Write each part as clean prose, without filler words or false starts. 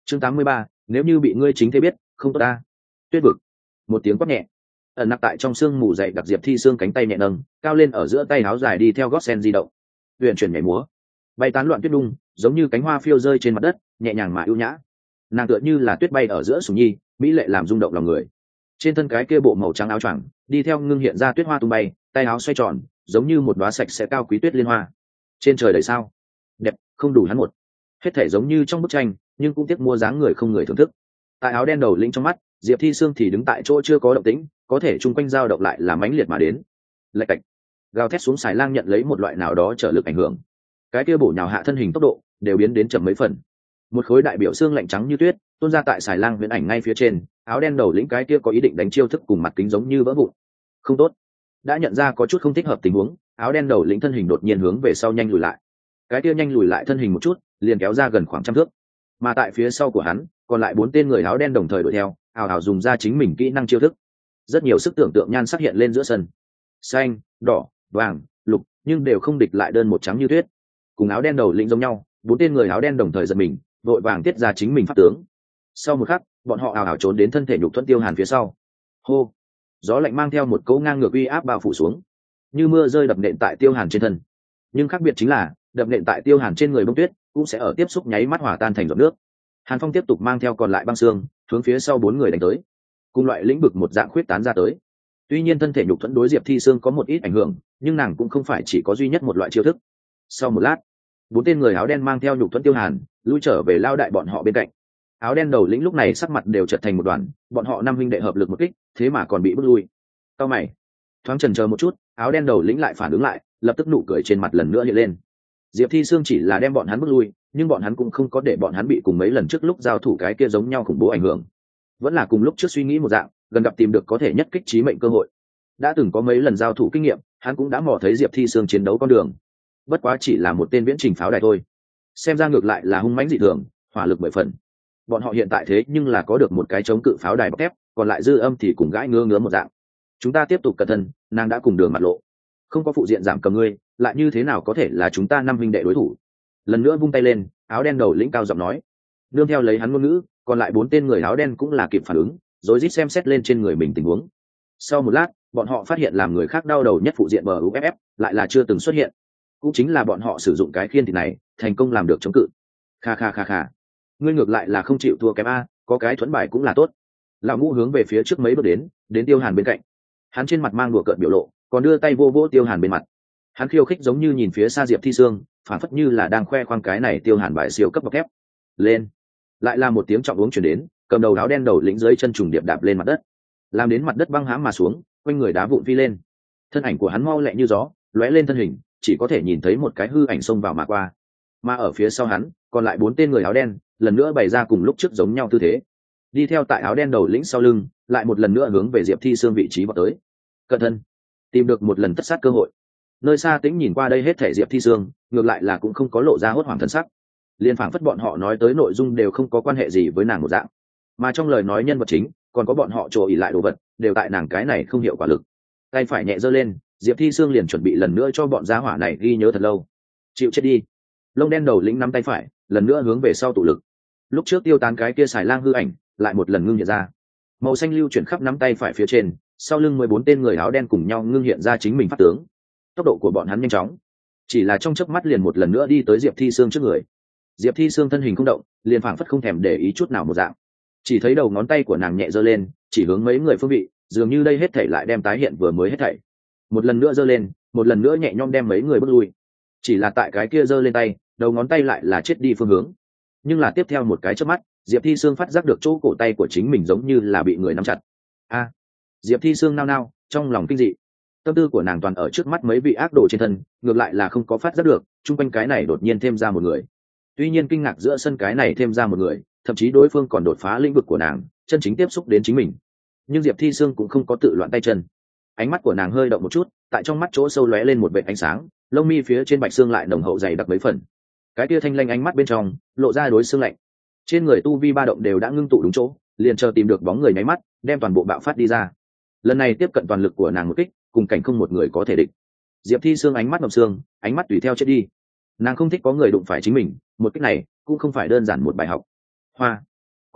chương 83, nếu như bị ngươi chính thế biết không tốt ta. Tuyết vực. Một tiếng quát nhẹ, ẩn nặc tại trong xương mù dậy đặc Diệp Thi Sương cánh tay nhẹ nâng cao lên ở giữa tay áo dài đi theo gót sen di động, huyền chuyển nhảy múa, bay tán loạn tuyết đung giống như cánh hoa phiêu rơi trên mặt đất, nhẹ nhàng mà ưu nhã. Nàng tựa như là tuyết bay ở giữa sùng nhi, mỹ lệ làm rung động lòng người. Trên thân cái kia bộ màu trắng áo choàng đi theo ngưng hiện ra tuyết hoa tung bay, tay áo xoay tròn giống như một đóa sạch sẽ cao quý tuyết liên hoa. Trên trời đầy sao đẹp không đủ hắn một, hết thể giống như trong bức tranh, nhưng cũng tiếc mua dáng người không người thưởng thức. Tại áo đen đầu lĩnh trong mắt, Diệp Thi Sương thì đứng tại chỗ chưa có động tĩnh, có thể chung quanh dao động lại là mãnh liệt mà đến. Lạch cạch, gào thét xuống xài lang nhận lấy một loại nào đó trở lực ảnh hưởng, cái kia bổ nhào hạ thân hình tốc độ đều biến đến chậm mấy phần. Một khối đại biểu xương lạnh trắng như tuyết tuôn ra tại xài lang viễn ảnh ngay phía trên, áo đen đầu lĩnh cái kia có ý định đánh chiêu thức cùng mặt kính giống như vỡ vụn. Không tốt, đã nhận ra có chút không thích hợp tình huống, áo đen đầu lĩnh thân hình đột nhiên hướng về sau nhanh lùi lại. Cái kia nhanh lùi lại thân hình một chút, liền kéo ra gần khoảng 100 thước. Mà tại phía sau của hắn, còn lại 4 tên người áo đen đồng thời đuổi theo, ào ào dùng ra chính mình kỹ năng chiêu thức. Rất nhiều sức tưởng tượng nhan sắc hiện lên giữa sân, xanh, đỏ, vàng, lục, nhưng đều không địch lại đơn một trắng như tuyết. Cùng áo đen đầu lĩnh giống nhau, 4 tên người áo đen đồng thời giật mình, vội vàng tiết ra chính mình pháp tướng. Sau một khắc, bọn họ ào ào trốn đến thân thể nhục thuẫn Tiêu Hàn phía sau. Hô, gió lạnh mang theo một cỗ ngang ngược uy áp bao phủ xuống, như mưa rơi đập nện tại Tiêu Hàn trên thân. Nhưng khác biệt chính là, đập nện tại Tiêu Hàn trên người bông tuyết cũng sẽ ở tiếp xúc nháy mắt hòa tan thành giọt nước. Hàn Phong tiếp tục mang theo còn lại băng xương hướng phía sau 4 người đánh tới, cùng loại lĩnh vực một dạng khuyết tán ra tới. Tuy nhiên thân thể nhục thuẫn đối Diệp Thi Sương có một ít ảnh hưởng, nhưng nàng cũng không phải chỉ có duy nhất một loại chiêu thức. Sau một lát, 4 tên người áo đen mang theo nhục thuẫn Tiêu Hàn lui trở về lao đại bọn họ bên cạnh. Áo đen đầu lĩnh lúc này sắc mặt đều chật thành một đoàn, bọn họ 5 huynh đệ hợp lực một kích, thế mà còn bị bước lui. Cao mày, thoáng chần chờ một chút, áo đen đầu lĩnh lại phản ứng lại, lập tức nụ cười trên mặt lần nữa hiện lên. Diệp Thi Sương chỉ là đem bọn hắn bước lui, nhưng bọn hắn cũng không có để bọn hắn bị cùng mấy lần trước lúc giao thủ cái kia giống nhau khủng bố ảnh hưởng. Vẫn là cùng lúc trước suy nghĩ một dạng, gần gặp tìm được có thể nhất kích chí mệnh cơ hội. Đã từng có mấy lần giao thủ kinh nghiệm, hắn cũng đã mò thấy Diệp Thi Sương chiến đấu con đường. Bất quá chỉ là một tên viễn trình pháo đài thôi. Xem ra ngược lại là hung mãnh dị thường, hỏa lực 10 phần. Bọn họ hiện tại thế nhưng là có được một cái chống cự pháo đài bọc thép, còn lại dư âm thì cùng gãi ngứa một dạng. Chúng ta tiếp tục cẩn thận, nàng đã cùng đường mặt lộ. Không có phụ diện giảm cầm ngươi, lại như thế nào có thể là chúng ta 5 huynh đệ đối thủ. Lần nữa vung tay lên, áo đen đầu lĩnh cao giọng nói. Nương theo lấy hắn ngôn ngữ, còn lại 4 tên người áo đen cũng là kịp phản ứng, rồi rít xem xét lên trên người mình tình huống. Sau một lát, bọn họ phát hiện làm người khác đau đầu nhất phụ diện BUFF lại là chưa từng xuất hiện. Cũng chính là bọn họ sử dụng cái khiên thịt này, thành công làm được chống cự. Kha kha kha kha. Ngươi ngược lại là không chịu thua kém a, có cái thuẫn bài cũng là tốt. Lão Ngũ hướng về phía trước mấy bước đến Tiêu Hàn bên cạnh. Hắn trên mặt mang đùa cợt biểu lộ, còn đưa tay vô vỗ Tiêu Hàn bên mặt. Hắn khiêu khích giống như nhìn phía xa Diệp Thi Sương, phản phất như là đang khoe khoang cái này Tiêu Hàn bài siêu cấp bọc thép. Lên. Lại là một tiếng trọng uống truyền đến, cầm đầu áo đen đầu lĩnh dưới chân trùng điệp đạp lên mặt đất, làm đến mặt đất băng hãm mà xuống, quanh người đá vụn phi lên. Thân ảnh của hắn mau lẹ như gió, lóe lên thân hình, chỉ có thể nhìn thấy một cái hư ảnh xông vào mà qua. Mà ở phía sau hắn, còn lại 4 tên người áo đen, lần nữa bày ra cùng lúc trước giống nhau tư thế, đi theo tại áo đen đầu lĩnh sau lưng, lại một lần nữa hướng về Diệp Thi Sương vị trí vọt tới. Cẩn thận, tìm được một lần tất sát cơ hội. Nơi xa Tĩnh nhìn qua đây hết thể Diệp Thi Sương, ngược lại là cũng không có lộ ra hốt hoảng thần sắc. Liên phảng phất bọn họ nói tới nội dung đều không có quan hệ gì với nàng một dạng, mà trong lời nói nhân vật chính còn có bọn họ trồ ỉ lại đồ vật, đều tại nàng cái này không hiệu quả lực. Tay phải nhẹ giơ lên, Diệp Thi Sương liền chuẩn bị lần nữa cho bọn gia hỏa này ghi nhớ thật lâu. Chịu chết đi. Lông đen đầu lĩnh nắm tay phải, lần nữa hướng về sau tụ lực. Lúc trước tiêu tán cái kia xài lang hư ảnh, lại một lần ngưng hiện ra. Màu xanh lưu chuyển khắp nắm tay phải phía trên, sau lưng 14 tên người áo đen cùng nhau ngưng hiện ra chính mình pháp tướng. Tốc độ của bọn hắn nhanh chóng, chỉ là trong chớp mắt liền một lần nữa đi tới Diệp Thi Sương trước người. Diệp Thi Sương thân hình không động, liền phảng phất không thèm để ý chút nào một dạng. Chỉ thấy đầu ngón tay của nàng nhẹ giơ lên, chỉ hướng mấy người phương vị, dường như đây hết thảy lại đem tái hiện vừa mới hết thảy. Một lần nữa giơ lên, một lần nữa nhẹ nhõm đem mấy người bước lui. Chỉ là tại cái kia giơ lên tay, đầu ngón tay lại là chết đi phương hướng. Nhưng là tiếp theo một cái chớp mắt, Diệp Thi Sương phát giác được chỗ cổ tay của chính mình giống như là bị người nắm chặt. A! Diệp Thi Sương nao nao, trong lòng kinh dị. Tâm tư của nàng toàn ở trước mắt mấy vị ác đồ trên thân, ngược lại là không có phát giác được, chung quanh cái này đột nhiên thêm ra một người. Tuy nhiên kinh ngạc giữa sân cái này thêm ra một người, thậm chí đối phương còn đột phá lĩnh vực của nàng, chân chính tiếp xúc đến chính mình. Nhưng Diệp Thi Sương cũng không có tự loạn tay chân. Ánh mắt của nàng hơi động một chút, tại trong mắt chỗ sâu lóe lên một vệt ánh sáng, lông mi phía trên bạch xương lại nồng hậu dày đặc mấy phần. Cái kia thanh lanh ánh mắt bên trong lộ ra đối xương lạnh. Trên người tu vi ba động đều đã ngưng tụ đúng chỗ, liền chờ tìm được bóng người nháy mắt, đem toàn bộ bạo phát đi ra. Lần này tiếp cận toàn lực của nàng một kích, cùng cảnh không một người có thể địch. Diệp Thi Sương ánh mắt ngập xương, ánh mắt tùy theo chết đi. Nàng không thích có người đụng phải chính mình, một kích này cũng không phải đơn giản một bài học. Hoa,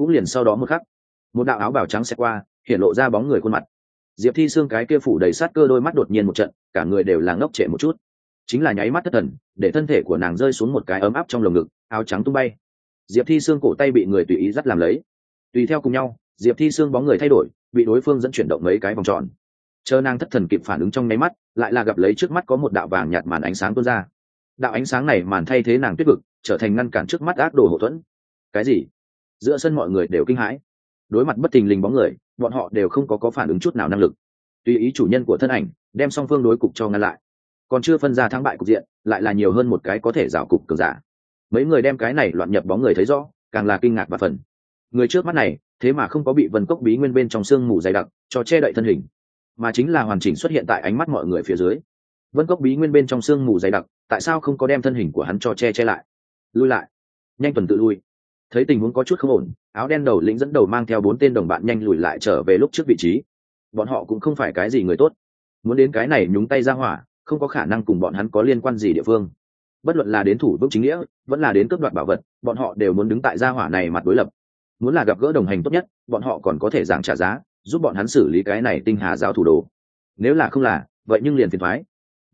cũng liền sau đó một khắc, một đạo áo bào trắng xẹt qua, hiện lộ ra bóng người khuôn mặt. Diệp Thi Sương cái kia phủ đầy sát cơ đôi mắt đột nhiên một trận, cả người đều là ngốc trệ một chút. Chính là nháy mắt thất thần, để thân thể của nàng rơi xuống một cái ấm áp trong lồng ngực, áo trắng tung bay. Diệp Thi Sương cổ tay bị người tùy ý dắt làm lấy. Tùy theo cùng nhau, Diệp Thi Sương bóng người thay đổi, bị đối phương dẫn chuyển động mấy cái vòng tròn. Chờ nàng thất thần kịp phản ứng trong nháy mắt, lại là gặp lấy trước mắt có một đạo vàng nhạt màn ánh sáng tuôn ra. Đạo ánh sáng này màn thay thế nàng tuyết vực, trở thành ngăn cản trước mắt ác đồ hậu thuẫn. Cái gì? Giữa sân mọi người đều kinh hãi. Đối mặt bất thình lình bóng người, bọn họ đều không có phản ứng chút nào năng lực. Tùy ý chủ nhân của thân ảnh, đem song phương đối cục cho ngăn lại. Còn chưa phân ra thắng bại cục diện, lại là nhiều hơn một cái có thể rào cục cường giả. Mấy người đem cái này loạn nhập bóng người thấy rõ, càng là kinh ngạc và phần. Người trước mắt này, thế mà không có bị vân cốc bí nguyên bên trong sương mù dày đặc cho che đậy thân hình, mà chính là hoàn chỉnh xuất hiện tại ánh mắt mọi người phía dưới. Vân cốc bí nguyên bên trong sương mù dày đặc, tại sao không có đem thân hình của hắn cho che lại? Lui lại, nhanh tuần tự lui. Thấy tình huống có chút không ổn, áo đen đầu lĩnh dẫn đầu mang theo 4 tên đồng bạn nhanh lùi lại trở về lúc trước vị trí. Bọn họ cũng không phải cái gì người tốt, muốn đến cái này nhúng tay ra hỏa, không có khả năng cùng bọn hắn có liên quan gì địa phương. Bất luận là đến thủ vững chính nghĩa, vẫn là đến cướp đoạt bảo vật, bọn họ đều muốn đứng tại gia hỏa này mặt đối lập. Muốn là gặp gỡ đồng hành tốt nhất, bọn họ còn có thể giảng trả giá, giúp bọn hắn xử lý cái này tinh hà giáo thủ đồ. Nếu là không là, vậy nhưng liền phiền thoái.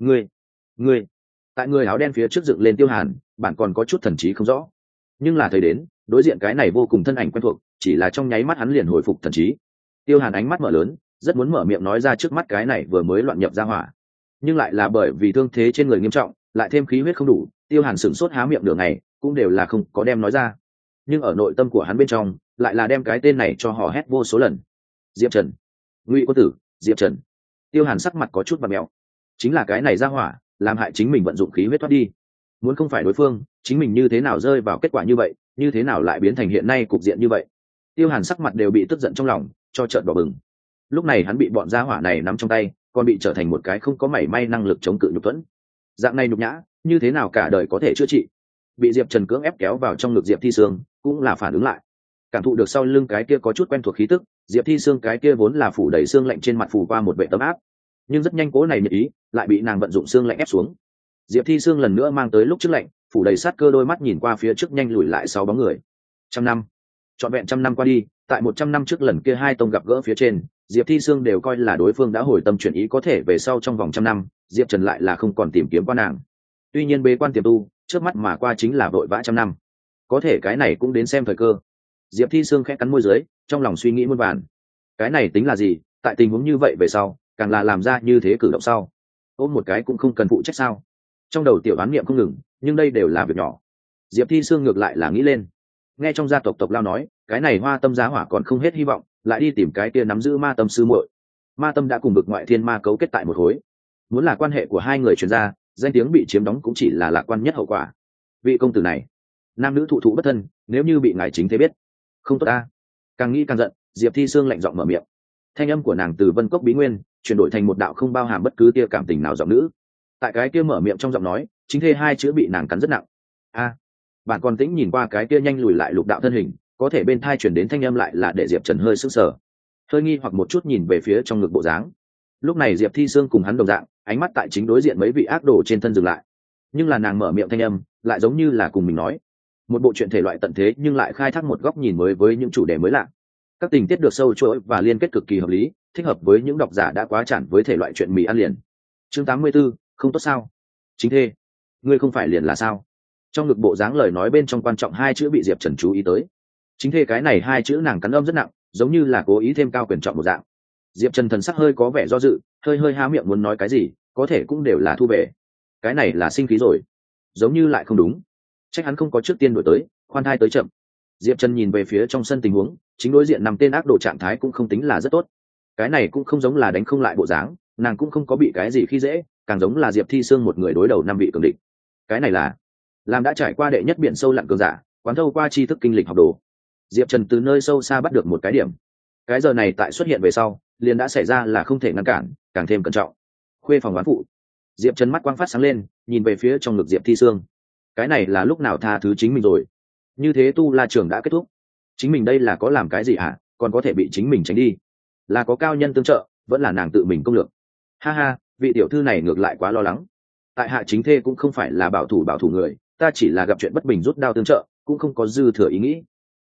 Ngươi, tại người áo đen phía trước dựng lên Tiêu Hàn, bạn còn có chút thần trí không rõ, nhưng là thấy đến đối diện cái này vô cùng thân ảnh quen thuộc, chỉ là trong nháy mắt hắn liền hồi phục thần trí. Tiêu Hàn ánh mắt mở lớn, rất muốn mở miệng nói ra trước mắt cái này vừa mới loạn nhập ra hỏa, nhưng lại là bởi vì thương thế trên người nghiêm trọng, lại thêm khí huyết không đủ, Tiêu Hàn sửng sốt há miệng nửa ngày, cũng đều là không có đem nói ra. Nhưng ở nội tâm của hắn bên trong, lại là đem cái tên này cho hò hét vô số lần. Diệp Trần, Ngụy Quân Tử, Diệp Trần. Tiêu Hàn sắc mặt có chút bặm mèo, chính là cái này ra hỏa, làm hại chính mình vận dụng khí huyết thoát đi. Muốn không phải đối phương, chính mình như thế nào rơi vào kết quả như vậy, như thế nào lại biến thành hiện nay cục diện như vậy. Tiêu Hàn sắc mặt đều bị tức giận trong lòng, cho trợn đỏ bừng. Lúc này hắn bị bọn gia hỏa này nắm trong tay, còn bị trở thành một cái không có mảy may năng lực chống cự nhục thuẫn. Dạng này nhục nhã, như thế nào cả đời có thể chữa trị. Bị Diệp Trần cưỡng ép kéo vào trong ngực Diệp Thi Sương, cũng là phản ứng lại. Cảm thụ được sau lưng cái kia có chút quen thuộc khí tức, Diệp Thi Sương cái kia vốn là phủ đầy xương lạnh trên mặt phủ qua một vệ tấm áp, nhưng rất nhanh cố này nhiệt ý lại bị nàng vận dụng xương lạnh ép xuống. Diệp Thi Sương lần nữa mang tới lúc trước lạnh, phủ đầy sát cơ đôi mắt nhìn qua phía trước nhanh lùi lại sau bóng người. 100 năm, trọn vẹn 100 năm qua đi, tại 100 năm trước lần kia hai tông gặp gỡ phía trên, Diệp Thi Sương đều coi là đối phương đã hồi tâm chuyển ý, có thể về sau trong vòng 100 năm, Diệp Trần lại là không còn tìm kiếm qua nàng. Tuy nhiên bế quan tiềm tu, trước mắt mà qua chính là vội vã 100 năm, có thể cái này cũng đến xem thời cơ. Diệp Thi Sương khẽ cắn môi dưới, trong lòng suy nghĩ muôn vàn. Cái này tính là gì, tại tình huống như vậy về sau, càng là làm ra như thế cử động sau, ôm một cái cũng không cần phụ trách sao? Trong đầu tiểu đoán niệm không ngừng, nhưng đây đều là việc nhỏ. Diệp Thi Sương ngược lại là nghĩ lên, nghe trong gia tộc tộc lao nói, cái này Hoa Tâm giá hỏa còn không hết hy vọng, lại đi tìm cái kia nắm giữ Ma Tâm sư muội. Ma Tâm đã cùng Bực Ngoại Thiên Ma cấu kết tại một khối, muốn là quan hệ của hai người truyền ra, danh tiếng bị chiếm đóng cũng chỉ là lạc quan nhất hậu quả. Vị công tử này, nam nữ thụ thụ bất thân, nếu như bị ngài chính thế biết, không tốt ta. Càng nghĩ càng giận, Diệp Thi Sương lạnh giọng mở miệng. Thanh âm của nàng từ Vân Cốc bí nguyên chuyển đổi thành một đạo không bao hàm bất cứ tia cảm tình nào giọng nữ. Tại cái kia mở miệng trong giọng nói, chính thê hai chữ bị nàng cắn rất nặng. Bạn còn tĩnh nhìn qua cái kia nhanh lùi lại lục đạo thân hình, có thể bên thai chuyển đến thanh âm lại là để Diệp Trần hơi sững sờ, hơi nghi hoặc một chút nhìn về phía trong ngực bộ dáng. Lúc này Diệp Thi Sương cùng hắn đồng dạng, ánh mắt tại chính đối diện mấy vị ác đồ trên thân dừng lại, nhưng là nàng mở miệng thanh âm lại giống như là cùng mình nói một bộ chuyện thể loại tận thế, nhưng lại khai thác một góc nhìn mới với những chủ đề mới lạ. Các tình tiết được sâu chuỗi và liên kết cực kỳ hợp lý, thích hợp với những độc giả đã quá chản với thể loại chuyện mì ăn liền. Chương 84, không tốt sao? Chính thê, ngươi không phải liền là sao? Trong ngực bộ dáng lời nói bên trong quan trọng hai chữ bị Diệp Trần chú ý tới. Chính thê cái này hai chữ nàng cắn âm rất nặng, giống như là cố ý thêm cao quyền trọng một dạng. Diệp Trần thần sắc hơi có vẻ do dự, hơi há miệng muốn nói cái gì, có thể cũng đều là thu về. Cái này là sinh khí rồi, giống như lại không đúng. Trách hắn không có trước tiên đổi tới, khoan thai tới chậm. Diệp Trần nhìn về phía trong sân tình huống, chính đối diện nằm tên ác đồ trạng thái cũng không tính là rất tốt. Cái này cũng không giống là đánh không lại bộ dáng, nàng cũng không có bị cái gì khi dễ, càng giống là Diệp Thi Sương một người đối đầu năm vị cường địch. Cái này là làm đã trải qua đệ nhất biển sâu lặn cường giả, quán thâu qua tri thức kinh lịch học đồ. Diệp Trần từ nơi sâu xa bắt được một cái điểm. Cái giờ này tại xuất hiện về sau, liền đã xảy ra là không thể ngăn cản, càng thêm cẩn trọng. Khuê phòng đoán phụ. Diệp Trần mắt quang phát sáng lên, nhìn về phía trong ngực Diệp Thi Sương. Cái này là lúc nào tha thứ chính mình rồi? Như thế tu la trường đã kết thúc, chính mình đây là có làm cái gì hả, còn có thể bị chính mình tránh đi? Là có cao nhân tương trợ, vẫn là nàng tự mình công lược? Ha ha, vị tiểu thư này ngược lại quá lo lắng. Tại hạ chính thê cũng không phải là bảo thủ người, ta chỉ là gặp chuyện bất bình rút đao tương trợ, cũng không có dư thừa ý nghĩ.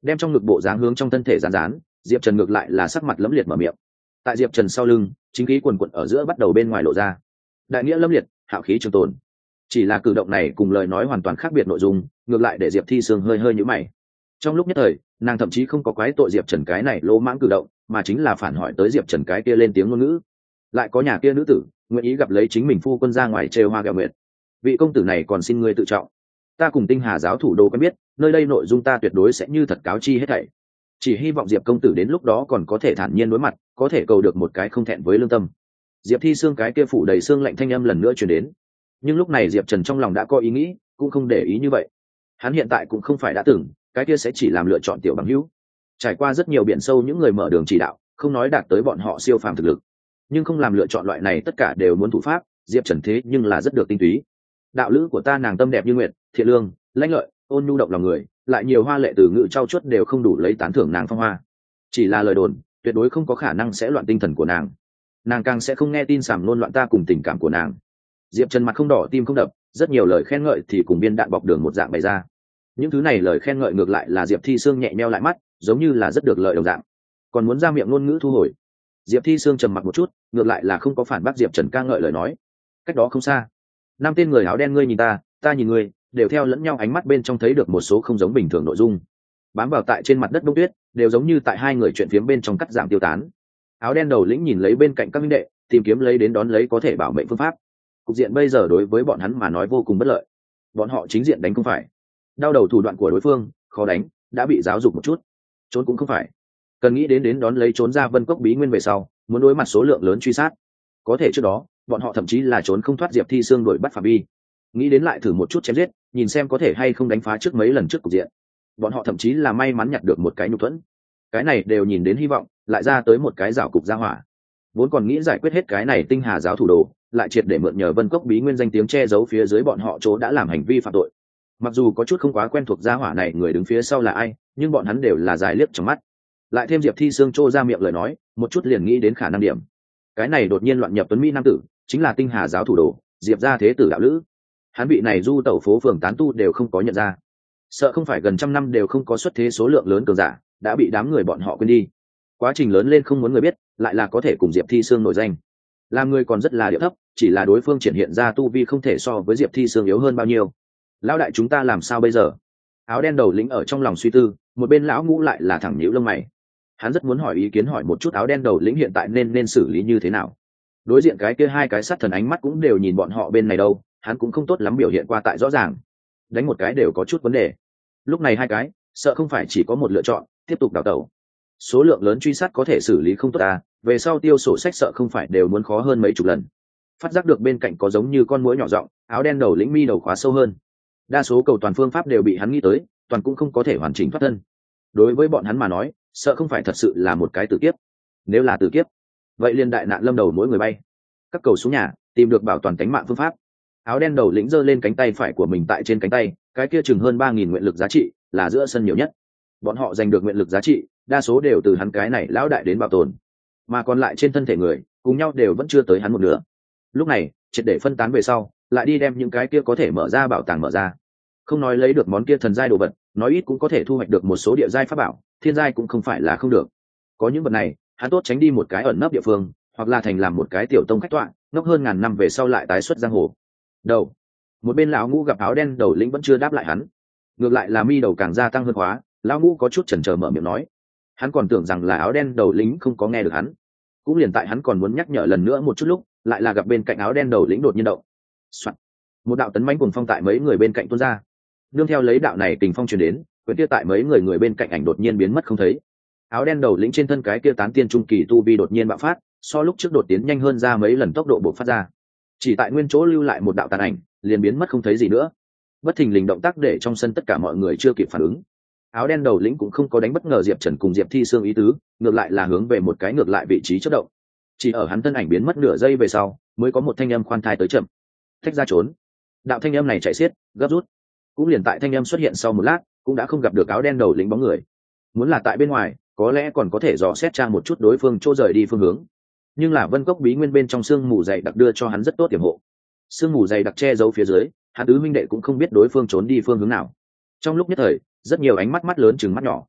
đem trong ngực bộ dáng hướng trong thân thể rán rán. Diệp Trần ngược lại là sắc mặt lẫm liệt mở miệng. Tại Diệp Trần sau lưng, chính khí quần quận ở giữa bắt đầu bên ngoài lộ ra. Đại nghĩa lâm liệt, hạo khí trường tồn. Chỉ là cử động này cùng lời nói hoàn toàn khác biệt nội dung, ngược lại để Diệp Thi Sương hơi hơi nhíu mày. Trong lúc nhất thời, nàng thậm chí không có quái tội Diệp Trần cái này lỗ mãng cử động, mà chính là phản hỏi tới Diệp Trần cái kia lên tiếng ngôn ngữ. Lại có nhà kia nữ tử nguyện ý gặp lấy chính mình phu quân ra ngoài trêu hoa gẹo nguyệt. Vị công tử này còn xin ngươi tự trọng. Ta cùng Tinh Hà giáo thủ đô quen biết, nơi đây nội dung ta tuyệt đối sẽ như thật cáo chi hết thảy. Chỉ hy vọng Diệp công tử đến lúc đó còn có thể thản nhiên đối mặt, có thể cầu được một cái không thẹn với lương tâm. Diệp Thi Sương cái kia phủ đầy xương lạnh thanh âm lần nữa truyền đến. Nhưng lúc này Diệp Trần trong lòng đã có ý nghĩ, cũng không để ý như vậy. Hắn hiện tại cũng không phải đã từng, cái kia sẽ chỉ làm lựa chọn tiểu bằng hữu. Trải qua rất nhiều biển sâu những người mở đường chỉ đạo, không nói đạt tới bọn họ siêu phàm thực lực, nhưng không làm lựa chọn loại này tất cả đều muốn thủ pháp. Diệp Trần thế nhưng là rất được tinh túy. Đạo lữ của ta nàng tâm đẹp như nguyệt, thiện lương, lãnh lợi, ôn nhu động lòng người, lại nhiều hoa lệ từ ngữ trau chuốt đều không đủ lấy tán thưởng nàng phong hoa. Chỉ là lời đồn, tuyệt đối không có khả năng sẽ loạn tinh thần của nàng. Nàng càng sẽ không nghe tin sàm ngôn loạn ta cùng tình cảm của nàng. Diệp Trần mặt không đỏ tim không đập, rất nhiều lời khen ngợi thì cùng viên đạn bọc đường một dạng bày ra. Những thứ này lời khen ngợi ngược lại là Diệp Thi Sương nhẹ nheo lại mắt, giống như là rất được lợi đồng dạng. Còn muốn ra miệng ngôn ngữ thu hồi. Diệp Thi Sương trầm mặc một chút, ngược lại là không có phản bác Diệp Trần ca ngợi lời nói. Cách đó không xa, năm tên người áo đen ngươi nhìn ta nhìn ngươi, đều theo lẫn nhau ánh mắt bên trong thấy được một số không giống bình thường nội dung. Bám vào tại trên mặt đất bông tuyết, đều giống như tại hai người chuyện phiếm bên trong cắt giảm tiêu tán. Áo đen đầu lĩnh nhìn lấy bên cạnh các minh đệ, tìm kiếm lấy đến đón lấy có thể bảo mệnh phương pháp. Cục diện bây giờ đối với bọn hắn mà nói vô cùng bất lợi. Bọn họ chính diện đánh không phải, đau đầu thủ đoạn của đối phương khó đánh, đã bị giáo dục một chút. Trốn cũng không phải, cần nghĩ đến đón lấy trốn ra Vân Cốc bí nguyên về sau, muốn đối mặt số lượng lớn truy sát. Có thể trước đó, bọn họ thậm chí là trốn không thoát Diệp Thi Sương đuổi bắt phạm vi. Nghĩ đến lại thử một chút chém giết, nhìn xem có thể hay không đánh phá trước mấy lần trước cục diện. Bọn họ thậm chí là may mắn nhặt được một cái nhục thuẫn. Cái này đều nhìn đến hy vọng, lại ra tới một cái rào cục ra hỏa. Vốn còn nghĩ giải quyết hết cái này Tinh Hà giáo thủ đồ, lại triệt để mượn nhờ Vân Cốc bí nguyên danh tiếng che giấu phía dưới bọn họ chỗ đã làm hành vi phạm tội. Mặc dù có chút không quá quen thuộc gia hỏa này người đứng phía sau là ai, nhưng bọn hắn đều là dài liếc trong mắt. Lại thêm Diệp Thi Sương trô ra miệng lời nói, một chút liền nghĩ đến khả năng điểm. Cái này đột nhiên loạn nhập tuấn mỹ nam tử, chính là Tinh Hà giáo thủ đồ, Diệp gia thế tử đạo lữ. Hắn bị này du tẩu phố phường tán tu đều không có nhận ra, sợ không phải gần trăm năm đều không có xuất thế số lượng lớn cường giả, đã bị đám người bọn họ quên đi. Quá trình lớn lên không muốn người biết, lại là có thể cùng Diệp Thi Sương nổi danh. Làm người còn rất là điệu thấp, chỉ là đối phương triển hiện ra tu vi không thể so với Diệp Thi Sương yếu hơn bao nhiêu. Lão đại chúng ta làm sao bây giờ? Áo đen đầu lĩnh ở trong lòng suy tư, một bên lão ngũ lại là thẳng nhíu lông mày. Hắn rất muốn hỏi ý kiến hỏi một chút áo đen đầu lĩnh hiện tại nên xử lý như thế nào. Đối diện cái kia hai cái sát thần ánh mắt cũng đều nhìn bọn họ bên này đâu, hắn cũng không tốt lắm biểu hiện qua tại rõ ràng. Đánh một cái đều có chút vấn đề. Lúc này hai cái, sợ không phải chỉ có một lựa chọn, tiếp tục đào tẩu. Số lượng lớn truy sát có thể xử lý không tốt à, về sau tiêu sổ sách sợ không phải đều muốn khó hơn mấy chục lần. Phát giác được bên cạnh có giống như con muỗi nhỏ giọng, áo đen đầu lĩnh mi đầu khóa sâu hơn. Đa số cầu toàn phương pháp đều bị hắn nghĩ tới, toàn cũng không có thể hoàn chỉnh thoát thân. Đối với bọn hắn mà nói, sợ không phải thật sự là một cái tử kiếp. Nếu là tử kiếp, vậy liền đại nạn lâm đầu mỗi người bay. Các cầu xuống nhà, tìm được bảo toàn tính mạng phương pháp. Áo đen đầu lĩnh giơ lên cánh tay phải của mình tại trên cánh tay, cái kia chừng hơn 3.000 nguyện lực giá trị, là giữa sân nhiều nhất. Bọn họ giành được nguyện lực giá trị, đa số đều từ hắn cái này lão đại đến bảo tồn, mà còn lại trên thân thể người, cùng nhau đều vẫn chưa tới hắn một nửa. Lúc này, triệt để phân tán về sau, lại đi đem những cái kia có thể mở ra bảo tàng mở ra. Không nói lấy được món kia thần giai đồ vật, nói ít cũng có thể thu hoạch được một số địa giai pháp bảo, thiên giai cũng không phải là không được. Có những vật này, hắn tốt tránh đi một cái ẩn nấp địa phương, hoặc là thành làm một cái tiểu tông khách tọa, ngốc hơn ngàn năm về sau lại tái xuất giang hồ. Đầu, một bên lão ngũ gặp áo đen đầu lĩnh vẫn chưa đáp lại hắn, ngược lại là mi đầu càng gia tăng hơn hóa, lão ngũ có chút chần chờ mở miệng nói. Hắn còn tưởng rằng là áo đen đầu lĩnh không có nghe được hắn, cũng liền tại hắn còn muốn nhắc nhở lần nữa một chút lúc, lại là gặp bên cạnh áo đen đầu lĩnh đột nhiên động. Soạn. Một đạo tấn mãnh cuồng phong tại mấy người bên cạnh tuôn ra, nương theo lấy đạo này kình phong truyền đến, quyển kia tại mấy người bên cạnh ảnh đột nhiên biến mất không thấy. Áo đen đầu lĩnh trên thân cái kia tán tiên trung kỳ tu vi đột nhiên bạo phát, so lúc trước đột tiến nhanh hơn ra mấy lần tốc độ bộc phát ra. Chỉ tại nguyên chỗ lưu lại một đạo tàn ảnh, liền biến mất không thấy gì nữa. Bất thình lình động tác để trong sân tất cả mọi người chưa kịp phản ứng. Áo đen đầu lĩnh cũng không có đánh bất ngờ Diệp Trần cùng Diệp Thi Sương ý tứ, ngược lại là hướng về một cái ngược lại vị trí chớp động. Chỉ ở hắn thân ảnh biến mất nửa giây về sau, mới có một thanh âm khoan thai tới chậm. Thách ra trốn. Đạo thanh âm này chạy xiết, gấp rút. Cũng liền tại thanh âm xuất hiện sau một lát, cũng đã không gặp được áo đen đầu lĩnh bóng người. Muốn là tại bên ngoài, có lẽ còn có thể dò xét tra một chút đối phương chỗ rời đi phương hướng. Nhưng là Vân Cốc bí nguyên bên trong sương mù dày đặc đưa cho hắn rất tốt tiềm hộ. Sương mù dày đặc che giấu phía dưới, hắn tứ huynh đệ cũng không biết đối phương trốn đi phương hướng nào. Trong lúc nhất thời, rất nhiều ánh mắt mắt lớn chừng mắt nhỏ.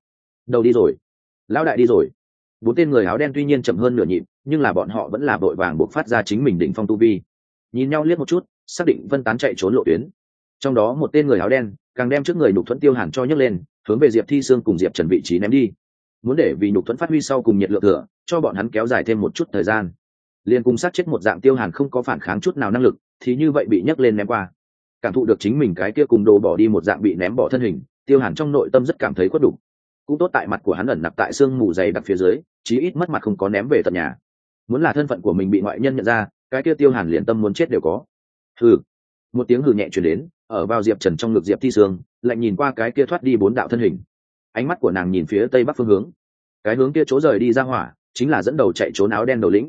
Đầu đi rồi, lão đại đi rồi. Bốn tên người áo đen tuy nhiên chậm hơn nửa nhịp, nhưng là bọn họ vẫn là vội vàng buộc phát ra chính mình đỉnh phong tu vi. Nhìn nhau liếc một chút, xác định phân tán chạy trốn lộ tuyến. Trong đó một tên người áo đen càng đem trước người nhục thuẫn Tiêu Hàn cho nhấc lên, hướng về Diệp Thi Sương cùng Diệp Trần vị trí ném đi, muốn để vì nhục thuẫn phát huy sau cùng nhiệt lượng thừa, cho bọn hắn kéo dài thêm một chút thời gian. Liên cùng sát chết một dạng Tiêu Hàn không có phản kháng chút nào năng lực, thì như vậy bị nhấc lên ném qua. Cảm thụ được chính mình cái kia cùng đồ bỏ đi một dạng bị ném bỏ thân hình, Tiêu Hàn trong nội tâm rất cảm thấy khuất đủ. Cũng tốt tại mặt của hắn ẩn nặc tại xương mù dày đặc phía dưới, chí ít mất mặt không có ném về tận nhà. Muốn là thân phận của mình bị ngoại nhân nhận ra, cái kia Tiêu Hàn liền tâm muốn chết đều có. Hừ. Một tiếng hừ nhẹ truyền đến, ở vào Diệp Trần trong ngực Diệp Thi Sương, lại nhìn qua cái kia thoát đi bốn đạo thân hình. Ánh mắt của nàng nhìn phía tây bắc phương hướng. Cái hướng kia chỗ rời đi ra hỏa, chính là dẫn đầu chạy trốn áo đen đầu lĩnh.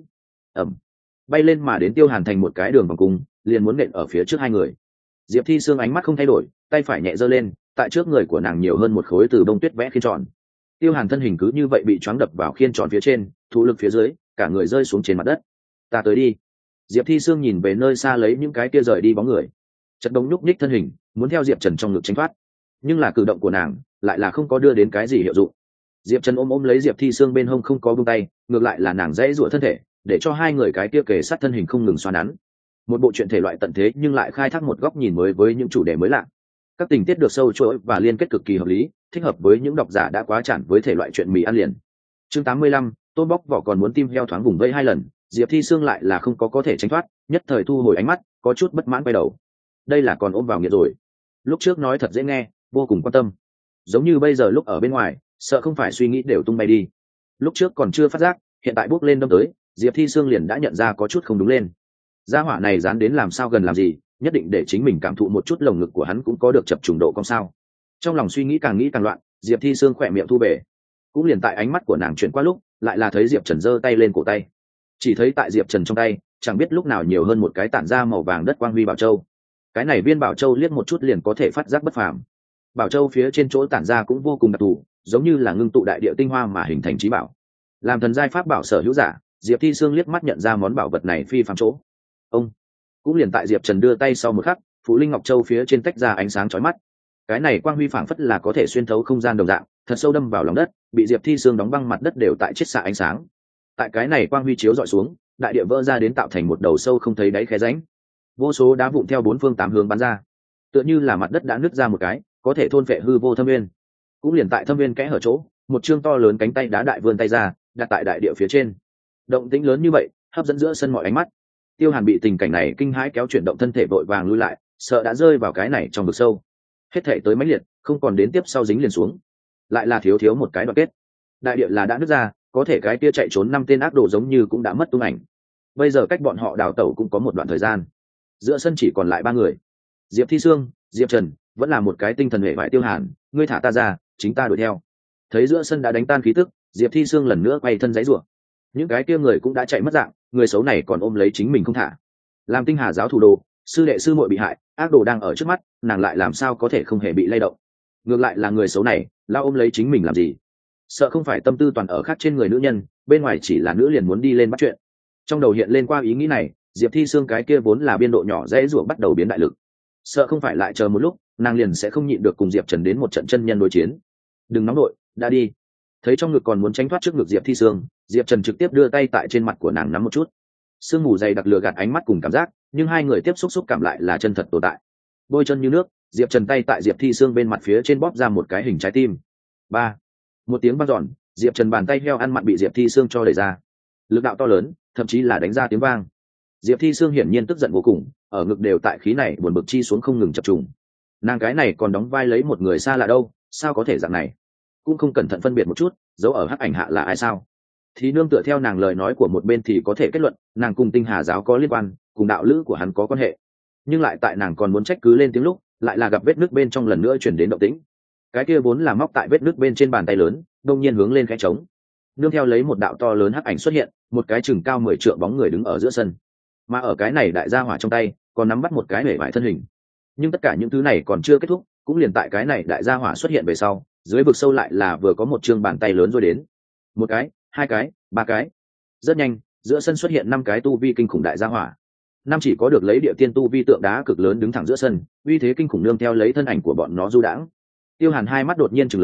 Bay lên mà đến Tiêu Hàn thành một cái đường vòng cung, liền muốn nện ở phía trước hai người. Diệp Thi Sương ánh mắt không thay đổi, tay phải nhẹ giơ lên, tại trước người của nàng nhiều hơn một khối từ bông tuyết vẽ khiên tròn. Tiêu Hàn thân hình cứ như vậy bị choáng đập vào khiên tròn phía trên, thụ lực phía dưới, cả người rơi xuống trên mặt đất. Ta tới đi. Diệp Thi Sương nhìn về nơi xa lấy những cái kia rời đi bóng người, chật đống nhúc nhích thân hình, muốn theo Diệp Trần trong ngực tránh thoát, nhưng là cử động của nàng lại là không có đưa đến cái gì hiệu dụng. Diệp Trần ôm lấy Diệp Thi Sương bên hông không có buông tay, ngược lại là nàng dãy giụa thân thể, để cho hai người cái kia kề sát thân hình không ngừng xoắn nắn. Một bộ truyện thể loại tận thế nhưng lại khai thác một góc nhìn mới với những chủ đề mới lạ. Các tình tiết được sâu chuỗi và liên kết cực kỳ hợp lý, thích hợp với những độc giả đã quá chản với thể loại truyện mì ăn liền. Chương 85, Tôn bóc vỏ còn muốn tim heo thoáng vùng vẫy hai lần, Diệp Thi Sương lại là không có thể tránh thoát, nhất thời thu hồi ánh mắt, có chút bất mãn quay đầu. Đây là còn ôm vào nghiệt rồi. Lúc trước nói thật dễ nghe, vô cùng quan tâm. Giống như bây giờ lúc ở bên ngoài, sợ không phải suy nghĩ đều tung bay đi. Lúc trước còn chưa phát giác, hiện tại bước lên đâm tới, Diệp Thi Sương liền đã nhận ra có chút không đúng lên. Gia hỏa này dán đến làm sao gần làm gì, nhất định để chính mình cảm thụ một chút lồng ngực của hắn cũng có được chập trùng độ cong sao. Trong lòng suy nghĩ càng loạn, Diệp Thi Sương khỏe miệng thu về. Cũng liền tại ánh mắt của nàng chuyển qua lúc, lại là thấy Diệp Trần giơ tay lên cổ tay. Chỉ thấy tại Diệp Trần trong tay, chẳng biết lúc nào nhiều hơn một cái tản ra màu vàng đất quang huy bảo châu. Cái này viên bảo châu liếc một chút liền có thể phát giác bất phàm. Bảo châu phía trên chỗ tản ra cũng vô cùng đặc thù, giống như là ngưng tụ đại địa tinh hoa mà hình thành trí bảo. Làm thần giai pháp bảo sở hữu giả, Diệp Thi Sương liếc mắt nhận ra món bảo vật này phi phàm chỗ. Ông cũng liền tại Diệp Trần đưa tay sau một khắc, Phú Linh Ngọc Châu phía trên tách ra ánh sáng chói mắt. Cái này quang huy phảng phất là có thể xuyên thấu không gian đồng dạng, thật sâu đâm vào lòng đất, bị Diệp Thi Sương đóng băng mặt đất đều tại chiết xạ ánh sáng. Tại cái này quang huy chiếu dọi xuống, đại địa vỡ ra đến tạo thành một đầu sâu không thấy đáy khe rãnh. Vô số đá vụn theo bốn phương tám hướng bắn ra, tựa như là mặt đất đã nứt ra một cái, có thể thôn phệ hư vô thâm nguyên. Cũng liền tại thâm nguyên kẽ hở chỗ, một chương to lớn cánh tay đá đại vươn tay ra, đặt tại đại địa phía trên. Động tĩnh lớn như vậy, hấp dẫn giữa sân mọi ánh mắt. Tiêu Hàn bị tình cảnh này kinh hãi kéo chuyển động thân thể vội vàng lui lại, sợ đã rơi vào cái này trong vực sâu. Hết thể tới mãnh liệt, không còn đến tiếp sau dính liền xuống. Lại là thiếu một cái đoạn kết. Đại địa là đã nứt ra, có thể cái kia chạy trốn 5 tên ác đồ giống như cũng đã mất tung ảnh. Bây giờ cách bọn họ đào tẩu cũng có một đoạn thời gian. Giữa sân chỉ còn lại 3 người. Diệp Thi Sương, Diệp Trần, vẫn là một cái tinh thần hệ vải Tiêu Hàn, ngươi thả ta ra, chính ta đuổi theo. Thấy giữa sân đã đánh tan khí tức, Diệp Thi Sương lần nữa quay thân giãy giụa. Những cái kia người cũng đã chạy mất dạng, người xấu này còn ôm lấy chính mình không thả. Làm Tinh Hà giáo thủ đồ, sư đệ sư muội bị hại, ác đồ đang ở trước mắt, nàng lại làm sao có thể không hề bị lay động. Ngược lại là người xấu này, lao ôm lấy chính mình làm gì? Sợ không phải tâm tư toàn ở khác trên người nữ nhân, bên ngoài chỉ là nữ liền muốn đi lên bắt chuyện. Trong đầu hiện lên qua ý nghĩ này, Diệp Thi Sương cái kia vốn là biên độ nhỏ dễ rủa bắt đầu biến đại lực. Sợ không phải lại chờ một lúc, nàng liền sẽ không nhịn được cùng Diệp Trần đến một trận chân nhân đối chiến. Đừng nóng đội, đã đi. Thấy trong ngực còn muốn tránh thoát trước ngực Diệp Thi Sương, Diệp Trần trực tiếp đưa tay tại trên mặt của nàng nắm một chút. Sương mù dày đặc lừa gạt ánh mắt cùng cảm giác, nhưng hai người tiếp xúc cảm lại là chân thật tồn tại. Bôi chân như nước, Diệp Trần tay tại Diệp Thi Sương bên mặt phía trên bóp ra một cái hình trái tim. Ba, một tiếng vang dọn, Diệp Trần bàn tay heo ăn mặn bị Diệp Thi Sương cho đẩy ra. Lực đạo to lớn, thậm chí là đánh ra tiếng vang. Diệp Thi Sương hiển nhiên tức giận vô cùng, ở ngực đều tại khí này buồn bực chi xuống không ngừng chập trùng. Nàng cái này còn đóng vai lấy một người xa lạ đâu, sao có thể dạng này? Cũng không cẩn thận phân biệt một chút, dấu ở hắc ảnh hạ là ai sao? Thì nương tựa theo nàng lời nói của một bên thì có thể kết luận, nàng cùng Tinh Hà giáo có liên quan, cùng đạo lữ của hắn có quan hệ. Nhưng lại tại nàng còn muốn trách cứ lên tiếng lúc, lại là gặp vết nước bên trong lần nữa chuyển đến động tĩnh. Cái kia vốn là móc tại vết nước bên trên bàn tay lớn, đông nhiên hướng lên khẽ trống. Nương theo lấy một đạo to lớn hắc ảnh xuất hiện, một cái chừng cao 10 trượng bóng người đứng ở giữa sân. Mà ở cái này đại gia hỏa trong tay, còn nắm bắt một cái bể vải thân hình. Nhưng tất cả những thứ này còn chưa kết thúc, cũng liền tại cái này đại gia hỏa xuất hiện về sau, dưới vực sâu lại là vừa có một chương bàn tay lớn rồi đến. Một cái, 2 cái, 3 cái. Rất nhanh, giữa sân xuất hiện 5 cái tu vi kinh khủng đại gia hỏa. Năm chỉ có được lấy địa tiên tu vi tượng đá cực lớn đứng thẳng giữa sân, uy thế kinh khủng nương theo lấy thân ảnh của bọn nó du đãng. Tiêu Hàn hai mắt đột nhiên trừng lớn,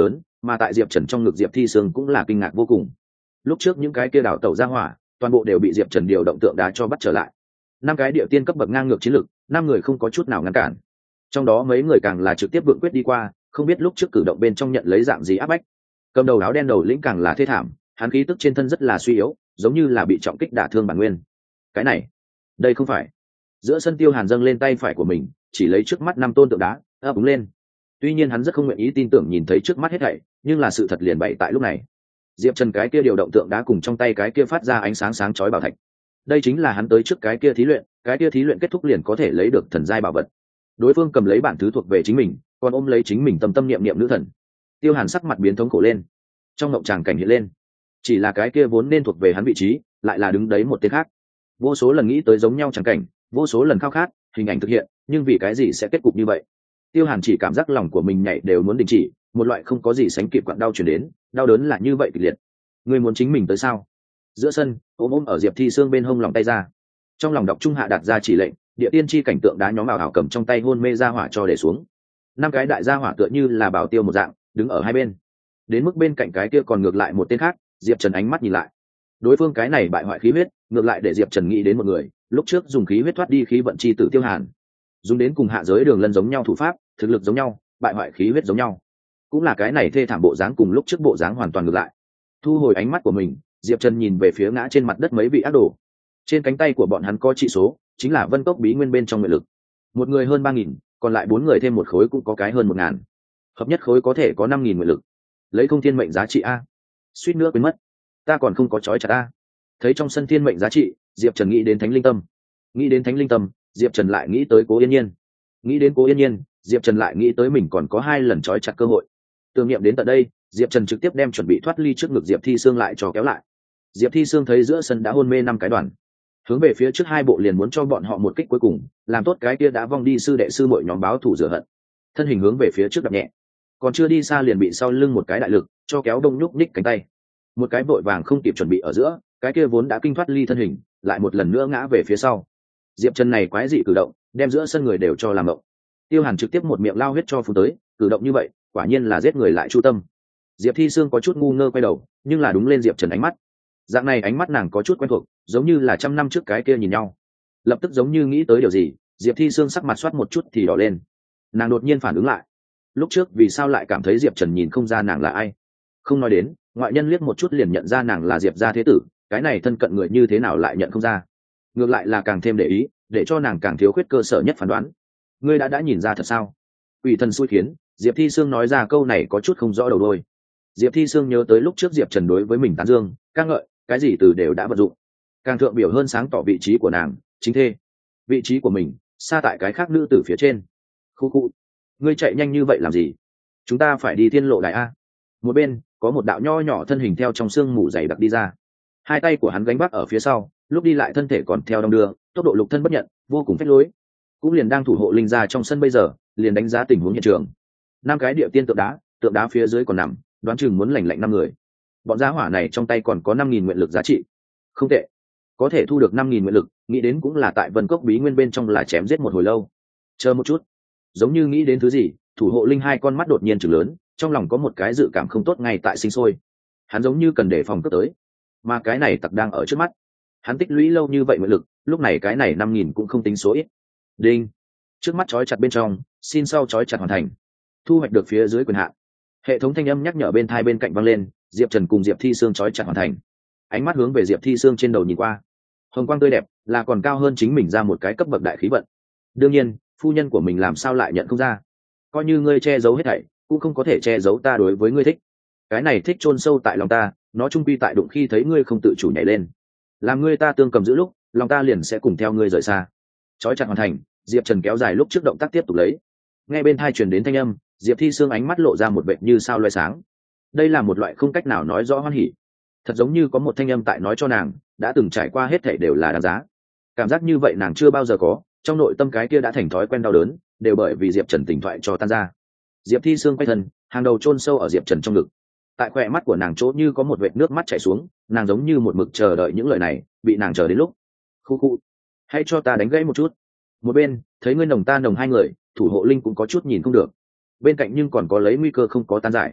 mà tại diệp trần trong ngực diệp thi sương cũng là kinh ngạc vô cùng. Lúc trước những cái kia đảo tàu ra hỏa toàn bộ đều bị diệp trần điều động tượng đá cho bắt trở lại. 5 cái địa tiên cấp bậc ngang ngược chiến lực, 5 người không có chút nào ngăn cản, trong đó mấy người càng là trực tiếp vượng quyết đi qua, không biết lúc trước cử động bên trong nhận lấy dạng gì áp bách. Cầm đầu áo đen đầu lĩnh càng là thê thảm, hắn khí tức trên thân rất là suy yếu, giống như là bị trọng kích đả thương bản nguyên. Cái này, đây không phải. Giữa sân Tiêu Hàn dâng lên tay phải của mình, chỉ lấy trước mắt 5 tôn tượng đá, ấp úng lên. Tuy nhiên hắn rất không nguyện ý tin tưởng nhìn thấy trước mắt hết thảy, nhưng là sự thật liền bày tại lúc này. Diệp Trần cái kia điều động tượng đá cùng trong tay cái kia phát ra ánh sáng sáng chói bảo thạch. Đây chính là hắn tới trước cái kia thí luyện, cái kia thí luyện kết thúc liền có thể lấy được thần giai bảo vật. Đối phương cầm lấy bản thứ thuộc về chính mình, còn ôm lấy chính mình tâm tâm niệm niệm nữ thần. Tiêu Hàn sắc mặt biến thống khổ lên, trong ngộng tràng cảnh hiện lên, chỉ là cái kia vốn nên thuộc về hắn vị trí, lại là đứng đấy một tên khác. Vô số lần nghĩ tới giống nhau tràng cảnh, vô số lần khao khát hình ảnh thực hiện, nhưng vì cái gì sẽ kết cục như vậy? Tiêu Hàn chỉ cảm giác lòng của mình nhảy đều muốn đình chỉ, một loại không có gì sánh kịp quặn đau truyền đến, đau đớn là như vậy kịch liệt. Ngươi muốn chính mình tới sao? Giữa sân, ôm ở Diệp Thi Sương bên hông lòng tay ra, trong lòng đọc trung hạ đạt ra chỉ lệnh, địa tiên chi cảnh tượng đá nhóm ảo cầm trong tay hôn mê ra hỏa cho để xuống. 5 cái đại gia hỏa tựa như là bảo tiêu một dạng, đứng ở hai bên. Đến mức bên cạnh cái kia còn ngược lại một tên khác, Diệp Trần ánh mắt nhìn lại. Đối phương cái này bại hoại khí huyết, ngược lại để Diệp Trần nghĩ đến một người, lúc trước dùng khí huyết thoát đi khí vận chi tử Tiêu Hàn. Dùng đến cùng hạ giới Đường Lân giống nhau thủ pháp, thực lực giống nhau, bại hoại khí huyết giống nhau. Cũng là cái này thê thảm bộ dáng cùng lúc trước bộ dáng hoàn toàn ngược lại. Thu hồi ánh mắt của mình, Diệp Trần nhìn về phía ngã trên mặt đất mấy vị ác đồ. Trên cánh tay của bọn hắn có trị số, chính là Vân Cốc bí nguyên bên trong nguyện lực. Một người hơn 3.000, còn lại 4 người thêm một khối cũng có cái hơn 1.000. Hợp nhất khối có thể có 5.000 nguyện lực. Lấy không thiên mệnh giá trị a. Suýt nữa quên mất, ta còn không có chói chặt a. Thấy trong sân thiên mệnh giá trị, Diệp Trần nghĩ đến Thánh Linh Tâm. Nghĩ đến Thánh Linh Tâm, Diệp Trần lại nghĩ tới Cố Yên Nhiên. Nghĩ đến Cố Yên Nhiên, Diệp Trần lại nghĩ tới mình còn có 2 lần chói chặt cơ hội. Tưởng niệm đến tận đây, Diệp Trần trực tiếp đem chuẩn bị thoát ly trước ngực Diệp Thi Sương lại cho kéo lại. Diệp Thi Sương thấy giữa sân đã hôn mê 5 cái đoàn, hướng về phía trước 2 bộ liền muốn cho bọn họ một kích cuối cùng, làm tốt cái kia đã vong đi sư đệ sư muội nhóm báo thù rửa hận. Thân hình hướng về phía trước đập nhẹ, còn chưa đi xa liền bị sau lưng một cái đại lực cho kéo đông nhúc nhích cánh tay. Một cái vội vàng không kịp chuẩn bị ở giữa, cái kia vốn đã kinh thoát ly thân hình, lại một lần nữa ngã về phía sau. Diệp Trần này quái dị cử động, đem giữa sân người đều cho làm động. Tiêu Hàn trực tiếp một miệng lao huyết cho phun tới, cử động như vậy, quả nhiên là giết người lại chu tâm. Diệp Thi Sương có chút ngu ngơ quay đầu, nhưng là đúng lên Diệp Trần ánh mắt. Dạng này ánh mắt nàng có chút quen thuộc, giống như là 100 năm trước cái kia nhìn nhau. Lập tức giống như nghĩ tới điều gì, Diệp Thi Sương sắc mặt xoát một chút thì đỏ lên. Nàng đột nhiên phản ứng lại, lúc trước vì sao lại cảm thấy Diệp Trần nhìn không ra nàng là ai? Không nói đến, ngoại nhân liếc một chút liền nhận ra nàng là Diệp gia thế tử, cái này thân cận người như thế nào lại nhận không ra? Ngược lại là càng thêm để ý, để cho nàng càng thiếu khuyết cơ sở nhất phán đoán. Ngươi đã nhìn ra thật sao? Quỷ thần xui khiến, Diệp Thi Sương nói ra câu này có chút không rõ đầu đuôi. Diệp Thi Sương nhớ tới lúc trước Diệp Trần đối với mình tán dương, ca ngợi, cái gì từ đều đã vận dụng. Càng thượng biểu hơn sáng tỏ vị trí của nàng, chính thê. Vị trí của mình, xa tại cái khác nữ tử phía trên. Khu khu, ngươi chạy nhanh như vậy làm gì? Chúng ta phải đi Thiên Lộ Đài a. Một bên, có một đạo nho nhỏ thân hình theo trong sương mù dày đặc đi ra. 2 tay của hắn gánh vác ở phía sau, lúc đi lại thân thể còn theo đong đưa, tốc độ lục thân bất nhận, vô cùng phách lối. Cũng liền đang thủ hộ linh gia trong sân bây giờ, liền đánh giá tình huống hiện trường. 5 cái địa tiên tượng đá phía dưới còn nằm, đoán chừng muốn lành lạnh 5 người. Bọn giá hỏa này trong tay còn có 5.000 nguyện lực giá trị. Không tệ, có thể thu được 5.000 nguyện lực, nghĩ đến cũng là tại Vân Cốc bí nguyên bên trong là chém giết một hồi lâu. Chờ một chút, giống như nghĩ đến thứ gì, thủ hộ linh 2 con mắt đột nhiên trừng lớn, trong lòng có một cái dự cảm không tốt ngay tại sinh sôi. Hắn giống như cần đề phòng cướp tới, mà cái này tặc đang ở trước mắt. Hắn tích lũy lâu như vậy nguyện lực, lúc này cái này 5.000 cũng không tính số ít. Đinh, trước mắt trói chặt bên trong, xin sau trói chặt hoàn thành, thu hoạch được phía dưới quyền hạn. Hệ thống thanh âm nhắc nhở bên thai bên cạnh vang lên. Diệp Trần cùng Diệp Thi Sương trói chặt hoàn thành. Ánh mắt hướng về Diệp Thi Sương trên đầu nhìn qua, hồng quang tươi đẹp, là còn cao hơn chính mình ra một cái cấp bậc đại khí vận. Đương nhiên, phu nhân của mình làm sao lại nhận không ra? Coi như ngươi che giấu hết thảy, cũng không có thể che giấu ta đối với ngươi thích. Cái này thích chôn sâu tại lòng ta, nó trung quy tại đụng khi thấy ngươi không tự chủ nhảy lên, làm ngươi ta tương cầm giữ lúc, lòng ta liền sẽ cùng theo ngươi rời xa. Trói chặt hoàn thành, Diệp Trần kéo dài lúc trước động tác tiếp tục lấy. Nghe bên thai truyền đến thanh âm, Diệp Thi Sương ánh mắt lộ ra một vệt như sao loé sáng. Đây là một loại không cách nào nói rõ hoan hỉ, thật giống như có một thanh âm tại nói cho nàng, đã từng trải qua hết thảy đều là đáng giá. Cảm giác như vậy nàng chưa bao giờ có, trong nội tâm cái kia đã thành thói quen đau đớn, đều bởi vì Diệp Trần tỉnh thoại cho tan ra. Diệp Thi Sương quay thân, hàng đầu chôn sâu ở Diệp Trần trong ngực. Tại khỏe mắt của nàng chỗ như có một vệt nước mắt chảy xuống, nàng giống như một mực chờ đợi những lời này, bị nàng chờ đến lúc. Khu khu, hãy cho ta đánh gãy một chút. Một bên, thấy ngươi nồng ta nồng 2 người, thủ hộ linh cũng có chút nhìn không được. Bên cạnh nhưng còn có lấy nguy cơ không có tan giải.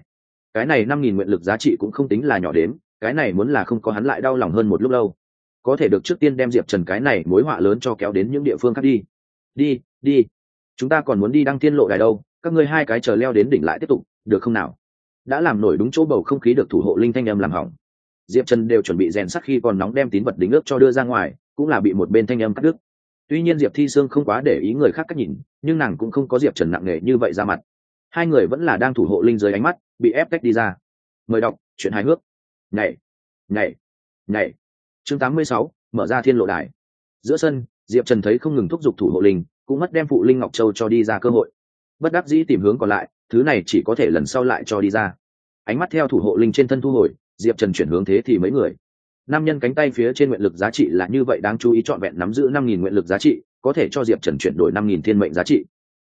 cái này 5.000 nguyện lực giá trị cũng không tính là nhỏ đến, cái này muốn là không có hắn lại đau lòng hơn một lúc lâu. Có thể được trước tiên đem Diệp Trần cái này mối họa lớn cho kéo đến những địa phương khác đi. Đi, chúng ta còn muốn đi Đăng Thiên Lộ Đài đâu, các ngươi hai cái chờ leo đến đỉnh lại tiếp tục, được không nào? Đã làm nổi đúng chỗ bầu không khí được thủ hộ linh thanh âm làm hỏng. Diệp Trần đều chuẩn bị rèn sắt khi còn nóng đem tín vật đính ước cho đưa ra ngoài, cũng là bị một bên thanh âm cắt đứt. Tuy nhiên Diệp Thi Sương không quá để ý người khác cách nhìn, nhưng nàng cũng không có Diệp Trần nặng nề như vậy ra mặt. Hai người vẫn là đang thủ hộ linh dưới ánh mắt, bị ép cách đi ra. Mời đọc chuyện hài hước. Nhảy. Chương 86, mở ra Thiên Lộ Đài. Giữa sân, Diệp Trần thấy không ngừng thúc giục thủ hộ linh, cũng mất đem phụ linh Ngọc Châu cho đi ra cơ hội. Bất đắc dĩ tìm hướng còn lại, thứ này chỉ có thể lần sau lại cho đi ra. Ánh mắt theo thủ hộ linh trên thân thu hồi, Diệp Trần chuyển hướng thế thì mấy người. Nam nhân cánh tay phía trên nguyện lực giá trị là như vậy, đáng chú ý trọn vẹn nắm giữ 5.000 nguyện lực giá trị, có thể cho Diệp Trần chuyển đổi 5.000 thiên mệnh giá trị.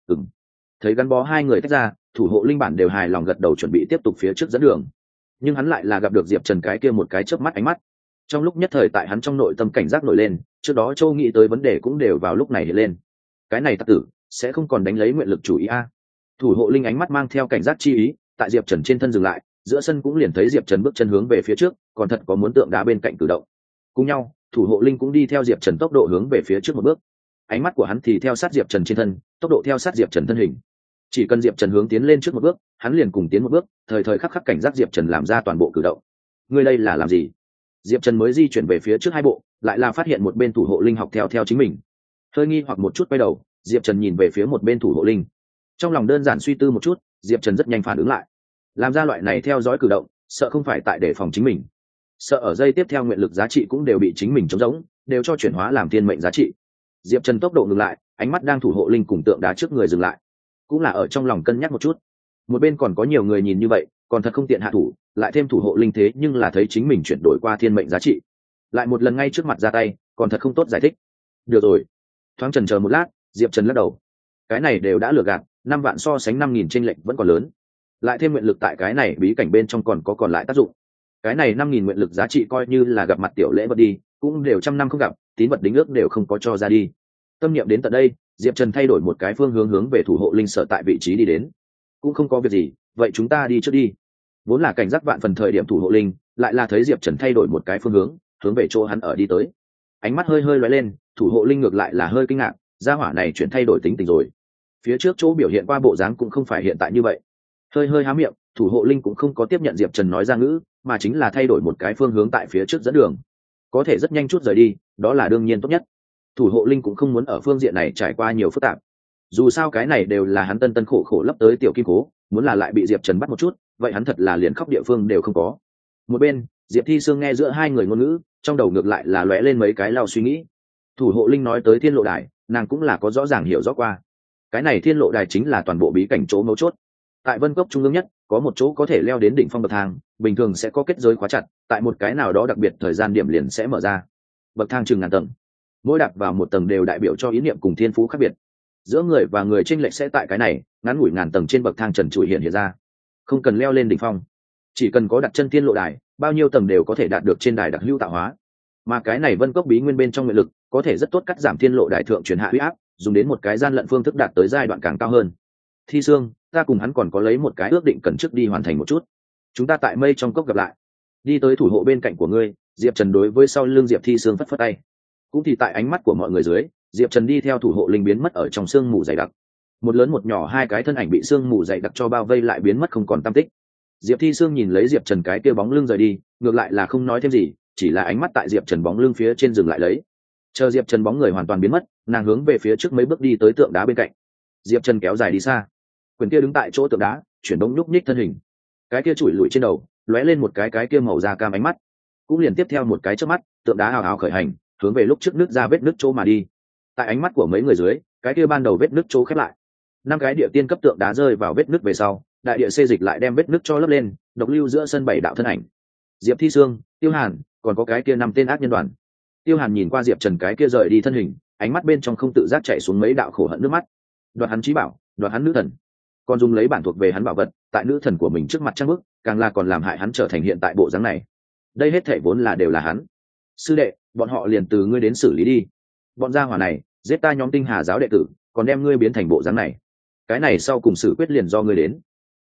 Thấy gắn bó hai người tách ra, thủ hộ linh bản đều hài lòng gật đầu chuẩn bị tiếp tục phía trước dẫn đường. Nhưng hắn lại là gặp được Diệp Trần cái kia một cái chớp mắt ánh mắt. Trong lúc nhất thời tại hắn trong nội tâm cảnh giác nổi lên, trước đó Châu nghĩ tới vấn đề cũng đều vào lúc này hiện lên. Cái này tặc tử sẽ không còn đánh lấy nguyện lực chủ ý a. Thủ hộ linh ánh mắt mang theo cảnh giác chi ý, tại Diệp Trần trên thân dừng lại, giữa sân cũng liền thấy Diệp Trần bước chân hướng về phía trước, còn thật có muốn tượng đá bên cạnh cử động. Cùng nhau, thủ hộ linh cũng đi theo Diệp Trần tốc độ hướng về phía trước một bước. Ánh mắt của hắn thì theo sát Diệp Trần trên thân, tốc độ theo sát Diệp Trần thân hình. Chỉ cần Diệp Trần hướng tiến lên trước một bước, hắn liền cùng tiến một bước, thời thời khắc khắc cảnh giác Diệp Trần làm ra toàn bộ cử động. Ngươi đây là làm gì? Diệp Trần mới di chuyển về phía trước hai bộ, lại là phát hiện một bên thủ hộ linh học theo chính mình. Hơi nghi hoặc một chút quay đầu, Diệp Trần nhìn về phía một bên thủ hộ linh. Trong lòng đơn giản suy tư một chút, Diệp Trần rất nhanh phản ứng lại. Làm ra loại này theo dõi cử động, sợ không phải tại đề phòng chính mình, sợ ở giây tiếp theo nguyện lực giá trị cũng đều bị chính mình trống rỗng, đều cho chuyển hóa làm thiên mệnh giá trị. Diệp Trần tốc độ ngừng lại, ánh mắt đang thủ hộ linh cùng tượng đá trước người dừng lại, cũng là ở trong lòng cân nhắc một chút. Một bên còn có nhiều người nhìn như vậy, còn thật không tiện hạ thủ, lại thêm thủ hộ linh thế nhưng là thấy chính mình chuyển đổi qua thiên mệnh giá trị, lại một lần ngay trước mặt ra tay, còn thật không tốt giải thích. Được rồi. Thoáng chần chờ một lát, Diệp Trần lắc đầu. Cái này đều đã lừa gạt, 5 vạn so sánh 5.000 chênh lệch vẫn còn lớn. Lại thêm nguyện lực tại cái này bí cảnh bên trong còn có còn lại tác dụng. Cái này 5.000 nguyện lực giá trị coi như là gặp mặt tiểu lễ vật đi, cũng đều trăm năm không gặp, tín vật đính ước đều không có cho ra đi. Tâm niệm đến tận đây, Diệp Trần thay đổi một cái phương hướng về thủ hộ linh sở tại vị trí đi đến. Cũng không có việc gì, vậy chúng ta đi trước đi. Vốn là cảnh giác vạn phần thời điểm thủ hộ linh, lại là thấy Diệp Trần thay đổi một cái phương hướng về chỗ hắn ở đi tới. Ánh mắt hơi lóe lên, thủ hộ linh ngược lại là hơi kinh ngạc, gia hỏa này chuyển thay đổi tính tình rồi. Phía trước chỗ biểu hiện qua bộ dáng cũng không phải hiện tại như vậy. Hơi há miệng, thủ hộ linh cũng không có tiếp nhận Diệp Trần nói ra ngữ, mà chính là thay đổi một cái phương hướng tại phía trước dẫn đường. Có thể rất nhanh chút rời đi, đó là đương nhiên tốt nhất. Thủ hộ linh cũng không muốn ở phương diện này trải qua nhiều phức tạp. Dù sao cái này đều là hắn tân khổ lấp tới tiểu kim cố, muốn là lại bị Diệp Trần bắt một chút, vậy hắn thật là liền khóc địa phương đều không có. Một bên, Diệp Thi Sương nghe giữa hai người ngôn ngữ, trong đầu ngược lại là lóe lên mấy cái lao suy nghĩ. Thủ hộ linh nói tới Thiên Lộ Đài, nàng cũng là có rõ ràng hiểu rõ qua. Cái này Thiên Lộ Đài chính là toàn bộ bí cảnh chỗ mấu chốt. Tại Vân Cốc trung ương nhất, có một chỗ có thể leo đến đỉnh phong bậc thang, bình thường sẽ có kết giới khóa chặt, tại một cái nào đó đặc biệt thời gian điểm liền sẽ mở ra. Bậc thang chừng ngàn tầng, mỗi đạp vào một tầng đều đại biểu cho ý niệm cùng thiên phú khác biệt. Giữa người và người chênh lệch sẽ tại cái này, ngắn ngủi ngàn tầng trên bậc thang trần trụi hiện ra. Không cần leo lên đỉnh phong, chỉ cần có đặt chân Thiên Lộ Đài, bao nhiêu tầng đều có thể đạt được trên đài đặc hữu tạo hóa. Mà cái này Vân Cốc bí nguyên bên trong nguyện lực, có thể rất tốt cắt giảm Thiên Lộ Đài thượng truyền hạ uy áp, dùng đến một cái gian lận phương thức đạt tới giai đoạn càng cao hơn. Thi Sương, ta cùng hắn còn có lấy một cái ước định cần trước đi hoàn thành một chút. Chúng ta tại mây trong cốc gặp lại. Đi tới thủ hộ bên cạnh của ngươi, Diệp Trần đối với sau lưng Diệp Thi Sương phất phất tay. Cũng thì tại ánh mắt của mọi người dưới, Diệp Trần đi theo thủ hộ linh biến mất ở trong sương mù dày đặc. Một lớn một nhỏ hai cái thân ảnh bị sương mù dày đặc cho bao vây lại biến mất không còn tăm tích. Diệp Thi Sương nhìn lấy Diệp Trần cái kia bóng lưng rời đi, ngược lại là không nói thêm gì, chỉ là ánh mắt tại Diệp Trần bóng lưng phía trên dừng lại lấy. Chờ Diệp Trần bóng người hoàn toàn biến mất, nàng hướng về phía trước mấy bước đi tới tượng đá bên cạnh. Diệp Trần kéo dài đi xa, quyền kia đứng tại chỗ tượng đá, chuyển động nhúc nhích thân hình. Cái kia chùi lùi trên đầu, lóe lên một cái kia màu da cam ánh mắt. Cũng liền tiếp theo một cái chớp mắt, tượng đá hào hào khởi hành, hướng về lúc trước nước ra vết nước chỗ mà đi. Tại ánh mắt của mấy người dưới, cái kia ban đầu vết nước chỗ khép lại. 5 cái địa tiên cấp tượng đá rơi vào vết nước về sau, đại địa xê dịch lại đem vết nước cho lấp lên, độc lưu giữa sân 7 đạo thân ảnh. Diệp Thi Sương, Tiêu Hàn, còn có cái kia 5 tên ác nhân đoàn. Tiêu Hàn nhìn qua Diệp Trần cái kia rời đi thân hình, ánh mắt bên trong không tự giác chảy xuống mấy đạo khổ hận nước mắt. Đoạt hắn chí bảo, đoạt hắn nữ thần, còn dùng lấy bản thuộc về hắn bảo vật, tại nữ thần của mình trước mặt trang bức, càng là còn làm hại hắn trở thành hiện tại bộ dáng này. Đây hết thảy vốn là đều là hắn. Sư đệ, bọn họ liền từ ngươi đến xử lý đi. Bọn gia hỏa này, giết ta nhóm Tinh Hà giáo đệ tử, còn đem ngươi biến thành bộ dáng này. Cái này sau cùng xử quyết liền do ngươi đến.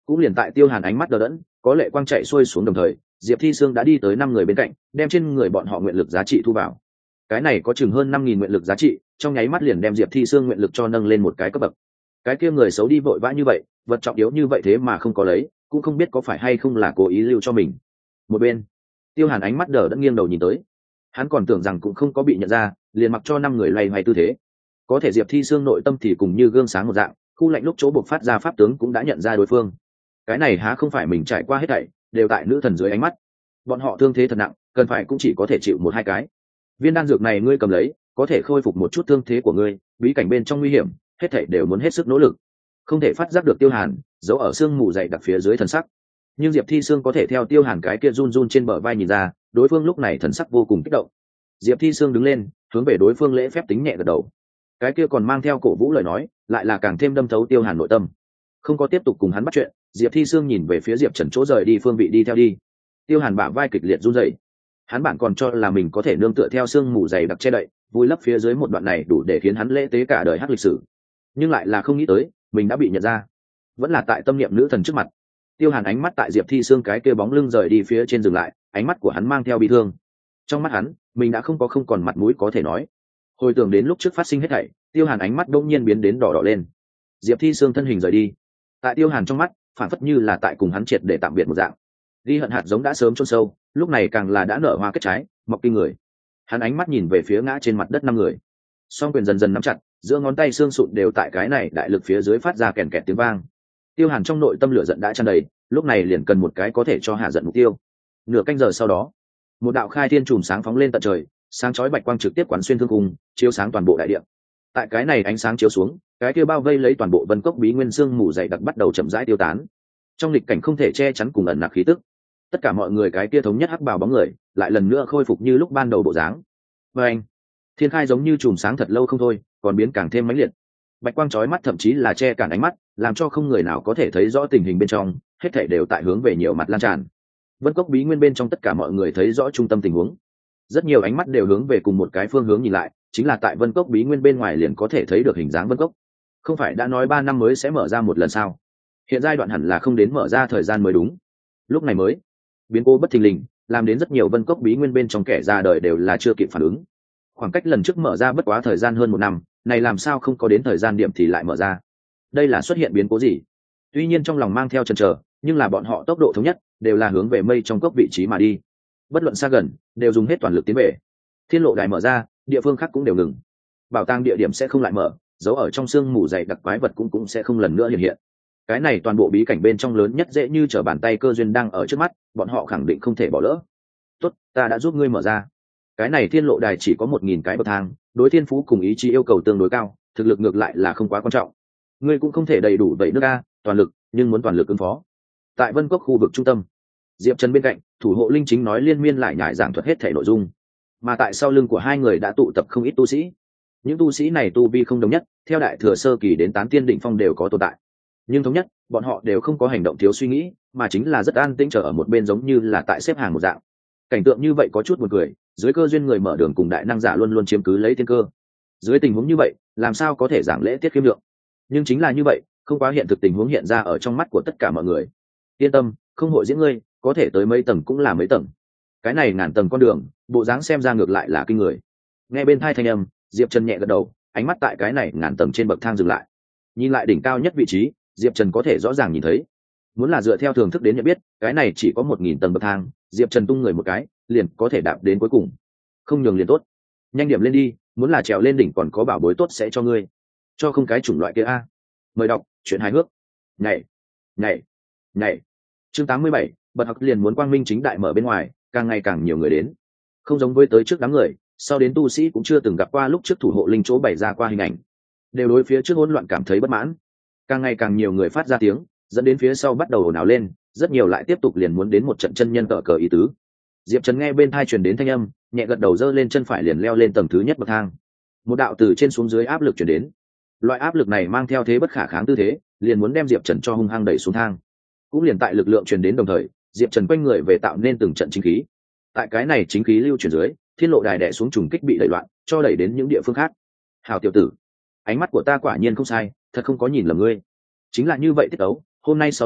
Cũng liền tại Tiêu Hàn ánh mắt đờ đẫn, có lệ quang chạy xuôi xuống đồng thời, Diệp Thi Sương đã đi tới 5 người bên cạnh, đem trên người bọn họ nguyện lực giá trị thu vào. Cái này có chừng hơn 5.000 nguyện lực giá trị, trong nháy mắt liền đem Diệp Thi Sương nguyện lực cho nâng lên một cái cấp bậc. Cái kia người xấu đi vội vã như vậy, vật trọng yếu như vậy thế mà không có lấy, cũng không biết có phải hay không là cố ý lưu cho mình. Một bên, Tiêu Hàn ánh mắt đờ đẫn nghiêng đầu nhìn tới, hắn còn tưởng rằng cũng không có bị nhận ra, liền mặc cho 5 người loay hoay tư thế. Có thể Diệp Thi Sương nội tâm thì cùng như gương sáng một dạng, khu lạnh lúc chỗ buộc phát ra pháp tướng cũng đã nhận ra đối phương. Cái này há không phải mình trải qua hết thảy đều tại nữ thần dưới ánh mắt. Bọn họ thương thế thật nặng, cần phải cũng chỉ có thể chịu 1-2 cái. Viên đan dược này ngươi cầm lấy, có thể khôi phục một chút thương thế của ngươi, bí cảnh bên trong nguy hiểm, hết thảy đều muốn hết sức nỗ lực. Không thể phát giác được Tiêu Hàn giấu ở xương mù dày đặc phía dưới thần sắc, nhưng Diệp Thi Sương có thể theo Tiêu Hàn cái kia run run trên bờ vai nhìn ra, đối phương lúc này thần sắc vô cùng kích động. Diệp Thi Sương đứng lên, hướng về đối phương lễ phép tính nhẹ gật đầu. Cái kia còn mang theo cổ vũ lời nói, lại là càng thêm đâm thấu Tiêu Hàn nội tâm. Không có tiếp tục cùng hắn bắt chuyện, Diệp Thi Sương nhìn về phía Diệp Trần chỗ rời đi phương vị đi theo đi. Tiêu Hàn bả vai kịch liệt run rẩy. Hắn bản còn cho là mình có thể nương tựa theo xương mù dày đặc che đậy, vui lấp phía dưới một đoạn này đủ để khiến hắn lễ tế cả đời hắc lịch sử. Nhưng lại là không nghĩ tới, mình đã bị nhận ra. Vẫn là tại tâm niệm nữ thần trước mặt. Tiêu Hàn ánh mắt tại Diệp Thi Sương cái kia bóng lưng rời đi phía trên dừng lại, ánh mắt của hắn mang theo bi thương. Trong mắt hắn, mình đã không còn mặt mũi có thể nói. Hồi tưởng đến lúc trước phát sinh hết thảy, Tiêu Hàn ánh mắt đột nhiên biến đến đỏ đỏ lên. Diệp Thi Sương thân hình rời đi. Tại Tiêu Hàn trong mắt, phản phất như là tại cùng hắn triệt để tạm biệt một dạng. Ghi hận hạt giống đã sớm chôn sâu, lúc này càng là đã nở hoa kết trái, mọc kinh người. Hắn ánh mắt nhìn về phía ngã trên mặt đất 5 người, song quyền dần dần nắm chặt, giữa ngón tay xương sụn đều tại cái này đại lực phía dưới phát ra kèn kẹt tiếng vang. Tiêu Hàn trong nội tâm lửa giận đã tràn đầy, lúc này liền cần một cái có thể cho hạ giận mục tiêu. Nửa canh giờ sau đó, một đạo khai thiên chùm sáng phóng lên tận trời, sáng chói bạch quang trực tiếp quán xuyên thương khung, chiếu sáng toàn bộ đại địa. Tại cái này ánh sáng chiếu xuống, cái kia bao vây lấy toàn bộ vân cốc bí nguyên xương mù dày đặc bắt đầu chậm rãi tiêu tán. Trong lịch cảnh không thể che chắn cùng ẩn nặc khí tức, tất cả mọi người cái kia thống nhất hắc bào bóng người lại lần nữa khôi phục như lúc ban đầu bộ dáng. Và anh, thiên khai giống như chùm sáng thật lâu không thôi, còn biến càng thêm mãnh liệt. Bạch quang chói mắt thậm chí là che cản ánh mắt, làm cho không người nào có thể thấy rõ tình hình bên trong, hết thảy đều tại hướng về nhiều mặt lan tràn. Vân cốc bí nguyên bên trong tất cả mọi người thấy rõ trung tâm tình huống, rất nhiều ánh mắt đều hướng về cùng một cái phương hướng nhìn lại, chính là tại vân cốc bí nguyên bên ngoài liền có thể thấy được hình dáng vân cốc. Không phải đã nói 3 năm mới sẽ mở ra một lần sao? Hiện giai đoạn hẳn là không đến mở ra thời gian mới đúng. Lúc này mới biến cố bất thình lình, làm đến rất nhiều vân cốc bí nguyên bên trong kẻ ra đời đều là chưa kịp phản ứng. Khoảng cách lần trước mở ra bất quá thời gian hơn 1 năm, này làm sao không có đến thời gian điểm thì lại mở ra? Đây là xuất hiện biến cố gì? Tuy nhiên trong lòng mang theo chần chờ, nhưng là bọn họ tốc độ thống nhất, đều là hướng về mây trong cốc vị trí mà đi. Bất luận xa gần, đều dùng hết toàn lực tiến về. Thiên lộ đài mở ra, địa phương khác cũng đều ngừng. Bảo tàng địa điểm sẽ không lại mở, giấu ở trong xương mù dày đặc quái vật cũng sẽ không lần nữa hiện hiện. Cái này toàn bộ bí cảnh bên trong lớn nhất dễ như trở bàn tay cơ duyên đang ở trước mắt, bọn họ khẳng định không thể bỏ lỡ. Tốt, ta đã giúp ngươi mở ra. Cái này thiên lộ đài chỉ có 1.000 cái bậc thang, đối thiên phú cùng ý chí yêu cầu tương đối cao, thực lực ngược lại là không quá quan trọng. Ngươi cũng không thể đầy đủ vậy nước a, toàn lực, nhưng muốn toàn lực ứng phó. Tại Vân Cốc khu vực trung tâm, Diệp Trần bên cạnh, thủ hộ linh chính nói liên miên lại nhải giảng thuật hết thể nội dung. Mà tại sau lưng của hai người đã tụ tập không ít tu sĩ. Những tu sĩ này tu vi không đồng nhất, theo đại thừa sơ kỳ đến tán tiên đỉnh phong đều có tồn tại. Nhưng thống nhất, bọn họ đều không có hành động thiếu suy nghĩ, mà chính là rất an tĩnh chờ ở một bên giống như là tại xếp hàng một dạng. Cảnh tượng như vậy có chút buồn cười, dưới cơ duyên người mở đường cùng đại năng giả luôn luôn chiếm cứ lấy tiên cơ. Dưới tình huống như vậy, làm sao có thể giảng lễ tiết khiêm lượng? Nhưng chính là như vậy, không quá hiện thực tình huống hiện ra ở trong mắt của tất cả mọi người. Yên tâm, không hội diễn ngươi, có thể tới mấy tầng cũng là mấy tầng. Cái này ngàn tầng con đường, bộ dáng xem ra ngược lại là kinh người. Nghe bên tai thanh âm, Diệp Trần nhẹ gật đầu, ánh mắt tại cái này ngàn tầng trên bậc thang dừng lại. Nhìn lại đỉnh cao nhất vị trí, Diệp Trần có thể rõ ràng nhìn thấy. Muốn là dựa theo thường thức đến nhận biết, cái này chỉ có 1.000 tầng bậc thang, Diệp Trần tung người một cái, liền có thể đạp đến cuối cùng. Không nhường liền tốt. Nhanh điểm lên đi, muốn là trèo lên đỉnh còn có bảo bối tốt sẽ cho ngươi. Cho không cái chủng loại kia a. Mời đọc, chuyện hài hước. Nhảy, nhảy, nhảy. Chương 87, bật học liền muốn quang minh chính đại mở bên ngoài, càng ngày càng nhiều người đến. Không giống với tới trước đám người, sau đến tu sĩ cũng chưa từng gặp qua lúc trước thủ hộ linh chỗ bày ra qua hình ảnh, đều đối phía trước hỗn loạn cảm thấy bất mãn. Càng ngày càng nhiều người phát ra tiếng, dẫn đến phía sau bắt đầu ồn ào lên, rất nhiều lại tiếp tục liền muốn đến một trận chân nhân cờ ý tứ. Diệp Trần nghe bên tai truyền đến thanh âm, nhẹ gật đầu giơ lên chân phải liền leo lên tầng thứ nhất bậc thang. Một đạo từ trên xuống dưới áp lực truyền đến. Loại áp lực này mang theo thế bất khả kháng tư thế, liền muốn đem Diệp Trần cho hung hăng đẩy xuống thang. Cũng liền tại lực lượng truyền đến đồng thời, Diệp Trần quanh người về tạo nên từng trận chính khí. Tại cái này chính khí lưu chuyển dưới, thiên lộ đài đè xuống trùng kích bị đẩy loạn, cho đẩy đến những địa phương khác. Hào tiểu tử, ánh mắt của ta quả nhiên không sai, thật không có nhìn lầm ngươi. Chính là như vậy tiết ấu, hôm nay sau đó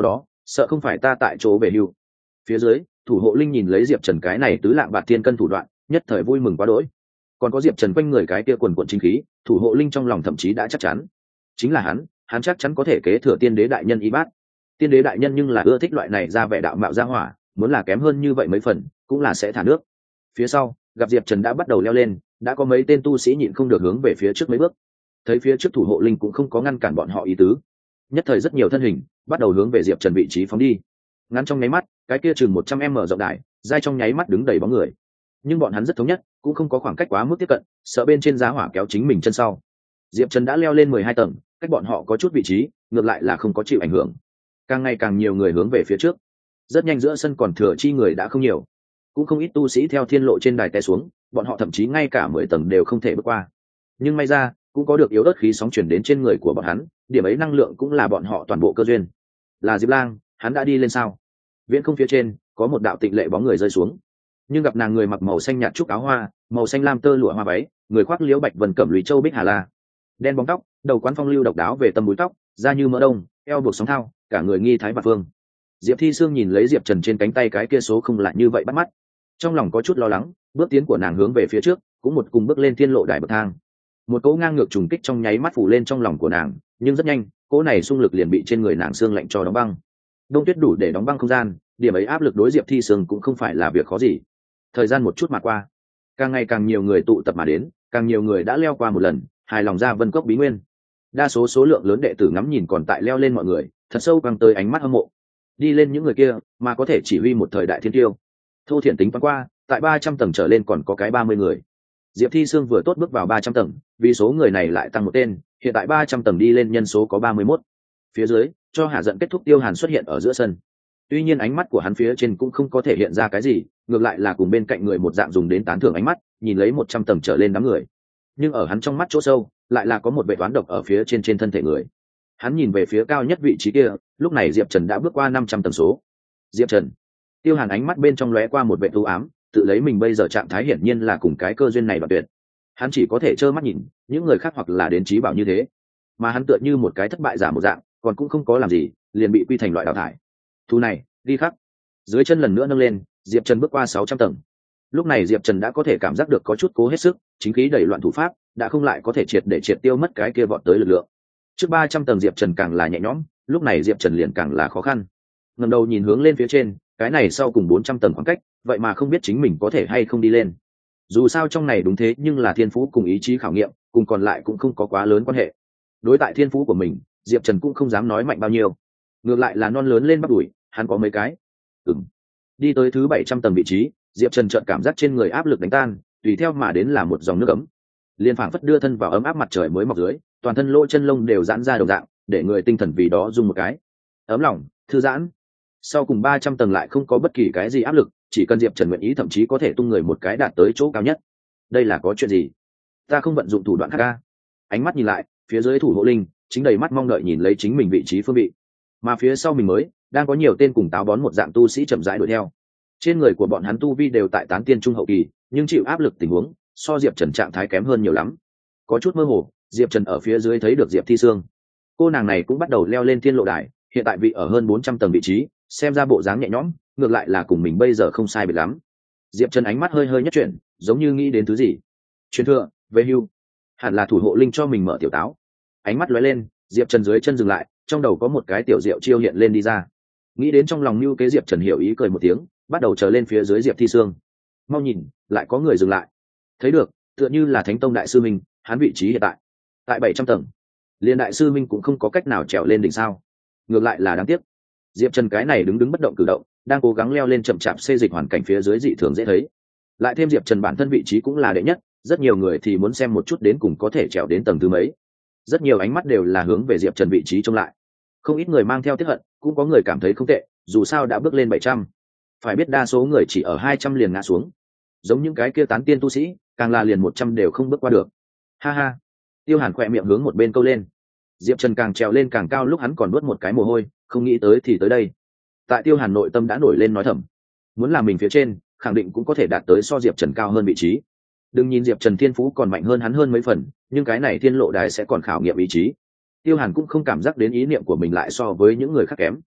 sợ không phải ta tại chỗ về hưu. Phía dưới thủ hộ linh nhìn lấy diệp trần cái này tứ lạng bạc thiên cân thủ đoạn, nhất thời vui mừng quá đỗi. Còn có diệp trần quanh người cái kia quần quần chính khí, thủ hộ linh trong lòng thậm chí đã chắc chắn, chính là hắn chắc chắn có thể kế thừa tiên đế đại nhân y bát. Tiên đế đại nhân nhưng là ưa thích loại này ra vẻ đạo mạo ra hỏa, muốn là kém hơn như vậy mấy phần cũng là sẽ thả nước. Phía sau gặp diệp trần đã bắt đầu leo lên, đã có mấy tên tu sĩ nhịn không được hướng về phía trước mấy bước. Thấy phía trước thủ hộ linh cũng không có ngăn cản bọn họ ý tứ, nhất thời rất nhiều thân hình bắt đầu hướng về diệp trần vị trí phóng đi. Ngắn trong nháy mắt, cái kia chừng 100m rộng đại dai trong nháy mắt đứng đầy bóng người, nhưng bọn hắn rất thống nhất, cũng không có khoảng cách quá mức tiếp cận, sợ bên trên giá hỏa kéo chính mình chân sau. Diệp trần đã leo lên 12 tầng, cách bọn họ có chút vị trí, ngược lại là không có chịu ảnh hưởng. Càng ngày càng nhiều người hướng về phía trước, rất nhanh giữa sân còn thừa chi người đã không nhiều, cũng không ít tu sĩ theo thiên lộ trên đài té xuống, bọn họ thậm chí ngay cả 10 tầng đều không thể bước qua. Nhưng may ra cũng có được yếu ớt khí sóng chuyển đến trên người của bọn hắn, điểm ấy năng lượng cũng là bọn họ toàn bộ cơ duyên. Là Diệp Lang, hắn đã đi lên sao? Viễn không phía trên có một đạo tịnh lệ bóng người rơi xuống, nhưng gặp nàng người mặc màu xanh nhạt trúc áo hoa, màu xanh lam tơ lụa hoa váy, người khoác liễu bạch vân cẩm lùi châu bích hà la, đen bóng tóc, đầu quán phong lưu độc đáo về tâm búi tóc, da như mỡ đông, eo buộc sóng thao, cả người nghi thái bạc phương. Diệp Thi Sương nhìn lấy Diệp Trần trên cánh tay cái kia số không lại như vậy bắt mắt, trong lòng có chút lo lắng. Bước tiến của nàng hướng về phía trước, cũng một cùng bước lên thiên lộ đài bậc thang. Một cỗ ngang ngược trùng kích trong nháy mắt phủ lên trong lòng của nàng, nhưng rất nhanh cỗ này xung lực liền bị trên người nàng xương lạnh cho đóng băng. Đông tuyết đủ để đóng băng không gian, điểm ấy áp lực đối Diệp Thi Sương cũng không phải là việc khó gì. Thời gian một chút mà qua, càng ngày càng nhiều người tụ tập mà đến, càng nhiều người đã leo qua một lần, hài lòng ra Vân Cốc bí nguyên. Đa số số lượng lớn đệ tử ngắm nhìn còn tại leo lên mọi người, thật sâu căng tới ánh mắt hâm mộ. Đi lên những người kia mà có thể chỉ huy một thời đại thiên tiêu. Thô Thiển tính toán qua, tại 300 tầng trở lên còn có cái 30 người. Diệp Thi Sương vừa tốt bước vào 300 tầng, vì số người này lại tăng một tên, hiện tại 300 tầng đi lên nhân số có 31. Phía dưới, cho Hà giận kết thúc Tiêu Hàn xuất hiện ở giữa sân. Tuy nhiên ánh mắt của hắn phía trên cũng không có thể hiện ra cái gì, ngược lại là cùng bên cạnh người một dạng dùng đến tán thưởng ánh mắt, nhìn lấy 100 tầng trở lên đám người. Nhưng ở hắn trong mắt chỗ sâu, lại là có một vẻ toán độc ở phía trên thân thể người. Hắn nhìn về phía cao nhất vị trí kia, lúc này Diệp Trần đã bước qua 500 tầng số. Diệp Trần. Tiêu Hàn ánh mắt bên trong lóe qua một vẻ u ám, tự lấy mình bây giờ trạng thái hiển nhiên là cùng cái cơ duyên này đoạn tuyệt. Hắn chỉ có thể trơ mắt nhìn những người khác hoặc là đến trí bảo như thế, mà hắn tựa như một cái thất bại giả một dạng, còn cũng không có làm gì, liền bị quy thành loại đào thải. Thu này, đi khắc. Dưới chân lần nữa nâng lên, Diệp Trần bước qua 600 tầng. Lúc này Diệp Trần đã có thể cảm giác được có chút cố hết sức, chính khí đẩy loạn thủ pháp, đã không lại có thể triệt tiêu mất cái kia vọt tới lực lượng. Trước 300 tầng Diệp Trần càng là nhẹ nhõm, lúc này Diệp Trần liền càng là khó khăn. Ngẩng đầu nhìn hướng lên phía trên, cái này sau cùng 400 tầng khoảng cách, vậy mà không biết chính mình có thể hay không đi lên. Dù sao trong này đúng thế, nhưng là thiên phú cùng ý chí khảo nghiệm, cùng còn lại cũng không có quá lớn quan hệ. Đối tại thiên phú của mình, Diệp Trần cũng không dám nói mạnh bao nhiêu. Ngược lại là non lớn lên bắt đuổi, hắn có mấy cái. Đi tới thứ 700 tầng vị trí, Diệp Trần chợt cảm giác trên người áp lực đánh tan, tùy theo mà đến là một dòng nước ấm. Liên phảng phất đưa thân vào ấm áp mặt trời mới mọc dưới, toàn thân lỗ chân lông đều giãn ra đồng dạng, để người tinh thần vì đó rung một cái. Ấm lòng, thư giãn. Sau cùng 300 tầng lại không có bất kỳ cái gì áp lực, chỉ cần Diệp Trần nguyện ý thậm chí có thể tung người một cái đạt tới chỗ cao nhất. Đây là có chuyện gì? Ta không vận dụng thủ đoạn khác a. Ánh mắt nhìn lại, phía dưới thủ hộ linh chính đầy mắt mong đợi nhìn lấy chính mình vị trí phương vị. Mà phía sau mình mới đang có nhiều tên cùng táo bón một dạng tu sĩ chậm rãi đuổi theo. Trên người của bọn hắn tu vi đều tại tán tiên trung hậu kỳ, nhưng chịu áp lực tình huống, so Diệp Trần trạng thái kém hơn nhiều lắm. Có chút mơ hồ, Diệp Trần ở phía dưới thấy được Diệp Thi Sương. Cô nàng này cũng bắt đầu leo lên thiên lộ đài, hiện tại vị ở hơn 400 tầng vị trí, xem ra bộ dáng nhẹ nhõm, ngược lại là cùng mình bây giờ không sai biệt lắm. Diệp Trần ánh mắt hơi hơi nhất chuyển, giống như nghĩ đến thứ gì. Truyền thừa, về hưu, hẳn là thủ hộ linh cho mình mở tiểu táo. Ánh mắt lóe lên, Diệp Trần dưới chân dừng lại, trong đầu có một cái tiểu diệu chiêu hiện lên đi ra. Nghĩ đến trong lòng Nưu Kế, Diệp Trần hiểu ý cười một tiếng, bắt đầu chờ lên phía dưới Diệp Thi Sương. Mau nhìn, lại có người dừng lại. Thấy được, tựa như là Thánh Tông đại sư minh, hắn vị trí hiện tại 700 tầng. Liên đại sư minh cũng không có cách nào trèo lên đỉnh sao? Ngược lại là đáng tiếc. Diệp Trần cái này đứng bất động cử động, đang cố gắng leo lên chậm chạp xê dịch hoàn cảnh phía dưới dị thường dễ thấy. Lại thêm Diệp Trần bản thân vị trí cũng là đệ nhất, rất nhiều người thì muốn xem một chút đến cùng có thể trèo đến tầng thứ mấy. Rất nhiều ánh mắt đều là hướng về Diệp Trần vị trí trông lại. Không ít người mang theo tiếc hận, cũng có người cảm thấy không tệ, dù sao đã bước lên 700. Phải biết đa số người chỉ ở 200 liền ngã xuống. Giống những cái kia tán tiên tu sĩ, càng là liền 100 đều không bước qua được. Ha ha. Tiêu Hàn khỏe miệng hướng một bên câu lên. Diệp Trần càng trèo lên càng cao, lúc hắn còn nuốt một cái mồ hôi, không nghĩ tới thì tới đây. Tại Tiêu Hàn nội tâm đã nổi lên nói thầm, muốn làm mình phía trên, khẳng định cũng có thể đạt tới so Diệp Trần cao hơn vị trí. Đừng nhìn Diệp Trần thiên phú còn mạnh hơn hắn hơn mấy phần, nhưng cái này thiên lộ đài sẽ còn khảo nghiệm ý chí. Tiêu Hàn cũng không cảm giác đến ý niệm của mình lại so với những người khác kém.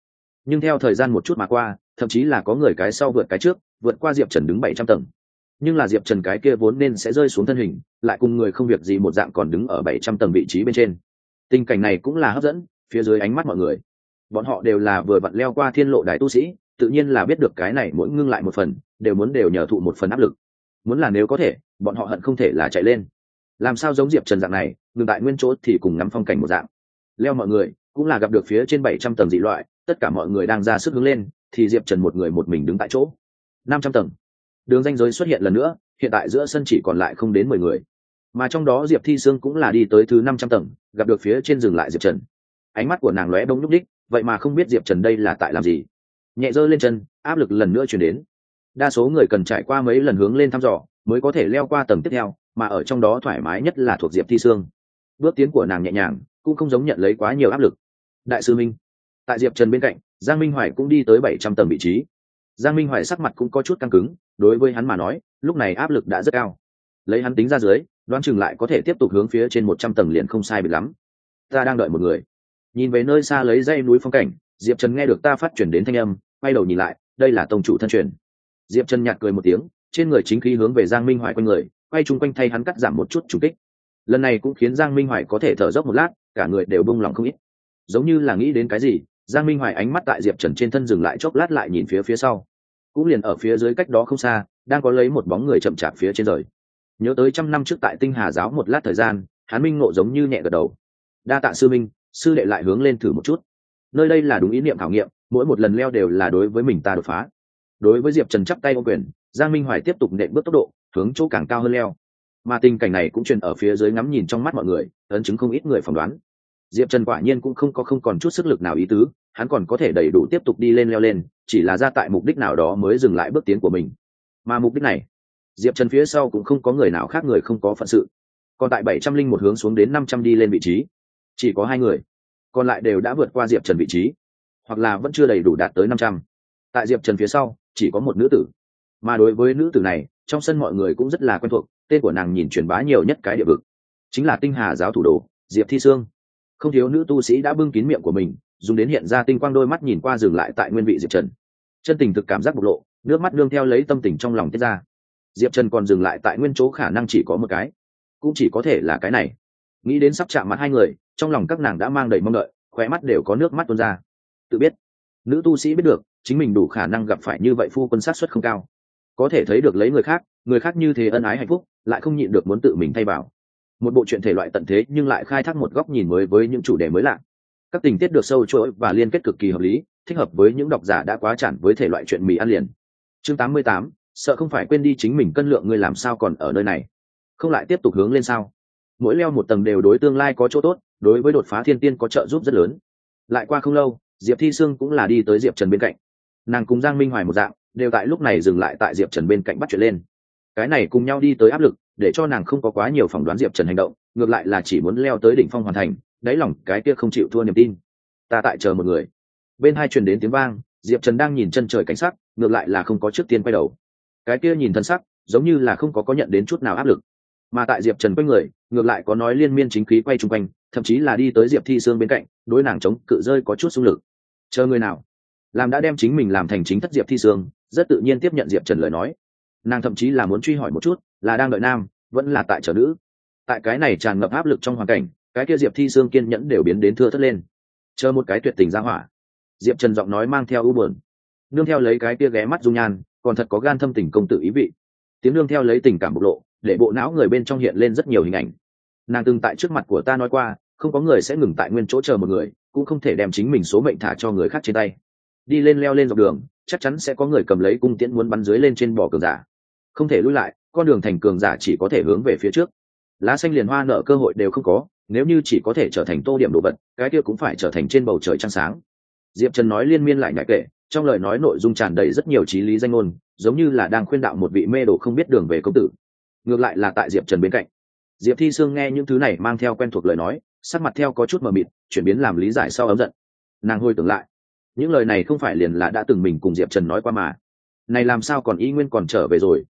Nhưng theo thời gian một chút mà qua, thậm chí là có người cái sau vượt cái trước, vượt qua Diệp Trần đứng 700 tầng. Nhưng là Diệp Trần cái kia vốn nên sẽ rơi xuống thân hình, lại cùng người không việc gì một dạng còn đứng ở 700 tầng vị trí bên trên. Tình cảnh này cũng là hấp dẫn phía dưới ánh mắt mọi người. Bọn họ đều là vừa vặn leo qua thiên lộ đại tu sĩ, tự nhiên là biết được cái này mỗi ngưng lại một phần, đều nhờ thụ một phần áp lực. Muốn là nếu có thể, bọn họ hận không thể là chạy lên. Làm sao giống Diệp Trần dạng này, ngừng tại nguyên chỗ thì cùng ngắm phong cảnh một dạng. Leo mọi người, cũng là gặp được phía trên 700 tầng dị loại, tất cả mọi người đang ra sức hướng lên, thì Diệp Trần một người một mình đứng tại chỗ. 500 tầng. Đường ranh giới xuất hiện lần nữa, hiện tại giữa sân chỉ còn lại không đến 10 người. Mà trong đó Diệp Thi Sương cũng là đi tới thứ 500 tầng, gặp được phía trên dừng lại Diệp Trần. Ánh mắt của nàng lóe bỗng nhúc đích, vậy mà không biết Diệp Trần đây là tại làm gì. Nhẹ giơ lên chân, áp lực lần nữa truyền đến. Đa số người cần trải qua mấy lần hướng lên thăm dò, mới có thể leo qua tầng tiếp theo, mà ở trong đó thoải mái nhất là thuộc Diệp Thi Sương. Bước tiến của nàng nhẹ nhàng, cũng không giống nhận lấy quá nhiều áp lực. Đại sư Minh, tại Diệp Trần bên cạnh, Giang Minh Hoài cũng đi tới 700 tầng vị trí. Giang Minh Hoài sắc mặt cũng có chút căng cứng, đối với hắn mà nói, lúc này áp lực đã rất cao. Lấy hắn tính ra dưới, đoán chừng lại có thể tiếp tục hướng phía trên 100 tầng liền không sai biệt lắm. Ta đang đợi một người. Nhìn về nơi xa lấy dãy núi phong cảnh, Diệp Trần nghe được ta phát chuyển đến thanh âm, quay đầu nhìn lại, đây là tông chủ thân truyền. Diệp Trần nhạt cười một tiếng, trên người chính khí hướng về Giang Minh Hoài quanh người, quay chung quanh thay hắn cắt giảm một chút trùng kích. Lần này cũng khiến Giang Minh Hoài có thể thở dốc một lát, cả người đều bung lòng không ít. Giống như là nghĩ đến cái gì, Giang Minh Hoài ánh mắt tại Diệp Trần trên thân dừng lại chốc lát, lại nhìn phía sau. Cũng liền ở phía dưới cách đó không xa, đang có lấy một bóng người chậm chạp phía trên rời. Nhớ tới 100 năm trước tại Tinh Hà giáo một lát thời gian, hắn minh ngộ giống như nhẹ gật đầu. Đa tạ sư minh, sư đệ lại hướng lên thử một chút. Nơi đây là đúng ý niệm khảo nghiệm, mỗi một lần leo đều là đối với mình ta đột phá. Đối với Diệp Trần chắp tay ôm quyền, Giang Minh Hoài tiếp tục nện bước tốc độ, hướng chỗ càng cao hơn leo. Mà tình cảnh này cũng truyền ở phía dưới ngắm nhìn trong mắt mọi người, ấn chứng không ít người phỏng đoán. Diệp Trần quả nhiên cũng không còn chút sức lực nào ý tứ, hắn còn có thể đầy đủ tiếp tục đi lên leo lên, chỉ là ra tại mục đích nào đó mới dừng lại bước tiến của mình. Mà mục đích này, Diệp Trần phía sau cũng không có người nào khác người không có phận sự. Còn tại 701 hướng xuống đến 500 đi lên vị trí, chỉ có 2 người, còn lại đều đã vượt qua Diệp Trần vị trí, hoặc là vẫn chưa đầy đủ đạt tới 500. Tại Diệp Trần phía sau, chỉ có một nữ tử. Mà đối với nữ tử này, trong sân mọi người cũng rất là quen thuộc, tên của nàng nhìn truyền bá nhiều nhất cái địa vực, chính là Tinh Hà giáo thủ đồ, Diệp Thi Sương. Không thiếu nữ tu sĩ đã bưng kín miệng của mình, dùng đến hiện ra tinh quang đôi mắt nhìn qua dừng lại tại nguyên vị Diệp Trần. Chân tình thực cảm giác bộc lộ, nước mắt nương theo lấy tâm tình trong lòng tiết ra. Diệp Trần còn dừng lại tại nguyên chỗ khả năng chỉ có một cái, cũng chỉ có thể là cái này. Nghĩ đến sắp chạm mặt hai người, trong lòng các nàng đã mang đầy mong đợi, khóe mắt đều có nước mắt tuôn ra. Tự biết, nữ tu sĩ biết được, chính mình đủ khả năng gặp phải như vậy phu quân sát suất không cao. Có thể thấy được lấy người khác như thế ân ái hạnh phúc, lại không nhịn được muốn tự mình thay bảo. Một bộ truyện thể loại tận thế nhưng lại khai thác một góc nhìn mới với những chủ đề mới lạ. Các tình tiết được sâu chuỗi và liên kết cực kỳ hợp lý, thích hợp với những độc giả đã quá chản với thể loại truyện mì ăn liền. Chương 88, sợ không phải quên đi chính mình cân lượng, người làm sao còn ở nơi này? Không lại tiếp tục hướng lên sao? Mỗi leo một tầng đều đối tương lai có chỗ tốt, đối với đột phá thiên tiên có trợ giúp rất lớn. Lại qua không lâu, Diệp Thi Sương cũng là đi tới Diệp Trần bên cạnh. Nàng cùng Giang Minh Hoài một dạng, đều tại lúc này dừng lại tại Diệp Trần bên cạnh bắt chuyện lên. Cái này cùng nhau đi tới áp lực, để cho nàng không có quá nhiều phỏng đoán Diệp Trần hành động, ngược lại là chỉ muốn leo tới đỉnh phong hoàn thành, đáy lòng cái kia không chịu thua niềm tin. Ta tại chờ một người. Bên hai truyền đến tiếng vang, Diệp Trần đang nhìn chân trời cảnh sắc, ngược lại là không có trước tiên quay đầu. Cái kia nhìn thân sắc, giống như là không có nhận đến chút nào áp lực. Mà tại Diệp Trần quanh người, ngược lại có nói liên miên chính khí quay chung quanh, thậm chí là đi tới Diệp Thi Sương bên cạnh, đối nàng chống cự rơi có chút xung lực. Chờ người nào? Làm đã đem chính mình làm thành chính thất Diệp Thi Sương, rất tự nhiên tiếp nhận Diệp Trần lời nói. Nàng thậm chí là muốn truy hỏi một chút, là đang đợi nam, vẫn là tại chờ nữ. Tại cái này tràn ngập áp lực trong hoàn cảnh, cái kia Diệp Thi Sương kiên nhẫn đều biến đến thưa thớt lên. Chờ một cái tuyệt tình ra hỏa. Diệp Trần giọng nói mang theo u buồn, nương theo lấy cái kia ghé mắt dung nhan, còn thật có gan thâm tình công tử ý vị. Tiếng nương theo lấy tình cảm bộc lộ, để bộ não người bên trong hiện lên rất nhiều hình ảnh. Nàng từng tại trước mặt của ta nói qua, không có người sẽ ngừng tại nguyên chỗ chờ một người, cũng không thể đem chính mình số mệnh thả cho người khác trên tay. Đi lên leo lên dọc đường, chắc chắn sẽ có người cầm lấy cung tiễn muốn bắn dưới lên trên bò cường giả. Không thể lùi lại, con đường thành cường giả chỉ có thể hướng về phía trước. Lá xanh liền hoa nở cơ hội đều không có, nếu như chỉ có thể trở thành tô điểm đồ vật, cái kia cũng phải trở thành trên bầu trời trăng sáng. Diệp Trần nói liên miên lại nhại kệ, trong lời nói nội dung tràn đầy rất nhiều chí lý danh ngôn, giống như là đang khuyên đạo một vị mê đồ không biết đường về công tử. Ngược lại là tại Diệp Trần bên cạnh, Diệp Thi Sương nghe những thứ này mang theo quen thuộc lời nói, sắc mặt theo có chút mờ mịt, chuyển biến làm lý giải sau ấm giận. Nàng hồi tưởng lại, những lời này không phải liền là đã từng mình cùng Diệp Trần nói qua mà, này làm sao còn y nguyên còn trở về rồi?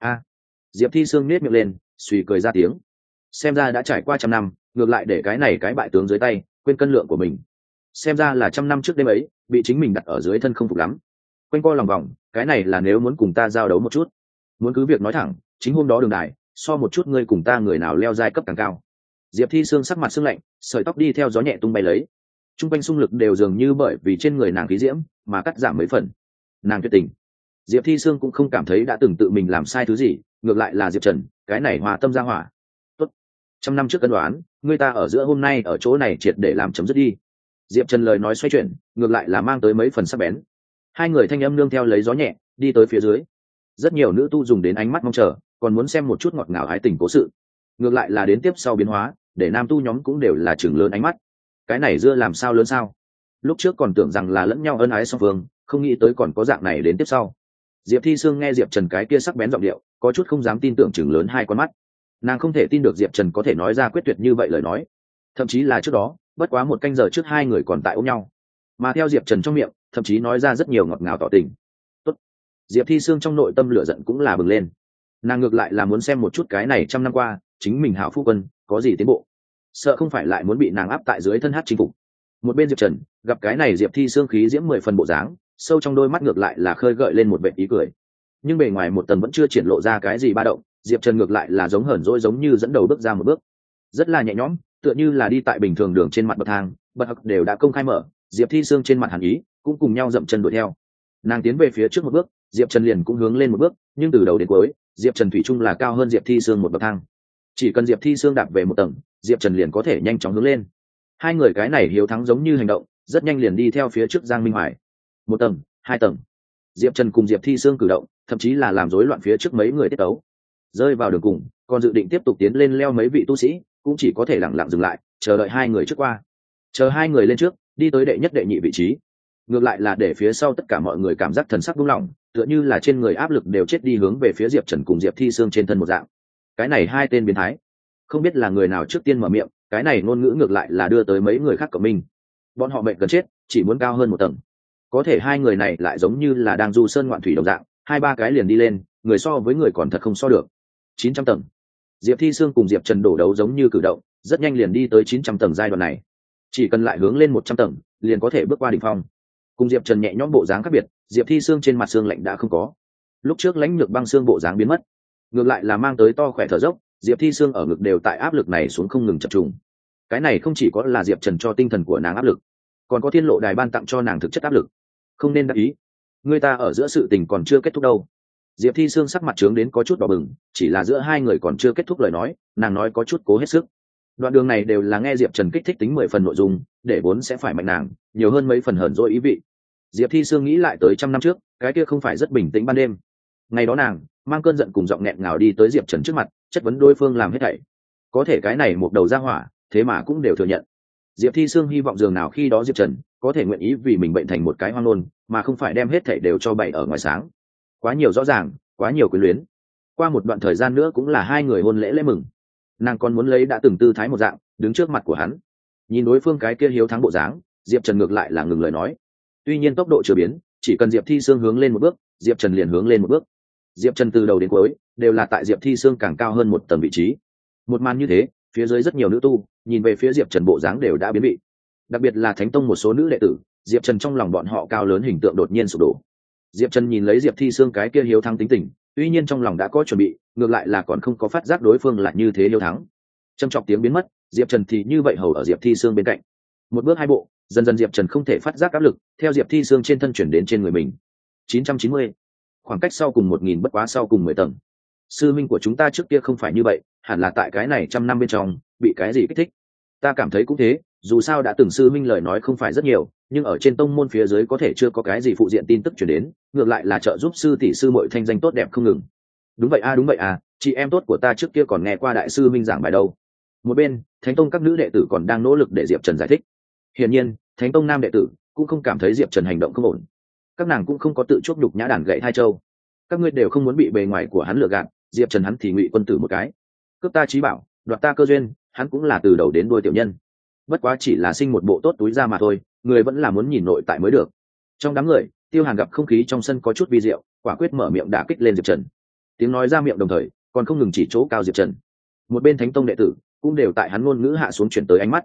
Diệp Thi Sương nết miệng lên, suy cười ra tiếng. Xem ra đã trải qua 100 năm, ngược lại để cái này cái bại tướng dưới tay, quên cân lượng của mình. xem ra là 100 năm trước đêm ấy bị chính mình đặt ở dưới thân không phục lắm. Quanh co lòng vòng, cái này là nếu muốn cùng ta giao đấu một chút, muốn cứ việc nói thẳng, chính hôm đó đường đài so một chút ngươi cùng ta người nào leo giai cấp càng cao. Diệp Thi Sương sắc mặt sưng lạnh, sợi tóc đi theo gió nhẹ tung bay lấy, trung quanh xung lực đều dường như bởi vì trên người nàng khí diễm mà cắt giảm mấy phần. Nàng tuyệt tình. Diệp Thi Sương cũng không cảm thấy đã từng tự mình làm sai thứ gì, ngược lại là Diệp Trần cái này hòa tâm ra hỏa. Tốt, 100 năm trước cân đoán, người ta ở giữa hôm nay ở chỗ này triệt để làm chấm dứt đi. Diệp Trần lời nói xoay chuyển, ngược lại là mang tới mấy phần sắc bén. Hai người thanh âm nương theo lấy gió nhẹ đi tới phía dưới. Rất nhiều nữ tu dùng đến ánh mắt mong chờ, còn muốn xem một chút ngọt ngào hái tình cố sự. Ngược lại là đến tiếp sau biến hóa, để nam tu nhóm cũng đều là chừng lớn ánh mắt. Cái này dưa làm sao lớn sao? Lúc trước còn tưởng rằng là lẫn nhau ân ái song phương, không nghĩ tới còn có dạng này đến tiếp sau. Diệp Thi Sương nghe Diệp Trần cái kia sắc bén giọng điệu, có chút không dám tin tưởng chừng lớn hai con mắt. Nàng không thể tin được Diệp Trần có thể nói ra quyết tuyệt như vậy lời nói. Thậm chí là trước đó, bất quá 1 canh giờ trước hai người còn tại ôm nhau, mà theo Diệp Trần trong miệng, thậm chí nói ra rất nhiều ngọt ngào tỏ tình. Tốt. Diệp Thi Sương trong nội tâm lửa giận cũng là bừng lên. Nàng ngược lại là muốn xem một chút cái này 100 năm qua, chính mình hảo phu quân có gì tiến bộ. Sợ không phải lại muốn bị nàng áp tại dưới thân hát chinh phục. Một bên Diệp Trần gặp cái này Diệp Thi Sương khí diễm 10 phần bộ dáng, sâu trong đôi mắt ngược lại là khơi gợi lên một vệt ý cười. Nhưng bề ngoài một tầng vẫn chưa triển lộ ra cái gì ba động, Diệp Trần ngược lại là giống hờn dỗi giống như dẫn đầu bước ra một bước, rất là nhẹ nhõm, tựa như là đi tại bình thường đường trên mặt bậc thang, bậc học đều đã công khai mở, Diệp Thi Sương trên mặt hàn ý cũng cùng nhau dậm chân đuổi theo. Nàng tiến về phía trước một bước, Diệp Trần liền cũng hướng lên một bước, nhưng từ đầu đến cuối, Diệp Trần thủy chung là cao hơn Diệp Thi Sương một bậc thang. Chỉ cần Diệp Thi Sương đạp về một tầng, Diệp Trần liền có thể nhanh chóng hướng lên. Hai người cái này hiếu thắng giống như hành động, rất nhanh liền đi theo phía trước Giang Minh Hoài. 1 tầng, 2 tầng. Diệp Trần cùng Diệp Thi Sương cử động, thậm chí là làm rối loạn phía trước mấy người tiết tấu. Rơi vào đường cùng, còn dự định tiếp tục tiến lên leo mấy vị tu sĩ, cũng chỉ có thể lặng lặng dừng lại, chờ đợi hai người trước qua. Chờ hai người lên trước, đi tới đệ nhất đệ nhị vị trí. Ngược lại là để phía sau tất cả mọi người cảm giác thần sắc buông lỏng, tựa như là trên người áp lực đều chết đi hướng về phía Diệp Trần cùng Diệp Thi Sương trên thân một dạng. Cái này hai tên biến thái, không biết là người nào trước tiên mở miệng, cái này ngôn ngữ ngược lại là đưa tới mấy người khác của mình. Bọn họ mệt gần chết, chỉ muốn cao hơn 1 tầng. Có thể hai người này lại giống như là đang du sơn ngoạn thủy đồng dạng, 2-3 cái liền đi lên, người so với người còn thật không so được. 900 tầng. Diệp Thi Sương cùng Diệp Trần đổ đấu giống như cử động, rất nhanh liền đi tới 900 tầng giai đoạn này. Chỉ cần lại hướng lên 100 tầng, liền có thể bước qua đỉnh phong. Cùng Diệp Trần nhẹ nhõm bộ dáng khác biệt, Diệp Thi Sương trên mặt xương lạnh đã không có. Lúc trước lãnh nhược băng xương bộ dáng biến mất, ngược lại là mang tới to khỏe thở dốc, Diệp Thi Sương ở ngực đều tại áp lực này xuống không ngừng chập trùng. Cái này không chỉ có là Diệp Trần cho tinh thần của nàng áp lực, còn có Thiên Lộ Đài ban tặng cho nàng thực chất áp lực. Không nên đắc ý, người ta ở giữa sự tình còn chưa kết thúc đâu. Diệp Thi Sương sắc mặt trướng đến có chút đỏ bừng, chỉ là giữa hai người còn chưa kết thúc lời nói, nàng nói có chút cố hết sức. Đoạn đường này đều là nghe Diệp Trần kích thích tính 10 phần nội dung, để vốn sẽ phải mạnh nàng, nhiều hơn mấy phần hờn dỗi ý vị. Diệp Thi Sương nghĩ lại tới 100 năm trước, cái kia không phải rất bình tĩnh ban đêm. Ngày đó nàng mang cơn giận cùng giọng nghẹn ngào đi tới Diệp Trần trước mặt, chất vấn đối phương làm hết thảy. Có thể cái này một đầu ra hỏa, thế mà cũng đều thừa nhận. Diệp Thi Sương hy vọng dường nào khi đó Diệp Trần có thể nguyện ý vì mình bệnh thành một cái hoang nôn, mà không phải đem hết thảy đều cho bày ở ngoài sáng. Quá nhiều rõ ràng, quá nhiều quyến luyến. Qua một đoạn thời gian nữa cũng là hai người hôn lễ lễ mừng. Nàng còn muốn lấy đã từng tư thái một dạng, đứng trước mặt của hắn. Nhìn đối phương cái kia hiếu thắng bộ dáng, Diệp Trần ngược lại là ngừng lời nói. Tuy nhiên tốc độ chưa biến, chỉ cần Diệp Thi Sương hướng lên một bước, Diệp Trần liền hướng lên một bước. Diệp Trần từ đầu đến cuối đều là tại Diệp Thi Sương càng cao hơn 1 tầng vị trí. Một màn như thế, phía dưới rất nhiều nữ tu nhìn về phía Diệp Trần bộ dáng đều đã biến vị. Đặc biệt là Thánh Tông một số nữ đệ tử, Diệp Trần trong lòng bọn họ cao lớn hình tượng đột nhiên sụp đổ. Diệp Trần nhìn lấy Diệp Thi Sương cái kia hiếu thắng tính tình, tuy nhiên trong lòng đã có chuẩn bị, ngược lại là còn không có phát giác đối phương là như thế hiếu thắng. Trầm trọng tiếng biến mất, Diệp Trần thì như vậy hầu ở Diệp Thi Sương bên cạnh. Một bước hai bộ, dần dần Diệp Trần không thể phát giác áp lực theo Diệp Thi Sương trên thân chuyển đến trên người mình. 990. Khoảng cách sau cùng 1000 bất quá sau cùng 10 tầng. Sư minh của chúng ta trước kia không phải như vậy, hẳn là tại cái này 100 năm bên trong bị cái gì kích thích. Ta cảm thấy cũng thế, dù sao đã từng sư minh lời nói không phải rất nhiều, nhưng ở trên tông môn phía dưới có thể chưa có cái gì phụ diện tin tức chuyển đến, ngược lại là trợ giúp sư tỷ sư muội thanh danh tốt đẹp không ngừng. Đúng vậy a, chị em tốt của ta trước kia còn nghe qua đại sư minh giảng bài đâu. Một bên Thánh Tông các nữ đệ tử còn đang nỗ lực để Diệp Trần giải thích. Hiển nhiên Thánh Tông nam đệ tử cũng không cảm thấy Diệp Trần hành động không ổn, các nàng cũng không có tự chuốc nhục nhã đàn gậy hai châu. Các ngươi đều không muốn bị bề ngoài của hắn lừa gạt, Diệp Trần hắn thì ngụy quân tử một cái, cướp ta trí bảo, đoạt ta cơ duyên, hắn cũng là từ đầu đến đuôi tiểu nhân, bất quá chỉ là sinh một bộ tốt túi ra mà thôi, người vẫn là muốn nhìn nội tại mới được. Trong đám người, Tiêu Hàn gặp không khí trong sân có chút vi diệu, quả quyết mở miệng đả kích lên Diệp Trần. Tiếng nói ra miệng đồng thời còn không ngừng chỉ chỗ cao Diệp Trần. Một bên Thánh Tông đệ tử cũng đều tại hắn ngôn ngữ hạ xuống chuyển tới ánh mắt.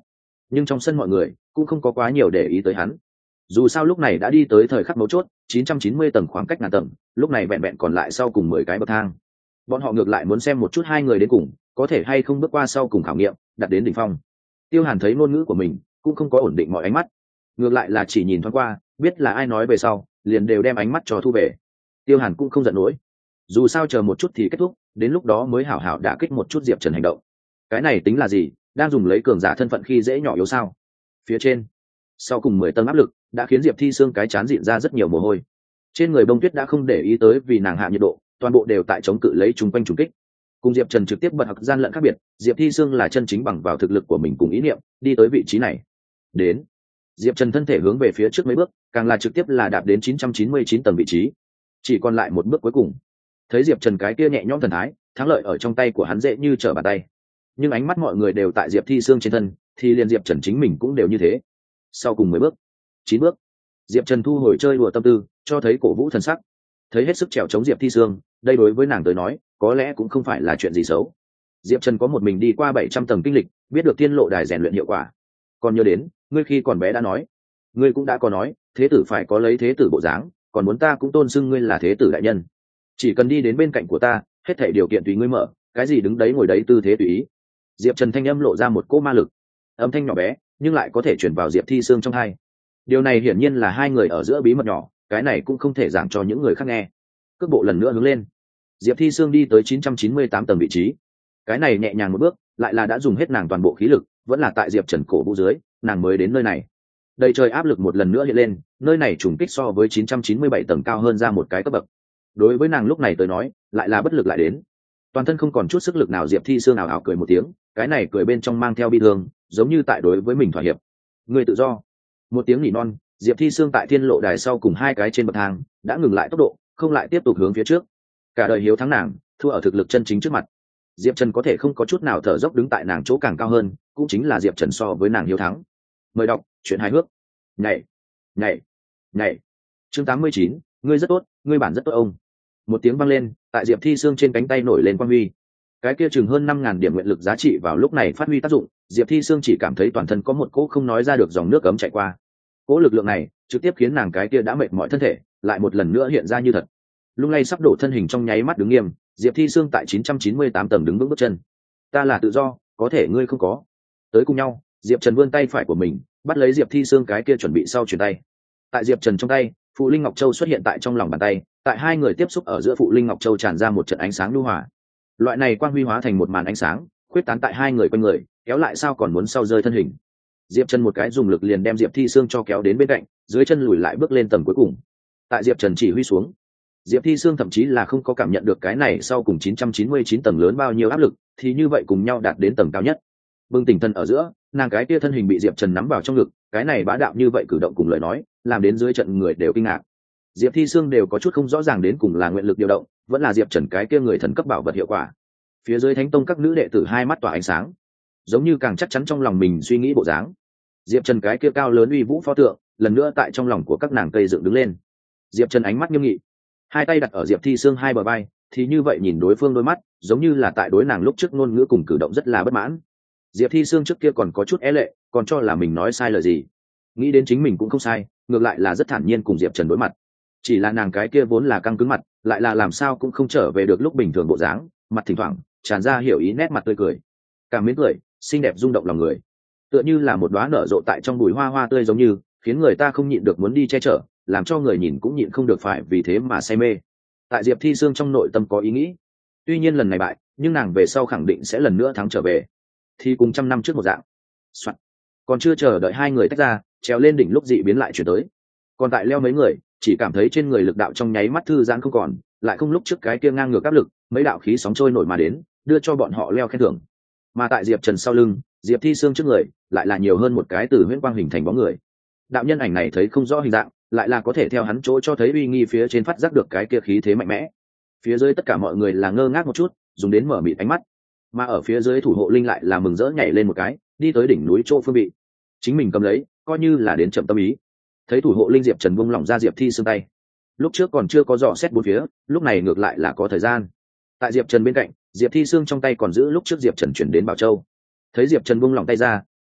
nhưng trong sân mọi người cũng không có quá nhiều để ý tới hắn. Dù sao lúc này đã đi tới thời khắc mấu chốt, 990 tầng khoảng cách ngàn tầng, lúc này vẹn vẹn còn lại sau cùng 10 cái bậc thang. Bọn họ ngược lại muốn xem một chút hai người đến cùng có thể hay không bước qua sau cùng khảo nghiệm, đạt đến đỉnh phong. Tiêu Hàn thấy ngôn ngữ của mình cũng không có ổn định mọi ánh mắt, ngược lại là chỉ nhìn thoáng qua, biết là ai nói về sau, liền đều đem ánh mắt cho thu về. Tiêu Hàn cũng không giận nổi, dù sao chờ một chút thì kết thúc, đến lúc đó mới hảo hảo đả kích một chút Diệp Trần hành động. Cái này tính là gì, đang dùng lấy cường giả thân phận khi dễ nhỏ yếu sao? Phía trên, sau cùng 10 tầng áp lực đã khiến Diệp Thi Sương cái chán dịn ra rất nhiều mồ hôi. Trên người Bông Tuyết đã không để ý tới vì nàng hạ nhiệt độ, toàn bộ đều tại chống cự lấy chung quanh trùng kích. Cùng Diệp Trần trực tiếp bật học gian lận khác biệt, Diệp Thi Sương là chân chính bằng vào thực lực của mình cùng ý niệm đi tới vị trí này. Đến, Diệp Trần thân thể hướng về phía trước mấy bước, càng là trực tiếp là đạp đến 999 tầng vị trí. Chỉ còn lại một bước cuối cùng. Thấy Diệp Trần cái kia nhẹ nhõm thần thái, thắng lợi ở trong tay của hắn dễ như trở bàn tay. Nhưng ánh mắt mọi người đều tại Diệp Thi Sương trên thân, thì liền Diệp Trần chính mình cũng đều như thế. Sau cùng 10 bước, 9 bước, Diệp Trần thu hồi chơi đùa tâm tư, cho thấy cổ vũ thần sắc. Thấy hết sức trèo chống Diệp Thi Sương, đây đối với nàng tới nói, có lẽ cũng không phải là chuyện gì xấu. Diệp Trần có một mình đi qua 700 tầng kinh lịch, biết được tiên lộ đài rèn luyện hiệu quả. Còn nhớ đến, ngươi khi còn bé đã nói, ngươi cũng đã có nói, thế tử phải có lấy thế tử bộ dáng, còn muốn ta cũng tôn xưng ngươi là thế tử đại nhân. Chỉ cần đi đến bên cạnh của ta, hết thảy điều kiện tùy ngươi mở, cái gì đứng đấy ngồi đấy tư thế tùy ý. Diệp Trần thanh âm lộ ra một cỗ ma lực, âm thanh nhỏ bé, nhưng lại có thể truyền vào Diệp Thi Sương trong tai. Điều này hiển nhiên là hai người ở giữa bí mật nhỏ, cái này cũng không thể giảng cho những người khác nghe. Cước bộ lần nữa hướng lên, Diệp Thi Sương đi tới 998 tầng vị trí. Cái này nhẹ nhàng một bước, lại là đã dùng hết nàng toàn bộ khí lực, vẫn là tại Diệp Trần cổ vũ dưới, nàng mới đến nơi này. Đầy trời áp lực một lần nữa hiện lên, nơi này trùng kích so với 997 tầng cao hơn ra một cái cấp bậc. Đối với nàng lúc này tới nói, lại là bất lực lại đến. Toàn thân không còn chút sức lực nào, Diệp Thi Sương ảo ảo cười một tiếng, cái này cười bên trong mang theo bi thương, giống như tại đối với mình thỏa hiệp. Người tự do. Một tiếng nỉ non, Diệp Thi Sương tại thiên lộ đài sau cùng hai cái trên bậc thang, đã ngừng lại tốc độ, không lại tiếp tục hướng phía trước. Cả đời hiếu thắng nàng, thua ở thực lực chân chính trước mặt. Diệp Trần có thể không có chút nào thở dốc đứng tại nàng chỗ càng cao hơn, cũng chính là Diệp Trần so với nàng hiếu thắng. Mời đọc truyện hài hước. Nhảy, nhảy, nhảy. Chương 89, ngươi rất tốt, ngươi bản rất tốt ông. Một tiếng vang lên, tại Diệp Thi Sương trên cánh tay nổi lên quang huy. Cái kia chừng hơn 5000 điểm nguyện lực giá trị vào lúc này phát huy tác dụng, Diệp Thi Sương chỉ cảm thấy toàn thân có một cỗ không nói ra được dòng nước ấm chạy qua. Cỗ lực lượng này trực tiếp khiến nàng cái kia đã mệt mỏi thân thể lại một lần nữa hiện ra như thật. Lung lay sắp đổ thân hình trong nháy mắt đứng nghiêm, Diệp Thi Sương tại 998 tầng đứng vững bước chân. Ta là tự do, có thể ngươi không có. Tới cùng nhau, Diệp Trần vươn tay phải của mình, bắt lấy Diệp Thi Sương cái kia chuẩn bị sau chuyển tay. Tại Diệp Trần trong tay, Phụ Linh Ngọc Châu xuất hiện tại trong lòng bàn tay, tại hai người tiếp xúc ở giữa Phụ Linh Ngọc Châu tràn ra một trận ánh sáng nhu hòa. Loại này quang huy hóa thành một màn ánh sáng, khuyết tán tại hai người quanh người, kéo lại sao còn muốn sau rơi thân hình. Diệp Trần một cái dùng lực liền đem Diệp Thi Sương cho kéo đến bên cạnh, dưới chân lùi lại bước lên tầng cuối cùng. Tại Diệp Trần chỉ huy xuống, Diệp Thi Sương thậm chí là không có cảm nhận được cái này sau cùng 999 tầng lớn bao nhiêu áp lực, thì như vậy cùng nhau đạt đến tầng cao nhất. Bừng tỉnh thân ở giữa, nàng cái kia thân hình bị Diệp Trần nắm vào trong ngực, cái này bá đạo như vậy cử động cùng lời nói, làm đến dưới trận người đều kinh ngạc. Diệp Thi Sương đều có chút không rõ ràng đến cùng là nguyện lực điều động, vẫn là Diệp Trần cái kia người thần cấp bảo vật hiệu quả. Phía dưới Thánh Tông các nữ đệ tử hai mắt tỏa ánh sáng, giống như càng chắc chắn trong lòng mình suy nghĩ bộ dáng. Diệp Trần cái kia cao lớn uy vũ pho tượng, lần nữa tại trong lòng của các nàng cây dựng đứng lên. Diệp Trần ánh mắt nghiêm nghị, hai tay đặt ở Diệp Thi Sương hai bờ vai, thì như vậy nhìn đối phương đôi mắt, giống như là tại đối nàng lúc trước ngôn ngữ cùng cử động rất là bất mãn. Diệp Thi Sương trước kia còn có chút é lệ, còn cho là mình nói sai lời gì, nghĩ đến chính mình cũng không sai, ngược lại là rất thản nhiên cùng Diệp Trần đối mặt. Chỉ là nàng cái kia vốn là căng cứng mặt, lại là làm sao cũng không trở về được lúc bình thường bộ dáng, mặt thỉnh thoảng tràn ra hiểu ý nét mặt tươi cười, càng miễn cười, xinh đẹp rung động lòng người, tựa như là một đóa nở rộ tại trong bụi hoa hoa tươi, giống như khiến người ta không nhịn được muốn đi che chở, làm cho người nhìn cũng nhịn không được phải vì thế mà say mê. Tại Diệp Thi Sương trong nội tâm có ý nghĩ, tuy nhiên lần này bại, nhưng nàng về sau khẳng định sẽ lần nữa thắng trở về, thì cùng 100 năm trước một dạng. Soạn. Còn chưa chờ đợi hai người tách ra, trèo lên đỉnh lúc dị biến lại chuyển tới. Còn tại leo mấy người, chỉ cảm thấy trên người lực đạo trong nháy mắt thư giãn không còn, lại không lúc trước cái kia ngang ngược áp lực, mấy đạo khí sóng trôi nổi mà đến, đưa cho bọn họ leo khen thưởng. Mà tại Diệp Trần sau lưng, Diệp Thi Sương trước người, lại là nhiều hơn một cái từ huyễn quang hình thành bóng người. Đạo nhân ảnh này thấy không rõ hình dạng, lại là có thể theo hắn chỗ cho thấy uy nghi phía trên phát giác được cái kia khí thế mạnh mẽ. Phía dưới tất cả mọi người là ngơ ngác một chút, dùng đến mở mịt ánh mắt. Mà ở phía dưới thủ hộ linh lại là mừng rỡ nhảy lên một cái, đi tới đỉnh núi chỗ phương vị. Chính mình cầm lấy, coi như là đến chậm tâm ý. Thấy thủ hộ linh Diệp Trần buông lỏng ra Diệp Thi Sương tay. Lúc trước còn chưa có dò xét bốn phía, lúc này ngược lại là có thời gian. Tại Diệp Trần bên cạnh, Diệp Thi Sương trong tay còn giữ lúc trước Diệp Trần chuyển đến Bảo Châu. Thấy Diệp Trần buông lỏng tay ra,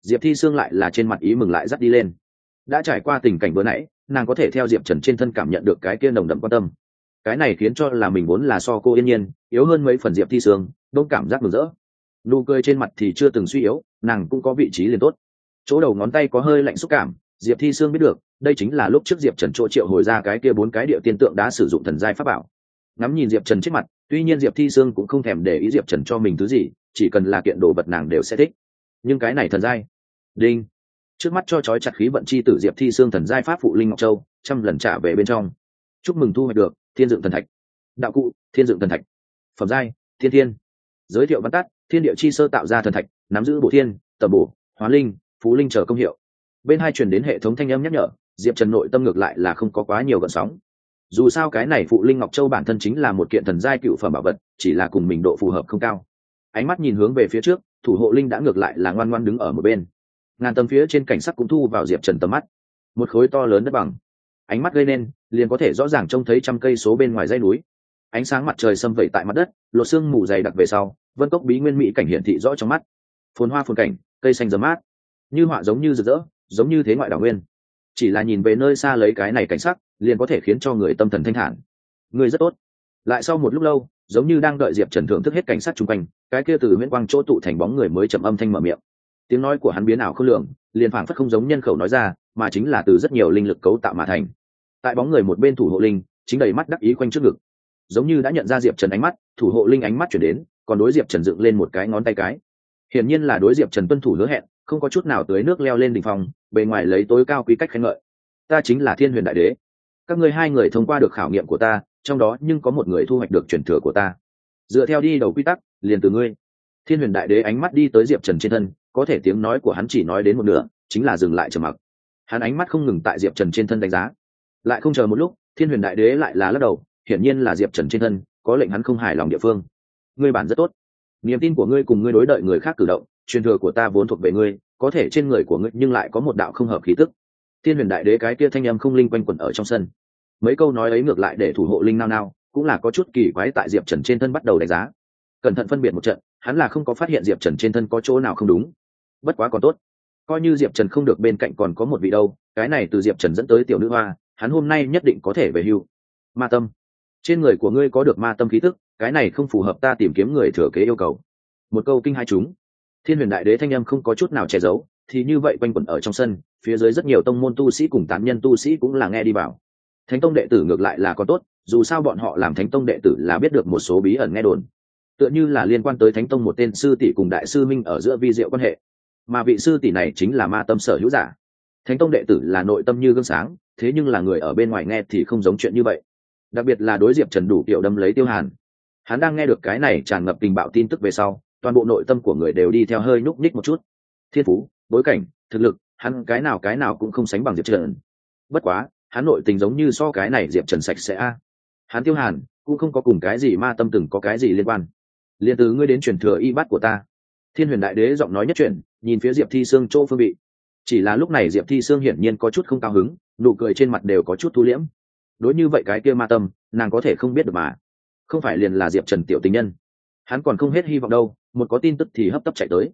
Diệp Thi Sương lại là trên mặt ý mừng lại dắt đi lên. Đã trải qua tình cảnh vừa nãy, nàng có thể theo Diệp Trần trên thân cảm nhận được cái kia nồng đậm quan tâm. Cái này khiến cho là mình vốn là so cô yên nhiên yếu hơn mấy phần Diệp Thi Sương đông cảm giác mừng rỡ. Nụ cười trên mặt thì chưa từng suy yếu, nàng cũng có vị trí liền tốt. Chỗ đầu ngón tay có hơi lạnh xúc cảm, Diệp Thi Sương biết được đây chính là lúc trước Diệp Trần chỗ triệu hồi ra cái kia 4 cái địa tiên tượng đã sử dụng thần giai pháp bảo. Ngắm nhìn Diệp Trần trước mặt, tuy nhiên Diệp Thi Sương cũng không thèm để ý Diệp Trần cho mình thứ gì, chỉ cần là kiện đồ vật nàng đều sẽ thích. Nhưng cái này thần giai, đinh, trước mắt cho chói chặt khí vận chi tử Diệp Thi Sương thần giai pháp phụ linh ngọc châu, trăm lần trả về bên trong. Chúc mừng thu hoạch được thiên dựng thần thạch. Đạo cụ thiên dựng thần thạch. Phẩm giai thiên thiên. Giới thiệu văn tắt: thiên địa chi sơ tạo ra thần thạch, nắm giữ bổ thiên, tầm bổ, hóa linh, phú linh trở công hiệu. Bên hai truyền đến hệ thống thanh âm nhắc nhở, Diệp Trần nội tâm ngược lại là không có quá nhiều gợn sóng. Dù sao cái này phụ linh ngọc châu bản thân chính là một kiện thần giai cựu phẩm bảo vật, chỉ là cùng mình độ phù hợp không cao. Ánh mắt nhìn hướng về phía trước, thủ hộ linh đã ngược lại là ngoan ngoãn đứng ở một bên. Ngàn tầm phía trên cảnh sắc cũng thu vào Diệp Trần tầm mắt. Một khối to lớn đất bằng, ánh mắt gây nên liền có thể rõ ràng trông thấy trăm cây số bên ngoài dãy núi. Ánh sáng mặt trời xâm vẩy tại mặt đất, lột sương mù dày đặc về sau, vân cốc bí nguyên mỹ cảnh hiển thị rõ trong mắt. Phồn hoa phồn cảnh, cây xanh rậm mát, như họa giống như rực rỡ, giống như thế ngoại đảo nguyên. Chỉ là nhìn về nơi xa lấy cái này cảnh sắc, liền có thể khiến cho người tâm thần thanh thản. Người rất tốt. Lại sau một lúc lâu, giống như đang đợi Diệp Trần thưởng thức hết cảnh sắc xung quanh, cái kia từ huyễn quang chỗ tụ thành bóng người mới chậm âm thanh mở miệng. Tiếng nói của hắn biến ảo không lường, liền phảng phất không giống nhân khẩu nói ra, mà chính là từ rất nhiều linh lực cấu tạo mà thành. Tại bóng người một bên thủ hộ linh, chính đầy mắt đắc ý quanh trước ngực. Giống như đã nhận ra Diệp Trần ánh mắt, thủ hộ linh ánh mắt chuyển đến, còn đối Diệp Trần dựng lên một cái ngón tay cái. Hiển nhiên là đối Diệp Trần tuân thủ hứa hẹn, không có chút nào tưới nước leo lên đỉnh phòng, bề ngoài lấy tối cao quy cách khen ngợi. Ta chính là Thiên Huyền Đại Đế. Các ngươi hai người thông qua được khảo nghiệm của ta, trong đó nhưng có một người thu hoạch được truyền thừa của ta. Dựa theo đi đầu quy tắc, liền từ ngươi. Thiên Huyền Đại Đế ánh mắt đi tới Diệp Trần trên thân, có thể tiếng nói của hắn chỉ nói đến một nửa, chính là dừng lại trầm mặc. Hắn ánh mắt không ngừng tại Diệp Trần trên thân đánh giá. Lại không chờ một lúc, Thiên Huyền Đại Đế lại là lắc đầu, hiển nhiên là Diệp Trần trên thân có lệnh hắn không hài lòng địa phương. Ngươi bản rất tốt, niềm tin của ngươi cùng ngươi đối đợi người khác cử động, truyền thừa của ta vốn thuộc về ngươi, có thể trên người của ngươi nhưng lại có một đạo không hợp khí tức. Thiên Huyền Đại Đế cái kia thanh âm không linh quanh quẩn ở trong sân. Mấy câu nói ấy ngược lại để thủ hộ linh nao nao, cũng là có chút kỳ quái tại Diệp Trần trên thân bắt đầu đánh giá. Cẩn thận phân biệt một trận, hắn là không có phát hiện Diệp Trần trên thân có chỗ nào không đúng. Bất quá còn tốt, coi như Diệp Trần không được bên cạnh còn có một vị đâu, cái này từ Diệp Trần dẫn tới tiểu nữ hoa, hắn hôm nay nhất định có thể về hưu. Ma tâm, trên người của ngươi có được ma tâm khí tức, cái này không phù hợp ta tìm kiếm người thừa kế yêu cầu. Một câu kinh hai chúng. Thiên Huyền Đại Đế thanh âm không có chút nào che giấu, thì như vậy quanh quẩn ở trong sân, phía dưới rất nhiều tông môn tu sĩ cùng tán nhân tu sĩ cũng là nghe đi vào. Thánh tông đệ tử ngược lại là có tốt, dù sao bọn họ làm thánh tông đệ tử là biết được một số bí ẩn nghe đồn, tựa như là liên quan tới thánh tông một tên sư tỷ cùng đại sư minh ở giữa vi diệu quan hệ, mà vị sư tỷ này chính là ma tâm sở hữu giả. Thánh tông đệ tử là nội tâm như gương sáng, thế nhưng là người ở bên ngoài nghe thì không giống chuyện như vậy. Đặc biệt là đối Diệp Trần đủ kiểu đâm lấy Tiêu Hàn, hắn đang nghe được cái này tràn ngập tình bạo tin tức về sau, toàn bộ nội tâm của người đều đi theo hơi nhúc nhích một chút. Thiên phú, bối cảnh, thực lực, hắn cái nào cũng không sánh bằng Diệp Trần. Bất quá, hắn nội tình giống như so cái này Diệp Trần sạch sẽ a. Hắn Tiêu Hàn cũng không có cùng cái gì ma tâm từng có cái gì liên quan. Liên từ ngươi đến truyền thừa y bát của ta. Thiên Huyền Đại Đế giọng nói nhất chuyển, nhìn phía Diệp Thi Sương chỗ phương vị. Chỉ là lúc này Diệp Thi Sương hiển nhiên có chút không cao hứng, nụ cười trên mặt đều có chút thu liễm. Đối như vậy cái kia ma tâm, nàng có thể không biết được mà. Không phải liền là Diệp Trần tiểu tình nhân. Hắn còn không hết hy vọng đâu, một có tin tức thì hấp tấp chạy tới.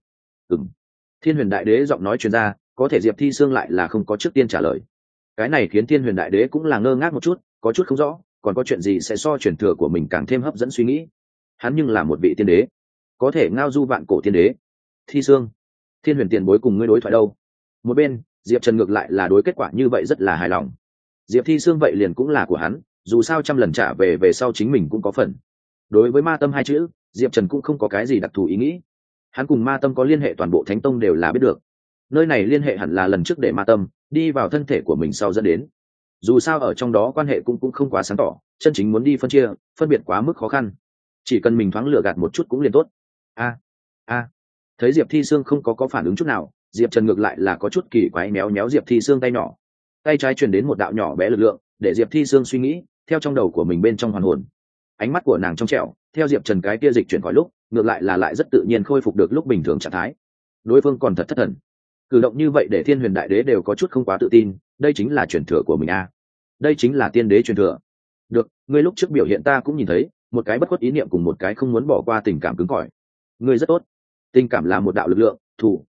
Thiên Huyền Đại Đế giọng nói truyền ra, có thể Diệp Thi Sương lại là không có trước tiên trả lời. Cái này khiến Thiên Huyền Đại Đế cũng là ngơ ngác một chút, có chút không rõ, còn có chuyện gì sẽ so truyền thừa của mình càng thêm hấp dẫn suy nghĩ. Hắn nhưng là một vị tiên đế, có thể ngao du vạn cổ tiên đế. Thi Sương, Thiên Huyền tiền bối cùng ngươi đối thoại đâu? Một bên, Diệp Trần ngược lại là đối kết quả như vậy rất là hài lòng. Diệp Thi Sương vậy liền cũng là của hắn, dù sao trăm lần trả về sau chính mình cũng có phần. Đối với ma tâm hai chữ, Diệp Trần cũng không có cái gì đặc thù ý nghĩ. Hắn cùng ma tâm có liên hệ toàn bộ Thánh Tông đều là biết được. Nơi này liên hệ hẳn là lần trước để ma tâm đi vào thân thể của mình sau dẫn đến. Dù sao ở trong đó quan hệ cũng không quá sáng tỏ, chân chính muốn đi phân chia, phân biệt quá mức khó khăn. Chỉ cần mình thoáng lừa gạt một chút cũng liền tốt. Thấy Diệp Thi Sương không có phản ứng chút nào, Diệp Trần ngược lại là có chút kỳ quái méo méo Diệp Thi Sương tay nhỏ. Tay trái truyền đến một đạo nhỏ bé lực lượng, để Diệp Thi Sương suy nghĩ, theo trong đầu của mình bên trong hoàn hồn. Ánh mắt của nàng trong trẻo, theo Diệp Trần cái kia dịch chuyển khỏi lúc, ngược lại là lại rất tự nhiên khôi phục được lúc bình thường trạng thái. Đối phương còn thật thất thần. Cử động như vậy để Thiên Huyền Đại Đế đều có chút không quá tự tin, đây chính là truyền thừa của mình a. Đây chính là tiên đế truyền thừa. Được, ngươi lúc trước biểu hiện ta cũng nhìn thấy, một cái bất khuất ý niệm cùng một cái không muốn bỏ qua tình cảm cứng cỏi. Ngươi rất tốt. Tình cảm là một đạo lực lượng, thù, thích,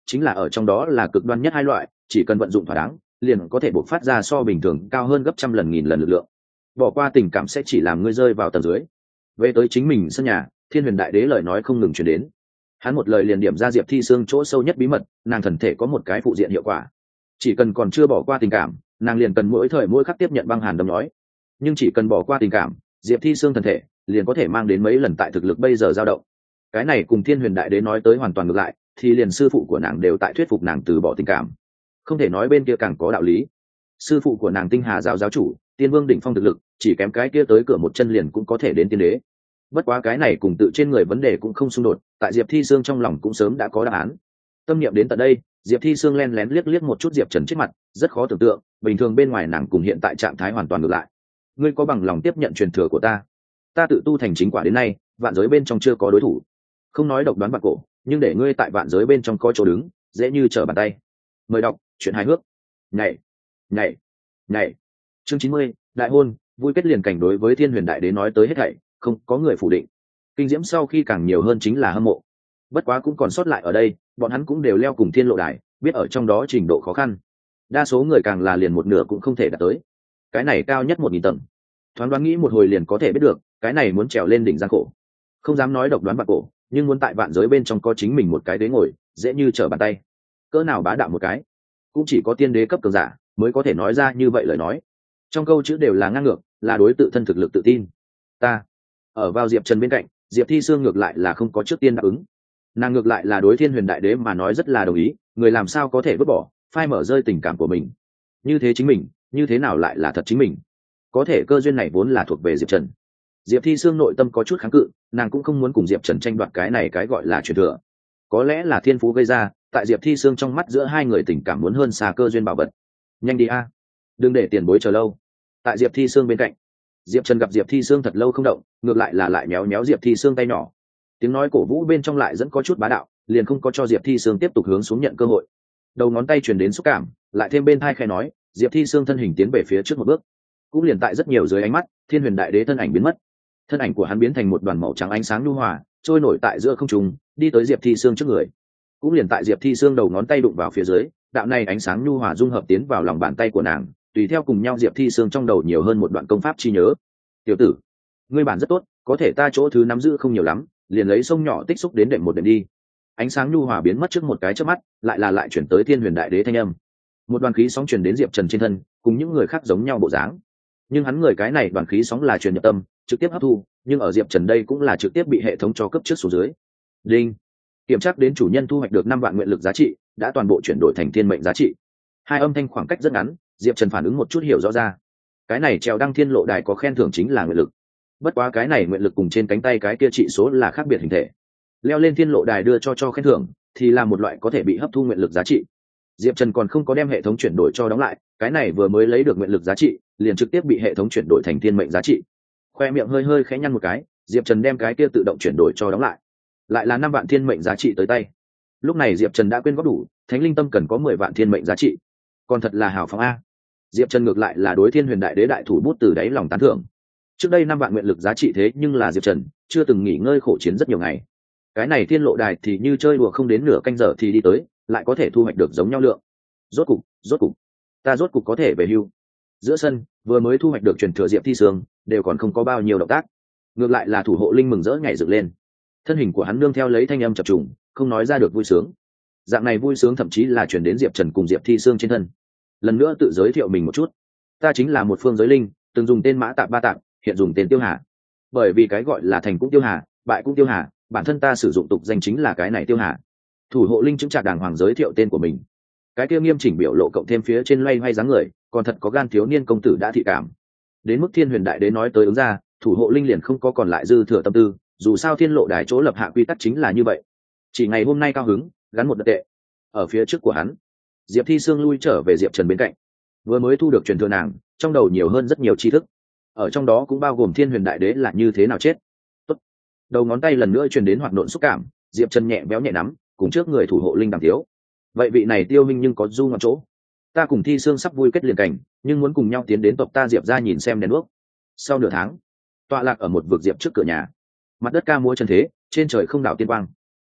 chính là ở trong đó là cực đoan nhất hai loại, chỉ cần vận dụng thỏa đáng liền có thể bộc phát ra so bình thường cao hơn gấp trăm lần nghìn lần lực lượng. Bỏ qua tình cảm sẽ chỉ làm ngươi rơi vào tầng dưới. Về tới chính mình sân nhà, Thiên Huyền Đại Đế lời nói không ngừng truyền đến. Hắn một lời liền điểm ra Diệp Thi Sương chỗ sâu nhất bí mật, nàng thần thể có một cái phụ diện hiệu quả. Chỉ cần còn chưa bỏ qua tình cảm, nàng liền cần mỗi thời mỗi khắc tiếp nhận băng hàn đâm nói. Nhưng chỉ cần bỏ qua tình cảm, Diệp Thi Sương thần thể liền có thể mang đến mấy lần tại thực lực bây giờ dao động. Cái này cùng Thiên Huyền Đại Đế nói tới hoàn toàn ngược lại, thì liền sư phụ của nàng đều tại thuyết phục nàng từ bỏ tình cảm. Không thể nói bên kia càng có đạo lý. Sư phụ của nàng Tinh Hà giáo giáo chủ, Tiên Vương đỉnh phong thực lực, chỉ kém cái kia tới cửa một chân liền cũng có thể đến tiên đế. Bất quá cái này cùng tự trên người vấn đề cũng không xung đột, tại Diệp Thi Sương trong lòng cũng sớm đã có đáp án. Tâm niệm đến tận đây, Diệp Thi Sương len lén liếc một chút Diệp Trần trước mặt, rất khó tưởng tượng, bình thường bên ngoài nàng cùng hiện tại trạng thái hoàn toàn ngược lại. Ngươi có bằng lòng tiếp nhận truyền thừa của ta? Ta tự tu thành chính quả đến nay, vạn giới bên trong chưa có đối thủ. Không nói độc đoán bạc cổ, nhưng để ngươi tại vạn giới bên trong có chỗ đứng, dễ như trở bàn tay. Mời đọc truyện hài hước. Nhảy, nhảy, nhảy. Chương 90, đại hôn, vui kết liền cảnh. Đối với Thiên Huyền Đại Đế nói tới hết thảy, không có người phủ định. Kinh diễm sau khi càng nhiều hơn chính là hâm mộ. Bất quá cũng còn sót lại ở đây, bọn hắn cũng đều leo cùng thiên lộ đài, biết ở trong đó trình độ khó khăn. Đa số người càng là liền một nửa cũng không thể đạt tới. Cái này cao nhất 1000 tầng. Thoáng đoán nghĩ một hồi liền có thể biết được, cái này muốn trèo lên đỉnh gian khổ. Không dám nói độc đoán bạc cổ, nhưng muốn tại vạn giới bên trong có chính mình một cái đế ngồi, dễ như trở bàn tay. Cỡ nào bá đạo một cái, cũng chỉ có tiên đế cấp cường giả mới có thể nói ra như vậy lời nói. Trong câu chữ đều là ngang ngược, là đối tự thân thực lực tự tin. Ta ở vào Diệp Trần bên cạnh, Diệp Thi Sương ngược lại là không có trước tiên đáp ứng. Nàng ngược lại là đối Thiên Huyền Đại Đế mà nói rất là đồng ý, người làm sao có thể vứt bỏ, phai mở rơi tình cảm của mình. Như thế chính mình, như thế nào lại là thật chính mình? Có thể cơ duyên này vốn là thuộc về Diệp Trần. Diệp Thi Sương nội tâm có chút kháng cự, nàng cũng không muốn cùng Diệp Trần tranh đoạt cái này cái gọi là truyền thừa. Có lẽ là thiên phú gây ra, tại Diệp Thi Sương trong mắt giữa hai người tình cảm muốn hơn xa cơ duyên bảo vật. Nhanh đi a, đừng để tiền bối chờ lâu. Tại Diệp Thi Sương bên cạnh, Diệp Trần gặp Diệp Thi Sương thật lâu không động, ngược lại là lại méo méo Diệp Thi Sương tay nhỏ. Tiếng nói cổ vũ bên trong lại dẫn có chút bá đạo, liền không có cho Diệp Thi Sương tiếp tục hướng xuống nhận cơ hội. Đầu ngón tay truyền đến xúc cảm, lại thêm bên tai khẽ nói, Diệp Thi Sương thân hình tiến về phía trước một bước. Cũng liền tại rất nhiều dưới ánh mắt, Thiên Huyền Đại Đế thân ảnh biến mất. Thân ảnh của hắn biến thành một đoàn màu trắng ánh sáng nhu hòa, trôi nổi tại giữa không trung, đi tới Diệp Thi Sương trước người. Cũng liền tại Diệp Thi Sương đầu ngón tay đụng vào phía dưới, đạo này ánh sáng nhu hòa dung hợp tiến vào lòng bàn tay của nàng, tùy theo cùng nhau Diệp Thi Sương trong đầu nhiều hơn một đoạn công pháp chi nhớ. Tiểu tử, ngươi bản rất tốt, có thể ta chỗ thứ nắm giữ không nhiều lắm, liền lấy sông nhỏ tích xúc đến đệm một đệm đi. Ánh sáng nhu hòa biến mất trước một cái chớp mắt, lại chuyển tới Thiên Huyền Đại Đế thanh âm. Một đoàn khí sóng truyền đến Diệp Trần trên thân, cùng những người khác giống nhau bộ dáng. Nhưng hắn người cái này đoàn khí sóng là truyền nhập tâm, trực tiếp hấp thu, nhưng ở Diệp Trần đây cũng là trực tiếp bị hệ thống cho cấp trước xuống dưới. Đinh. Kiểm tra đến chủ nhân thu hoạch được 5 vạn nguyện lực giá trị, đã toàn bộ chuyển đổi thành thiên mệnh giá trị. Hai âm thanh khoảng cách rất ngắn, Diệp Trần phản ứng một chút hiểu rõ ra. Cái này trèo đăng thiên lộ đài có khen thưởng chính là nguyện lực. Bất quá cái này nguyện lực cùng trên cánh tay cái kia trị số là khác biệt hình thể. Leo lên thiên lộ đài đưa cho khen thưởng thì là một loại có thể bị hấp thu nguyện lực giá trị. Diệp Trần còn không có đem hệ thống chuyển đổi cho đóng lại, cái này vừa mới lấy được nguyện lực giá trị, liền trực tiếp bị hệ thống chuyển đổi thành thiên mệnh giá trị. Khoe miệng hơi hơi khẽ nhăn một cái, Diệp Trần đem cái kia tự động chuyển đổi cho đóng lại. Lại là 5 vạn thiên mệnh giá trị tới tay. Lúc này Diệp Trần đã quên góp đủ, Thánh Linh Tâm cần có 10 vạn thiên mệnh giá trị. Còn thật là hào phóng a. Diệp Trần ngược lại là đối Thiên Huyền Đại Đế đại thủ bút từ đáy lòng tán thưởng. Trước đây 5 vạn nguyện lực giá trị thế nhưng là Diệp Trần chưa từng nghỉ ngơi khổ chiến rất nhiều ngày. Cái này thiên lộ đài thì như chơi đùa không đến nửa canh giờ thì đi tới, lại có thể thu hoạch được giống nhau lượng. Rốt cục, ta rốt cục có thể về hưu. Giữa sân, vừa mới thu hoạch được truyền thừa Diệp Thi Sương, đều còn không có bao nhiêu động tác. Ngược lại là thủ hộ linh mừng rỡ nhảy dựng lên. Thân hình của hắn nương theo lấy thanh âm chập trùng, không nói ra được vui sướng. Dạng này vui sướng thậm chí là truyền đến Diệp Trần cùng Diệp Thi Sương trên thân. Lần nữa tự giới thiệu mình một chút, ta chính là một phương giới linh, từng dùng tên Mã Tạp Ba Tạp, hiện dùng tên Tiêu Hà. Bởi vì cái gọi là thành cũng Tiêu Hà, bại cũng Tiêu Hà, bản thân ta sử dụng tục danh chính là cái này Tiêu Hà. Thủ hộ linh chứng trạc đàng hoàng giới thiệu tên của mình. Cái kia nghiêm chỉnh biểu lộ cộng thêm phía trên loay hoay dáng người, còn thật có gan thiếu niên công tử đã thị cảm. Đến mức Thiên Huyền Đại Đế nói tới ứng ra, thủ hộ linh liền không có còn lại dư thừa tâm tư, dù sao thiên lộ đài chỗ lập hạ quy tắc chính là như vậy. Chỉ ngày hôm nay cao hứng, gắn một đợt tệ. Ở phía trước của hắn, Diệp Thi Sương lui trở về Diệp Trần bên cạnh. Vừa mới thu được truyền thừa nàng, trong đầu nhiều hơn rất nhiều tri thức. Ở trong đó cũng bao gồm Thiên Huyền Đại Đế là như thế nào chết. Tốt. Đầu ngón tay lần nữa truyền đến hoạt nộn xúc cảm, Diệp Trần nhẹ béo nhẹ nắm, cùng trước người thủ hộ linh đàm thiếu. Vậy vị này Tiêu minh nhưng có du ngọn chỗ. Ta cùng Thi Sương sắp vui kết liền cảnh, nhưng muốn cùng nhau tiến đến tộc ta Diệp ra nhìn xem đèn đuốc. Sau nửa tháng, tọa lạc ở một vực diệp trước cửa nhà, mặt đất ca múa chân thế, trên trời không đảo tiên quang.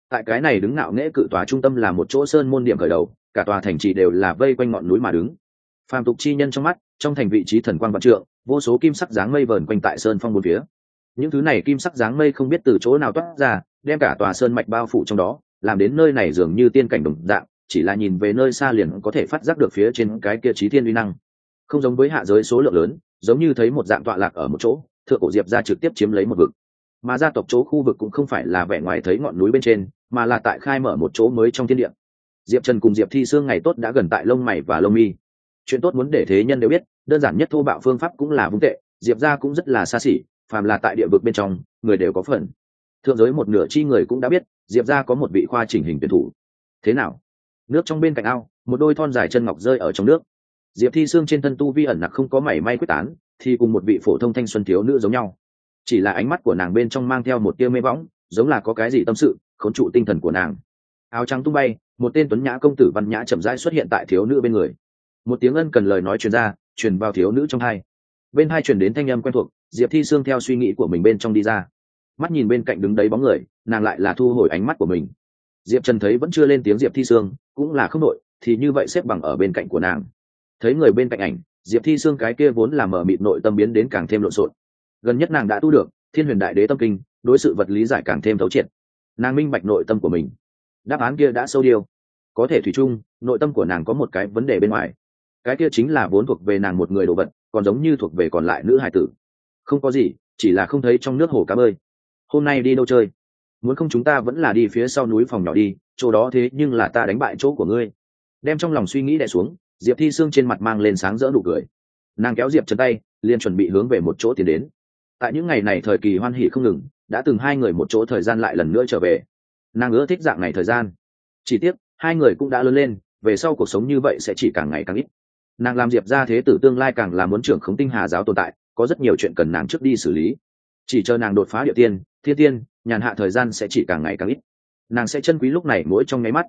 Tại cái này đứng ngạo nghễ cự tòa trung tâm là một chỗ sơn môn điểm khởi đầu, cả tòa thành trì đều là vây quanh ngọn núi mà đứng. Phàm tục chi nhân trong mắt, trong thành vị trí thần quang vạn trượng, vô số kim sắc dáng mây vờn quanh tại sơn phong bốn phía. Những thứ này kim sắc dáng mây không biết từ chỗ nào toát ra, đem cả tòa sơn mạch bao phủ trong đó, làm đến nơi này dường như tiên cảnh đồng dạng, chỉ là nhìn về nơi xa liền có thể phát giác được phía trên cái kia chí thiên uy năng. Không giống với hạ giới số lượng lớn, giống như thấy một dạng tọa lạc ở một chỗ, thượng cổ diệp gia trực tiếp chiếm lấy một vực. Mà gia tộc chỗ khu vực cũng không phải là vẻ ngoài thấy ngọn núi bên trên, mà là tại khai mở một chỗ mới trong thiên địa. Diệp Trần cùng Diệp Thi Sương ngày tốt đã gần tại lông mày và lông mi. Chuyện tốt muốn để thế nhân đều biết, đơn giản nhất thô bạo phương pháp cũng là vung tệ, Diệp gia cũng rất là xa xỉ, phàm là tại địa vực bên trong, người đều có phần. Thượng giới một nửa chi người cũng đã biết, Diệp gia có một vị khoa chỉnh hình tuyển thủ. Thế nào? Nước trong bên cạnh ao, một đôi thon dài chân ngọc rơi ở trong nước. Diệp Thi Sương trên thân tu vi ẩn nặc không có mảy may quyết tán, thì cùng một vị phổ thông thanh xuân thiếu nữ giống nhau. Chỉ là ánh mắt của nàng bên trong mang theo một tia mê võng, giống là có cái gì tâm sự khốn trụ tinh thần của nàng. Áo trắng tung bay, một tên tuấn nhã công tử văn nhã chậm rãi xuất hiện tại thiếu nữ bên người. Một tiếng ân cần lời nói truyền ra, truyền vào thiếu nữ trong tai. Bên tai truyền đến thanh âm quen thuộc, Diệp Thi Sương theo suy nghĩ của mình bên trong đi ra. Mắt nhìn bên cạnh đứng đấy bóng người, nàng lại là thu hồi ánh mắt của mình. Diệp Trần thấy vẫn chưa lên tiếng Diệp Thi Sương, cũng là không đội, thì như vậy xếp bằng ở bên cạnh của nàng. Thấy người bên cạnh ảnh, Diệp Thi Sương cái kia vốn là mở mịt nội tâm biến đến càng thêm lộn xộn. Gần nhất nàng đã tu được Thiên Huyền Đại Đế tâm kinh, đối sự vật lý giải càng thêm thấu triệt. Nàng minh bạch nội tâm của mình, đáp án kia đã sâu điều. Có thể thủy chung, nội tâm của nàng có một cái vấn đề bên ngoài, cái kia chính là vốn thuộc về nàng một người đồ vật, còn giống như thuộc về còn lại nữ hải tử. Không có gì, chỉ là không thấy trong nước hồ cá bơi. Hôm nay đi đâu chơi? Muốn không chúng ta vẫn là đi phía sau núi phòng nhỏ đi, chỗ đó thế nhưng là ta đánh bại chỗ của ngươi. Đem trong lòng suy nghĩ đè xuống, Diệp Thi Sương trên mặt mang lên sáng rỡ nụ cười. Nàng kéo Diệp Trần tay, liền chuẩn bị hướng về một chỗ tiến đến. Tại những ngày này thời kỳ hoan hỉ không ngừng, đã từng hai người một chỗ thời gian lại lần nữa trở về. Nàng ưa thích dạng này thời gian. Chỉ tiếc, hai người cũng đã lớn lên, về sau cuộc sống như vậy sẽ chỉ càng ngày càng ít. Nàng làm Diệp gia thế tử tương lai càng là muốn trưởng khống tinh hà giáo tồn tại, có rất nhiều chuyện cần nàng trước đi xử lý. Chỉ chờ nàng đột phá địa tiên, thiên tiên, nhàn hạ thời gian sẽ chỉ càng ngày càng ít. Nàng sẽ trân quý lúc này mỗi trong nháy mắt.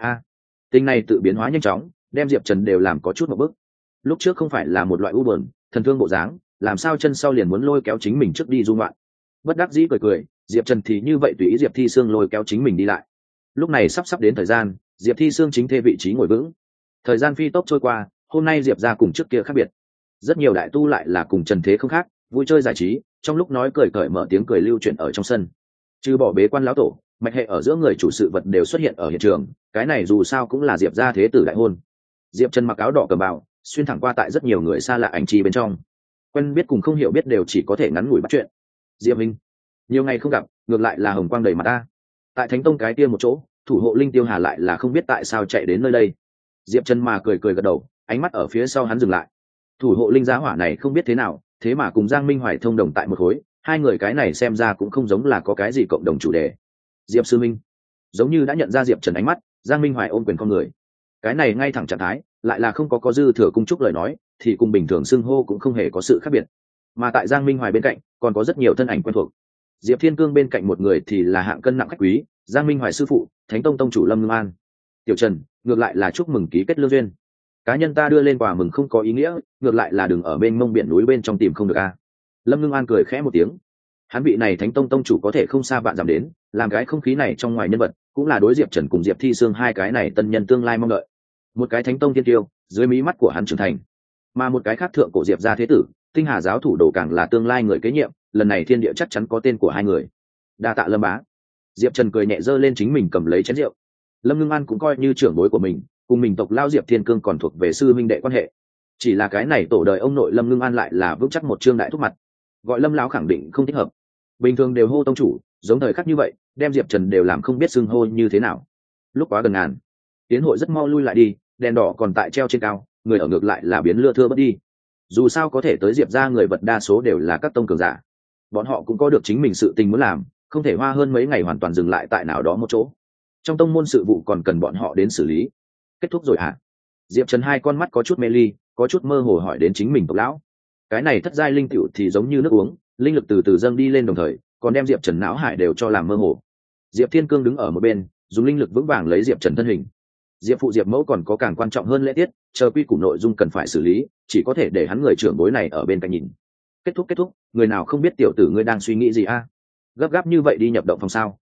Tình này tự biến hóa nhanh chóng, đem Diệp Trần đều làm có chút một bước. Lúc trước không phải là một loại u buồn, thần thương bộ dáng, làm sao chân sau liền muốn lôi kéo chính mình trước đi du ngoạn. Bất đắc dĩ cười cười, Diệp Trần thì như vậy tùy ý Diệp Thi Sương lôi kéo chính mình đi lại. Lúc này sắp đến thời gian, Diệp Thi Sương chính thê vị trí ngồi vững. Thời gian phi tốc trôi qua, hôm nay Diệp gia cùng trước kia khác biệt. Rất nhiều đại tu lại là cùng trần thế không khác, vui chơi giải trí, trong lúc nói cười cởi mở tiếng cười lưu chuyển ở trong sân. Trừ bỏ bế quan lão tổ, mạch hệ ở giữa người chủ sự vật đều xuất hiện ở hiện trường, cái này dù sao cũng là Diệp gia thế tử đại hôn. Diệp Trần mặc áo đỏ cầm bào, xuyên thẳng qua tại rất nhiều người xa lạ ảnh chi bên trong. Quen biết cùng không hiểu biết đều chỉ có thể ngắn ngủi bắt chuyện. Diệp Minh, nhiều ngày không gặp, ngược lại là hồng quang đầy mặt ta. Tại Thánh Tông cái kia một chỗ, thủ hộ Linh Tiêu Hà lại là không biết tại sao chạy đến nơi đây. Diệp Trần mà cười cười gật đầu, ánh mắt ở phía sau hắn dừng lại. Thủ hộ Linh giá hỏa này không biết thế nào, thế mà cùng Giang Minh Hoài thông đồng tại một khối, hai người cái này xem ra cũng không giống là có cái gì cộng đồng chủ đề. Diệp sư minh, giống như đã nhận ra Diệp Trần ánh mắt, Giang Minh Hoài ôm quyền con người. Cái này ngay thẳng trạng thái, lại là không có dư thừa cung chúc lời nói, thì cùng bình thường xưng hô cũng không hề có sự khác biệt. Mà tại Giang Minh Hoài bên cạnh, còn có rất nhiều thân ảnh quen thuộc. Diệp Thiên Cương bên cạnh một người thì là hạng cân nặng khách quý, Giang Minh Hoài sư phụ, Thánh Tông tông chủ Lâm Ngưng An. Tiểu Trần, ngược lại là chúc mừng ký kết lương duyên. Cá nhân ta đưa lên quà mừng không có ý nghĩa, ngược lại là đừng ở bên mông biển núi bên trong tìm không được a. Lâm Ngưng An cười khẽ một tiếng. Hắn vị này Thánh Tông tông chủ có thể không xa vạn dặm đến, làm cái không khí này trong ngoài nhân vật, cũng là đối Diệp Trần cùng Diệp Thi Sương hai cái này tân nhân tương lai mong đợi. Một cái Thánh Tông thiên tiêu, dưới mí mắt của hắn trưởng thành, mà một cái khác thượng cổ Diệp gia thế tử, Tinh Hà giáo thủ đồ càng là tương lai người kế nhiệm, lần này thiên địa chắc chắn có tên của hai người. Đa tạ Lâm bá. Diệp Trần cười nhẹ giơ lên chính mình cầm lấy chén rượu. Lâm Ngưng An cũng coi như trưởng bối của mình, cùng mình tộc lao Diệp Thiên Cương còn thuộc về sư minh đệ quan hệ. Chỉ là cái này tổ đời ông nội Lâm Ngưng An lại là vững chắc một trương đại thúc mặt, gọi Lâm lão khẳng định không thích hợp. Bình thường đều hô tông chủ, giống thời khắc như vậy, đem Diệp Trần đều làm không biết xưng hô như thế nào. Lúc quá gần ngàn, tiến hội rất mau lui lại đi, đèn đỏ còn tại treo trên cao, người ở ngược lại là biến lưa thưa bất đi. Dù sao có thể tới Diệp ra người vật đa số đều là các tông cường giả, bọn họ cũng có được chính mình sự tình muốn làm, không thể hoa hơn mấy ngày hoàn toàn dừng lại tại nào đó một chỗ. Trong tông môn sự vụ còn cần bọn họ đến xử lý. Kết thúc rồi hả? Diệp Trần hai con mắt có chút mê ly, có chút mơ hồ hỏi đến chính mình tộc lão. Cái này thất giai linh tiểu thì giống như nước uống, linh lực từ từ dâng đi lên đồng thời, còn đem Diệp Trần não hải đều cho làm mơ hồ. Diệp Thiên Cương đứng ở một bên, dùng linh lực vững vàng lấy Diệp Trần thân hình. Diệp phụ Diệp mẫu còn có càng quan trọng hơn lễ tiết, chờ quy củ nội dung cần phải xử lý, chỉ có thể để hắn người trưởng bối này ở bên cạnh nhìn. Kết thúc, người nào không biết tiểu tử ngươi đang suy nghĩ gì a? Gấp gáp như vậy đi nhập động phòng sao?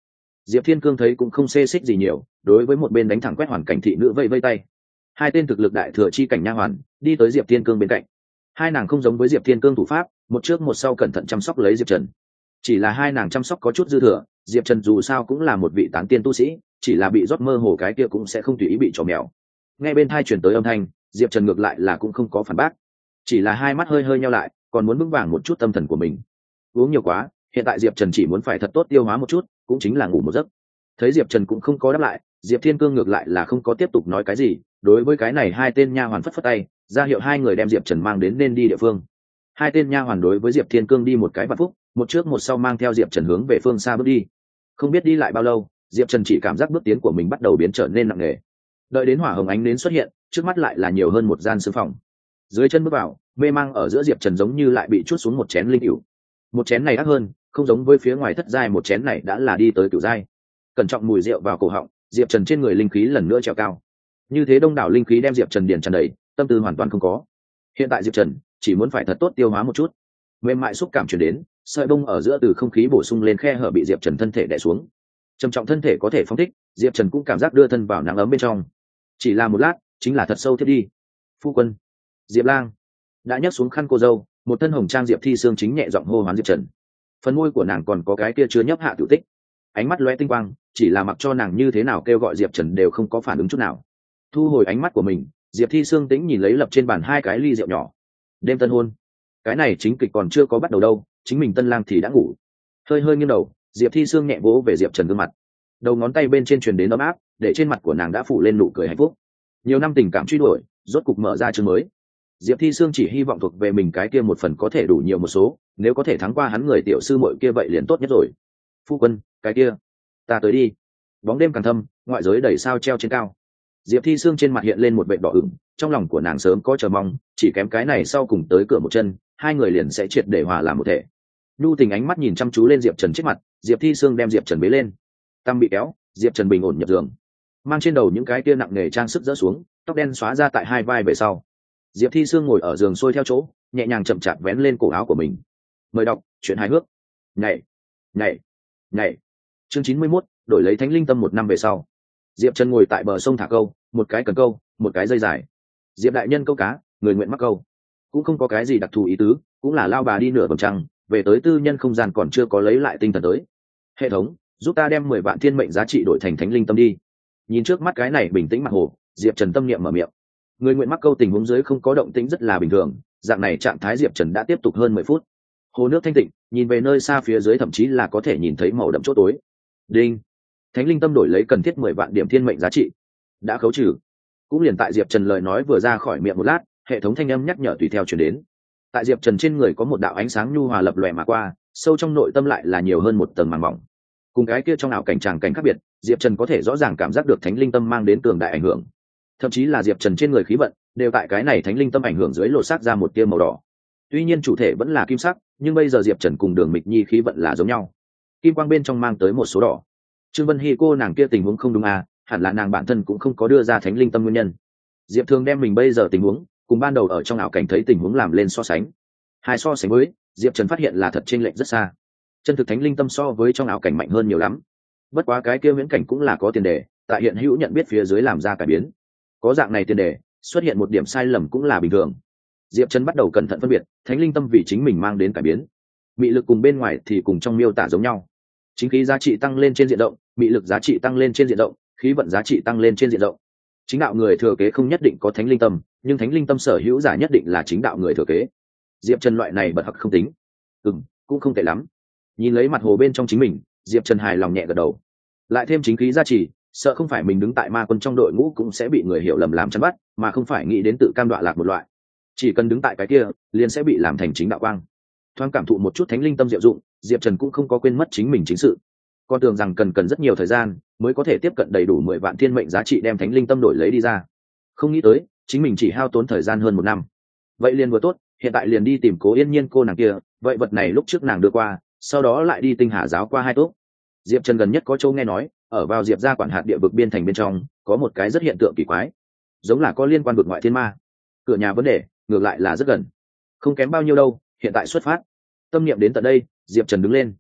Diệp Thiên Cương thấy cũng không xê xích gì nhiều, đối với một bên đánh thẳng quét hoàn cảnh thị nữ vây vây tay. Hai tên thực lực đại thừa chi cảnh nha hoàn đi tới Diệp Thiên Cương bên cạnh. Hai nàng không giống với Diệp Thiên Cương thủ pháp, một trước một sau cẩn thận chăm sóc lấy Diệp Trần. Chỉ là hai nàng chăm sóc có chút dư thừa, Diệp Trần dù sao cũng là một vị tán tiên tu sĩ, chỉ là bị rót mơ hồ cái kia cũng sẽ không tùy ý bị trò mèo. Nghe bên tai truyền tới âm thanh, Diệp Trần ngược lại là cũng không có phản bác, chỉ là hai mắt hơi hơi nheo lại, còn muốn vững vàng một chút tâm thần của mình. Uống nhiều quá, hiện tại Diệp Trần chỉ muốn phải thật tốt tiêu hóa một chút, cũng chính là ngủ một giấc. Thấy Diệp Trần cũng không có đáp lại, Diệp Thiên Cương ngược lại là không có tiếp tục nói cái gì, đối với cái này hai tên nha hoàn phất phất tay, ra hiệu hai người đem Diệp Trần mang đến nên đi địa phương. Hai tên nha hoàn đối với Diệp Thiên Cương đi một cái vạn phúc, một trước một sau mang theo Diệp Trần hướng về phương xa bước đi. Không biết đi lại bao lâu, Diệp Trần chỉ cảm giác bước tiến của mình bắt đầu biến trở nên nặng nề. Đợi đến hỏa hồng ánh nến xuất hiện, trước mắt lại là nhiều hơn một gian sương phòng. Dưới chân bước vào, mê mang ở giữa Diệp Trần giống như lại bị chuốt xuống một chén linh cửu. Một chén này ác hơn, không giống với phía ngoài thất giai, một chén này đã là đi tới cửu giai. Cẩn trọng mùi rượu vào cổ họng, Diệp Trần trên người linh khí lần nữa trèo cao. Như thế đông đảo linh khí đem Diệp Trần điền tràn đầy, tâm tư hoàn toàn không có. Hiện tại Diệp Trần chỉ muốn phải thật tốt tiêu hóa một chút. Mềm mại xúc cảm truyền đến, sợi bông ở giữa từ không khí bổ sung lên khe hở bị Diệp Trần thân thể đè xuống. Trầm trọng thân thể có thể phóng thích, Diệp Trần cũng cảm giác đưa thân vào nắng ấm bên trong. Chỉ là một lát, chính là thật sâu thiết đi. Phu quân, Diệp Lang đã nhấc xuống khăn cô dâu, một thân hồng trang Diệp Thi Sương chính nhẹ giọng hô hoán Diệp Trần. Phần môi của nàng còn có cái kia chưa nhấp hạ tiểu tích, ánh mắt lóe tinh quang, chỉ là mặc cho nàng như thế nào kêu gọi Diệp Trần đều không có phản ứng chút nào. Thu hồi ánh mắt của mình, Diệp Thi Sương tĩnh nhìn lấy lập trên bàn hai cái ly rượu nhỏ. Đêm tân hôn, cái này chính kịch còn chưa có bắt đầu đâu, chính mình tân lang thì đã ngủ. Hơi hơi nghiêng đầu, Diệp Thi Sương nhẹ vỗ về Diệp Trần gương mặt, đầu ngón tay bên trên truyền đến ấm áp, để trên mặt của nàng đã phủ lên nụ cười hạnh phúc. Nhiều năm tình cảm truy đuổi, rốt cục mở ra chương mới. Diệp Thi Sương chỉ hy vọng thuộc về mình cái kia một phần có thể đủ nhiều một số, nếu có thể thắng qua hắn người tiểu sư muội kia vậy liền tốt nhất rồi. Phu quân, cái kia, ta tới đi. Bóng đêm càng thâm, ngoại giới đầy sao treo trên cao. Diệp Thi Sương trên mặt hiện lên một vệt đỏ ửng, trong lòng của nàng sớm có chờ mong, chỉ kém cái này sau cùng tới cửa một chân, hai người liền sẽ triệt để hòa làm một thể. Nhu tình ánh mắt nhìn chăm chú lên Diệp Trần trước mặt, Diệp Thi Sương đem Diệp Trần bế lên. Tâm bị kéo, Diệp Trần bình ổn nhập giường, mang trên đầu những cái kia nặng nề trang sức rỡ xuống, tóc đen xóa ra tại hai vai về sau. Diệp Thi Sương ngồi ở giường xuôi theo chỗ, nhẹ nhàng chậm chạp vén lên cổ áo của mình. Mời đọc truyện hài hước. Nhảy, nhảy, nhảy. Chương 91, đổi lấy Thánh Linh Tâm một năm về sau. Diệp Trần ngồi tại bờ sông thả câu, một cái cần câu, một cái dây dài. Diệp đại nhân câu cá, người nguyện mắc câu. Cũng không có cái gì đặc thù ý tứ, cũng là lao bà đi nửa vòng trăng, về tới tư nhân không gian còn chưa có lấy lại tinh thần tới. Hệ thống, giúp ta đem 10 vạn thiên mệnh giá trị đổi thành Thánh Linh Tâm đi. Nhìn trước mắt cái này bình tĩnh mặt hồ, Diệp Trần tâm niệm mở miệng. Người nguyện mắc câu tình huống dưới không có động tĩnh rất là bình thường, dạng này trạng thái Diệp Trần đã tiếp tục hơn 10 phút. Hồ nước thanh tịnh, nhìn về nơi xa phía dưới thậm chí là có thể nhìn thấy màu đậm chỗ tối. Đinh, Thánh Linh Tâm đổi lấy cần thiết 10 vạn điểm thiên mệnh giá trị đã khấu trừ. Cũng liền tại Diệp Trần lời nói vừa ra khỏi miệng một lát, hệ thống thanh âm nhắc nhở tùy theo truyền đến. Tại Diệp Trần trên người có một đạo ánh sáng nhu hòa lập lòe mà qua, sâu trong nội tâm lại là nhiều hơn một tầng màng mỏng. Cùng cái kia trong ảo cảnh tràng cảnh khác biệt, Diệp Trần có thể rõ ràng cảm giác được Thánh Linh Tâm mang đến cường đại ảnh hưởng. Thậm chí là Diệp Trần trên người khí vận đều tại cái này Thánh Linh Tâm ảnh hưởng dưới lộ sắc ra một tia màu đỏ. Tuy nhiên chủ thể vẫn là kim sắc, nhưng bây giờ Diệp Trần cùng Đường Mịch Nhi khí vận là giống nhau, kim quang bên trong mang tới một số đỏ. Trương Vân Hy cô nàng kia tình huống không đúng à, hẳn là nàng bản thân cũng không có đưa ra Thánh Linh Tâm nguyên nhân. Diệp Thường đem mình bây giờ tình huống cùng ban đầu ở trong ảo cảnh thấy tình huống làm lên so sánh. Hai so sánh với, Diệp Trần phát hiện là thật chênh lệch rất xa. Chân thực Thánh Linh Tâm so với trong ảo cảnh mạnh hơn nhiều lắm. Bất quá cái kia viễn cảnh cũng là có tiền đề, tại hiện hữu nhận biết phía dưới làm ra cải biến. Có dạng này tiền đề, xuất hiện một điểm sai lầm cũng là bình thường. Diệp Trần bắt đầu cẩn thận phân biệt, Thánh Linh Tâm vì chính mình mang đến cải biến. Mị lực cùng bên ngoài thì cùng trong miêu tả giống nhau. Chính khí giá trị tăng lên trên diện rộng, mị lực giá trị tăng lên trên diện rộng, khí vận giá trị tăng lên trên diện rộng. Chính đạo người thừa kế không nhất định có Thánh Linh Tâm, nhưng Thánh Linh Tâm sở hữu giả nhất định là chính đạo người thừa kế. Diệp Trần loại này bật học không tính. Cũng không tệ lắm. Nhìn lấy mặt hồ bên trong chính mình, Diệp Trần hài lòng nhẹ gật đầu. Lại thêm chính khí giá trị, sợ không phải mình đứng tại ma quân trong đội ngũ cũng sẽ bị người hiểu lầm làm chắn bắt, mà không phải nghĩ đến tự cam đoạ lạc một loại. Chỉ cần đứng tại cái kia, liền sẽ bị làm thành chính đạo quang. Thoáng cảm thụ một chút Thánh Linh Tâm diệu dụng, Diệp Trần cũng không có quên mất chính mình chính sự. Con tưởng rằng cần rất nhiều thời gian mới có thể tiếp cận đầy đủ 10 vạn thiên mệnh giá trị đem Thánh Linh Tâm đổi lấy đi ra. Không nghĩ tới, chính mình chỉ hao tốn thời gian hơn 1 năm. Vậy liền vừa tốt, hiện tại liền đi tìm Cố Yên Nhiên cô nàng kia, vậy vật này lúc trước nàng đưa qua, sau đó lại đi Tinh Hà giáo qua 2 tốt. Diệp Trần gần nhất có châu nghe nói, ở vào Diệp gia quản hạt địa vực biên thành bên trong, có một cái rất hiện tượng kỳ quái, giống là có liên quan vực ngoại thiên ma. Cửa nhà vấn đề, ngược lại là rất gần. Không kém bao nhiêu đâu, hiện tại xuất phát. Tâm niệm đến tận đây, Diệp Trần đứng lên.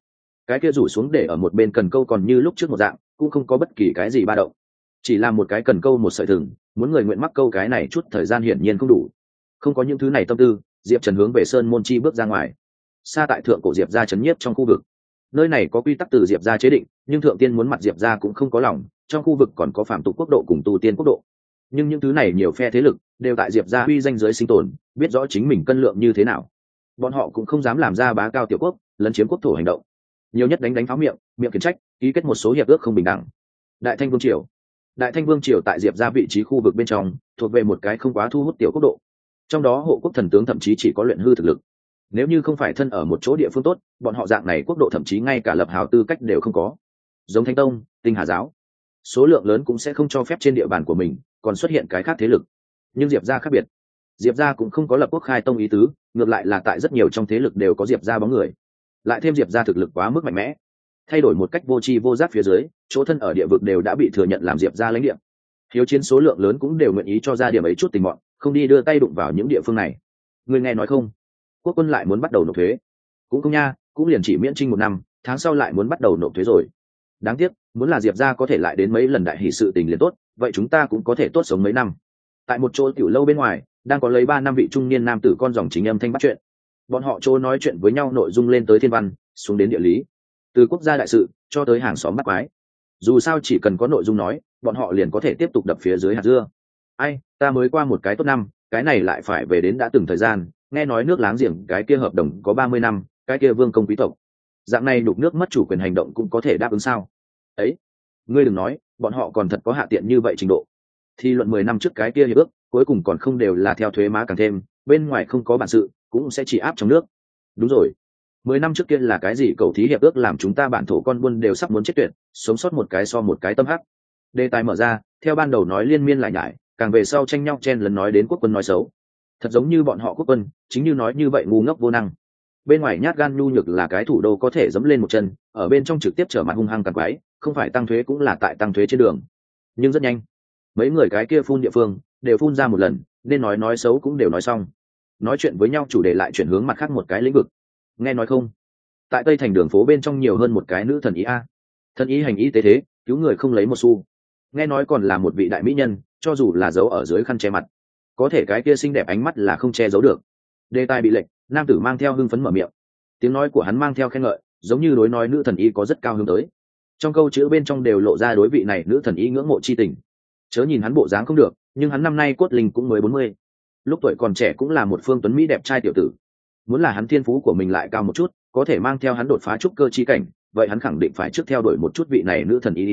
cái kia rủ xuống để ở một bên cần câu còn như lúc trước một dạng, cũng không có bất kỳ cái gì ba động. Chỉ là một cái cần câu một sợi thừng, muốn người nguyện mắc câu cái này chút thời gian hiển nhiên không đủ. Không có những thứ này tâm tư, Diệp Trần hướng về Sơn Môn Chi bước ra ngoài. Xa tại thượng cổ Diệp gia trấn nhiếp trong khu vực. Nơi này có quy tắc từ Diệp gia chế định, nhưng thượng tiên muốn mặt Diệp gia cũng không có lòng, trong khu vực còn có phạm tục quốc độ cùng tu tiên quốc độ. Nhưng những thứ này nhiều phe thế lực đều tại Diệp gia uy danh giới sinh tồn, biết rõ chính mình cân lượng như thế nào. Bọn họ cũng không dám làm ra bá cao tiểu quốc, lấn chiếm quốc thổ hành động. Nhiều nhất đánh pháo miệng khiển trách, ký kết một số hiệp ước không bình đẳng. Đại Thanh Vương triều tại Diệp gia vị trí khu vực bên trong, thuộc về một cái không quá thu hút tiểu quốc độ. Trong đó hộ quốc thần tướng thậm chí chỉ có luyện hư thực lực. Nếu như không phải thân ở một chỗ địa phương tốt, bọn họ dạng này quốc độ thậm chí ngay cả lập hào tư cách đều không có. Giống Thánh Tông, Tinh Hà giáo, số lượng lớn cũng sẽ không cho phép trên địa bàn của mình còn xuất hiện cái khác thế lực. Nhưng Diệp gia khác biệt, Diệp gia cũng không có lập quốc khai tông ý tứ, ngược lại là tại rất nhiều trong thế lực đều có Diệp gia bóng người. Lại thêm Diệp gia thực lực quá mức mạnh mẽ, thay đổi một cách vô tri vô giác phía dưới, chỗ thân ở địa vực đều đã bị thừa nhận làm Diệp gia lãnh địa. Hiếu chiến số lượng lớn cũng đều nguyện ý cho ra điểm ấy chút tình mọn, không đi đưa tay đụng vào những địa phương này. Người nghe nói không? Quốc quân lại muốn bắt đầu nộp thuế. Cũng không nha, cũng liền chỉ miễn trinh 1 năm, tháng sau lại muốn bắt đầu nộp thuế rồi. Đáng tiếc, muốn là Diệp gia có thể lại đến mấy lần đại hỷ sự tình liền tốt, vậy chúng ta cũng có thể tốt sống mấy năm. Tại một chỗ tiểu lâu bên ngoài, đang có lấy 3 năm vị trung niên nam tử con dòng chính âm thanh bắt chuyện. Bọn họ chỗ nói chuyện với nhau nội dung lên tới thiên văn, xuống đến địa lý, từ quốc gia đại sự cho tới hàng xóm bắt quái. Dù sao chỉ cần có nội dung nói, bọn họ liền có thể tiếp tục đập phía dưới hạt dưa. Ai, ta mới qua một cái tốt năm, cái này lại phải về đến đã từng thời gian, nghe nói nước láng giềng cái kia hợp đồng có 30 năm, cái kia vương công quý tộc. Dạng này đục nước mất chủ quyền hành động cũng có thể đáp ứng sao? Ấy, ngươi đừng nói, bọn họ còn thật có hạ tiện như vậy trình độ. Thì luận 10 năm trước cái kia hiệp ước, cuối cùng còn không đều là theo thuế má càng thêm, bên ngoài không có bản sự, cũng sẽ chỉ áp trong nước. Đúng rồi, 10 năm trước kia là cái gì cầu thí hiệp ước làm chúng ta bản thổ con buôn đều sắp muốn chết tuyệt, sống sót một cái so một cái tâm hắc. Đề tài mở ra, theo ban đầu nói liên miên lại nhải, càng về sau tranh nhau chen lấn nói đến quốc quân nói xấu. Thật giống như bọn họ quốc quân, chính như nói như vậy ngu ngốc vô năng. Bên ngoài nhát gan nhu nhược là cái thủ đô có thể dẫm lên một chân, ở bên trong trực tiếp trở mặt hung hăng càng quái, không phải tăng thuế cũng là tại tăng thuế trên đường. Nhưng rất nhanh, mấy người cái kia phun địa phương đều phun ra một lần, nên nói xấu cũng đều nói xong. Nói chuyện với nhau chủ đề lại chuyển hướng mặt khác một cái lĩnh vực. Nghe nói không? Tại Tây Thành đường phố bên trong nhiều hơn một cái nữ thần ý a. Thần ý hành y tế thế, cứu người không lấy một xu. Nghe nói còn là một vị đại mỹ nhân, cho dù là giấu ở dưới khăn che mặt, có thể cái kia xinh đẹp ánh mắt là không che giấu được. Đề tài bị lệch, nam tử mang theo hưng phấn mở miệng. Tiếng nói của hắn mang theo khen ngợi, giống như đối nói nữ thần y có rất cao hướng tới. Trong câu chữ bên trong đều lộ ra đối vị này nữ thần y ngưỡng mộ chi tình. Chớ nhìn hắn bộ dáng không được, nhưng hắn năm nay cốt linh cũng mới 40. Lúc tuổi còn trẻ cũng là một phương tuấn mỹ đẹp trai tiểu tử. Muốn là hắn thiên phú của mình lại cao một chút, có thể mang theo hắn đột phá trúc cơ chi cảnh, vậy hắn khẳng định phải trước theo đuổi một chút vị này nữ thần y.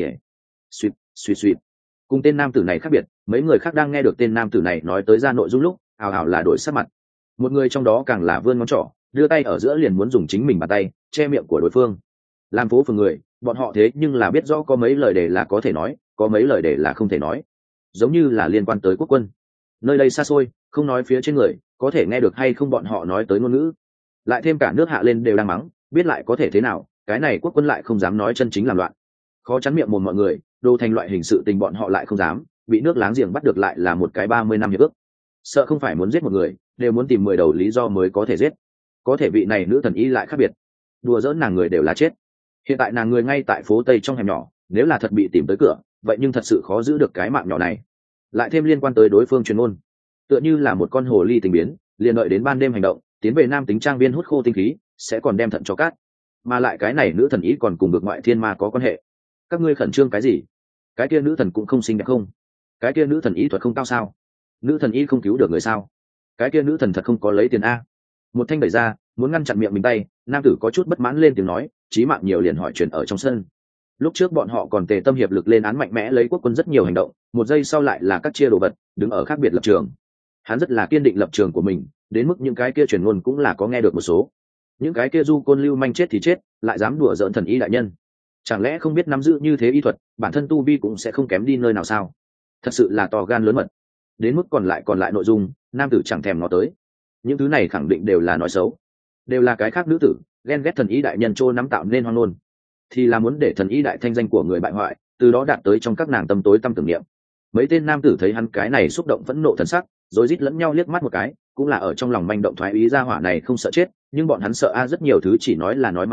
Suýt. Cùng tên nam tử này khác biệt, mấy người khác đang nghe được tên nam tử này nói tới ra nội dung lúc, ào ào là đổi sắc mặt. Một người trong đó càng là vươn ngón trỏ, đưa tay ở giữa liền muốn dùng chính mình bàn tay che miệng của đối phương. Làm phố phường người, bọn họ thế nhưng là biết rõ có mấy lời để là có thể nói, có mấy lời để là không thể nói. Giống như là liên quan tới quốc quân. Nơi đây xa xôi, không nói phía trên người, có thể nghe được hay không bọn họ nói tới ngôn ngữ. Lại thêm cả nước hạ lên đều đang mắng, biết lại có thể thế nào, cái này quốc quân lại không dám nói chân chính làm loạn. Khó chắn miệng mồm mọi người, đô thành loại hình sự tình bọn họ lại không dám, bị nước láng giềng bắt được lại là một cái 30 năm hiệp ước. Sợ không phải muốn giết một người, đều muốn tìm 10 đầu lý do mới có thể giết. Có thể vị này nữ thần y lại khác biệt, đùa giỡn nàng người đều là chết. Hiện tại nàng người ngay tại phố Tây trong hẻm nhỏ, nếu là thật bị tìm tới cửa, vậy nhưng thật sự khó giữ được cái mạng nhỏ này. Lại thêm liên quan tới đối phương truyền ngôn, tựa như là một con hồ ly tình biến, liền đợi đến ban đêm hành động, tiến về nam tính trang viên hút khô tinh khí, sẽ còn đem thận cho cát. Mà lại cái này nữ thần y còn cùng vực ngoại thiên ma có quan hệ. Các ngươi khẩn trương cái gì? Cái kia nữ thần cũng không xinh đẹp không? Cái kia nữ thần y thuật không cao sao? Nữ thần y không cứu được người sao? Cái kia nữ thần thật không có lấy tiền a. Một thanh đẩy ra, muốn ngăn chặn miệng mình tay, nam tử có chút bất mãn lên tiếng nói, chí mạng nhiều liền hỏi chuyện ở trong sân. Lúc trước bọn họ còn tề tâm hiệp lực lên án mạnh mẽ lấy quốc quân rất nhiều hành động, một giây sau lại là cắt chia đồ vật, đứng ở khác biệt lập trường. Hắn rất là kiên định lập trường của mình, đến mức những cái kia truyền ngôn cũng là có nghe được một số. Những cái kia du côn lưu manh chết thì chết, lại dám đùa giỡn thần y đại nhân. Chẳng lẽ không biết nắm giữ như thế y thuật, bản thân tu vi cũng sẽ không kém đi nơi nào sao? Thật sự là to gan lớn mật. Đến mức còn lại nội dung, nam tử chẳng thèm nó tới. Những thứ này khẳng định đều là nói xấu, đều là cái khác nữ tử ghen ghét thần y đại nhân trô nắm tạo nên hoang ngôn, thì là muốn để thần y đại thanh danh của người bại hoại, từ đó đạt tới trong các nàng tâm tối tâm tưởng niệm. Mấy tên nam tử thấy hắn cái này xúc động phẫn nộ thần sắc, rồi rít lẫn nhau liếc mắt một cái, cũng là ở trong lòng manh động thoái ý ra hỏa này không sợ chết, nhưng bọn hắn sợ rất nhiều thứ chỉ nói là nói mà thôi,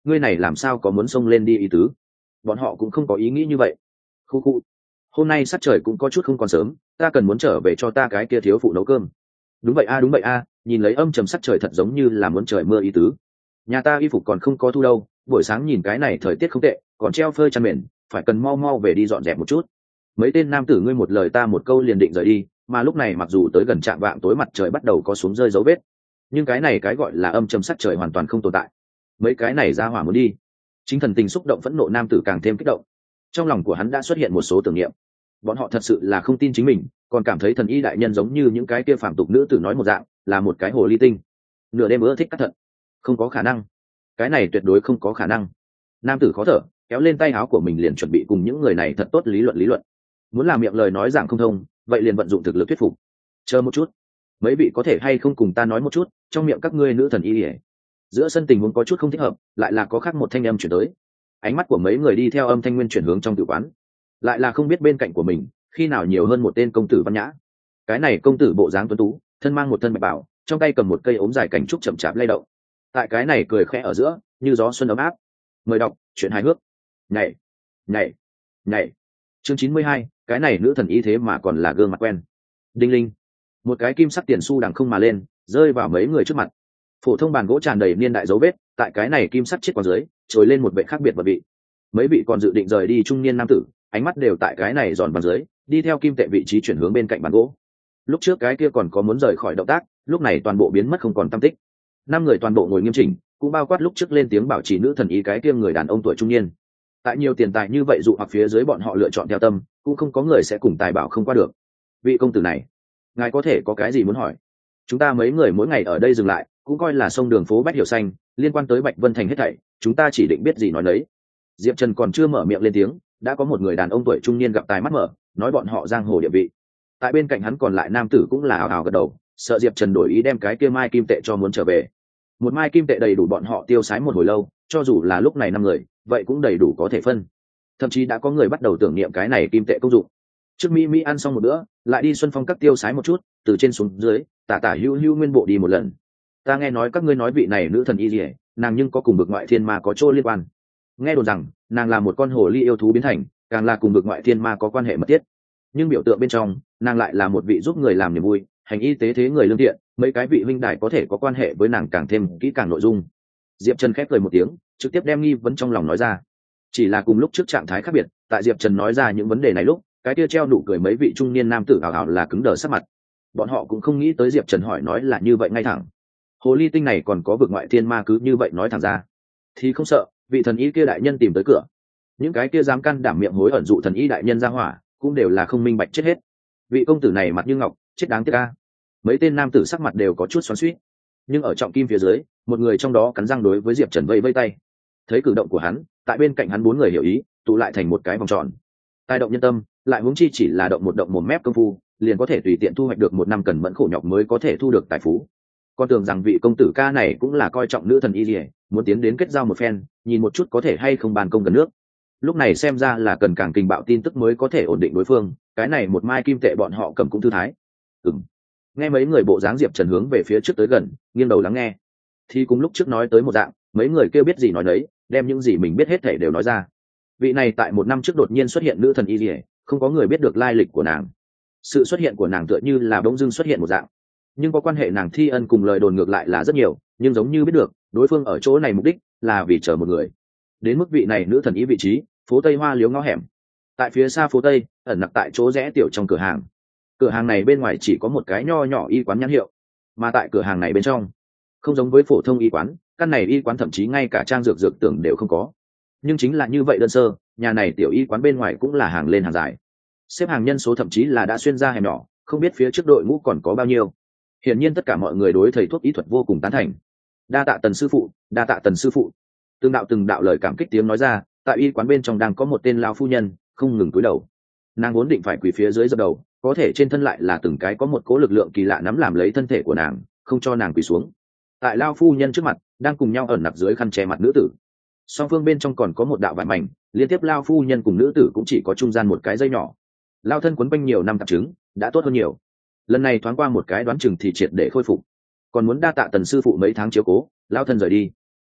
ngươi này làm sao có muốn xông lên đi ý tứ? Bọn họ cũng không có ý nghĩ như vậy. Khu khu, hôm nay sắc trời cũng có chút không còn sớm, ta cần muốn trở về cho ta cái kia thiếu phụ nấu cơm. Đúng vậy a, đúng vậy a, nhìn lấy âm trầm sắc trời thật giống như là muốn trời mưa ý tứ. Nhà ta y phục còn không có thu đâu, buổi sáng nhìn cái này thời tiết không tệ, còn treo phơi chăn mền, phải cần mau mau về đi dọn dẹp một chút. Mấy tên nam tử ngươi một lời ta một câu liền định rời đi, mà lúc này mặc dù tới gần trạm vạng tối mặt trời bắt đầu có xuống rơi dấu vết, nhưng cái này cái gọi là âm trầm sắc trời hoàn toàn không tồn tại. Mấy cái này ra hỏa muốn đi. Chính thần tình xúc động phẫn nộ nam tử càng thêm kích động. Trong lòng của hắn đã xuất hiện một số tưởng niệm. Bọn họ thật sự là không tin chính mình, còn cảm thấy thần y đại nhân giống như những cái kia phàm tục nữ tử nói một dạng, là một cái hồ ly tinh. Nửa đêm ưa thích cắt thận. Không có khả năng. Cái này tuyệt đối không có khả năng. Nam tử khó thở, kéo lên tay áo của mình liền chuẩn bị cùng những người này thật tốt lý luận. Muốn làm miệng lời nói giảng không thông, vậy liền vận dụng thực lực thuyết phục. Chờ một chút, mấy vị có thể hay không cùng ta nói một chút, trong miệng các ngươi nữ thần y ỉa. Giữa sân tình huống có chút không thích hợp, lại là có khác một thanh âm chuyển tới. Ánh mắt của mấy người đi theo âm thanh nguyên chuyển hướng trong tử quán, lại là không biết bên cạnh của mình khi nào nhiều hơn một tên công tử văn nhã. Cái này công tử bộ dáng tuấn tú, thân mang một thân bạch bào, trong tay cầm một cây ống dài cảnh trúc chậm chạp lay động. Tại cái này cười khẽ ở giữa, như gió xuân ấm áp. Mời đọc chuyện hài hước. Nhảy, nhảy, nhảy. Chương 92, cái này nữ thần y thế mà còn là gương mặt quen. Đinh linh, một cái kim sắc tiền xu đằng không mà lên, rơi vào mấy người trước mặt. Phổ thông bàn gỗ tràn đầy niên đại dấu vết, tại cái này kim sắc chiếc qua dưới trồi lên một vệ khác biệt vật vị. Mấy vị còn dự định rời đi trung niên nam tử, ánh mắt đều tại cái này giòn bàn dưới, đi theo kim tệ vị trí chuyển hướng bên cạnh bàn gỗ. Lúc trước cái kia còn có muốn rời khỏi động tác, lúc này toàn bộ biến mất không còn tăm tích. Năm người toàn bộ ngồi nghiêm chỉnh, cũng bao quát lúc trước lên tiếng bảo trì nữ thần ý cái kia người đàn ông tuổi trung niên. Tại nhiều tiền tài như vậy dụ hoặc phía dưới bọn họ lựa chọn theo tâm, cũng không có người sẽ cùng tài bảo không qua được. Vị công tử này, ngài có thể có cái gì muốn hỏi? Chúng ta mấy người mỗi ngày ở đây dừng lại, cũng coi là sông đường phố Bách Hiểu Xanh, liên quan tới Bạch Vân Thành hết thảy, chúng ta chỉ định biết gì nói nấy. Diệp Trần còn chưa mở miệng lên tiếng, đã có một người đàn ông tuổi trung niên gặp tài mắt mở, nói bọn họ giang hồ địa vị. Tại bên cạnh hắn còn lại nam tử cũng là ào ào gật đầu, sợ Diệp Trần đổi ý đem cái kia mai kim tệ cho muốn trở về. Một mai kim tệ đầy đủ bọn họ tiêu xái một hồi lâu, cho dù là lúc này 5 người, vậy cũng đầy đủ có thể phân. Thậm chí đã có người bắt đầu tưởng niệm cái này kim tệ công dụng. Trước Mỹ ăn xong một bữa, lại đi Xuân Phong các tiêu xái một chút, từ trên xuống dưới, tả hữu nguyên bộ đi một lần. Ta nghe nói các ngươi nói vị này nữ thần y liễu, nàng nhưng có cùng vực ngoại thiên ma có chỗ liên quan. Nghe đồn rằng nàng là một con hồ ly yêu thú biến thành, càng là cùng vực ngoại thiên ma có quan hệ mật thiết. Nhưng biểu tượng bên trong, nàng lại là một vị giúp người làm niềm vui, hành y tế thế người lương thiện, mấy cái vị huynh đài có thể có quan hệ với nàng càng thêm kỹ càng nội dung. Diệp Trần khép cười một tiếng, trực tiếp đem nghi vấn trong lòng nói ra. Chỉ là cùng lúc trước trạng thái khác biệt, tại Diệp Trần nói ra những vấn đề này lúc, cái kia treo nụ cười mấy vị trung niên nam tử ảo ảo là cứng đờ sắc mặt. Bọn họ cũng không nghĩ tới Diệp Trần hỏi nói là như vậy ngay thẳng. Hồ ly tinh này còn có vực ngoại thiên ma cứ như vậy nói thẳng ra, thì không sợ vị thần y kia đại nhân tìm tới cửa. Những cái kia dám can đảm miệng hối ẩn dụ thần y đại nhân ra hỏa, cũng đều là không minh bạch chết hết. Vị công tử này mặt như ngọc, chết đáng tiếc a. Mấy tên nam tử sắc mặt đều có chút xoắn xuýt, nhưng ở trọng kim phía dưới, một người trong đó cắn răng đối với Diệp Trần vây vây tay. Thấy cử động của hắn, tại bên cạnh hắn 4 người hiểu ý, tụ lại thành một cái vòng tròn. Tai động nhân tâm, lại huống chi chỉ là động một mép công phu, liền có thể tùy tiện thu hoạch được 1 năm cần mẫn khổ nhọc mới có thể thu được tài phú. Con tưởng rằng vị công tử ca này cũng là coi trọng nữ thần y liễu, muốn tiến đến kết giao một phen, nhìn một chút có thể hay không bàn công gần nước. Lúc này xem ra là cần càng kinh bạo tin tức mới có thể ổn định đối phương, cái này một mai kim tệ bọn họ cầm cũng thư thái. Nghe mấy người bộ dáng Diệp Trần hướng về phía trước tới gần, nghiêng đầu lắng nghe. Thì cùng lúc trước nói tới một dạng, mấy người kêu biết gì nói nấy, đem những gì mình biết hết thảy đều nói ra. Vị này tại 1 năm trước đột nhiên xuất hiện nữ thần y liễu, không có người biết được lai lịch của nàng. Sự xuất hiện của nàng tựa như là bỗng dưng xuất hiện một dạng, nhưng có quan hệ nàng thi ân cùng lời đồn ngược lại là rất nhiều, nhưng giống như biết được đối phương ở chỗ này mục đích là vì chờ một người. Đến mức vị này nữ thần ý vị trí, phố Tây Hoa Liếu ngõ hẻm. Tại phía xa phố Tây, ẩn nặc tại chỗ rẽ tiểu trong cửa hàng. Cửa hàng này bên ngoài chỉ có một cái nho nhỏ y quán nhãn hiệu, mà tại cửa hàng này bên trong, không giống với phổ thông y quán, căn này y quán thậm chí ngay cả trang dược tưởng đều không có. Nhưng chính là như vậy đơn sơ, nhà này tiểu y quán bên ngoài cũng là hàng lên hàng dài, xếp hàng nhân số thậm chí là đã xuyên ra hẻm nhỏ, không biết phía trước đội ngũ còn có bao nhiêu. Hiển nhiên tất cả mọi người đối thầy thuốc y thuật vô cùng tán thành. Đa tạ Tần sư phụ, đa tạ Tần sư phụ. Từng đạo lời cảm kích tiếng nói ra. Tại y quán bên trong đang có một tên lão phu nhân không ngừng cúi đầu. Nàng vốn định phải quỳ phía dưới dập đầu, có thể trên thân lại là từng cái có một cỗ lực lượng kỳ lạ nắm làm lấy thân thể của nàng, không cho nàng quỳ xuống. Tại lão phu nhân trước mặt đang cùng nhau ẩn nặc dưới khăn che mặt nữ tử. Song phương bên trong còn có một đạo vải mảnh, liên tiếp lão phu nhân cùng nữ tử cũng chỉ có trung gian một cái dây nhỏ. Lão thân quấn quanh nhiều năm tạp chứng, đã tốt hơn nhiều. Lần này thoáng qua một cái đoán chừng thì triệt để khôi phục. Còn muốn đa tạ Tần sư phụ mấy tháng chiếu cố, lão thân rời đi.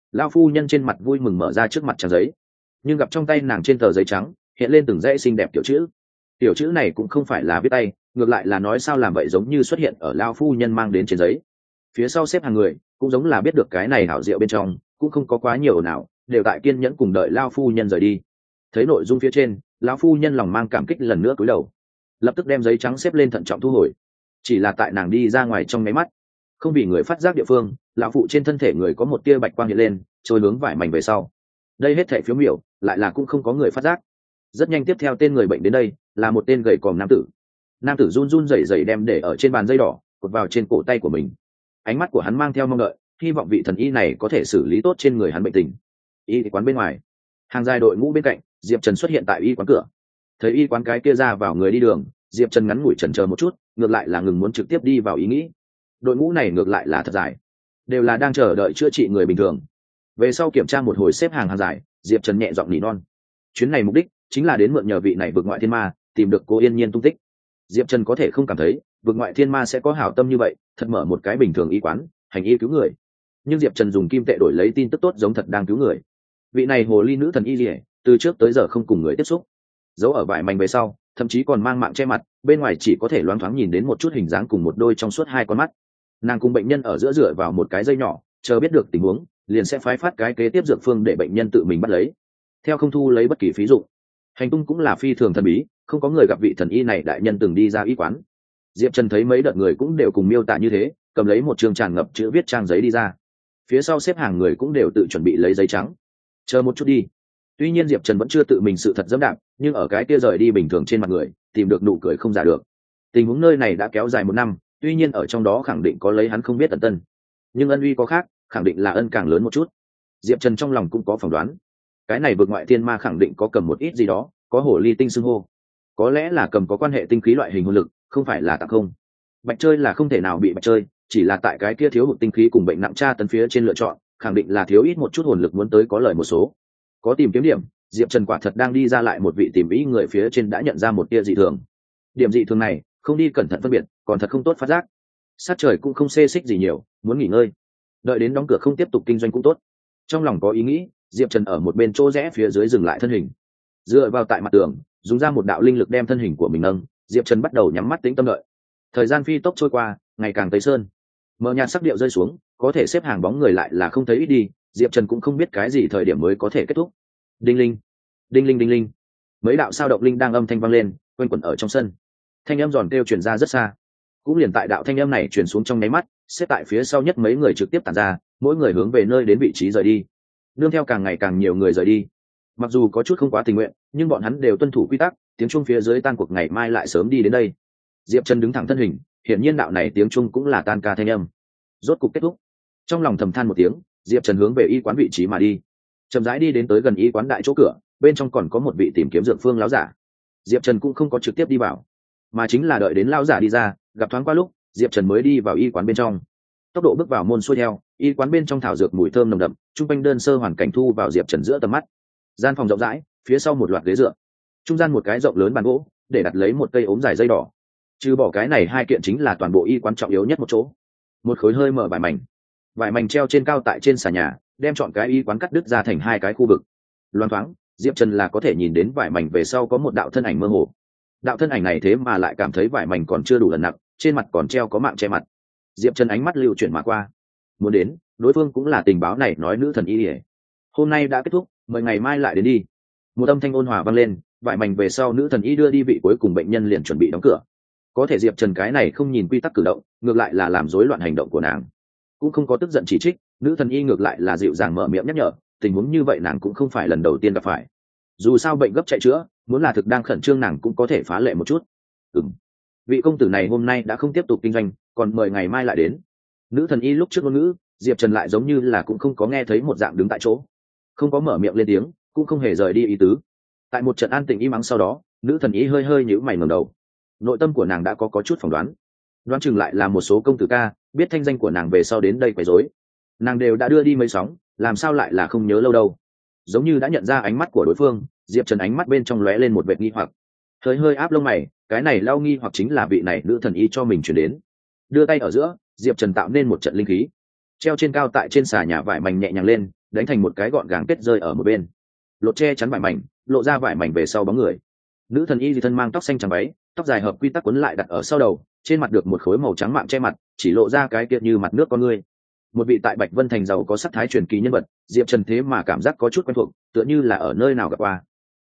Lão phu nhân trên mặt vui mừng mở ra trước mặt trang giấy, nhưng gặp trong tay nàng trên tờ giấy trắng hiện lên từng dãy xinh đẹp tiểu chữ này cũng không phải là viết tay, ngược lại là nói sao làm vậy giống như xuất hiện ở Lão phu nhân mang đến trên giấy. Phía sau xếp hàng người cũng giống là biết được cái này hảo diệu bên trong, cũng không có quá nhiều nào, đều tại kiên nhẫn cùng đợi Lão phu nhân rời đi. Thấy nội dung phía trên, lão phu nhân lòng mang cảm kích lần nữa cúi đầu, lập tức đem giấy trắng xếp lên thận trọng thu hồi. Chỉ là tại nàng đi ra ngoài trong máy mắt, không bị người phát giác địa phương, lão phụ trên thân thể người có một tia bạch quang hiện lên, trôi hướng vải mảnh về sau. Đây hết thảy phiếu miểu, lại là cũng không có người phát giác. Rất nhanh tiếp theo tên người bệnh đến đây, là một tên gầy còm nam tử. Nam tử run run rẩy rẩy đem để ở trên bàn dây đỏ, cột vào trên cổ tay của mình. Ánh mắt của hắn mang theo mong đợi, hy vọng vị thần y này có thể xử lý tốt trên người hắn bệnh tình. Y quán bên ngoài, hàng dài đội ngũ bên cạnh, Diệp Trần xuất hiện tại y quán cửa. Thấy y quán cái kia ra vào người đi đường, Diệp Trần ngắn ngủi chần chờ một chút, ngược lại là ngừng muốn trực tiếp đi vào ý nghĩ. Đội ngũ này ngược lại là thật dài, đều là đang chờ đợi chữa trị người bình thường. Về sau kiểm tra một hồi xếp hàng dài, Diệp Trần nhẹ giọng nỉ non. Chuyến này mục đích chính là đến mượn nhờ vị này vực ngoại thiên ma, tìm được cô Yên Nhiên tung tích. Diệp Trần có thể không cảm thấy vực ngoại thiên ma sẽ có hảo tâm như vậy, thật mở một cái bình thường y quán, hành y cứu người. Nhưng Diệp Trần dùng kim tệ đổi lấy tin tức tốt giống thật đang cứu người. Vị này hồ ly nữ thần y liễu, từ trước tới giờ không cùng người tiếp xúc, giấu ở vải mảnh về sau, thậm chí còn mang mạng che mặt, bên ngoài chỉ có thể loáng thoáng nhìn đến một chút hình dáng cùng một đôi trong suốt hai con mắt. Nàng cùng bệnh nhân ở giữa dựa vào một cái dây nhỏ, chờ biết được tình huống, liền sẽ phái phát cái kế tiếp dược phương để bệnh nhân tự mình bắt lấy, theo không thu lấy bất kỳ phí dụng. Hành tung cũng là phi thường thần bí, không có người gặp vị thần y này đại nhân từng đi ra y quán. Diệp Trần thấy mấy đợt người cũng đều cùng miêu tả như thế, cầm lấy một trường tràn ngập chữ viết trang giấy đi ra. Phía sau xếp hàng người cũng đều tự chuẩn bị lấy giấy trắng. Chờ một chút đi. Tuy nhiên Diệp Trần vẫn chưa tự mình sự thật dẫm đạp, nhưng ở cái kia rời đi bình thường trên mặt người, tìm được nụ cười không giả được. Tình huống nơi này đã kéo dài 1 năm, tuy nhiên ở trong đó khẳng định có lấy hắn không biết tận tân, nhưng ân uy có khác, khẳng định là ân càng lớn một chút. Diệp Trần trong lòng cũng có phỏng đoán, cái này vượt ngoại thiên ma khẳng định có cầm một ít gì đó, có hồ ly tinh xưng hô, có lẽ là cầm có quan hệ tinh khí loại hình hồn lực, không phải là tặng không. Bạch chơi là không thể nào bị bạch chơi, chỉ là tại cái kia thiếu hụt tinh khí cùng bệnh nặng tra tấn phía trên lựa chọn, khẳng định là thiếu ít một chút hồn lực muốn tới có lời một số. Có tìm kiếm điểm, Diệp Trần quả thật đang đi ra lại một vị tìm ý người phía trên đã nhận ra một tia dị thường. Điểm dị thường này, không đi cẩn thận phân biệt, còn thật không tốt phát giác. Sát trời cũng không xê xích gì nhiều, muốn nghỉ ngơi, đợi đến đóng cửa không tiếp tục kinh doanh cũng tốt. Trong lòng có ý nghĩ, Diệp Trần ở một bên chỗ rẽ phía dưới dừng lại thân hình, dựa vào tại mặt tường, dùng ra một đạo linh lực đem thân hình của mình nâng. Diệp Trần bắt đầu nhắm mắt tĩnh tâm đợi. Thời gian phi tốc trôi qua, ngày càng tây sơn, mờ nhạt sắc điệu rơi xuống, có thể xếp hàng bóng người lại là không thấy ít đi. Diệp Trần cũng không biết cái gì thời điểm mới có thể kết thúc. Đinh linh, đinh linh, đinh linh, mấy đạo sao động linh đang âm thanh vang lên, quanh quẩn ở trong sân. Thanh âm giòn kêu truyền ra rất xa. Cũng liền tại đạo thanh âm này truyền xuống trong nháy mắt, xếp tại phía sau nhất mấy người trực tiếp tản ra, mỗi người hướng về nơi đến vị trí rời đi. Nương theo càng ngày càng nhiều người rời đi, mặc dù có chút không quá tình nguyện, nhưng bọn hắn đều tuân thủ quy tắc, tiếng chuông phía dưới tan cuộc ngày mai lại sớm đi đến đây. Diệp Trần đứng thẳng thân hình, hiển nhiên đạo này tiếng chuông cũng là tan ca thanh âm. Rốt cục kết thúc. Trong lòng thầm than một tiếng, Diệp Trần hướng về y quán vị trí mà đi. Chậm rãi đi đến tới gần y quán đại chỗ cửa, bên trong còn có một vị tìm kiếm dược phương lão giả. Diệp Trần cũng không có trực tiếp đi vào, mà chính là đợi đến lão giả đi ra, gặp thoáng qua lúc, Diệp Trần mới đi vào y quán bên trong. Tốc độ bước vào môn xuôi theo, y quán bên trong thảo dược mùi thơm nồng đậm, trung quanh đơn sơ hoàn cảnh thu vào Diệp Trần giữa tầm mắt. Gian phòng rộng rãi, phía sau một loạt ghế dựa, trung gian một cái rộng lớn bàn gỗ, để đặt lấy một cây ốm dài dây đỏ. Trừ bỏ cái này hai kiện chính là toàn bộ y quán trọng yếu nhất một chỗ. Một khối hơi mở vải mảnh treo trên cao tại trên xà nhà, đem chọn cái y quán cắt đứt ra thành hai cái khu vực. Loan thoáng, Diệp Trần là có thể nhìn đến vải mảnh về sau có một đạo thân ảnh mơ hồ. Đạo thân ảnh này thế mà lại cảm thấy vải mảnh còn chưa đủ lần nặng, trên mặt còn treo có mạng che mặt. Diệp Trần ánh mắt lưu chuyển mà qua, muốn đến, đối phương cũng là tình báo này nói nữ thần y liễu. Hôm nay đã kết thúc, mời ngày mai lại đến đi. Một âm thanh ôn hòa vang lên, vải mảnh về sau nữ thần y đưa đi vị cuối cùng bệnh nhân liền chuẩn bị đóng cửa. Có thể Diệp Trần cái này không nhìn quy tắc cử động, ngược lại là làm rối loạn hành động của nàng. Cũng không có tức giận chỉ trích, nữ thần y ngược lại là dịu dàng mở miệng nhắc nhở, tình huống như vậy nàng cũng không phải lần đầu tiên gặp phải. Dù sao bệnh gấp chạy chữa, muốn là thực đang khẩn trương nàng cũng có thể phá lệ một chút. Vị công tử này hôm nay đã không tiếp tục kinh doanh, còn mời ngày mai lại đến. Nữ thần y lúc trước ngôn ngữ, Diệp Trần lại giống như là cũng không có nghe thấy một dạng đứng tại chỗ, không có mở miệng lên tiếng, cũng không hề rời đi ý tứ. Tại một trận an tĩnh im ắng sau đó, nữ thần y hơi hơi nhíu mày ngẩng đầu. Nội tâm của nàng đã có chút phỏng đoán chừng lại là một số công tử ca biết thanh danh của nàng về sau đến đây quấy rối. Nàng đều đã đưa đi mấy sóng, làm sao lại là không nhớ lâu đâu. Giống như đã nhận ra ánh mắt của đối phương, Diệp Trần ánh mắt bên trong lóe lên một vệt nghi hoặc, hơi hơi áp lông mày, cái này lao nghi hoặc chính là vị này nữ thần y cho mình chuyển đến. Đưa tay ở giữa, Diệp Trần tạo nên một trận linh khí, treo trên cao tại trên xà nhà vải mảnh nhẹ nhàng lên, đánh thành một cái gọn gàng kết rơi ở một bên, lột che chắn vải mảnh, lộ ra vải mảnh về sau bóng người. Nữ thần y thì thân mang tóc xanh trắng váy, tóc dài hợp quy tắc quấn lại đặt ở sau đầu, trên mặt được một khối màu trắng mạng che mặt, chỉ lộ ra cái kia như mặt nước con người. Một vị tại Bạch Vân thành giàu có sắc thái truyền kỳ nhân vật, Diệp Trần thế mà cảm giác có chút quen thuộc, tựa như là ở nơi nào gặp qua.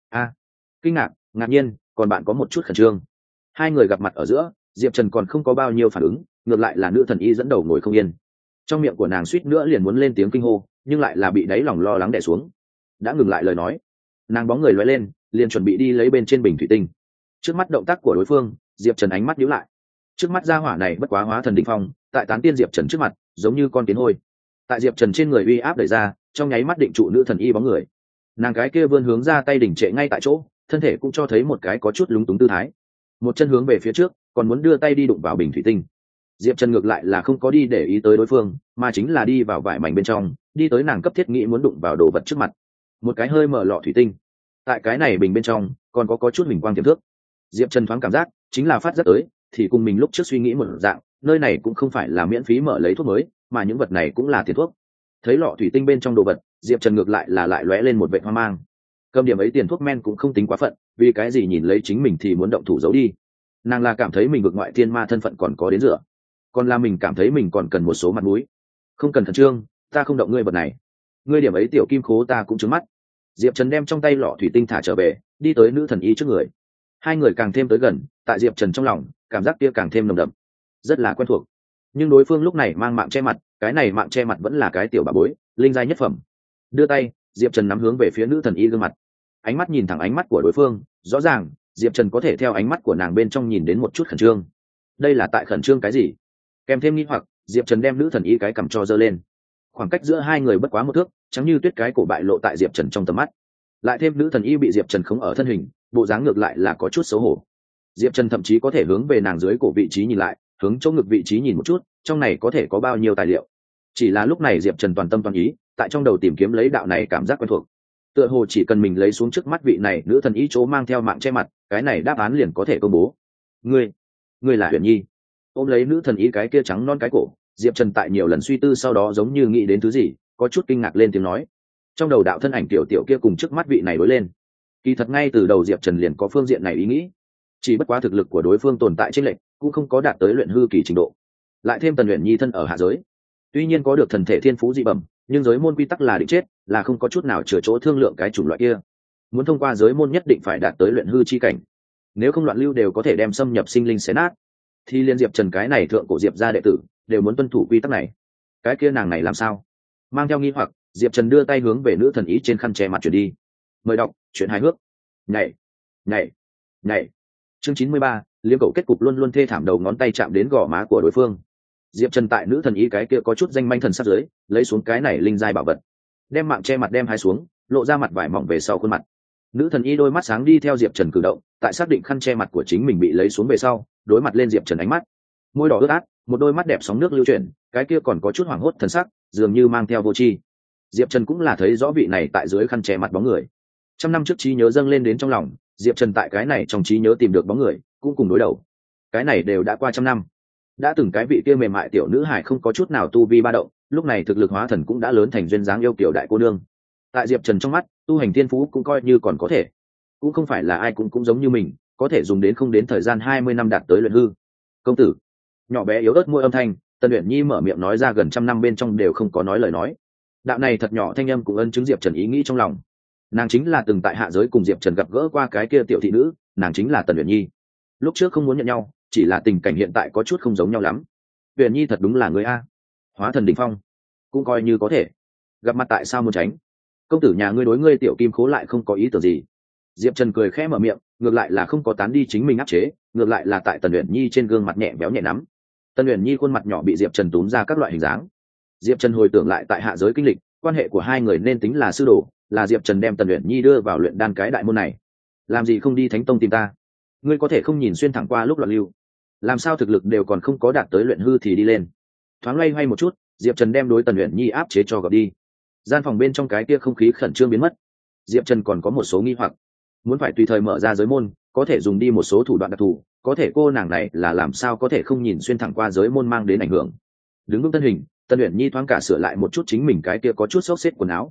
Kinh ngạc, ngạc nhiên, còn bạn có một chút khẩn trương. Hai người gặp mặt ở giữa, Diệp Trần còn không có bao nhiêu phản ứng, ngược lại là nữ thần y dẫn đầu ngồi không yên. Trong miệng của nàng suýt nữa liền muốn lên tiếng kinh hô, nhưng lại là bị đáy lòng lo lắng đè xuống. Đã ngừng lại lời nói, nàng bóng người lóe lên, liền chuẩn bị đi lấy bên trên bình thủy tinh. Trước mắt động tác của đối phương, Diệp Trần ánh mắt nhíu lại. Trước mắt gia hỏa này bất quá hóa thần đỉnh phong, tại tán tiên Diệp Trần trước mặt, giống như con kiến hôi. Tại Diệp Trần trên người uy áp đẩy ra, trong nháy mắt định trụ nữ thần y bóng người. Nàng cái kia vươn hướng ra tay đỉnh trệ ngay tại chỗ, thân thể cũng cho thấy một cái có chút lúng túng tư thái. Một chân hướng về phía trước, còn muốn đưa tay đi đụng vào bình thủy tinh. Diệp Trần ngược lại là không có đi để ý tới đối phương, mà chính là đi vào vải mảnh bên trong, đi tới nàng cấp thiết nghĩ muốn đụng vào đồ vật trước mặt. Một cái hơi mở lọ thủy tinh. Tại cái này bình bên trong, còn có chút huỳnh quang tiềm thước. Diệp Trần thoáng cảm giác, chính là phát rất tới, thì cùng mình lúc trước suy nghĩ một dạng, nơi này cũng không phải là miễn phí mở lấy thuốc mới, mà những vật này cũng là tiền thuốc. Thấy lọ thủy tinh bên trong đồ vật, Diệp Trần ngược lại là lại lóe lên một vệt hoang mang. Cầm điểm ấy tiền thuốc men cũng không tính quá phận, vì cái gì nhìn lấy chính mình thì muốn động thủ giấu đi. Nàng là cảm thấy mình vượt ngoại thiên ma thân phận còn có đến rửa, còn là mình cảm thấy mình còn cần một số mặt mũi. Không cần khẩn trương, ta không động ngươi vật này. Ngươi điểm ấy tiểu kim khố ta cũng trứng mắt. Diệp Trần đem trong tay lọ thủy tinh thả trở về, đi tới nữ thần y trước người. Hai người càng thêm tới gần, tại Diệp Trần trong lòng, cảm giác kia càng thêm nồng đậm, rất là quen thuộc. Nhưng đối phương lúc này mang mạng che mặt, cái này mạng che mặt vẫn là cái tiểu bà bối, linh giai nhất phẩm. Đưa tay, Diệp Trần nắm hướng về phía nữ thần y gương mặt. Ánh mắt nhìn thẳng ánh mắt của đối phương, rõ ràng Diệp Trần có thể theo ánh mắt của nàng bên trong nhìn đến một chút khẩn trương. Đây là tại khẩn trương cái gì? Kèm thêm nghi hoặc, Diệp Trần đem nữ thần y cái cằm cho giơ lên. Khoảng cách giữa hai người bất quá một thước, trắng như tuyết cái cổ bại lộ tại Diệp Trần trong tầm mắt. Lại thêm nữ thần y bị Diệp Trần khống ở thân hình, bộ dáng ngược lại là có chút xấu hổ. Diệp Trần thậm chí có thể hướng về nàng dưới cổ vị trí nhìn lại, hướng chỗ ngực vị trí nhìn một chút, trong này có thể có bao nhiêu tài liệu. Chỉ là lúc này Diệp Trần toàn tâm toàn ý, tại trong đầu tìm kiếm lấy đạo này cảm giác quen thuộc. Tựa hồ chỉ cần mình lấy xuống trước mắt vị này nữ thần y chỗ mang theo mạng che mặt, cái này đáp án liền có thể công bố. Ngươi là Huyền Nhi. Ôm lấy nữ thần y cái kia trắng non cái cổ, Diệp Trần tại nhiều lần suy tư sau đó giống như nghĩ đến thứ gì, có chút kinh ngạc lên tiếng nói. Trong đầu đạo thân ảnh tiểu tiểu kia cùng trước mắt vị này đối lên. Kỳ thật ngay từ đầu Diệp Trần liền có phương diện này ý nghĩ, chỉ bất quá thực lực của đối phương tồn tại chênh lệch, cũng không có đạt tới luyện hư kỳ trình độ. Lại thêm Tần Uyển Nhi thân ở hạ giới, tuy nhiên có được thần thể thiên phú dị bẩm, nhưng giới môn quy tắc là định chết, là không có chút nào chừa chỗ thương lượng cái chủng loại kia. Muốn thông qua giới môn nhất định phải đạt tới luyện hư chi cảnh, nếu không loạn lưu đều có thể đem xâm nhập sinh linh xé nát. Thì liên Diệp Trần cái này thượng cổ Diệp gia đệ tử đều muốn tuân thủ quy tắc này, cái kia nàng này làm sao? Mang theo nghi hoặc, Diệp Trần đưa tay hướng về nữ thần ý trên khăn che mặt chuyển đi. Mời đọc chuyện hài hước. Nhảy nhảy nhảy. Chương 93, liếm cậu kết cục luôn luôn thê thảm, đầu ngón tay chạm đến gò má của đối phương. Diệp Trần tại nữ thần ý cái kia có chút danh manh thần sắc dưới, lấy xuống cái này linh giai bảo vật, đem mạng che mặt đem hai xuống, lộ ra mặt vải mỏng về sau khuôn mặt. Nữ thần y đôi mắt sáng đi theo Diệp Trần cử động, tại xác định khăn che mặt của chính mình bị lấy xuống về sau, đối mặt lên Diệp Trần ánh mắt, môi đỏ ướt át, một đôi mắt đẹp sóng nước lưu chuyển, cái kia còn có chút hoảng hốt thần sắc, dường như mang theo vô tri. Diệp Trần cũng là thấy rõ vị này tại dưới khăn che mặt bóng người. Trăm năm trước trí nhớ dâng lên đến trong lòng, Diệp Trần tại cái này trong trí nhớ tìm được bóng người, cũng cùng đối đầu. Cái này đều đã qua trăm năm. Đã từng cái vị kia mềm mại tiểu nữ hài không có chút nào tu vi ba động, lúc này thực lực hóa thần cũng đã lớn thành duyên dáng yêu kiều đại cô nương. Tại Diệp Trần trong mắt, tu hành thiên phú cũng coi như còn có thể, cũng không phải là ai cũng giống như mình, có thể dùng đến không đến thời gian 20 năm đạt tới luyện hư. Công tử. Nhỏ bé yếu ớt môi âm thanh, Tần Uyển Nhi mở miệng nói ra gần trăm năm bên trong đều không có nói lời nói. Đạo này thật nhỏ thanh âm cũng ân chứng Diệp Trần ý nghĩ trong lòng. Nàng chính là từng tại hạ giới cùng Diệp Trần gặp gỡ qua cái kia tiểu thị nữ, nàng chính là Tần Uyển Nhi. Lúc trước không muốn nhận nhau, chỉ là tình cảnh hiện tại có chút không giống nhau lắm. Uyển Nhi thật đúng là người a, hóa thần đỉnh phong, cũng coi như có thể. Gặp mặt tại sao muốn tránh? Công tử nhà ngươi đối ngươi tiểu kim khố lại không có ý tưởng gì. Diệp Trần cười khẽ mở miệng, ngược lại là không có tán đi chính mình áp chế, ngược lại là tại Tần Uyển Nhi trên gương mặt nhẹ béo nhẹ nắm. Tần Uyển Nhi khuôn mặt nhỏ bị Diệp Trần túm ra các loại hình dáng. Diệp Trần hồi tưởng lại tại hạ giới kinh lịch, quan hệ của hai người nên tính là sư đồ, là Diệp Trần đem Tần Uyển Nhi đưa vào luyện đan cái đại môn này. Làm gì không đi Thánh Tông tìm ta? Ngươi có thể không nhìn xuyên thẳng qua lúc loạn lưu, làm sao thực lực đều còn không có đạt tới luyện hư thì đi lên. Thoáng loay hoay một chút, Diệp Trần đem đối Tần Uyển Nhi áp chế cho gọt đi. Gian phòng bên trong cái kia không khí khẩn trương biến mất. Diệp Trần còn có một số nghi hoặc, muốn phải tùy thời mở ra giới môn, có thể dùng đi một số thủ đoạn đặc thù, có thể cô nàng này là làm sao có thể không nhìn xuyên thẳng qua giới môn mang đến ảnh hưởng. Đứng vững thân hình, Tần Uyển Nhi thoáng cả sửa lại một chút chính mình cái kia có chút xốc xếp quần áo,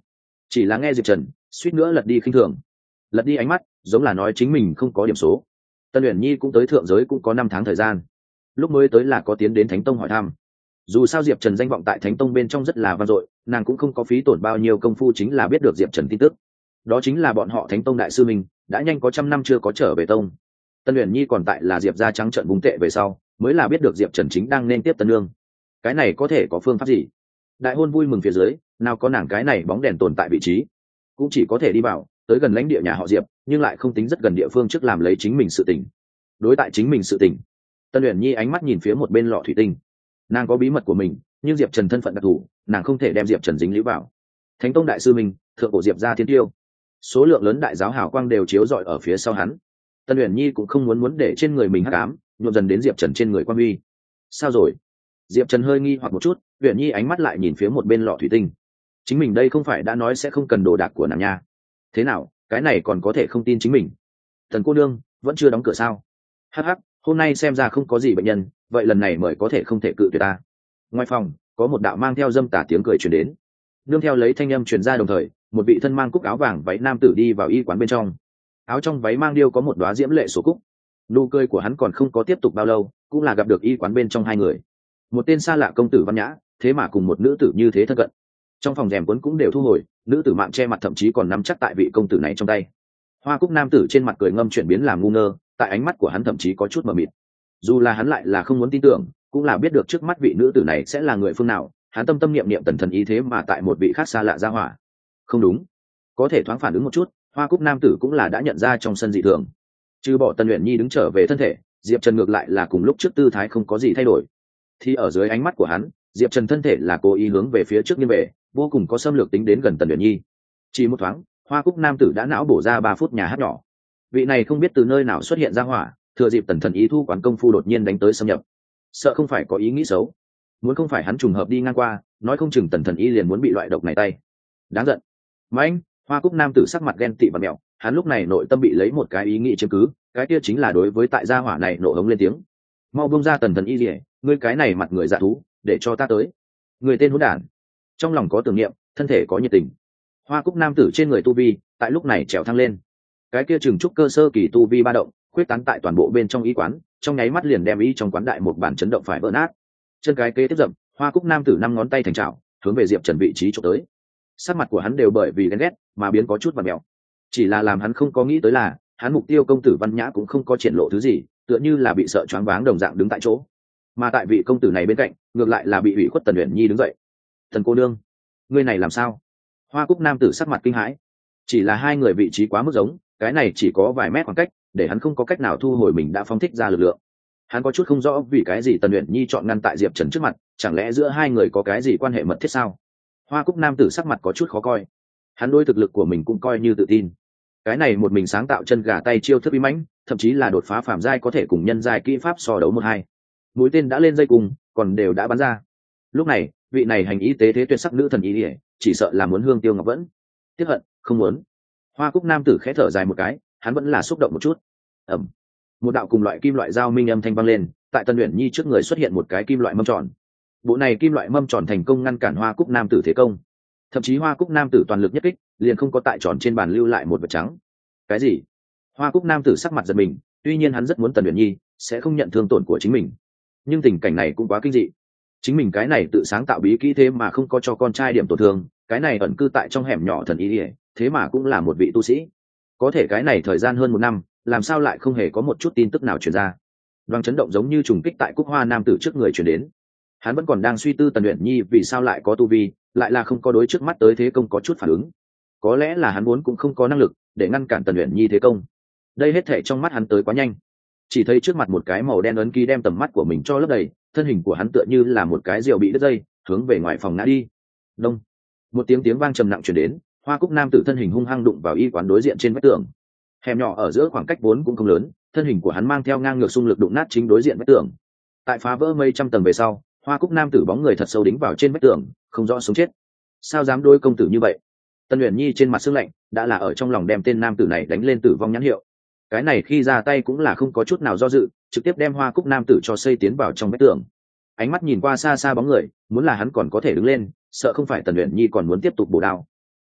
chỉ là nghe diệp trần suýt nữa lật đi khinh thường, lật đi ánh mắt giống là nói chính mình không có điểm số. Tân Uyển Nhi cũng tới thượng giới cũng có 5 tháng thời gian, lúc mới tới là có tiến đến Thánh Tông hỏi thăm. Dù sao Diệp Trần danh vọng tại Thánh Tông bên trong rất là vang dội, nàng cũng không có phí tổn bao nhiêu công phu chính là biết được Diệp Trần tin tức. Đó chính là bọn họ Thánh Tông đại sư mình đã nhanh có 100 năm chưa có trở về tông. Tân Uyển Nhi còn tại là Diệp gia trắng trợn búng tệ về sau, mới là biết được Diệp Trần chính đang nên tiếp Tân Nương. Cái này có thể có phương pháp gì? Đại hôn vui mừng phía dưới, nào có nàng cái này bóng đèn tồn tại vị trí, cũng chỉ có thể đi vào, tới gần lãnh địa nhà họ Diệp, nhưng lại không tính rất gần địa phương trước làm lấy chính mình sự tình. Đối tại chính mình sự tình, Tân Uyển Nhi ánh mắt nhìn phía một bên lọ thủy tinh. Nàng có bí mật của mình, nhưng Diệp Trần thân phận đặc thù, nàng không thể đem Diệp Trần dính líu vào. Thánh Tông đại sư mình, thượng cổ Diệp gia thiên tiêu, số lượng lớn đại giáo hào quang đều chiếu rọi ở phía sau hắn. Tân Uyển Nhi cũng không muốn để trên người mình hắc ám nhuộm dần đến Diệp Trần trên người quan uy. Sao rồi? Diệp Trần hơi nghi hoặc một chút, Uyển Nhi ánh mắt lại nhìn phía một bên lọ thủy tinh. Chính mình đây không phải đã nói sẽ không cần đồ đạc của nàng nha? Thế nào, cái này còn có thể không tin chính mình? Thần cô nương vẫn chưa đóng cửa sao? Hắc hắc, hôm nay xem ra không có gì bệnh nhân, vậy lần này mời có thể không thể cự tuyệt ta. Ngoài phòng có một đạo mang theo dâm tà tiếng cười truyền đến, nương theo lấy thanh âm truyền ra đồng thời, một vị thân mang cúc áo vàng váy nam tử đi vào y quán bên trong. Áo trong váy mang điêu có một đóa diễm lệ sổ cúc. Nụ cười của hắn còn không có tiếp tục bao lâu, cũng là gặp được y quán bên trong hai người. Một tên xa lạ công tử văn nhã, thế mà cùng một nữ tử như thế thân cận. Trong phòng rèm cuốn cũng đều thu hồi, nữ tử mạng che mặt thậm chí còn nắm chắc tại vị công tử này trong tay. Hoa cúc nam tử trên mặt cười ngâm chuyển biến làm ngu ngơ, tại ánh mắt của hắn thậm chí có chút mờ mịt. Dù là hắn lại là không muốn tin tưởng, cũng là biết được trước mắt vị nữ tử này sẽ là người phương nào. Hắn tâm tâm niệm niệm tần thần ý thế mà tại một vị khác xa lạ ra hỏa. Không đúng, có thể thoáng phản ứng một chút, Hoa cúc nam tử cũng là đã nhận ra trong sân dị thường. Trừ bỏ Tân Uyển Nhi đứng trở về thân thể, Diệp Trần ngược lại là cùng lúc trước tư thái không có gì thay đổi. Thì ở dưới ánh mắt của hắn, Diệp Trần thân thể là cố ý hướng về phía trước nghiêng về, vô cùng có xâm lược tính đến gần Tần Uyển Nhi. Chỉ một thoáng, Hoa cúc nam tử đã não bổ ra 3 phút nhà hát nhỏ. Vị này không biết từ nơi nào xuất hiện ra hỏa, thừa dịp tần thần ý thu quán công phu đột nhiên đánh tới xâm nhập. Sợ không phải có ý nghĩ xấu, muốn không phải hắn trùng hợp đi ngang qua, nói không chừng tần thần ý liền muốn bị loại độc này tay. Đáng giận. Mạnh, Hoa cúc nam tử sắc mặt ghen tị và mẹo, hắn lúc này nội tâm bị lấy một cái ý nghĩ chiếm cứ, cái kia chính là đối với tại gia hỏa này nổ hống lên tiếng. Mau buông ra tần thần y liễu, ngươi cái này mặt người dạ thú, để cho ta tới. Người tên hỗn đản. Trong lòng có tưởng niệm, thân thể có nhiệt tình. Hoa cúc nam tử trên người tu vi, tại lúc này trèo thăng lên. Cái kia chừng trúc cơ sơ kỳ tu vi ba động, quyết tán tại toàn bộ bên trong y quán, trong nháy mắt liền đem y trong quán đại một bản chấn động phải vỡ nát. Chân cái kế tiếp dậm, Hoa cúc nam tử 5 ngón tay thành trảo, hướng về Diệp Trần vị trí chụp tới. Sắc mặt của hắn đều bởi vì ghen ghét mà biến có chút vặn mèo. Chỉ là làm hắn không có nghĩ tới là, hắn mục tiêu công tử văn nhã cũng không có triển lộ thứ gì, tựa như là bị sợ choáng váng đồng dạng đứng tại chỗ. Mà tại vị công tử này bên cạnh, ngược lại là bị ủy khuất Tần Uyển Nhi đứng dậy. Thần cô nương, ngươi này làm sao? Hoa cúc nam tử sắc mặt kinh hãi. Chỉ là hai người vị trí quá mức giống, cái này chỉ có vài mét khoảng cách, để hắn không có cách nào thu hồi mình đã phóng thích ra lực lượng. Hắn có chút không rõ vì cái gì Tần Uyển Nhi chọn ngăn tại Diệp Trần trước mặt, chẳng lẽ giữa hai người có cái gì quan hệ mật thiết sao? Hoa cúc nam tử sắc mặt có chút khó coi. Hắn đối thực lực của mình cũng coi như tự tin. Cái này một mình sáng tạo chân gà tay chiêu thức uy mãnh, thậm chí là đột phá phàm giai có thể cùng nhân giai kỹ pháp so đấu 1-2. Mũi tên đã lên dây cùng, còn đều đã bắn ra. Lúc này, vị này hành y tế thế tuyệt sắc nữ thần y, chỉ sợ là muốn hương tiêu ngọc vẫn. Tiếc hận, không muốn. Hoa cúc nam tử khẽ thở dài một cái, hắn vẫn là xúc động một chút. Ầm. Một đạo cùng loại kim loại dao minh âm thanh vang lên, tại Tân Uyển Nhi trước người xuất hiện một cái kim loại mâm tròn. Bộ này kim loại mâm tròn thành công ngăn cản Hoa cúc nam tử thế công. Thậm chí Hoa cúc nam tử toàn lực nhất kích, liền không có tại tròn trên bàn lưu lại một vật trắng. Cái gì? Hoa cúc nam tử sắc mặt giật mình, tuy nhiên hắn rất muốn Tần Uyển Nhi sẽ không nhận thương tổn của chính mình, nhưng tình cảnh này cũng quá kinh dị. Chính mình cái này tự sáng tạo bí kỹ thế mà không có cho con trai điểm tổn thương, cái này ẩn cư tại trong hẻm nhỏ thần y, thế mà cũng là một vị tu sĩ. Có thể cái này thời gian hơn 1 năm, làm sao lại không hề có một chút tin tức nào truyền ra? Đoàn chấn động giống như trùng kích tại Cúc Hoa nam tử trước người truyền đến. Hắn vẫn còn đang suy tư Tần Uyển Nhi vì sao lại có tu vi, lại là không có đối trước mắt tới thế công có chút phản ứng. Có lẽ là hắn muốn cũng không có năng lực để ngăn cản Tần Uyển Nhi thế công. Đây hết thảy trong mắt hắn tới quá nhanh, chỉ thấy trước mặt một cái màu đen ấn ký đem tầm mắt của mình cho lấp đầy, thân hình của hắn tựa như là một cái rượu bị đứt dây, hướng về ngoài phòng ngã đi. Đông, một tiếng vang trầm nặng truyền đến, Hoa cúc nam tử thân hình hung hăng đụng vào y quán đối diện trên vách tường. Hẻm nhỏ ở giữa khoảng cách vốn cũng không lớn, thân hình của hắn mang theo ngang ngược xung lực đụng nát chính đối diện vách tường. Tại phá vỡ mấy trăm tầng về sau, Hoa cúc nam tử bóng người thật sâu đính vào trên vách tường, không rõ sống chết. Sao dám đối công tử như vậy? Tân Uyển Nhi trên mặt sương lạnh, đã là ở trong lòng đem tên nam tử này đánh lên tử vong nhãn hiệu. Cái này khi ra tay cũng là không có chút nào do dự, trực tiếp đem Hoa cúc nam tử cho xây tiến vào trong vách tường. Ánh mắt nhìn qua xa xa bóng người, muốn là hắn còn có thể đứng lên, sợ không phải Tần Uyển Nhi còn muốn tiếp tục bổ đao.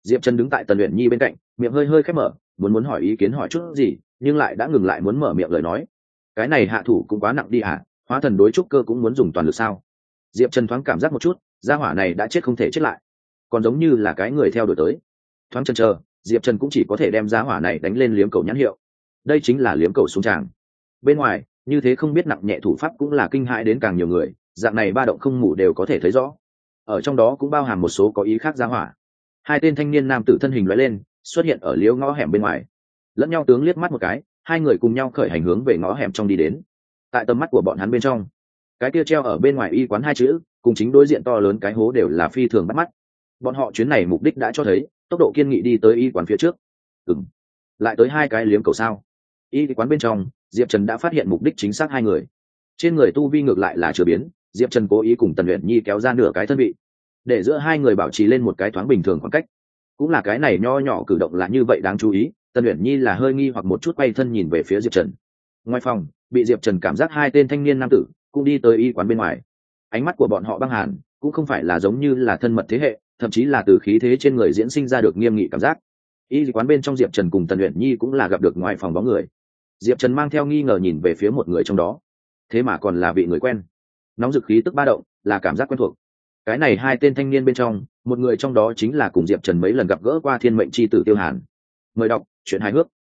Diệp Trần đứng tại Tần Uyển Nhi bên cạnh, miệng hơi hơi khép mở, muốn hỏi ý kiến hỏi chút gì, nhưng lại đã ngừng lại muốn mở miệng lời nói. Cái này hạ thủ cũng quá nặng đi hả? Hóa thần đối trúc cơ cũng muốn dùng toàn lực sao? Diệp Trần thoáng cảm giác một chút, gia hỏa này đã chết không thể chết lại, còn giống như là cái người theo đuổi tới. Thoáng chần chờ, Diệp Trần cũng chỉ có thể đem gia hỏa này đánh lên liếm cầu nhãn hiệu. Đây chính là liếm cầu xuống tràng. Bên ngoài, như thế không biết nặng nhẹ thủ pháp cũng là kinh hãi đến càng nhiều người, dạng này ba động không mù đều có thể thấy rõ. Ở trong đó cũng bao hàm một số có ý khác gia hỏa. Hai tên thanh niên nam tử thân hình lóe lên, xuất hiện ở liếu ngõ hẻm bên ngoài. Lẫn nhau tướng liếc mắt một cái, hai người cùng nhau khởi hành hướng về ngõ hẻm trong đi đến. Tại tầm mắt của bọn hắn bên trong, cái kia treo ở bên ngoài y quán hai chữ, cùng chính đối diện to lớn cái hố đều là phi thường bắt mắt. Bọn họ chuyến này mục đích đã cho thấy, tốc độ kiên nghị đi tới y quán phía trước. Lại tới hai cái liếm cầu sao? Y quán bên trong, Diệp Trần đã phát hiện mục đích chính xác hai người. Trên người tu vi ngược lại là chưa biến, Diệp Trần cố ý cùng Tần Uyển Nhi kéo ra nửa cái thân vị, để giữa hai người bảo trì lên một cái thoáng bình thường khoảng cách. Cũng là cái này nho nhỏ cử động là như vậy đáng chú ý. Tần Uyển Nhi là hơi nghi hoặc một chút quay thân nhìn về phía Diệp Trần. Ngoài phòng, bị Diệp Trần cảm giác hai tên thanh niên nam tử cũng đi tới y quán bên ngoài. Ánh mắt của bọn họ băng hàn, cũng không phải là giống như là thân mật thế hệ, thậm chí là từ khí thế trên người diễn sinh ra được nghiêm nghị cảm giác. Y quán bên trong Diệp Trần cùng Tần Uyển Nhi cũng là gặp được ngoài phòng bóng người. Diệp Trần mang theo nghi ngờ nhìn về phía một người trong đó, thế mà còn là vị người quen. Nóng dực khí tức ba động, là cảm giác quen thuộc. Cái này hai tên thanh niên bên trong, một người trong đó chính là cùng Diệp Trần mấy lần gặp gỡ qua thiên mệnh chi tử Tiêu Hàn. Mời đọc truyện hài hước.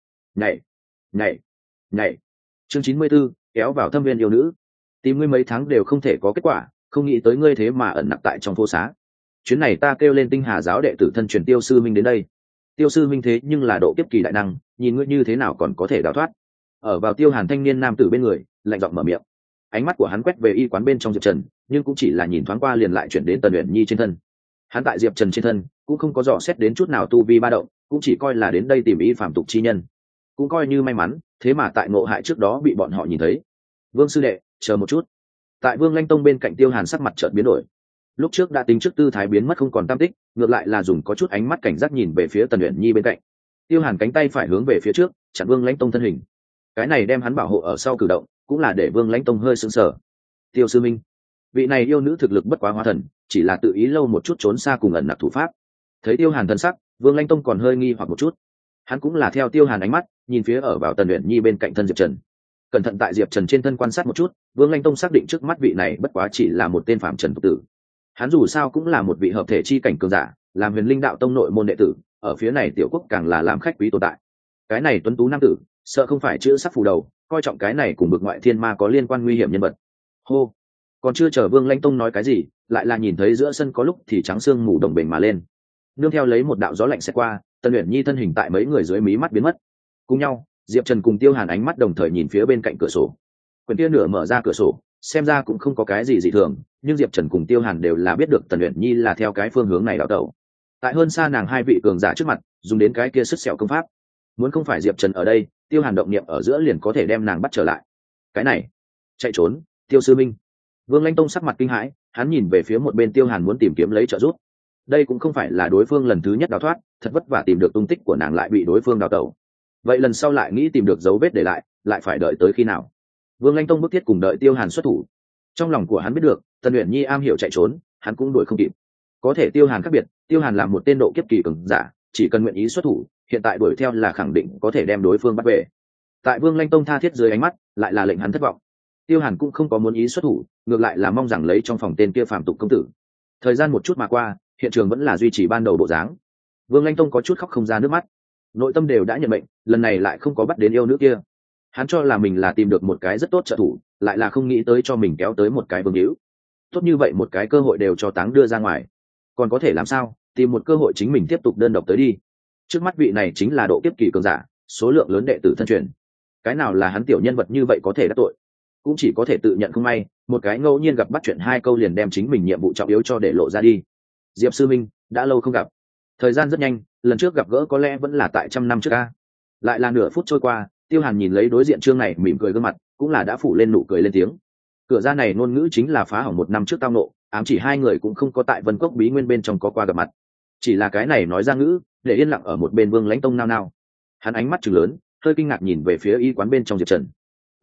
Nhảy. Chương 94, kéo vào thâm viên yêu nữ. Tìm ngươi mấy tháng đều không thể có kết quả, không nghĩ tới ngươi thế mà ẩn nặc tại trong phố xá. Chuyến này ta kêu lên Tinh Hà giáo đệ tử thân truyền Tiêu sư minh đến đây. Tiêu sư minh thế nhưng là độ kiếp kỳ đại năng, nhìn ngươi như thế nào còn có thể đào thoát. Ở vào Tiêu Hàn thanh niên nam tử bên người, lạnh giọng mở miệng. Ánh mắt của hắn quét về y quán bên trong Diệp Trần, nhưng cũng chỉ là nhìn thoáng qua liền lại chuyển đến Tần Uyển Nhi trên thân. Hắn tại Diệp Trần trên thân cũng không có dò xét đến chút nào tu vi ba động, cũng chỉ coi là đến đây tìm y phàm tục chi nhân, cũng coi như may mắn, thế mà tại ngộ hại trước đó bị bọn họ nhìn thấy. Vương sư đệ, chờ một chút. Tại Vương Lanh Tông bên cạnh Tiêu Hàn sắc mặt chợt biến đổi. Lúc trước đã tính trước tư thái biến mất không còn tăm tích, ngược lại là dùng có chút ánh mắt cảnh giác nhìn về phía Tần Uyển Nhi bên cạnh. Tiêu Hàn cánh tay phải hướng về phía trước, chặn Vương Lanh Tông thân hình. Cái này đem hắn bảo hộ ở sau cử động, cũng là để Vương Lanh Tông hơi sững sờ. Tiêu sư minh, vị này yêu nữ thực lực bất quá hóa thần, chỉ là tự ý lâu một chút trốn xa cùng ẩn nặc thủ pháp. Thấy Tiêu Hàn thân sắc, Vương Lanh Tông còn hơi nghi hoặc một chút. Hắn cũng là theo Tiêu Hàn ánh mắt nhìn phía ở vào Tần Uyển Nhi bên cạnh thân Diệp Trần. Cẩn thận tại Diệp Trần trên thân quan sát một chút, Vương Lanh Tông xác định trước mắt vị này bất quá chỉ là một tên phàm trần tục tử. Hắn dù sao cũng là một vị hợp thể chi cảnh cường giả, làm Huyền Linh đạo tông nội môn đệ tử, ở phía này tiểu quốc càng là làm khách quý tồn tại. Cái này tuấn tú nam tử, sợ không phải chữ sắc phù đầu, coi trọng cái này cùng bực ngoại thiên ma có liên quan nguy hiểm nhân vật. Hô, còn chưa chờ Vương Lanh Tông nói cái gì, lại là nhìn thấy giữa sân có lúc thì trắng sương mù đồng bềnh mà lên. Nương theo lấy một đạo gió lạnh xẹt qua, Tần Uyển Nhi thân hình tại mấy người dưới mí mắt biến mất. Cùng nhau, Diệp Trần cùng Tiêu Hàn ánh mắt đồng thời nhìn phía bên cạnh cửa sổ. Quyển kia nửa mở ra cửa sổ, xem ra cũng không có cái gì dị thường, nhưng Diệp Trần cùng Tiêu Hàn đều là biết được Tần Uyển Nhi là theo cái phương hướng này đảo tẩu. Tại hơn xa nàng hai vị cường giả trước mặt, dùng đến cái kia sứt sẹo công pháp. Muốn không phải Diệp Trần ở đây, Tiêu Hàn động niệm ở giữa liền có thể đem nàng bắt trở lại. Cái này, chạy trốn, Tiêu sư minh. Vương Lanh Tông sắc mặt kinh hãi, hắn nhìn về phía một bên Tiêu Hàn muốn tìm kiếm lấy trợ giúp. Đây cũng không phải là đối phương lần thứ nhất đào thoát, thật vất vả tìm được tung tích của nàng lại bị đối phương đào tẩu. Vậy lần sau lại nghĩ tìm được dấu vết để lại phải đợi tới khi nào? Vương Lanh Tông bức thiết cùng đợi Tiêu Hàn xuất thủ. Trong lòng của hắn biết được, Tần Uyển Nhi am hiểu chạy trốn, hắn cũng đuổi không kịp. Có thể Tiêu Hàn khác biệt, Tiêu Hàn là một tên độ kiếp kỳ cường giả, chỉ cần nguyện ý xuất thủ, hiện tại đuổi theo là khẳng định có thể đem đối phương bắt về. Tại Vương Lanh Tông tha thiết dưới ánh mắt, lại là lệnh hắn thất vọng. Tiêu Hàn cũng không có muốn ý xuất thủ, ngược lại là mong rằng lấy trong phòng tên kia phàm tục công tử. Thời gian một chút mà qua, hiện trường vẫn là duy trì ban đầu bộ dáng. Vương Lanh Tông có chút khóc không ra nước mắt, nội tâm đều đã nhận mệnh, lần này lại không có bắt đến yêu nữ kia. Hắn cho là mình là tìm được một cái rất tốt trợ thủ, lại là không nghĩ tới cho mình kéo tới một cái vương hữu. Tốt như vậy một cái cơ hội đều cho táng đưa ra ngoài, còn có thể làm sao? Tìm một cơ hội chính mình tiếp tục đơn độc tới đi. Trước mắt vị này chính là độ kiếp kỳ cường giả, số lượng lớn đệ tử thân truyền. Cái nào là hắn tiểu nhân vật như vậy có thể đắc tội? Cũng chỉ có thể tự nhận không may, một cái ngẫu nhiên gặp bắt chuyện hai câu liền đem chính mình nhiệm vụ trọng yếu cho để lộ ra đi. Diệp sư minh, đã lâu không gặp. Thời gian rất nhanh, lần trước gặp gỡ có lẽ vẫn là tại 100 năm trước a. Lại là nửa phút trôi qua, Tiêu Hàn nhìn lấy đối diện trương này mỉm cười gương mặt, cũng là đã phủ lên nụ cười lên tiếng. Cửa ra này ngôn ngữ chính là phá hỏng 1 năm trước tao nộ, ám chỉ hai người cũng không có tại Vân Cốc bí nguyên bên trong có qua gặp mặt. Chỉ là cái này nói ra ngữ, để yên lặng ở một bên Vương Lãnh Tông nao nao. Hắn ánh mắt trừng lớn, hơi kinh ngạc nhìn về phía y quán bên trong Diệp Trần.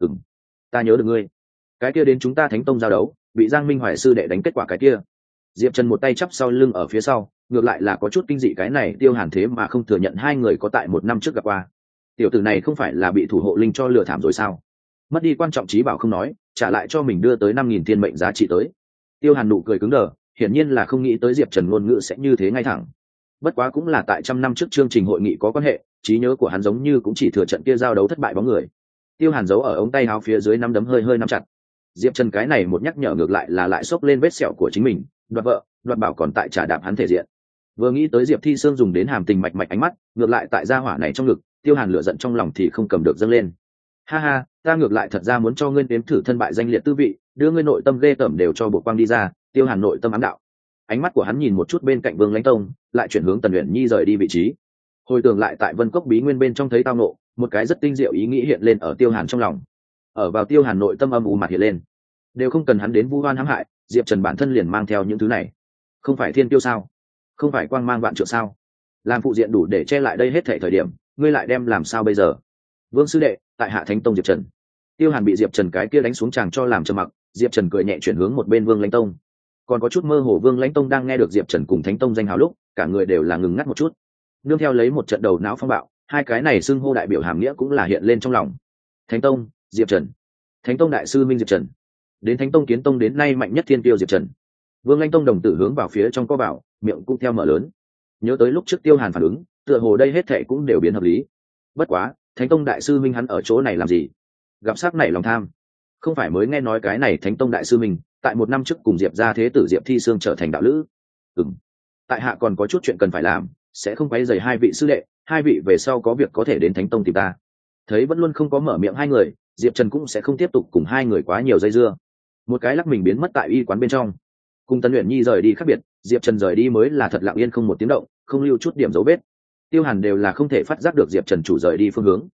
Ta nhớ được ngươi. Cái kia đến chúng ta Thánh Tông giao đấu, bị Giang Minh Hoài sư đệ đánh kết quả cái kia. Diệp Trần một tay chắp sau lưng ở phía sau, ngược lại là có chút kinh dị, cái này Tiêu Hàn thế mà không thừa nhận hai người có tại 1 năm trước gặp qua. Tiểu tử này không phải là bị thủ hộ linh cho lừa thảm rồi sao? Mất đi quan trọng trí bảo không nói, trả lại cho mình đưa tới 5.000 thiên mệnh giá trị tới. Tiêu Hàn nụ cười cứng đờ, hiển nhiên là không nghĩ tới Diệp Trần ngôn ngữ sẽ như thế ngay thẳng. Bất quá cũng là tại 100 năm trước chương trình hội nghị có quan hệ, trí nhớ của hắn giống như cũng chỉ thừa trận kia giao đấu thất bại bóng người. Tiêu Hàn giấu ở ống tay áo phía dưới nắm đấm hơi nắm chặt. Diệp Trần cái này một nhắc nhở ngược lại là lại xốc lên vết sẹo của chính mình, đoạt vợ, đoạt bảo còn tại trả đạp hắn thể diện. Vừa nghĩ tới Diệp Thi Sương dùng đến hàm tình mạch mạch ánh mắt, ngược lại tại gia hỏa này trong ngực, Tiêu Hàn lửa giận trong lòng thì không cầm được dâng lên. Ha ha, ta ngược lại thật ra muốn cho ngươi nếm thử thân bại danh liệt tư vị, đưa ngươi nội tâm ghê tởm đều cho bộ quang đi ra. Tiêu Hàn nội tâm ám đạo. Ánh mắt của hắn nhìn một chút bên cạnh Vương Lãnh Tông, lại chuyển hướng Tần Uyển Nhi rời đi vị trí. Hồi tưởng lại tại Vân Cốc bí nguyên bên trong thấy tao nộ, một cái rất tinh diệu ý nghĩ hiện lên ở Tiêu Hàn trong lòng. Ở vào Tiêu Hàn nội tâm âm u mặt hiện lên. Đều không cần hắn đến vu oan hãm hại, Diệp Trần bản thân liền mang theo những thứ này. Không phải thiên tiêu sao? Không phải quang mang vạn trượng sao? Làm phụ diện đủ để che lại đây hết thảy thời điểm, ngươi lại đem làm sao bây giờ? Vương sư đệ, tại Hạ Thánh Tông Diệp Trần. Tiêu Hàn bị Diệp Trần cái kia đánh xuống chàng cho làm trầm mặc, Diệp Trần cười nhẹ chuyển hướng một bên Vương Lãnh Tông. Còn có chút mơ hồ Vương Lãnh Tông đang nghe được Diệp Trần cùng Thánh Tông danh hào lúc, cả người đều là ngừng ngắt một chút. Nương theo lấy một trận đầu não phong bạo, hai cái này xưng hô đại biểu hàm nghĩa cũng là hiện lên trong lòng. Thánh Tông, Diệp Trần. Thánh Tông đại sư Minh Diệp Trần. Đến Thánh Tông Kiến Tông đến nay mạnh nhất thiên tiêu Diệp Trần. Vương Lãnh Tông đồng tử hướng vào phía trong có vào, miệng cũng theo mở lớn. Nhớ tới lúc trước Tiêu Hàn phản ứng, tựa hồ đây hết thảy cũng đều biến hợp lý. Bất quá, Thánh Tông đại sư Minh hắn ở chỗ này làm gì? Gặp sắc này lòng tham. Không phải mới nghe nói cái này Thánh Tông đại sư Minh, tại 1 năm trước cùng Diệp gia thế tử Diệp Thi Sương trở thành đạo lữ. Tại hạ còn có chút chuyện cần phải làm, sẽ không quấy rầy hai vị sư đệ, hai vị về sau có việc có thể đến Thánh Tông tìm ta. Thấy vẫn luôn không có mở miệng hai người, Diệp Trần cũng sẽ không tiếp tục cùng hai người quá nhiều dây dưa. Một cái lắc mình biến mất tại y quán bên trong. Cùng Tần Uyển Nhi rời đi khác biệt, Diệp Trần rời đi mới là thật lặng yên không một tiếng động, không lưu chút điểm dấu vết. Tiêu Hàn đều là không thể phát giác được Diệp Trần chủ rời đi phương hướng.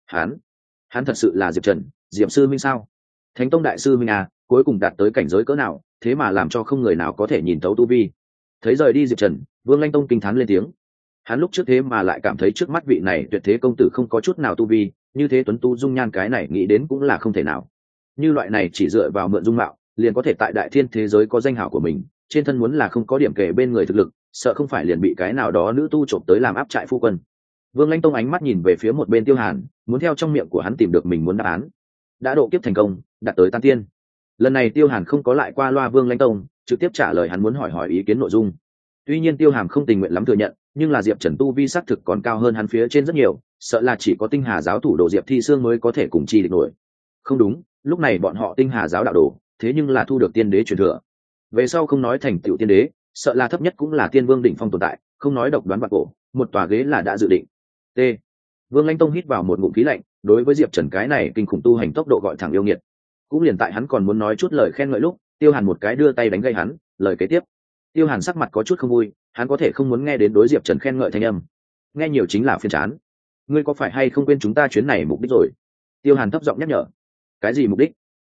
Hắn thật sự là Diệp Trần, Diệp sư Minh sao? Thánh Tông đại sư Minh à, cuối cùng đạt tới cảnh giới cỡ nào, thế mà làm cho không người nào có thể nhìn thấu tu vi. Thấy rời đi Diệp Trần, Vương Lãnh Tông kinh thán lên tiếng. Hắn lúc trước thế mà lại cảm thấy trước mắt vị này tuyệt thế công tử không có chút nào tu vi, như thế tuấn tu dung nhan cái này nghĩ đến cũng là không thể nào. Như loại này chỉ dựa vào mượn dung mạo, liền có thể tại đại thiên thế giới có danh hảo của mình, trên thân muốn là không có điểm kể bên người thực lực, sợ không phải liền bị cái nào đó nữ tu trộm tới làm áp trại phu quân. Vương Lãnh Tông ánh mắt nhìn về phía một bên Tiêu Hàn, muốn theo trong miệng của hắn tìm được mình muốn đáp án. Đã độ kiếp thành công, đạt tới tam tiên. Lần này Tiêu Hàn không có lại qua loa Vương Lãnh Tông, trực tiếp trả lời hắn muốn hỏi ý kiến nội dung. Tuy nhiên Tiêu Hàn không tình nguyện lắm thừa nhận, nhưng là Diệp Trần tu vi xác thực còn cao hơn hắn phía trên rất nhiều, sợ là chỉ có Tinh Hà giáo thủ đồ Diệp Thi Sương mới có thể cùng chi địch nổi. Không đúng, lúc này bọn họ Tinh Hà giáo đạo đồ, thế nhưng là thu được tiên đế truyền thừa. Về sau không nói thành tựu tiên đế, sợ là thấp nhất cũng là tiên vương đỉnh phong tồn tại, không nói độc đoán bạc cổ, một tòa ghế là đã dự định. T. Vương Lãnh Tông hít vào một ngụm khí lạnh, đối với Diệp Trần cái này kinh khủng tu hành tốc độ gọi thẳng yêu nghiệt. Cũng liền tại hắn còn muốn nói chút lời khen ngợi lúc, Tiêu Hàn một cái đưa tay đánh gây hắn, lời kế tiếp. Tiêu Hàn sắc mặt có chút không vui, hắn có thể không muốn nghe đến đối Diệp Trần khen ngợi thanh âm. Nghe nhiều chính là phiền chán. Ngươi có phải hay không quên chúng ta chuyến này mục đích rồi? Tiêu Hàn thấp giọng nhắc nhở. Cái gì mục đích?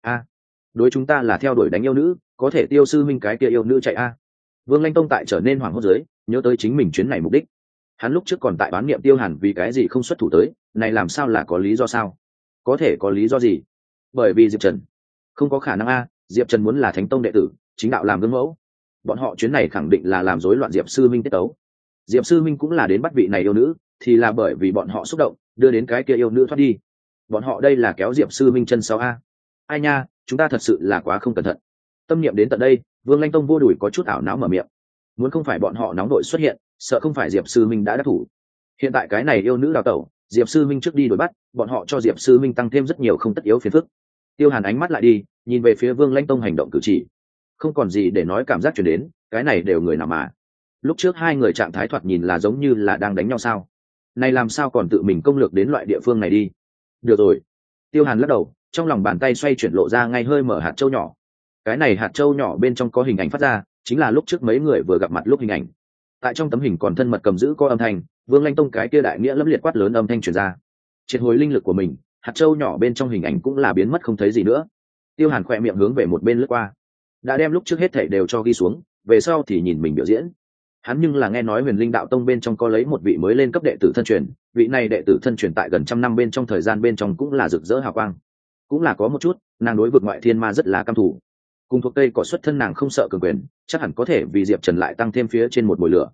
Đối chúng ta là theo đuổi đánh yêu nữ, có thể Tiêu sư minh cái kia yêu nữ chạy Vương Lãnh Tông tại trở nên hoảng hốt dưới, nhớ tới chính mình chuyến này mục đích. Hắn lúc trước còn tại bán niệm Tiêu Hàn vì cái gì không xuất thủ tới, này làm sao là có lý do sao? Có thể có lý do gì? Bởi vì Diệp Trần. Không có khả năng Diệp Trần muốn là Thánh Tông đệ tử, chính đạo làm gương mẫu. Bọn họ chuyến này khẳng định là làm rối loạn Diệp sư minh tiết tấu. Diệp sư minh cũng là đến bắt vị này yêu nữ, thì là bởi vì bọn họ xúc động, đưa đến cái kia yêu nữ thoát đi. Bọn họ đây là kéo Diệp sư minh chân sau ai nha, chúng ta thật sự là quá không cẩn thận. Tâm niệm đến tận đây, Vương Lãnh Tông vô đùi có chút ảo não mở miệng. Muốn không phải bọn họ nóng đội xuất hiện, sợ không phải Diệp sư minh đã đắc thủ. Hiện tại cái này yêu nữ đào tẩu, Diệp sư minh trước đi đuổi bắt, bọn họ cho Diệp sư minh tăng thêm rất nhiều không tất yếu phiền phức. Tiêu Hàn ánh mắt lại đi, nhìn về phía Vương Lãnh Tông hành động cử chỉ, không còn gì để nói, cảm giác chuyển đến, cái này đều người nào mà. Lúc trước hai người trạng thái thoạt nhìn là giống như là đang đánh nhau sao? Này làm sao còn tự mình công lược đến loại địa phương này đi? Được rồi. Tiêu Hàn lắc đầu, trong lòng bàn tay xoay chuyển lộ ra ngay hơi mở hạt châu nhỏ. Cái này hạt châu nhỏ bên trong có hình ảnh phát ra, chính là lúc trước mấy người vừa gặp mặt lúc hình ảnh. Tại trong tấm hình còn thân mật cầm giữ có âm thanh, Vương Lãnh Tông cái kia đại nghĩa lẫm liệt quát lớn âm thanh truyền ra. Triệt hồi linh lực của mình, hạt châu nhỏ bên trong hình ảnh cũng là biến mất không thấy gì nữa. Tiêu Hàn khỏe miệng hướng về một bên lướt qua, đã đem lúc trước hết thảy đều cho ghi xuống, về sau thì nhìn mình biểu diễn. Hắn nhưng là nghe nói Huyền Linh Đạo Tông bên trong có lấy một vị mới lên cấp đệ tử thân truyền, vị này đệ tử thân truyền tại gần 100 năm bên trong thời gian bên trong cũng là rực rỡ hào quang. Cũng là có một chút, nàng đối vực ngoại thiên ma rất là căm thù. Cùng thuộc tây có xuất thân nàng không sợ cường quyền, chắc hẳn có thể vì Diệp Trần lại tăng thêm phía trên một mùi lửa,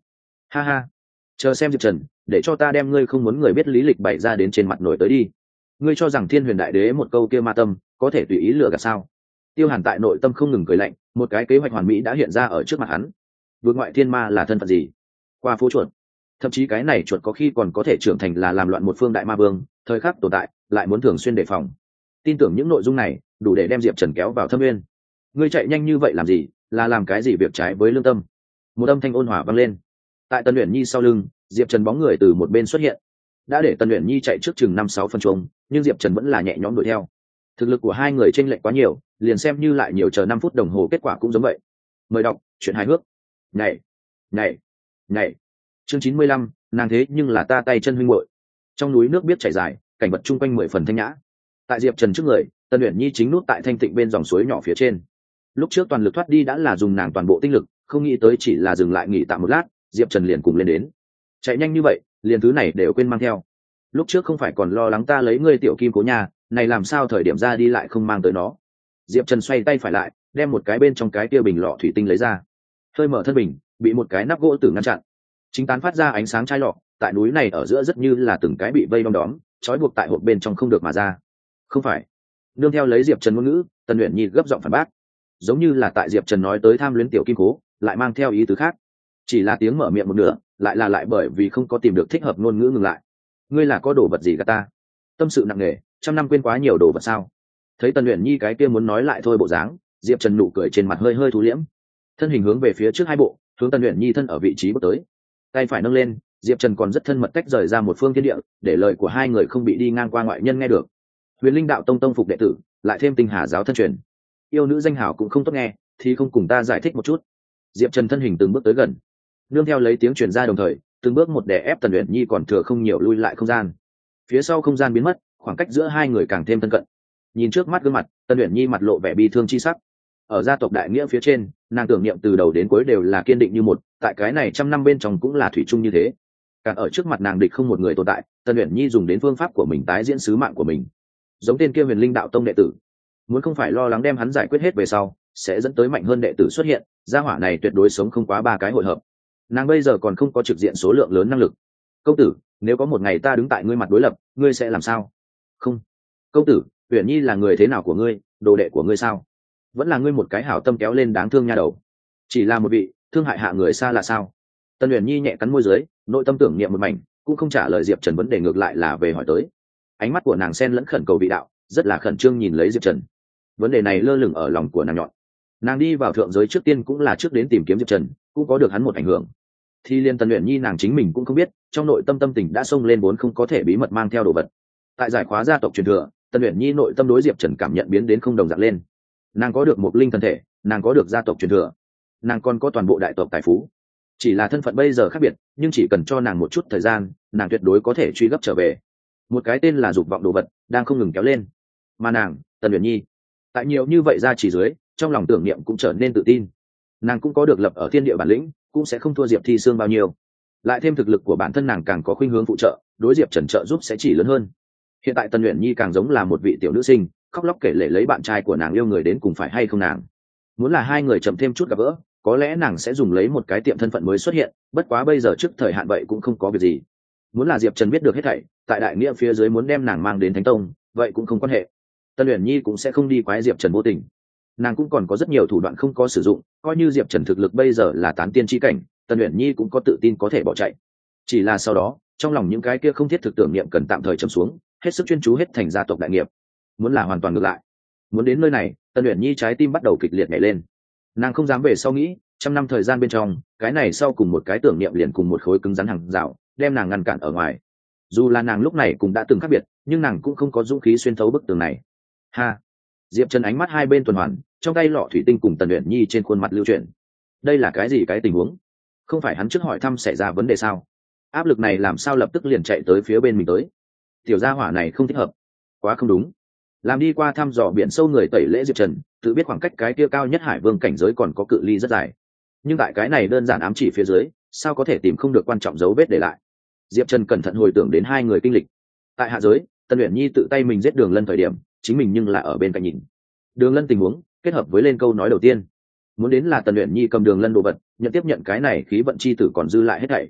Ha ha, chờ xem Diệp Trần, để cho ta đem ngươi không muốn người biết lý lịch bày ra đến trên mặt nổi tới đi. Ngươi cho rằng Thiên Huyền Đại Đế một câu kia ma tâm có thể tùy ý lừa gạt sao? Tiêu Hàn tại nội tâm không ngừng cười lạnh, một cái kế hoạch hoàn mỹ đã hiện ra ở trước mặt hắn. Vượt ngoại thiên ma là thân phận gì? Qua phố chuột, thậm chí cái này chuột có khi còn có thể trưởng thành là làm loạn một phương đại ma vương, thời khắc tồn tại lại muốn thường xuyên đề phòng. Tin tưởng những nội dung này đủ để đem Diệp Trần kéo vào thâm nguyên. Ngươi chạy nhanh như vậy làm gì? Là làm cái gì việc trái với lương tâm? Một âm thanh ôn hòa vang lên. Tại Tân Uyển Nhi sau lưng, Diệp Trần bóng người từ một bên xuất hiện, đã để Tân Uyển Nhi chạy trước chừng 5-6 phân chuông, nhưng Diệp Trần vẫn là nhẹ nhõm đuổi theo. Thực lực của hai người chênh lệch quá nhiều, liền xem như lại nhiều chờ 5 phút đồng hồ kết quả cũng giống vậy. Mời đọc truyện hài hước. Nhảy, nhảy, nhảy. Chương 95, nàng thế nhưng là ta tay chân huynh muội. Trong núi nước biết chảy dài, cảnh vật chung quanh 10 phần thanh nhã. Tại Diệp Trần trước người, Tân Uyển Nhi chính nút tại thanh tịnh bên dòng suối nhỏ phía trên. Lúc trước toàn lực thoát đi đã là dùng nàng toàn bộ tinh lực, không nghĩ tới chỉ là dừng lại nghỉ tạm một lát, Diệp Trần liền cùng lên đến. Chạy nhanh như vậy, liền thứ này đều quên mang theo. Lúc trước không phải còn lo lắng ta lấy ngươi tiểu kim cố nhà, này làm sao thời điểm ra đi lại không mang tới nó. Diệp Trần xoay tay phải lại, đem một cái bên trong cái kia bình lọ thủy tinh lấy ra. Hơi mở thân bình, bị một cái nắp gỗ tử ngăn chặn. Chính tán phát ra ánh sáng chai lọ, tại núi này ở giữa rất như là từng cái bị vây đom đóm, trói buộc tại hộp bên trong không được mà ra. Không phải. Nương theo lấy Diệp Trần ngôn ngữ, Tần Uyển Nhi gấp giọng phản bác. Giống như là tại Diệp Trần nói tới tham luyến tiểu kim cố, lại mang theo ý tứ khác. Chỉ là tiếng mở miệng một nửa, lại bởi vì không có tìm được thích hợp ngôn ngữ ngừng lại. Ngươi là có đồ vật gì gạt ta? Tâm sự nặng nề, trăm năm quên quá nhiều đồ vật sao? Thấy Tần Uyển Nhi cái kia muốn nói lại thôi bộ dáng, Diệp Trần nụ cười trên mặt hơi hơi thu liễm, thân hình hướng về phía trước hai bộ, hướng Tần Uyển Nhi thân ở vị trí bước tới. Tay phải nâng lên, Diệp Trần còn rất thân mật tách rời ra một phương thiên địa, để lời của hai người không bị đi ngang qua ngoại nhân nghe được. Huyền Linh Đạo Tông tông phục đệ tử, lại thêm Tinh Hà giáo thân truyền, yêu nữ danh hảo cũng không tốt nghe, thì không cùng ta giải thích một chút. Diệp Trần thân hình từng bước tới gần, nương theo lấy tiếng truyền ra đồng thời, từng bước một đè ép Tần Uyển Nhi còn thừa không nhiều lui lại không gian. Phía sau không gian biến mất, khoảng cách giữa hai người càng thêm thân cận. Nhìn trước mắt gương mặt, Tần Uyển Nhi mặt lộ vẻ bi thương chi sắc. Ở gia tộc đại nghĩa phía trên, nàng tưởng niệm từ đầu đến cuối đều là kiên định như một, tại cái này trăm năm bên trong cũng là thủy chung như thế. Càng ở trước mặt nàng địch không một người tồn tại, Tần Uyển Nhi dùng đến phương pháp của mình tái diễn sứ mạng của mình. Giống tên kia Huyền Linh Đạo Tông đệ tử, muốn không phải lo lắng đem hắn giải quyết hết về sau, sẽ dẫn tới mạnh hơn đệ tử xuất hiện, gia hỏa này tuyệt đối sống không quá 3 cái hội hợp. Nàng bây giờ còn không có trực diện số lượng lớn năng lực. Công tử, nếu có một ngày ta đứng tại ngươi mặt đối lập, ngươi sẽ làm sao? Không. Công tử, Uyển Nhi là người thế nào của ngươi, đồ đệ của ngươi sao? Vẫn là ngươi một cái hảo tâm kéo lên đáng thương nha đầu. Chỉ là một vị thương hại hạ người xa là sao? Tần Uyển Nhi nhẹ cắn môi dưới, nội tâm tưởng niệm một mảnh, cũng không trả lời Diệp Trần vấn đề, ngược lại là về hỏi tới. Ánh mắt của nàng xen lẫn khẩn cầu vị đạo, rất là khẩn trương nhìn lấy Diệp Trần. Vấn đề này lơ lửng ở lòng của nàng nhọn. Nàng đi vào thượng giới trước tiên cũng là trước đến tìm kiếm Diệp Trần, cũng có được hắn một ảnh hưởng. Thì liên Tần Uyển Nhi nàng chính mình cũng không biết, trong nội tâm tâm tình đã xông lên vốn không có thể bí mật mang theo đồ vật. Tại giải khóa gia tộc truyền thừa, Tần Uyển Nhi nội tâm đối Diệp Trần cảm nhận biến đến không đồng dạng lên. Nàng có được một linh thân thể, nàng có được gia tộc truyền thừa, nàng còn có toàn bộ đại tộc tài phú. Chỉ là thân phận bây giờ khác biệt, nhưng chỉ cần cho nàng một chút thời gian, nàng tuyệt đối có thể truy gấp trở về. Một cái tên là dục vọng đồ vật đang không ngừng kéo lên, mà nàng, Tần Uyển Nhi, tại nhiều như vậy ra chỉ dưới, trong lòng tưởng niệm cũng trở nên tự tin. Nàng cũng có được lập ở thiên địa bản lĩnh, cũng sẽ không thua Diệp Thi Sương bao nhiêu. Lại thêm thực lực của bản thân nàng càng có khuynh hướng phụ trợ, đối Diệp Trần trợ giúp sẽ chỉ lớn hơn. Hiện tại Tần Uyển Nhi càng giống là một vị tiểu nữ sinh, khóc lóc kể lể lấy bạn trai của nàng yêu người đến cùng phải hay không nàng. Muốn là hai người chậm thêm chút gặp gỡ, có lẽ nàng sẽ dùng lấy một cái tiệm thân phận mới xuất hiện, bất quá bây giờ trước thời hạn vậy cũng không có việc gì. Muốn là Diệp Trần biết được hết thảy, tại đại nghĩa phía dưới muốn đem nàng mang đến Thánh Tông, vậy cũng không quan hệ. Tần Uyển Nhi cũng sẽ không đi quái Diệp Trần vô tình. Nàng cũng còn có rất nhiều thủ đoạn không có sử dụng, coi như Diệp Trần thực lực bây giờ là tán tiên chi cảnh, Tần Uyển Nhi cũng có tự tin có thể bỏ chạy. Chỉ là sau đó, trong lòng những cái kia không thiết thực tưởng niệm cần tạm thời trầm xuống, hết sức chuyên chú hết thành gia tộc đại nghiệp. Muốn là hoàn toàn ngược lại, muốn đến nơi này, Tần Uyển Nhi trái tim bắt đầu kịch liệt nhảy lên. Nàng không dám về sau nghĩ, trăm năm thời gian bên trong, cái này sau cùng một cái tưởng niệm liền cùng một khối cứng rắn hàng rào, đem nàng ngăn cản ở ngoài. Dù là nàng lúc này cũng đã từng khác biệt, nhưng nàng cũng không có dũng khí xuyên thấu bức tường này. Ha! Diệp Trần ánh mắt hai bên tuần hoàn, trong tay lọ thủy tinh cùng Tần Uyển Nhi trên khuôn mặt lưu chuyển. Đây là cái gì cái tình huống? Không phải hắn trước hỏi thăm xảy ra vấn đề sao? Áp lực này làm sao lập tức liền chạy tới phía bên mình tới? Tiểu gia hỏa này không thích hợp, quá không đúng. Làm đi qua thăm dò biển sâu người tẩy lễ Diệp Trần, tự biết khoảng cách cái kia cao nhất Hải Vương cảnh giới còn có cự ly rất dài. Nhưng tại cái này đơn giản ám chỉ phía dưới, sao có thể tìm không được quan trọng dấu vết để lại? Diệp Trần cẩn thận hồi tưởng đến hai người kinh lịch. Tại hạ giới, Tần Uyển Nhi tự tay mình giết Đường Lân thời điểm, chính mình nhưng là ở bên cạnh nhìn. Đường Lân tình huống kết hợp với lên câu nói đầu tiên, muốn đến là Tần Uyển Nhi cầm Đường Lân đồ vật, nhận tiếp nhận cái này khí vận chi tử còn dư lại hết thảy,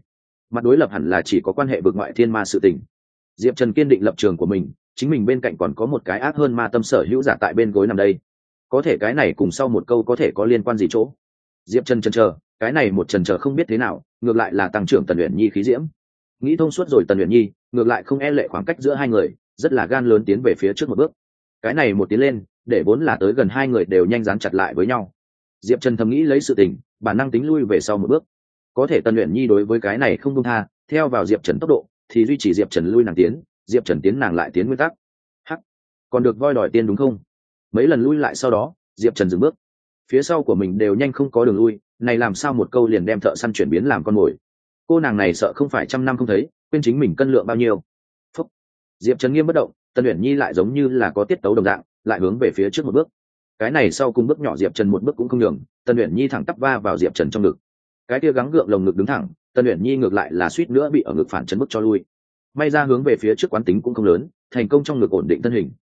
mặt đối lập hẳn là chỉ có quan hệ vực ngoại thiên ma sự tình. Diệp Trần kiên định lập trường của mình, chính mình bên cạnh còn có một cái ác hơn ma tâm sở hữu giả tại bên gối nằm đây, có thể cái này cùng sau một câu có thể có liên quan gì chỗ. Diệp Trần chần chờ, cái này một chần chờ không biết thế nào, ngược lại là tăng trưởng Tần Uyển Nhi khí diễm. Nghĩ thông suốt rồi Tần Uyển Nhi ngược lại không e lệ khoảng cách giữa hai người, rất là gan lớn tiến về phía trước một bước. Cái này một tiến lên, để vốn là tới gần hai người đều nhanh dán chặt lại với nhau. Diệp Trần thầm nghĩ lấy sự tình, bản năng tính lui về sau một bước. Có thể Tần Uyển Nhi đối với cái này không buông tha, theo vào Diệp Trần tốc độ thì duy trì Diệp Trần lui nàng tiến, Diệp Trần tiến nàng lại tiến nguyên tắc. Hắc, còn được voi đòi tiên đúng không? Mấy lần lui lại sau đó, Diệp Trần dừng bước. Phía sau của mình đều nhanh không có đường lui, này làm sao một câu liền đem thợ săn chuyển biến làm con mồi. Cô nàng này sợ không phải trăm năm không thấy, quên chính mình cân lượng bao nhiêu. Phúc. Diệp Trần nghiêm bất động, Tần Uyển Nhi lại giống như là có tiết tấu đồng dạng, lại hướng về phía trước một bước. Cái này sau cùng bước nhỏ Diệp Trần một bước cũng không nhường, Tần Uyển Nhi thẳng tắp va vào Diệp Trần trong ngực. Cái kia gắng gượng lồng ngực đứng thẳng, Tần Uyển Nhi ngược lại là suýt nữa bị ở ngực phản chấn bức cho lui. May ra hướng về phía trước quán tính cũng không lớn, thành công trong ngực ổn định thân hình.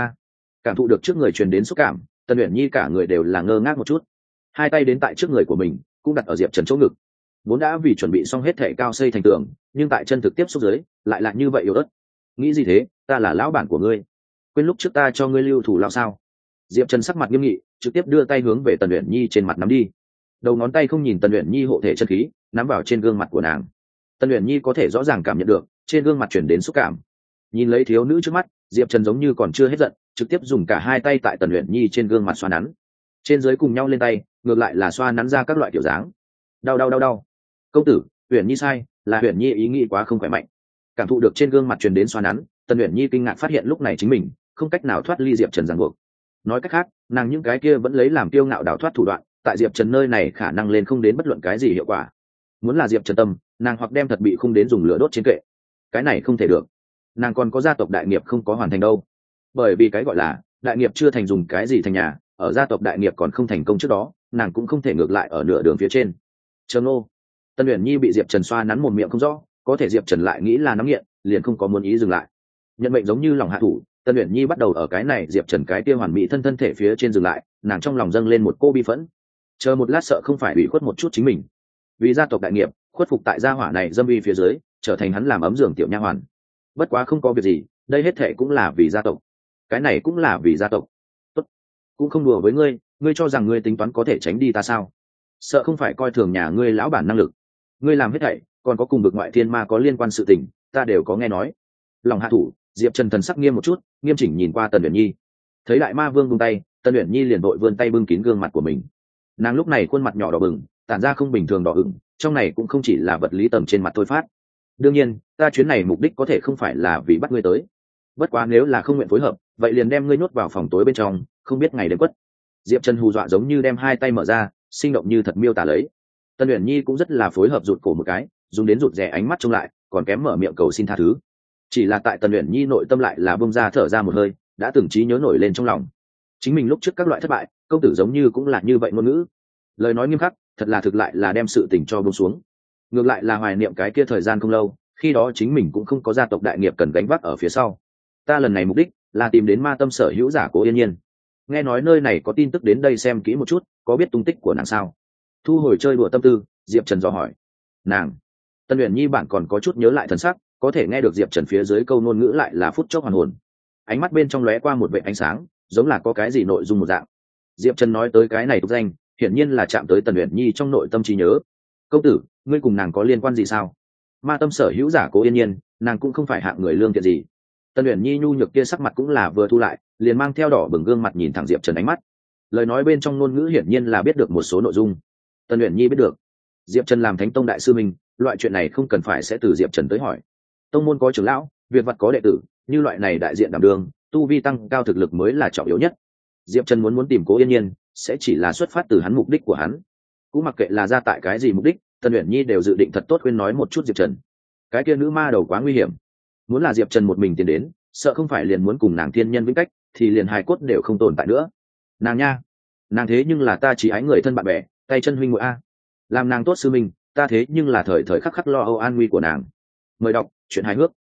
Cảm thụ được trước người truyền đến xúc cảm, Tần Uyển Nhi cả người đều là ngơ ngác một chút. Hai tay đến tại trước người của mình, cũng đặt ở Diệp Trần chỗ ngực. Vốn đã vì chuẩn bị xong hết thể cao xây thành tường, nhưng tại chân thực tiếp xúc dưới, lại là như vậy yếu ớt. Nghĩ gì thế, ta là lão bản của ngươi, quên lúc trước ta cho ngươi lưu thủ lao sao? Diệp Trần sắc mặt nghiêm nghị, trực tiếp đưa tay hướng về Tần Uyển Nhi trên mặt nắm đi. Đầu ngón tay không nhìn Tần Uyển Nhi hộ thể chân khí, nắm vào trên gương mặt của nàng. Tần Uyển Nhi có thể rõ ràng cảm nhận được trên gương mặt chuyển đến xúc cảm. Nhìn lấy thiếu nữ trước mắt, Diệp Trần giống như còn chưa hết giận, trực tiếp dùng cả hai tay tại Tần Uyển Nhi trên gương mặt xoa nắn. Trên dưới cùng nhau lên tay, ngược lại là xoa nắn ra các loại kiểu dáng. Đau. Công tử, Uyển Nhi sai, là Uyển Nhi ý nghĩ quá không khỏe mạnh. Cảm thụ được trên gương mặt truyền đến xoa nắn, Tần Uyển Nhi kinh ngạc phát hiện lúc này chính mình không cách nào thoát ly Diệp Trần ràng buộc. Nói cách khác, nàng những cái kia vẫn lấy làm kiêu ngạo đào thoát thủ đoạn, tại Diệp Trần nơi này khả năng lên không đến bất luận cái gì hiệu quả. Muốn là Diệp Trần tâm, nàng hoặc đem thật bị không đến dùng lửa đốt trên kệ. Cái này không thể được. Nàng còn có gia tộc đại nghiệp không có hoàn thành đâu. Bởi vì cái gọi là đại nghiệp chưa thành dùng cái gì thành nhà, ở gia tộc đại nghiệp còn không thành công trước đó, nàng cũng không thể ngược lại ở nửa đường phía trên. Trần Ô, Tần Uyển Nhi bị Diệp Trần xoa nắn một miệng không rõ, có thể Diệp Trần lại nghĩ là nắm nghiện, liền không có muốn ý dừng lại. Nhận mệnh giống như lòng hạ thủ, Tần Uyển Nhi bắt đầu ở cái này Diệp Trần cái kia hoàn mỹ thân thể phía trên dừng lại, nàng trong lòng dâng lên một cô bi phẫn. Chờ một lát sợ không phải ủy khuất một chút chính mình. Vì gia tộc đại nghiệp, khuất phục tại gia hỏa này dâm uy phía dưới, trở thành hắn làm ấm giường tiểu nha hoàn. Bất quá không có việc gì, đây hết thệ cũng là vì gia tộc. Cái này cũng là vì gia tộc. Tốt, cũng không đùa với ngươi, ngươi cho rằng ngươi tính toán có thể tránh đi ta sao? Sợ không phải coi thường nhà ngươi lão bản năng lực. Ngươi làm hết thảy, còn có cùng vực ngoại thiên ma có liên quan sự tình, ta đều có nghe nói. Lòng hạ thủ, Diệp Trần thần sắc nghiêm một chút, nghiêm chỉnh nhìn qua Tần Uyển Nhi. Thấy đại ma vương buông tay, Tần Uyển Nhi liền vội vươn tay bưng kín gương mặt của mình. Nàng lúc này khuôn mặt nhỏ đỏ bừng, tản ra không bình thường đỏ ửng, trong này cũng không chỉ là vật lý tầm trên mặt thôi phát. Đương nhiên, ta chuyến này mục đích có thể không phải là vì bắt ngươi tới. Bất quá nếu là không nguyện phối hợp, vậy liền đem ngươi nhốt vào phòng tối bên trong, không biết ngày đêm quất. Diệp Trần hù dọa giống như đem hai tay mở ra, sinh động như thật miêu tả lấy. Tần Uyển Nhi cũng rất là phối hợp rụt cổ một cái, dùng đến rụt rè ánh mắt trông lại, còn kém mở miệng cầu xin tha thứ. Chỉ là tại Tần Uyển Nhi nội tâm lại là bông ra thở ra một hơi, đã từng trí nhớ nổi lên trong lòng. Chính mình lúc trước các loại thất bại, công tử giống như cũng là như vậy ngôn ngữ. Lời nói nghiêm khắc, thật là thực lại là đem sự tình cho buông xuống. Ngược lại là hoài niệm cái kia thời gian không lâu, khi đó chính mình cũng không có gia tộc đại nghiệp cần gánh vác ở phía sau. Ta lần này mục đích là tìm đến ma tâm sở hữu giả Cố Yên Nhiên. Nghe nói nơi này có tin tức đến đây xem kỹ một chút, có biết tung tích của nàng sao? Thu hồi chơi đùa tâm tư, Diệp Trần dò hỏi. Nàng? Tần Uyển Nhi bản còn có chút nhớ lại thần sắc, có thể nghe được Diệp Trần phía dưới câu ngôn ngữ lại là phút chốc hoàn hồn. Ánh mắt bên trong lóe qua một vệt ánh sáng, giống là có cái gì nội dung một dạng. Diệp Trần nói tới cái này tục danh, hiển nhiên là chạm tới Tần Uyển Nhi trong nội tâm trí nhớ. Công tử, ngươi cùng nàng có liên quan gì sao? Ma tâm sở hữu giả Cố Yên Nhiên, nàng cũng không phải hạng người lương thiện gì. Tần Uyển Nhi nhu nhược kia sắc mặt cũng là vừa thu lại, liền mang theo đỏ bừng gương mặt nhìn thẳng Diệp Trần ánh mắt. Lời nói bên trong ngôn ngữ hiển nhiên là biết được một số nội dung. Tần Uyển Nhi biết được, Diệp Trần làm Thánh Tông đại sư mình, loại chuyện này không cần phải sẽ từ Diệp Trần tới hỏi. Tông môn có trưởng lão, việc vặt có đệ tử, như loại này đại diện đảm đương, tu vi tăng cao thực lực mới là trọng yếu nhất. Diệp Trần muốn tìm Cố Yên Nhiên, sẽ chỉ là xuất phát từ hắn mục đích của hắn. Cũng mặc kệ là ra tại cái gì mục đích, Tần Uyển Nhi đều dự định thật tốt khuyên nói một chút Diệp Trần. Cái kia nữ ma đầu quá nguy hiểm, muốn là Diệp Trần một mình tiến đến, sợ không phải liền muốn cùng nàng thiên nhân vĩnh cách, thì liền hài cốt đều không tồn tại nữa. Nàng nha, nàng thế nhưng là ta chỉ ái người thân bạn bè, tay chân huynh muội a. Làm nàng tốt sư mình, ta thế nhưng là thời thời khắc khắc lo âu an nguy của nàng. Mời đọc truyện hài hước.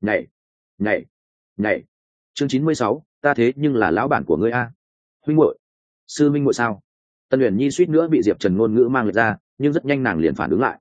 Nhảy. Chương 96, ta thế nhưng là lão bản của ngươi a. Huynh muội, sư minh muội sao? Tần Uyển Nhi suýt nữa bị Diệp Trần ngôn ngữ mang lệch ra, nhưng rất nhanh nàng liền phản ứng lại.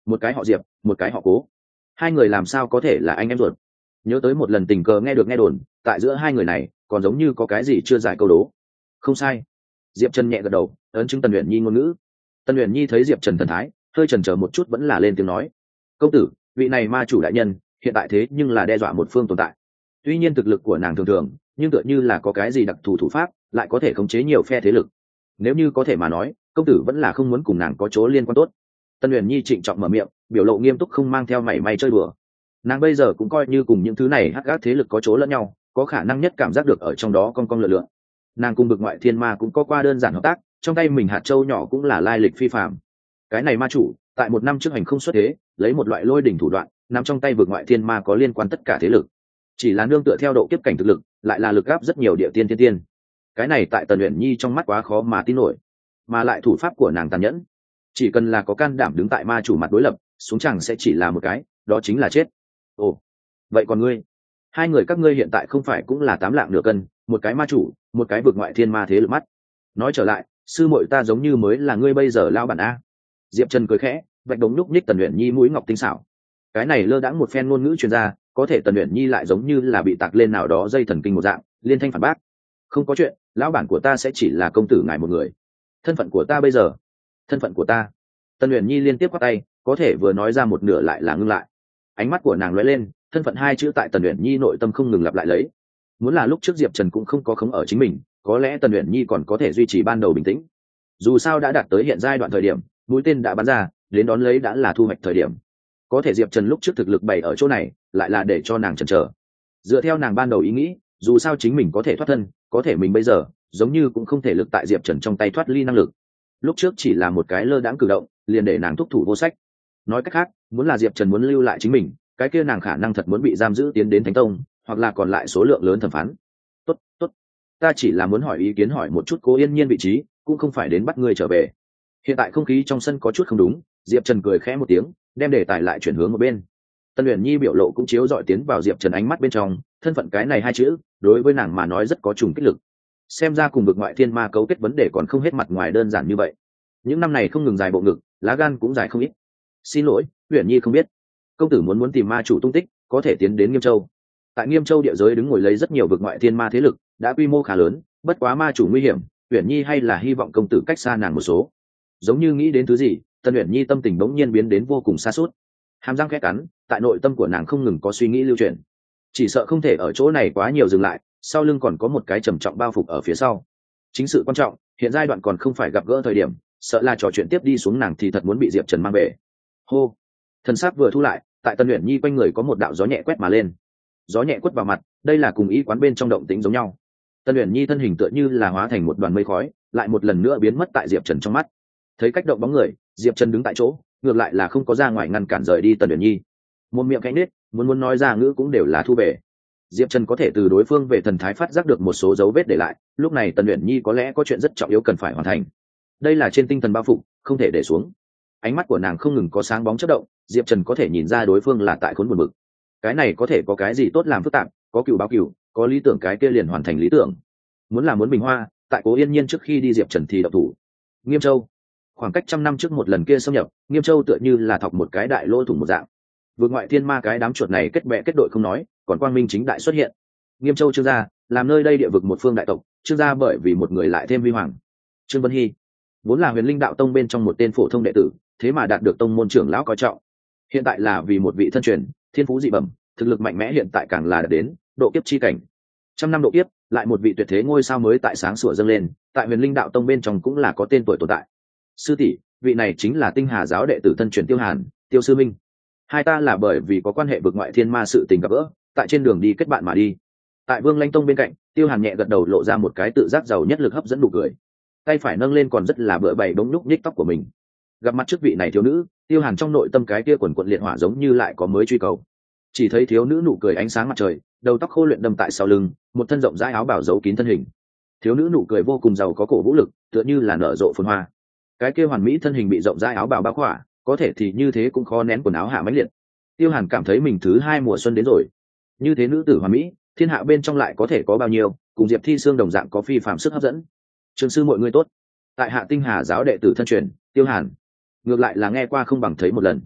một cái họ Diệp, một cái họ Cố, hai người làm sao có thể là anh em ruột? Nhớ tới một lần tình cờ nghe được nghe đồn, tại giữa hai người này còn giống như có cái gì chưa giải câu đố. Không sai. Diệp Trần nhẹ gật đầu, ấn chứng Tần Uyển Nhi ngôn ngữ. Tần Uyển Nhi thấy Diệp Trần thần thái hơi chần chờ một chút, vẫn là lên tiếng nói: công tử, vị này ma chủ đại nhân hiện tại thế nhưng là đe dọa một phương tồn tại. Tuy nhiên thực lực của nàng thường thường, nhưng tựa như là có cái gì đặc thù thủ pháp, lại có thể khống chế nhiều phe thế lực. Nếu như có thể mà nói, công tử vẫn là không muốn cùng nàng có chỗ liên quan tốt. Tần Uyển Nhi trịnh trọng mở miệng, biểu lộ nghiêm túc, không mang theo mảy may chơi đùa. Nàng bây giờ cũng coi như cùng những thứ này hắc ác thế lực có chỗ lẫn nhau, có khả năng nhất cảm giác được ở trong đó cong cong lượn lượn. Nàng cùng Bực Ngoại Thiên Ma cũng có qua đơn giản hợp tác, trong tay mình hạt châu nhỏ cũng là lai lịch phi phàm. Cái này ma chủ tại một năm trước hành không xuất thế, lấy một loại lôi đỉnh thủ đoạn nằm trong tay Bực Ngoại Thiên Ma có liên quan tất cả thế lực, chỉ là nương tựa theo độ kiếp cảnh thực lực, lại là lực áp rất nhiều địa tiên thiên tiên. Cái này tại Tần Uyển Nhi trong mắt quá khó mà tin nổi, mà lại thủ pháp của nàng tàn nhẫn, chỉ cần là có can đảm đứng tại ma chủ mặt đối lập, xuống chẳng sẽ chỉ là một cái, đó chính là chết. Ồ, vậy còn ngươi, hai người các ngươi hiện tại không phải cũng là 8 lạng nửa cân, một cái ma chủ, một cái Vực Ngoại Thiên Ma thế lực mắt. Nói trở lại, sư muội ta giống như mới là ngươi bây giờ lao bản a. Diệp Trần cười khẽ, vạch đống nhúc nhích Tần Uyển Nhi mũi ngọc tinh xảo. Cái này lơ đãng một phen ngôn ngữ truyền ra, có thể Tần Uyển Nhi lại giống như là bị tạc lên nào đó dây thần kinh một dạng, liên thanh phản bác: không có chuyện, lão bản của ta sẽ chỉ là công tử ngài một người. Thân phận của ta bây giờ, thân phận của ta. Tần Uyển Nhi liên tiếp quát tay, có thể vừa nói ra một nửa lại là ngưng lại. Ánh mắt của nàng lóe lên, thân phận hai chữ tại Tần Uyển Nhi nội tâm không ngừng lặp lại lấy. Muốn là lúc trước Diệp Trần cũng không có khống ở chính mình, có lẽ Tần Uyển Nhi còn có thể duy trì ban đầu bình tĩnh. Dù sao đã đạt tới hiện giai đoạn thời điểm, mũi tên đã bắn ra, đến đón lấy đã là thu hoạch thời điểm. Có thể Diệp Trần lúc trước thực lực bày ở chỗ này, lại là để cho nàng chần chờ. Dựa theo nàng ban đầu ý nghĩ, dù sao chính mình có thể thoát thân, có thể mình bây giờ giống như cũng không thể lực tại Diệp Trần trong tay thoát ly năng lực. Lúc trước chỉ là một cái lơ đãng cử động, liền để nàng thúc thủ vô sách. Nói cách khác, muốn là Diệp Trần muốn lưu lại chính mình, cái kia nàng khả năng thật muốn bị giam giữ tiến đến Thánh Tông, hoặc là còn lại số lượng lớn thẩm phán. Tốt, tốt, ta chỉ là muốn hỏi ý kiến, hỏi một chút Cố Yên Nhiên vị trí, cũng không phải đến bắt ngươi trở về. Hiện tại không khí trong sân có chút không đúng, Diệp Trần cười khẽ một tiếng, đem đề tài lại chuyển hướng một bên. Tần Uyển Nhi biểu lộ cũng chiếu dọi tiến vào Diệp Trần ánh mắt bên trong, thân phận cái này hai chữ, đối với nàng mà nói rất có trùng kích lực. Xem ra cùng Vực Ngoại Thiên Ma cấu kết vấn đề còn không hết mặt ngoài đơn giản như vậy. Những năm này không ngừng dài bộ ngực, lá gan cũng dài không ít. Xin lỗi, Uyển Nhi không biết. Công tử muốn tìm ma chủ tung tích, có thể tiến đến Nghiêm Châu. Tại Nghiêm Châu địa giới đứng ngồi lấy rất nhiều Vực Ngoại Thiên Ma thế lực, đã quy mô khá lớn, bất quá ma chủ nguy hiểm, Uyển Nhi hay là hy vọng công tử cách xa nàng một số. Giống như nghĩ đến thứ gì, Tần Uyển Nhi tâm tình bỗng nhiên biến đến vô cùng xa suốt. Hàm răng khẽ cắn, tại nội tâm của nàng không ngừng có suy nghĩ lưu chuyển. Chỉ sợ không thể ở chỗ này quá nhiều dừng lại, sau lưng còn có một cái trầm trọng bao phục ở phía sau. Chính sự quan trọng, hiện giai đoạn còn không phải gặp gỡ thời điểm, sợ là trò chuyện tiếp đi xuống nàng thì thật muốn bị Diệp Trần mang về. Hô, thần sắc vừa thu lại, tại Tần Uyển Nhi quanh người có một đạo gió nhẹ quét mà lên. Gió nhẹ quất vào mặt, đây là cùng ý quán bên trong động tĩnh giống nhau. Tần Uyển Nhi thân hình tựa như là hóa thành một đoàn mây khói, lại một lần nữa biến mất tại Diệp Trần trong mắt. Thấy cách động bóng người, Diệp Trần đứng tại chỗ, ngược lại là không có ra ngoài ngăn cản rời đi Tần Uyển Nhi. Một miệng cánh nết, muốn nói ra ngữ cũng đều là thu về. Diệp Trần có thể từ đối phương về thần thái phát giác được một số dấu vết để lại, lúc này Tần Uyển Nhi có lẽ có chuyện rất trọng yếu cần phải hoàn thành. Đây là trên tinh thần bao phục, không thể để xuống. Ánh mắt của nàng không ngừng có sáng bóng chớp động, Diệp Trần có thể nhìn ra đối phương là tại khốn buồn bực. Cái này có thể có cái gì tốt làm phức tạp, có cựu báo cựu, có lý tưởng cái kia liền hoàn thành lý tưởng. Muốn bình hoa, tại Cố Yên Nhiên trước khi đi Diệp Trần thì động thủ. Nghiêm Châu, khoảng cách 100 năm trước một lần kia xâm nhập, Nghiêm Châu tựa như là thọc một cái đại lỗ thủng một dạng. Vực Ngoại Thiên Ma cái đám chuột này kết bè kết đội không nói, còn quang minh chính đại xuất hiện. Nghiêm Châu Trương gia, làm nơi đây địa vực một phương đại tộc, Trương gia bởi vì một người lại thêm huy hoàng. Trương Vân Hy, vốn là Huyền Linh Đạo Tông bên trong một tên phổ thông đệ tử, thế mà đạt được tông môn trưởng lão coi trọng. Hiện tại là vì một vị thân truyền, thiên phú dị bẩm, thực lực mạnh mẽ, hiện tại càng là đạt đến độ kiếp chi cảnh. 100 năm độ kiếp, lại một vị tuyệt thế ngôi sao mới tại sáng sủa dâng lên, tại Huyền Linh Đạo Tông bên trong cũng là có tên tuổi tồn tại. Sư tỷ, vị này chính là Tinh Hà giáo đệ tử thân truyền Tiêu Hàn, Tiêu sư minh. Hai ta là bởi vì có quan hệ Vực Ngoại Thiên Ma sự tình gặp gỡ, tại trên đường đi kết bạn mà đi. Tại Vương Lanh Tông bên cạnh, Tiêu Hàn nhẹ gật đầu, lộ ra một cái tự giác giàu nhất lực hấp dẫn nụ cười. Tay phải nâng lên còn rất là bựa bày bỗng nhúc nhích tóc của mình. Gặp mặt trước vị này thiếu nữ, Tiêu Hàn trong nội tâm cái kia quần quần liệt hỏa giống như lại có mới truy cầu. Chỉ thấy thiếu nữ nụ cười ánh sáng mặt trời, đầu tóc khô luyện đâm tại sau lưng, một thân rộng rãi áo bào giấu kín thân hình. Thiếu nữ nụ cười vô cùng giàu có cổ vũ lực, tựa như là nở rộ phồn hoa. Cái kia hoàn mỹ thân hình bị rộng rãi áo bào bao khỏa, có thể thì như thế cũng khó nén quần áo hạ mãnh liệt. Tiêu Hàn cảm thấy mình thứ hai mùa xuân đến rồi. Như thế nữ tử hoàn mỹ, thiên hạ bên trong lại có thể có bao nhiêu, cùng Diệp Thi Sương đồng dạng có phi phàm sức hấp dẫn. Trường sư mọi người tốt. Tại Hạ Tinh Hà giáo đệ tử thân truyền, Tiêu Hàn. Ngược lại là nghe qua không bằng thấy một lần.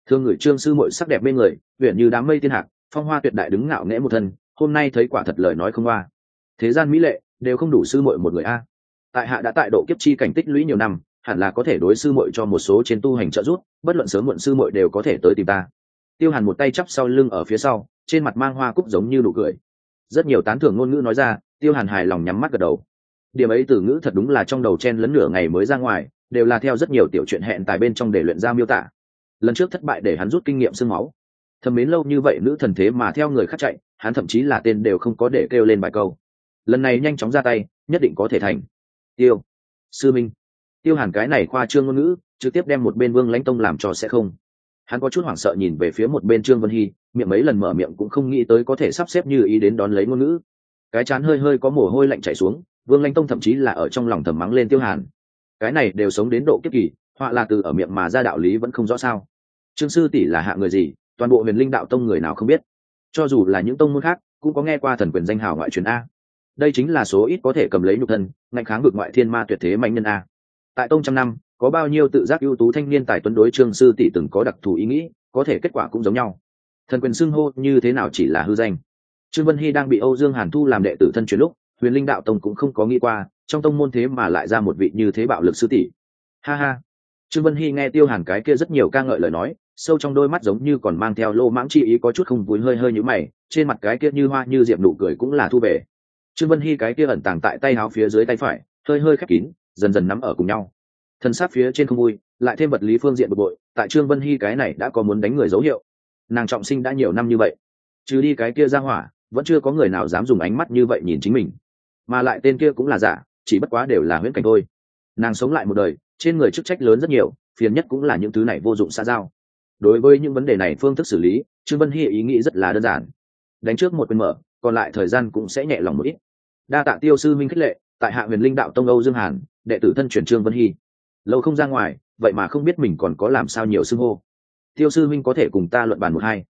Thương người Trương sư muội sắc đẹp bên người, uyển như đám mây thiên hạc, phong hoa tuyệt đại đứng ngạo nghễ một thân, hôm nay thấy quả thật lời nói không qua. Thế gian mỹ lệ đều không đủ sư muội một người a. Tại hạ đã tại độ kiếp chi cảnh tích lũy nhiều năm, hẳn là có thể đối sư muội cho một số trên tu hành trợ giúp, bất luận sớm muộn sư muội đều có thể tới tìm ta. Tiêu Hàn một tay chắp sau lưng ở phía sau, trên mặt mang hoa cúc giống như nụ cười. Rất nhiều tán thưởng ngôn ngữ nói ra, Tiêu Hàn hài lòng nhắm mắt gật đầu. Điểm ấy từ ngữ thật đúng là trong đầu chen lẫn nửa ngày mới ra ngoài, đều là theo rất nhiều tiểu chuyện hẹn tại bên trong để luyện ra miêu tả. Lần trước thất bại để hắn rút kinh nghiệm xương máu. Thầm mến lâu như vậy nữ thần thế mà theo người khác chạy, hắn thậm chí là tên đều không có để kêu lên bài câu. Lần này nhanh chóng ra tay, nhất định có thể thành. Tiêu sư minh. Tiêu Hàn cái này khoa trương ngôn ngữ, trực tiếp đem một bên Vương Lãnh Tông làm cho sẽ không. Hắn có chút hoảng sợ nhìn về phía một bên Trương Vân Hy, miệng mấy lần mở miệng cũng không nghĩ tới có thể sắp xếp như ý đến đón lấy ngôn ngữ. Cái chán hơi hơi có mồ hôi lạnh chảy xuống, Vương Lãnh Tông thậm chí là ở trong lòng thầm mắng lên Tiêu Hàn. Cái này đều sống đến độ kiếp kỳ, họa là từ ở miệng mà ra đạo lý vẫn không rõ sao. Trương sư tỷ là hạ người gì, toàn bộ Huyền Linh đạo tông người nào không biết. Cho dù là những tông môn khác, cũng có nghe qua thần quyền danh hào ngoại truyền a. Đây chính là số ít có thể cầm lấy nhục thân, ngạnh kháng vực ngoại thiên ma tuyệt thế mạnh nhân a. Tại tông trăm năm, có bao nhiêu tự giác ưu tú thanh niên tài tuấn đối Trương sư tỷ từng có đặc thù ý nghĩ, có thể kết quả cũng giống nhau. Thần quyền xưng hô như thế nào chỉ là hư danh. Trương Vân Hy đang bị Âu Dương Hàn thu làm đệ tử thân truyền lúc, Huyền Linh đạo tông cũng không có nghĩ qua, trong tông môn thế mà lại ra một vị như thế bạo lực sư tỷ. Ha ha. Trương Vân Hy nghe Tiêu Hàn cái kia rất nhiều ca ngợi lời nói, sâu trong đôi mắt giống như còn mang theo lô mãng chi ý, có chút không vui, hơi hơi nhíu mày, trên mặt cái kia như hoa như diệp nụ cười cũng là thu về. Trương Vân Hy cái kia ẩn tàng tại tay áo phía dưới tay phải, hơi hơi khép kín, dần dần nắm ở cùng nhau. Thân xác phía trên không vui, lại thêm vật lý phương diện bực bội, tại Trương Vân Hy cái này đã có muốn đánh người dấu hiệu. Nàng trọng sinh đã nhiều năm như vậy, trừ đi cái kia ra hỏa, vẫn chưa có người nào dám dùng ánh mắt như vậy nhìn chính mình. Mà lại tên kia cũng là giả, chỉ bất quá đều là huyễn cảnh thôi. Nàng sống lại một đời, trên người chức trách lớn rất nhiều, phiền nhất cũng là những thứ này vô dụng xã giao. Đối với những vấn đề này phương thức xử lý, Trương Vân Hy ý nghĩ rất là đơn giản. Đánh trước một quyền mở, còn lại thời gian cũng sẽ nhẹ lòng một ít. Đa tạ Tiêu sư minh khích lệ, tại hạ Huyền Linh đạo tông Âu Dương Hàn, đệ tử thân truyền Trương Vân Hy. Lâu không ra ngoài, vậy mà không biết mình còn có làm sao nhiều xưng hô. Tiêu sư minh có thể cùng ta luận bàn một hai.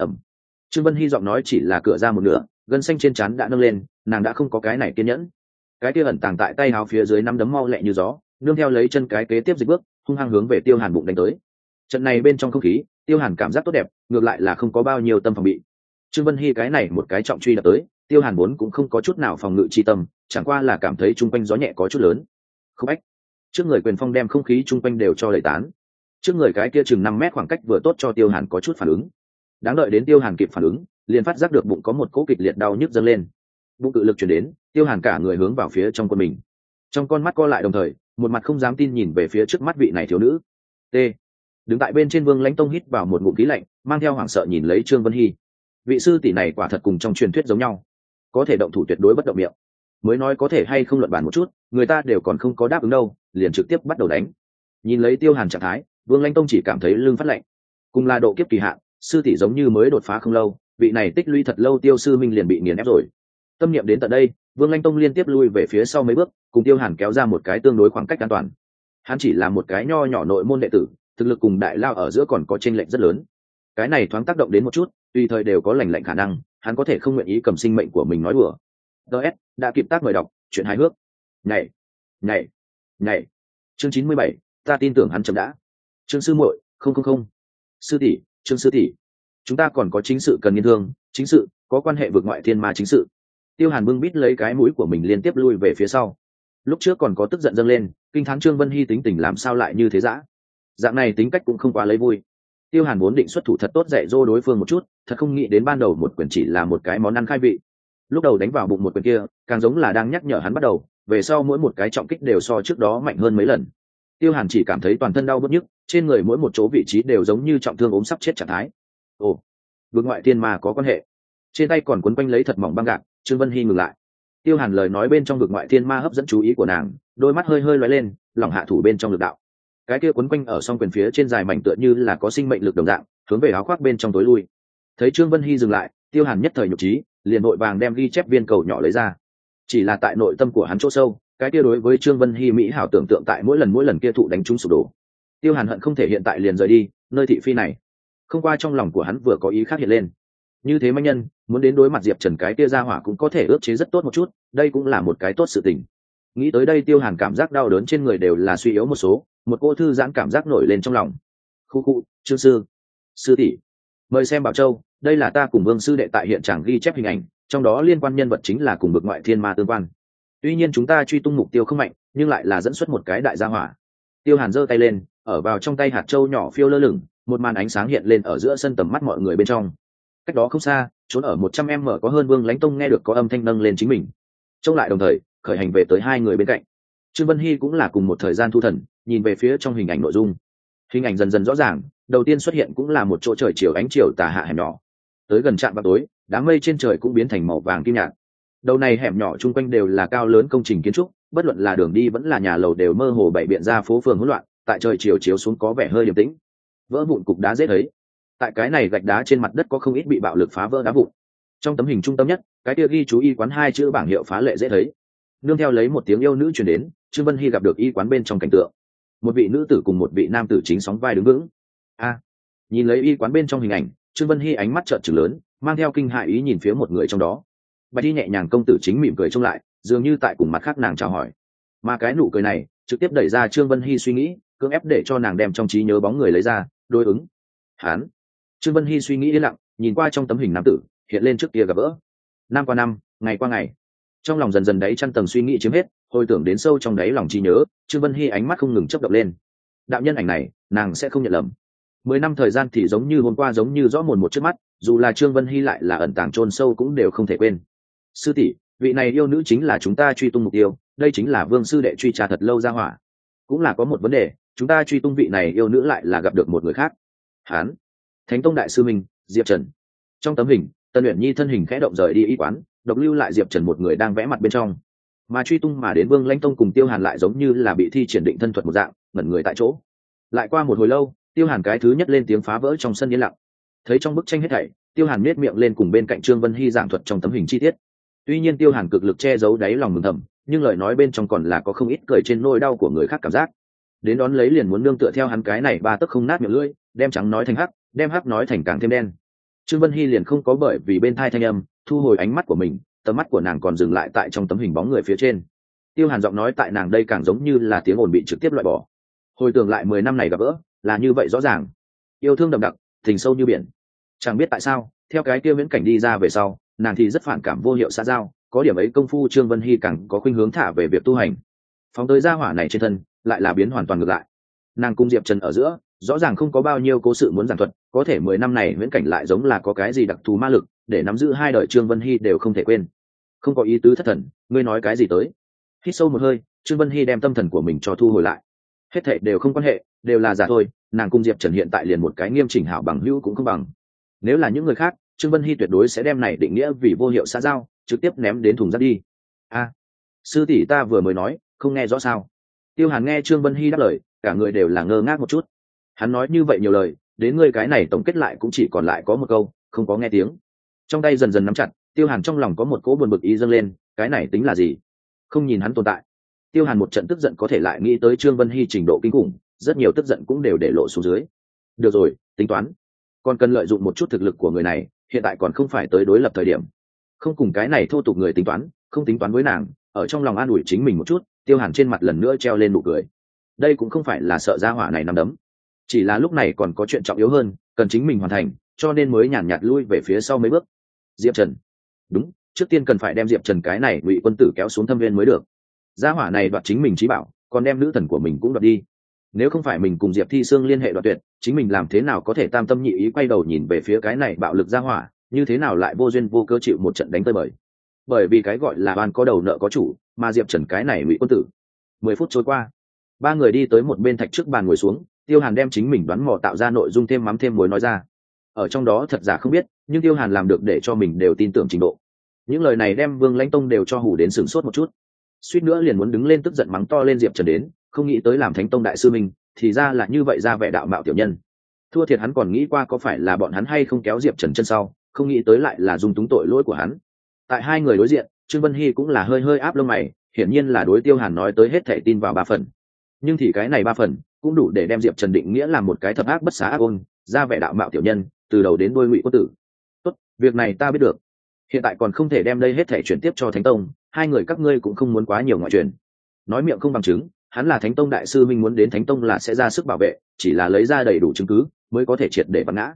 Trương Vân Hy giọng nói chỉ là cửa ra một nửa, gân xanh trên trán đã nâng lên, nàng đã không có cái này kiên nhẫn. Cái kia ẩn tàng tại tay áo phía dưới nắm đấm mau lẹ như gió, nương theo lấy chân cái kế tiếp dịch bước, hung hăng hướng về Tiêu Hàn bụng đánh tới. Trận này bên trong không khí, Tiêu Hàn cảm giác tốt đẹp, ngược lại là không có bao nhiêu tâm phòng bị. Trương Vân Hy cái này một cái trọng truy đập tới, Tiêu Hàn vốn cũng không có chút nào phòng ngự chi tâm, chẳng qua là cảm thấy trung quanh gió nhẹ có chút lớn. Không ách. Trước người quyền phong đem không khí trung quanh đều cho đẩy tán. Trước người cái kia chừng 5 mét khoảng cách vừa tốt cho Tiêu Hàn có chút phản ứng. Đáng đợi đến Tiêu Hàn kịp phản ứng, liền phát giác được bụng có một cỗ kịch liệt đau nhức dâng lên. Bụng cự lực truyền đến, Tiêu Hàn cả người hướng vào phía trong quân mình. Trong con mắt co lại đồng thời, một mặt không dám tin nhìn về phía trước mắt vị này thiếu nữ. T. Đứng tại bên trên Vương Lãnh Tông hít vào một ngụm khí lạnh, mang theo hoảng sợ nhìn lấy Trương Vân Hy. Vị sư tỷ này quả thật cùng trong truyền thuyết giống nhau, có thể động thủ tuyệt đối bất động miệng. Mới nói có thể hay không luận bàn một chút, người ta đều còn không có đáp ứng đâu, liền trực tiếp bắt đầu đánh. Nhìn lấy Tiêu Hàn trạng thái, Vương Lãnh Tông chỉ cảm thấy lưng phát lạnh. Cùng là độ kiếp kỳ hạn, sư tỷ giống như mới đột phá không lâu, vị này tích lũy thật lâu Tiêu sư minh liền bị nghiền ép rồi. Tâm niệm đến tận đây, Vương Lãnh Tông liên tiếp lui về phía sau mấy bước, cùng Tiêu Hàn kéo ra một cái tương đối khoảng cách an toàn. Hắn chỉ là một cái nho nhỏ nội môn đệ tử, thực lực cùng đại lao ở giữa còn có chênh lệch rất lớn. Cái này thoáng tác động đến một chút, tùy thời đều có lành lạnh khả năng, hắn có thể không nguyện ý cầm sinh mệnh của mình nói đùa. DS đã kịp tác mời đọc, chuyện hài hước. Nhảy, nhảy, nhảy. Chương 97, ta tin tưởng hắn chậm đã. Trương sư muội, không. Sư tỷ, Trương sư tỷ, chúng ta còn có chính sự cần nghiên thương, chính sự có quan hệ vượt ngoại thiên ma chính sự. Tiêu Hàn bưng bít lấy cái mũi của mình liên tiếp lui về phía sau. Lúc trước còn có tức giận dâng lên, kinh thán Trương Vân Hy tính tình làm sao lại như thế dã. Dạng này tính cách cũng không quá lấy vui. Tiêu Hàn vốn định xuất thủ thật tốt dạy dỗ đối phương một chút, thật không nghĩ đến ban đầu một quyền chỉ là một cái món ăn khai vị. Lúc đầu đánh vào bụng một quyền kia, càng giống là đang nhắc nhở hắn bắt đầu, về sau mỗi một cái trọng kích đều so trước đó mạnh hơn mấy lần. Tiêu Hàn chỉ cảm thấy toàn thân đau bứt nhức, trên người mỗi một chỗ vị trí đều giống như trọng thương ốm sắp chết trạng thái. Ồ, vượt ngoại thiên ma có quan hệ. Trên tay còn quấn quanh lấy thật mỏng băng gạc, Trương Vân Hy ngừng lại. Tiêu Hàn lời nói bên trong vượt ngoại thiên ma hấp dẫn chú ý của nàng, đôi mắt hơi hơi lóe lên, lòng hạ thủ bên trong lực đạo. Cái kia quấn quanh ở song quyền phía trên dài mảnh tựa như là có sinh mệnh lực đồng dạng, hướng về áo khoác bên trong tối lui. Thấy Trương Vân Hy dừng lại, Tiêu Hàn nhất thời nhục trí, liền vội vàng đem ghi chép viên cầu nhỏ lấy ra. Chỉ là tại nội tâm của hắn chỗ sâu, cái kia đối với Trương Vân Hy mỹ hảo tưởng tượng tại mỗi lần kia thụ đánh trúng sụp đổ. Tiêu Hàn hận không thể hiện tại liền rời đi nơi thị phi này. Không qua trong lòng của hắn vừa có ý khác hiện lên. Như thế manh nhân muốn đến đối mặt Diệp Trần cái kia ra hỏa cũng có thể ước chế rất tốt một chút, đây cũng là một cái tốt sự tình. Nghĩ tới đây Tiêu Hàn cảm giác đau đớn trên người đều là suy yếu một số, một cô thư giãn cảm giác nổi lên trong lòng. Khu Trương sư, Sư tỷ, mời xem Bảo Châu, đây là ta cùng Vương sư đệ tại hiện场ghi chép hình ảnh, trong đó liên quan nhân vật chính là cùng bực ngoại thiên ma tương quan. Tuy nhiên chúng ta truy tung mục tiêu không mạnh, nhưng lại là dẫn xuất một cái đại gia hỏa. Tiêu Hàn giơ tay lên, ở vào trong tay hạt châu nhỏ phiêu lơ lửng, một màn ánh sáng hiện lên ở giữa sân tầm mắt mọi người bên trong. Cách đó không xa, trốn ở 100m có hơn Vương Lãnh Tông nghe được có âm thanh nâng lên chính mình. Trông lại đồng thời, khởi hành về tới hai người bên cạnh. Trương Vân Hy cũng là cùng một thời gian thu thần, nhìn về phía trong hình ảnh nội dung. Hình ảnh dần dần rõ ràng, đầu tiên xuất hiện cũng là một chỗ trời chiều ánh chiều tà hạ hẻm nhỏ. Tới gần trạm vào tối, đám mây trên trời cũng biến thành màu vàng kim nhạt. Đầu này hẻm nhỏ chung quanh đều là cao lớn công trình kiến trúc, bất luận là đường đi vẫn là nhà lầu đều mơ hồ bày biện ra phố phường hỗn loạn, tại trời chiều chiếu xuống có vẻ hơi điềm tĩnh. Vỡ vụn cục đá dễ thấy. Tại cái này gạch đá trên mặt đất có không ít bị bạo lực phá vỡ đá vụn. Trong tấm hình trung tâm nhất, cái kia ghi chú y quán hai chữ bảng hiệu phá lệ dễ thấy. Nương theo lấy một tiếng yêu nữ truyền đến, Trương Vân Hy gặp được y quán bên trong cảnh tượng. Một vị nữ tử cùng một vị nam tử chính sóng vai đứng vững. Nhìn lấy y quán bên trong hình ảnh, Trương Vân Hy ánh mắt trợn trừng lớn, mang theo kinh hại ý nhìn phía một người trong đó. Bạch y nhẹ nhàng công tử chính mỉm cười trông lại, dường như tại cùng mặt khác nàng chào hỏi. Mà cái nụ cười này trực tiếp đẩy ra Trương Vân Hy suy nghĩ, cưỡng ép để cho nàng đem trong trí nhớ bóng người lấy ra đối ứng. Hán. Trương Vân Hy suy nghĩ yên lặng, nhìn qua trong tấm hình nam tử hiện lên trước kia gặp gỡ. Năm qua năm, ngày qua ngày, trong lòng dần dần đáy chăn tầng suy nghĩ chiếm hết, hồi tưởng đến sâu trong đáy lòng trí nhớ, Trương Vân Hy ánh mắt không ngừng chớp động lên. Đạo nhân ảnh này, nàng sẽ không nhận lầm. 10 năm thời gian thì giống như hôm qua, giống như rõ mồn một trước mắt, dù là Trương Vân Hy lại là ẩn tàng chôn sâu cũng đều không thể quên. Sư tỷ, vị này yêu nữ chính là chúng ta truy tung mục tiêu, đây chính là Vương sư đệ truy tra thật lâu ra hỏa. Cũng là có một vấn đề, chúng ta truy tung vị này yêu nữ lại là gặp được một người khác. Hán, Thánh Tông đại sư minh, Diệp Trần. Trong tấm hình, Tân Uyển Nhi thân hình khẽ động rời đi y quán, độc lưu lại Diệp Trần một người đang vẽ mặt bên trong. Mà truy tung mà đến Vương Lãnh Tông cùng Tiêu Hàn lại giống như là bị thi triển định thân thuật một dạng, ngẩn người tại chỗ. Lại qua một hồi lâu, Tiêu Hàn cái thứ nhất lên tiếng phá vỡ trong sân yên lặng. Thấy trong bức tranh hết thảy, Tiêu Hàn nhếch miệng lên cùng bên cạnh Trương Vân Hy giảng thuật trong tấm hình chi tiết. Tuy nhiên Tiêu Hàn cực lực che giấu đáy lòng mừng thầm, nhưng lời nói bên trong còn là có không ít cười trên nỗi đau của người khác cảm giác. Đến đón lấy liền muốn nương tựa theo hắn cái này ba tấc không nát miệng lưỡi, đem trắng nói thành hắc, đem hắc nói thành càng thêm đen. Trương Vân Hy liền không có bởi vì bên thai thanh âm, thu hồi ánh mắt của mình, tầm mắt của nàng còn dừng lại tại trong tấm hình bóng người phía trên. Tiêu Hàn giọng nói tại nàng đây càng giống như là tiếng ồn bị trực tiếp loại bỏ. Hồi tưởng lại 10 năm này gặp gỡ, là như vậy rõ ràng. Yêu thương đậm đặc, tình sâu như biển. Chẳng biết tại sao, theo cái kia viễn cảnh đi ra về sau, nàng thì rất phản cảm vô hiệu xã giao, có điểm ấy công phu Trương Vân Hy càng có khuynh hướng thả về việc tu hành. Phóng tới gia hỏa này trên thân, lại là biến hoàn toàn ngược lại. Nàng cung Diệp Trần ở giữa, rõ ràng không có bao nhiêu cố sự muốn giảng thuật, có thể 10 năm này viễn cảnh lại giống là có cái gì đặc thù ma lực, để nắm giữ hai đời Trương Vân Hy đều không thể quên. Không có ý tứ thất thần, ngươi nói cái gì tới? Hít sâu một hơi, Trương Vân Hy đem tâm thần của mình cho thu hồi lại. Hết thảy đều không quan hệ, đều là giả thôi, nàng cung Diệp Trần hiện tại liền một cái nghiêm chỉnh hảo bằng hữu cũng không bằng. Nếu là những người khác, Trương Vân Hy tuyệt đối sẽ đem này định nghĩa vì vô hiệu xã giao, trực tiếp ném đến thùng rác đi. Sư tỷ ta vừa mới nói, không nghe rõ sao? Tiêu Hàn nghe Trương Vân Hy đáp lời, cả người đều là ngơ ngác một chút. Hắn nói như vậy nhiều lời, đến ngươi cái này tổng kết lại cũng chỉ còn lại có một câu, không có nghe tiếng. Trong tay dần dần nắm chặt, Tiêu Hàn trong lòng có một cỗ buồn bực ý dâng lên, cái này tính là gì? Không nhìn hắn tồn tại. Tiêu Hàn một trận tức giận có thể lại nghĩ tới Trương Vân Hy trình độ kinh khủng, rất nhiều tức giận cũng đều để lộ xuống dưới. Được rồi, tính toán. Còn cần lợi dụng một chút thực lực của người này, hiện tại còn không phải tới đối lập thời điểm. Không cùng cái này thô tục người tính toán, không tính toán với nàng, ở trong lòng an ủi chính mình một chút, Tiêu Hàn trên mặt lần nữa treo lên nụ cười. Đây cũng không phải là sợ gia hỏa này nắm đấm, chỉ là lúc này còn có chuyện trọng yếu hơn, cần chính mình hoàn thành, cho nên mới nhàn nhạt lui về phía sau mấy bước. Diệp Trần. Đúng, trước tiên cần phải đem Diệp Trần cái này Ngụy quân tử kéo xuống thâm viên mới được. Gia hỏa này đoạt chính mình trí bảo, còn đem nữ thần của mình cũng đoạt đi. Nếu không phải mình cùng Diệp Thi Sương liên hệ đoạn tuyệt, chính mình làm thế nào có thể tam tâm nhị ý quay đầu nhìn về phía cái này bạo lực gia hỏa, như thế nào lại vô duyên vô cớ chịu một trận đánh tơi bời. Bởi vì cái gọi là oan có đầu nợ có chủ, mà Diệp Trần cái này Ngụy quân tử. 10 phút trôi qua, ba người đi tới một bên thạch trước bàn ngồi xuống, Tiêu Hàn đem chính mình đoán mò tạo ra nội dung thêm mắm thêm muối nói ra. Ở trong đó thật giả không biết, nhưng Tiêu Hàn làm được để cho mình đều tin tưởng trình độ. Những lời này đem Vương Lãnh Tông đều cho hù đến sửng sốt một chút, suýt nữa liền muốn đứng lên tức giận mắng to lên Diệp Trần đến, không nghĩ tới làm Thánh Tông đại sư mình, thì ra là như vậy, ra vẻ đạo mạo tiểu nhân. Thua thiệt hắn còn nghĩ qua có phải là bọn hắn hay không kéo Diệp Trần chân sau, không nghĩ tới lại là dung túng tội lỗi của hắn. Tại hai người đối diện, Trương Vân Hy cũng là hơi hơi áp lông mày, hiển nhiên là đối Tiêu Hàn nói tới hết thảy tin vào 3 phần. Nhưng thì cái này 3 phần cũng đủ để đem Diệp Trần định nghĩa là một cái thập ác bất xá ác ôn, ra vẻ đạo mạo tiểu nhân, từ đầu đến đuôi Ngụy quân tử. Tốt, việc này ta biết được. Hiện tại còn không thể đem đây hết thảy chuyển tiếp cho Thánh Tông, hai người các ngươi cũng không muốn quá nhiều ngoại truyền. Nói miệng không bằng chứng, hắn là Thánh Tông đại sư minh, muốn đến Thánh Tông là sẽ ra sức bảo vệ, chỉ là lấy ra đầy đủ chứng cứ mới có thể triệt để vặn ngã.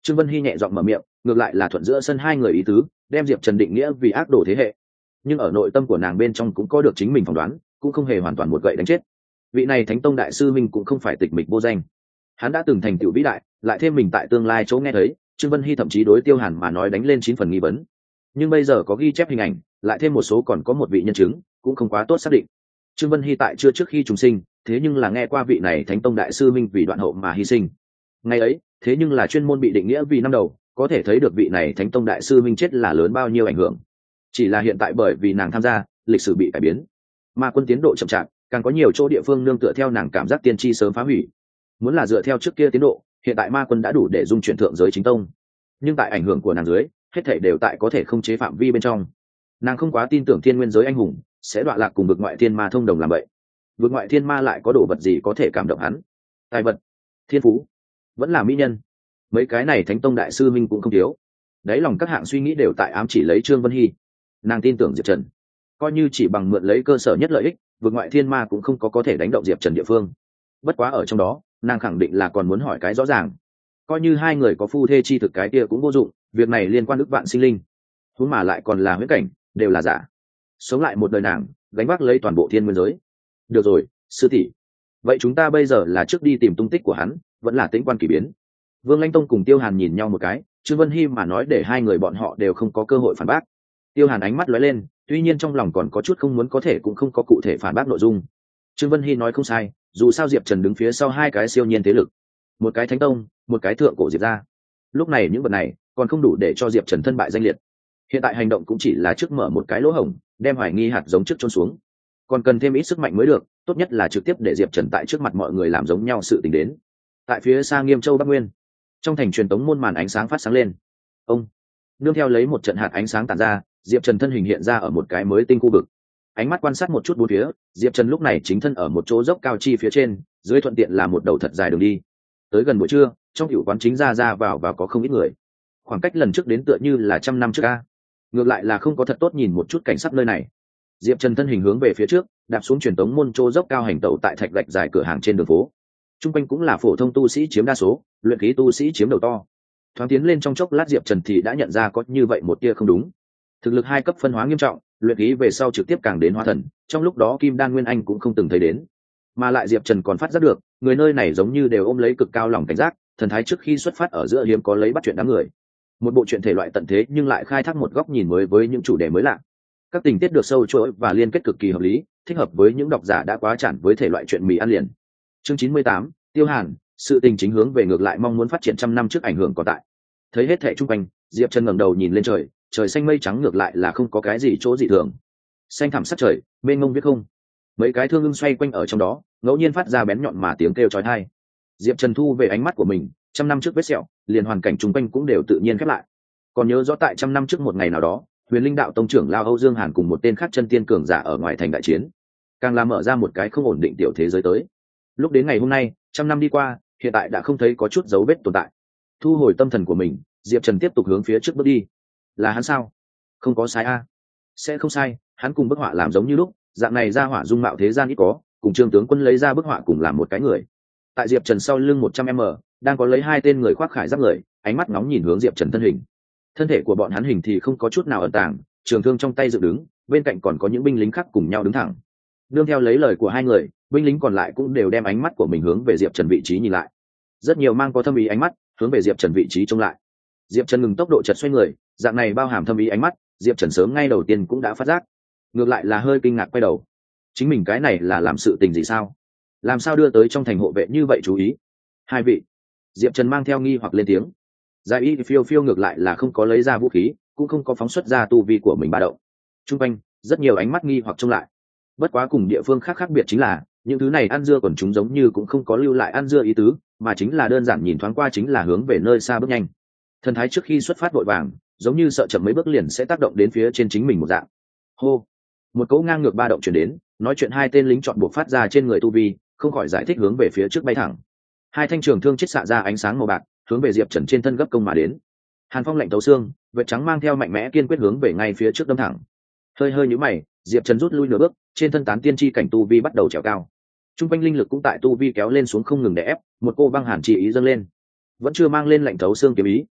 Trương Vân Hy nhẹ giọng mở miệng, ngược lại là thuận giữa sân hai người ý tứ, đem Diệp Trần định nghĩa vì ác đồ thế hệ. Nhưng ở nội tâm của nàng bên trong cũng có được chính mình phỏng đoán, cũng không hề hoàn toàn một gậy đánh chết. Vị này Thánh Tông đại sư minh cũng không phải tịch mịch vô danh, hắn đã từng thành tựu vĩ đại, lại thêm mình tại tương lai chỗ nghe thấy, Trương Vân Hy thậm chí đối Tiêu Hàn mà nói đánh lên 9 phần nghi vấn. Nhưng bây giờ có ghi chép hình ảnh, lại thêm một số còn có một vị nhân chứng, cũng không quá tốt xác định. Trương Vân Hy tại chưa trước khi trùng sinh, thế nhưng là nghe qua vị này Thánh Tông đại sư minh vì đoạn hậu mà hy sinh. Ngày ấy, thế nhưng là chuyên môn bị định nghĩa vì năm đầu, có thể thấy được vị này Thánh Tông đại sư minh chết là lớn bao nhiêu ảnh hưởng. Chỉ là hiện tại bởi vì nàng tham gia, lịch sử bị cải biến. Ma quân tiến độ chậm chạp, càng có nhiều chỗ địa phương nương tựa theo nàng cảm giác tiên tri sớm phá hủy. Muốn là dựa theo trước kia tiến độ, hiện tại ma quân đã đủ để dung chuyển thượng giới chính tông. Nhưng tại ảnh hưởng của nàng dưới, hết thảy đều tại có thể không chế phạm vi bên trong. Nàng không quá tin tưởng thiên nguyên giới anh hùng sẽ đọa lạc cùng vực ngoại thiên ma thông đồng làm vậy. Vực ngoại thiên ma lại có đồ vật gì có thể cảm động hắn? Tài vật, thiên phú, vẫn là mỹ nhân. Mấy cái này Thánh Tông đại sư minh cũng không thiếu. Đấy lòng các hạng suy nghĩ đều tại ám chỉ lấy Trương Vân Hy. Nàng tin tưởng Diệp Trần, coi như chỉ bằng mượn lấy cơ sở nhất lợi ích, vực ngoại thiên ma cũng không có thể đánh động Diệp Trần địa phương. Bất quá ở trong đó, nàng khẳng định là còn muốn hỏi cái rõ ràng. Coi như hai người có phu thê chi thực cái kia cũng vô dụng, việc này liên quan ức vạn sinh linh, huống mà lại còn là huyễn cảnh, đều là giả. Sống lại một đời nàng, gánh vác lấy toàn bộ thiên nguyên giới. Được rồi, sư tỷ, vậy chúng ta bây giờ là trước đi tìm tung tích của hắn, vẫn là tĩnh quan kỳ biến? Vương Lãnh Tông cùng Tiêu Hàn nhìn nhau một cái, Trương Vân Hy mà nói để hai người bọn họ đều không có cơ hội phản bác. Tiêu Hàn ánh mắt lóe lên, tuy nhiên trong lòng còn có chút không muốn có thể cũng không có cụ thể phản bác nội dung. Trương Vân Hy nói không sai, dù sao Diệp Trần đứng phía sau hai cái siêu nhiên thế lực, một cái Thánh Tông, một cái thượng cổ Diệp gia. Lúc này những vật này còn không đủ để cho Diệp Trần thân bại danh liệt. Hiện tại hành động cũng chỉ là trước mở một cái lỗ hổng, đem hoài nghi hạt giống trước chôn xuống. Còn cần thêm ít sức mạnh mới được, tốt nhất là trực tiếp để Diệp Trần tại trước mặt mọi người làm giống nhau sự tình đến. Tại phía xa Nghiêm Châu Bắc Nguyên, trong thành truyền tống môn màn ánh sáng phát sáng lên. Ông nương theo lấy một trận hạt ánh sáng tản ra, Diệp Trần thân hình hiện ra ở một cái mới tinh khu vực. Ánh mắt quan sát một chút bốn phía, Diệp Trần lúc này chính thân ở một chỗ dốc cao chi phía trên, dưới thuận tiện là một đầu thật dài đường đi. Tới gần buổi trưa, trong tiểu quán chính ra vào có không ít người. Khoảng cách lần trước đến tựa như là 100 năm trước a. Ngược lại là không có thật tốt nhìn một chút cảnh sắc nơi này. Diệp Trần thân hình hướng về phía trước, đạp xuống truyền tống môn chỗ dốc cao hành tẩu tại thạch gạch dài cửa hàng trên đường phố. Trung quanh cũng là phổ thông tu sĩ chiếm đa số, luyện khí tu sĩ chiếm đầu to. Thoáng tiến lên trong chốc lát, Diệp Trần thì đã nhận ra có như vậy một tia không đúng. Thực lực 2 cấp phân hóa nghiêm trọng, luyện khí về sau trực tiếp càng đến hóa thần, trong lúc đó Kim Đan Nguyên Anh cũng không từng thấy đến. Mà lại Diệp Trần còn phát giác được, người nơi này giống như đều ôm lấy cực cao lòng cảnh giác, thần thái trước khi xuất phát ở giữa hiếm có lấy bắt chuyện đám người. Một bộ truyện thể loại tận thế nhưng lại khai thác một góc nhìn mới với những chủ đề mới lạ. Các tình tiết được sâu chuỗi và liên kết cực kỳ hợp lý, thích hợp với những độc giả đã quá chản với thể loại truyện mì ăn liền. Chương 98, Tiêu Hàn, sự tình chính hướng về ngược lại mong muốn phát triển trăm năm trước ảnh hưởng còn tại. Thấy hết thảy chung quanh, Diệp Trần ngẩng đầu nhìn lên trời, trời xanh mây trắng ngược lại là không có cái gì chỗ dị thường. Xanh thẳm sắc trời, mênh mông viết không. Mấy cái thương ưng xoay quanh ở trong đó, ngẫu nhiên phát ra bén nhọn mà tiếng kêu chói tai. Diệp Trần thu về ánh mắt của mình, 100 năm trước vết sẹo, liền hoàn cảnh chung quanh cũng đều tự nhiên khép lại. Còn nhớ rõ tại 100 năm trước một ngày nào đó, Huyền Linh đạo tông trưởng Lao Âu Dương Hàn cùng một tên khác chân tiên cường giả ở ngoài thành đại chiến, càng làm mở ra một cái không ổn định tiểu thế giới tới. Lúc đến ngày hôm nay, 100 năm đi qua, hiện tại đã không thấy có chút dấu vết tồn tại. Thu hồi tâm thần của mình, Diệp Trần tiếp tục hướng phía trước bước đi. Là hắn sao? Không có sai a. Sẽ không sai, hắn cùng bức họa làm giống như lúc, dạng này ra hỏa dung mạo thế gian ít có, cùng Trương tướng quân lấy ra bức họa cùng làm một cái người. Tại Diệp Trần sau lưng 100m, đang có lấy hai tên người khoác khải giáp người, ánh mắt nóng nhìn hướng Diệp Trần thân hình. Thân thể của bọn hắn hình thì không có chút nào ẩn tàng, trường thương trong tay dựng đứng, bên cạnh còn có những binh lính khác cùng nhau đứng thẳng. Nương theo lấy lời của hai người, binh lính còn lại cũng đều đem ánh mắt của mình hướng về Diệp Trần vị trí nhìn lại. Rất nhiều mang có thâm ý ánh mắt hướng về Diệp Trần vị trí trông lại. Diệp Trần ngừng tốc độ chợt xoay người, dạng này bao hàm thâm ý ánh mắt, Diệp Trần sớm ngay đầu tiên cũng đã phát giác. Ngược lại là hơi kinh ngạc quay đầu. Chính mình cái này là làm sự tình gì sao? Làm sao đưa tới trong thành hộ vệ như vậy chú ý? Hai vị. Diệp Trần mang theo nghi hoặc lên tiếng. Giải y phiêu phiêu ngược lại là không có lấy ra vũ khí, cũng không có phóng xuất ra tu vi của mình ba động. Trung quanh rất nhiều ánh mắt nghi hoặc trông lại. Bất quá cùng địa phương khác khác biệt chính là, những thứ này ăn dưa còn chúng giống như cũng không có lưu lại ăn dưa ý tứ, mà chính là đơn giản nhìn thoáng qua chính là hướng về nơi xa bước nhanh. Thần thái trước khi xuất phát vội vàng, giống như sợ chậm mấy bước liền sẽ tác động đến phía trên chính mình một dạng. Hô, một cỗ ngang ngược ba động chuyển đến, nói chuyện hai tên lính chọn buộc phát ra trên người tu vi, không khỏi giải thích hướng về phía trước bay thẳng. Hai thanh trường thương chết xạ ra ánh sáng màu bạc, hướng về Diệp Trần trên thân gấp công mà đến. Hàn phong lạnh tấu xương, vệt trắng mang theo mạnh mẽ kiên quyết hướng về ngay phía trước đâm thẳng. Hơi hơi nhíu mày, Diệp Trần rút lui nửa bước, trên thân tán tiên chi cảnh tu vi bắt đầu trèo cao. Trung quanh linh lực cũng tại tu vi kéo lên xuống không ngừng đè ép, một cô băng hàn chi ý dâng lên. Vẫn chưa mang lên lạnh thấu xương kiếm ý,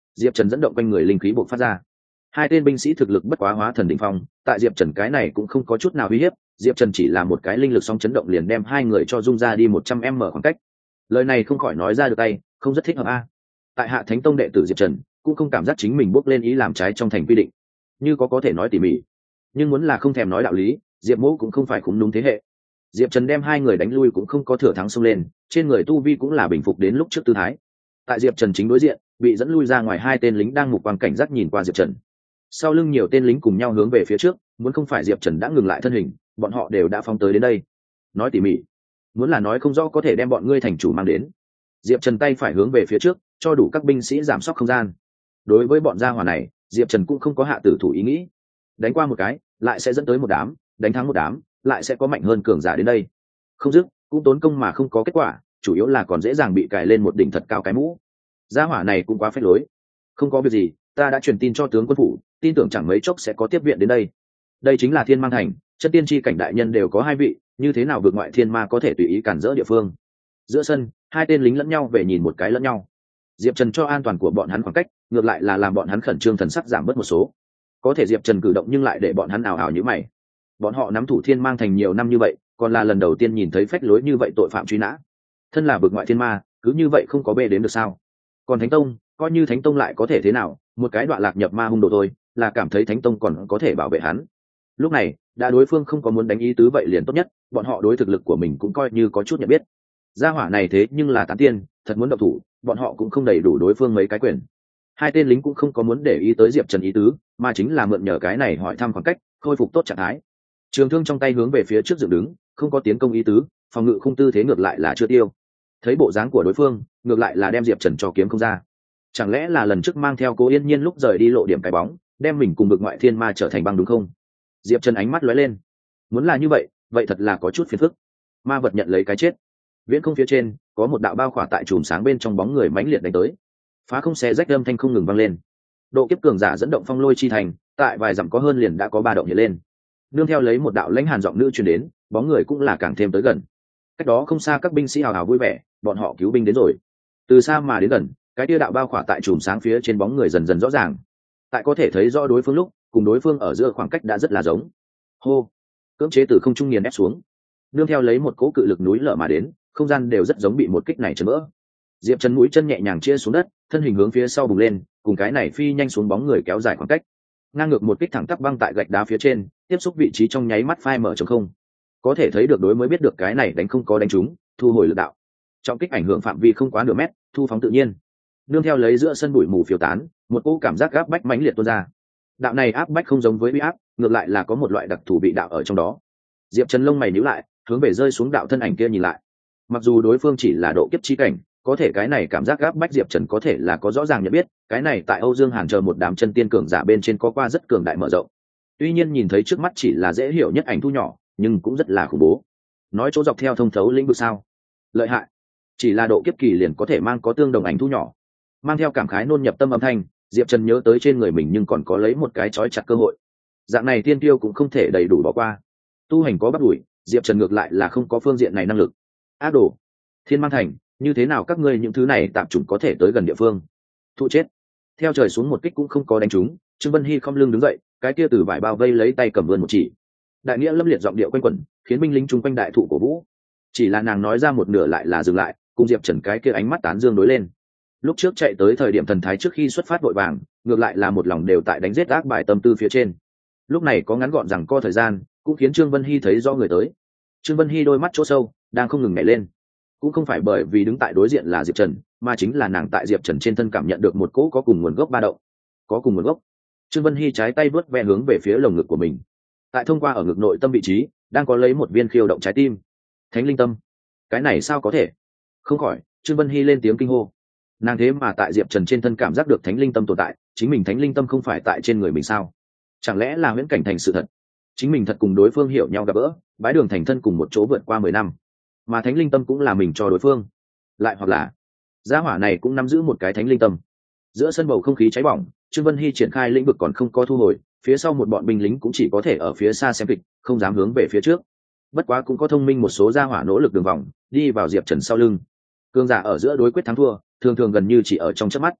Diệp Trần dẫn động quanh người linh khí bộc phát ra. Hai tên binh sĩ thực lực bất quá hóa thần đỉnh phong, tại Diệp Trần cái này cũng không có chút nào uy hiếp, Diệp Trần chỉ là một cái linh lực song chấn động liền đem hai người cho rung ra đi 100m khoảng cách. Lời này không khỏi nói ra được tay, không rất thích hợp a. Tại Hạ Thánh Tông đệ tử Diệp Trần cũng không cảm giác chính mình bước lên ý làm trái trong thành quy định, như có thể nói tỉ mỉ, nhưng muốn là không thèm nói đạo lý, Diệp Mỗ cũng không phải khủng đúng thế hệ. Diệp Trần đem hai người đánh lui cũng không có thừa thắng xông lên, trên người tu vi cũng là bình phục đến lúc trước tư thái. Tại Diệp Trần chính đối diện, bị dẫn lui ra ngoài hai tên lính đang mục quang cảnh giác nhìn qua Diệp Trần. Sau lưng nhiều tên lính cùng nhau hướng về phía trước, muốn không phải Diệp Trần đã ngừng lại thân hình, bọn họ đều đã phóng tới đến đây. Nói tỉ mỉ, muốn là nói không rõ có thể đem bọn ngươi thành chủ mang đến. Diệp Trần tay phải hướng về phía trước, cho đủ các binh sĩ giảm sóc không gian. Đối với bọn gia hỏa này, Diệp Trần cũng không có hạ tử thủ ý nghĩ. Đánh qua một cái, lại sẽ dẫn tới một đám, đánh thắng một đám, lại sẽ có mạnh hơn cường giả đến đây. Không dứt, cũng tốn công mà không có kết quả, chủ yếu là còn dễ dàng bị cài lên một đỉnh thật cao cái mũ. Gia hỏa này cũng quá phế lối. Không có việc gì, ta đã truyền tin cho tướng quân phủ, tin tưởng chẳng mấy chốc sẽ có tiếp viện đến đây. Đây chính là Thiên Mang Thành, chân tiên tri cảnh đại nhân đều có hai vị, như thế nào vượt ngoại thiên ma có thể tùy ý cản rỡ địa phương. Giữa sân, hai tên lính lẫn nhau về nhìn một cái lẫn nhau. Diệp Trần cho an toàn của bọn hắn khoảng cách, ngược lại là làm bọn hắn khẩn trương thần sắc giảm bớt một số. Có thể Diệp Trần cử động nhưng lại để bọn hắn ảo ảo như mày. Bọn họ nắm thủ Thiên Mang Thành nhiều năm như vậy, còn là lần đầu tiên nhìn thấy phách lối như vậy tội phạm truy nã. Thân là vực ngoại thiên ma, cứ như vậy không có bê đến được sao? Còn Thánh Tông, coi như Thánh Tông lại có thể thế nào, một cái đoạn lạc nhập ma hung đồ thôi, là cảm thấy Thánh Tông còn có thể bảo vệ hắn. Lúc này, đã đối phương không có muốn đánh ý tứ vậy liền tốt nhất, bọn họ đối thực lực của mình cũng coi như có chút nhận biết. Gia hỏa này thế nhưng là tán tiên, thật muốn động thủ, bọn họ cũng không đầy đủ đối phương mấy cái quyền. Hai tên lính cũng không có muốn để ý tới Diệp Trần ý tứ, mà chính là mượn nhờ cái này hỏi thăm khoảng cách, khôi phục tốt trạng thái. Trường thương trong tay hướng về phía trước dựng đứng, không có tiến công ý tứ, phòng ngự không tư thế ngược lại là chưa tiêu. Thấy bộ dáng của đối phương, ngược lại là đem Diệp Trần cho kiếm không ra. Chẳng lẽ là lần trước mang theo Cố Yên Nhiên lúc rời đi lộ điểm cái bóng, đem mình cùng vực ngoại thiên ma trở thành băng đúng không? Diệp Trần ánh mắt lóe lên. Muốn là như vậy, vậy thật là có chút phiền phức. Ma vật nhận lấy cái chết. Viễn không phía trên, có một đạo bao khỏa tại chùm sáng bên trong bóng người mãnh liệt đánh tới. Phá không xé rách âm thanh không ngừng vang lên. Độ kiếp cường giả dẫn động phong lôi chi thành, tại vài dặm có hơn liền đã có ba động hiện lên. Nương theo lấy một đạo lãnh hàn giọng nữ truyền đến, bóng người cũng là càng thêm tới gần. Cách đó không xa các binh sĩ hào hào vui vẻ, bọn họ cứu binh đến rồi. Từ xa mà đến gần, cái tia đạo bao khỏa tại chùm sáng phía trên bóng người dần dần rõ ràng. Tại có thể thấy rõ đối phương lúc, cùng đối phương ở giữa khoảng cách đã rất là giống. Hô, cưỡng chế từ không trung nghiền ép xuống. Nương theo lấy một cỗ cự lực núi lở mà đến, không gian đều rất giống bị một kích này chấn vỡ. Diệp Trần mũi chân nhẹ nhàng chia xuống đất, thân hình hướng phía sau bùng lên, cùng cái này phi nhanh xuống bóng người kéo dài khoảng cách. Ngang ngược một kích thẳng tắp băng tại gạch đá phía trên, tiếp xúc vị trí trong nháy mắt phai mở trống không. Có thể thấy được đối mới biết được cái này đánh không có đánh trúng, thu hồi lực đạo. Trọng kích ảnh hưởng phạm vi không quá nửa mét, thu phóng tự nhiên. Nương theo lấy giữa sân bụi mù phiêu tán, một cỗ cảm giác áp bách mãnh liệt tuôn ra. Đạo này áp bách không giống với uy áp, ngược lại là có một loại đặc thù bị đạo ở trong đó. Diệp Trần lông mày nhíu lại, hướng về rơi xuống đạo thân ảnh kia nhìn lại. Mặc dù đối phương chỉ là độ kiếp chi cảnh, có thể cái này cảm giác áp bách Diệp Trần có thể là có rõ ràng nhận biết, cái này tại Âu Dương Hàn chờ một đám chân tiên cường giả bên trên có qua rất cường đại mở rộng. Tuy nhiên nhìn thấy trước mắt chỉ là dễ hiểu nhất ảnh thu nhỏ, nhưng cũng rất là khủng bố. Nói chỗ dọc theo thông thấu lĩnh vực sao? Lợi hại. Chỉ là độ kiếp kỳ liền có thể mang có tương đồng ảnh thu nhỏ. Mang theo cảm khái nôn nhập tâm âm thanh, Diệp Trần nhớ tới trên người mình nhưng còn có lấy một cái trói chặt cơ hội. Dạng này tiên tiêu cũng không thể đầy đủ bỏ qua. Tu hành có bắt đuổi, Diệp Trần ngược lại là không có phương diện này năng lực. Ác đồ, Thiên Mang Thành, như thế nào các ngươi những thứ này tạm chủng có thể tới gần địa phương? Thụ chết. Theo trời xuống một kích cũng không có đánh trúng, Trương Vân Hy không lưng đứng dậy, cái kia từ vải bao vây lấy tay cầm vươn một chỉ. Đại nghĩa lâm liệt giọng điệu quanh quẩn, khiến binh lính chung quanh đại thụ cổ vũ. Chỉ là nàng nói ra một nửa lại là dừng lại, cùng Diệp Trần cái kia ánh mắt tán dương đối lên. Lúc trước chạy tới thời điểm thần thái trước khi xuất phát vội vàng, ngược lại là một lòng đều tại đánh giết ác bài tâm tư phía trên. Lúc này có ngắn gọn rằng co thời gian, cũng khiến Trương Vân Hy thấy rõ người tới. Trương Vân Hy đôi mắt chỗ sâu đang không ngừng nhảy lên, cũng không phải bởi vì đứng tại đối diện là Diệp Trần, mà chính là nàng tại Diệp Trần trên thân cảm nhận được một cỗ có cùng nguồn gốc ba động. Có cùng nguồn gốc. Trương Vân Hy trái tay vớt ve hướng về phía lồng ngực của mình. Tại thông qua ở ngực nội tâm vị trí, đang có lấy một viên khiêu động trái tim. Thánh linh tâm. Cái này sao có thể? Không khỏi, Trương Vân Hy lên tiếng kinh hô. Nàng thế mà tại Diệp Trần trên thân cảm giác được thánh linh tâm tồn tại, chính mình thánh linh tâm không phải tại trên người mình sao? Chẳng lẽ là huyễn cảnh thành sự thật? Chính mình thật cùng đối phương hiểu nhau gặp gỡ, bái đường thành thân cùng một chỗ vượt qua 10 năm, mà thánh linh tâm cũng là mình cho đối phương. Lại hoặc là gia hỏa này cũng nắm giữ một cái thánh linh tâm. Giữa sân bầu không khí cháy bỏng, Trương Vân Hy triển khai lĩnh vực còn không có thu hồi, phía sau một bọn binh lính cũng chỉ có thể ở phía xa xem kịch, không dám hướng về phía trước. Bất quá cũng có thông minh một số gia hỏa nỗ lực đường vòng, đi vào Diệp Trần sau lưng. Cương giả ở giữa đối quyết thắng thua, thường thường gần như chỉ ở trong chớp mắt.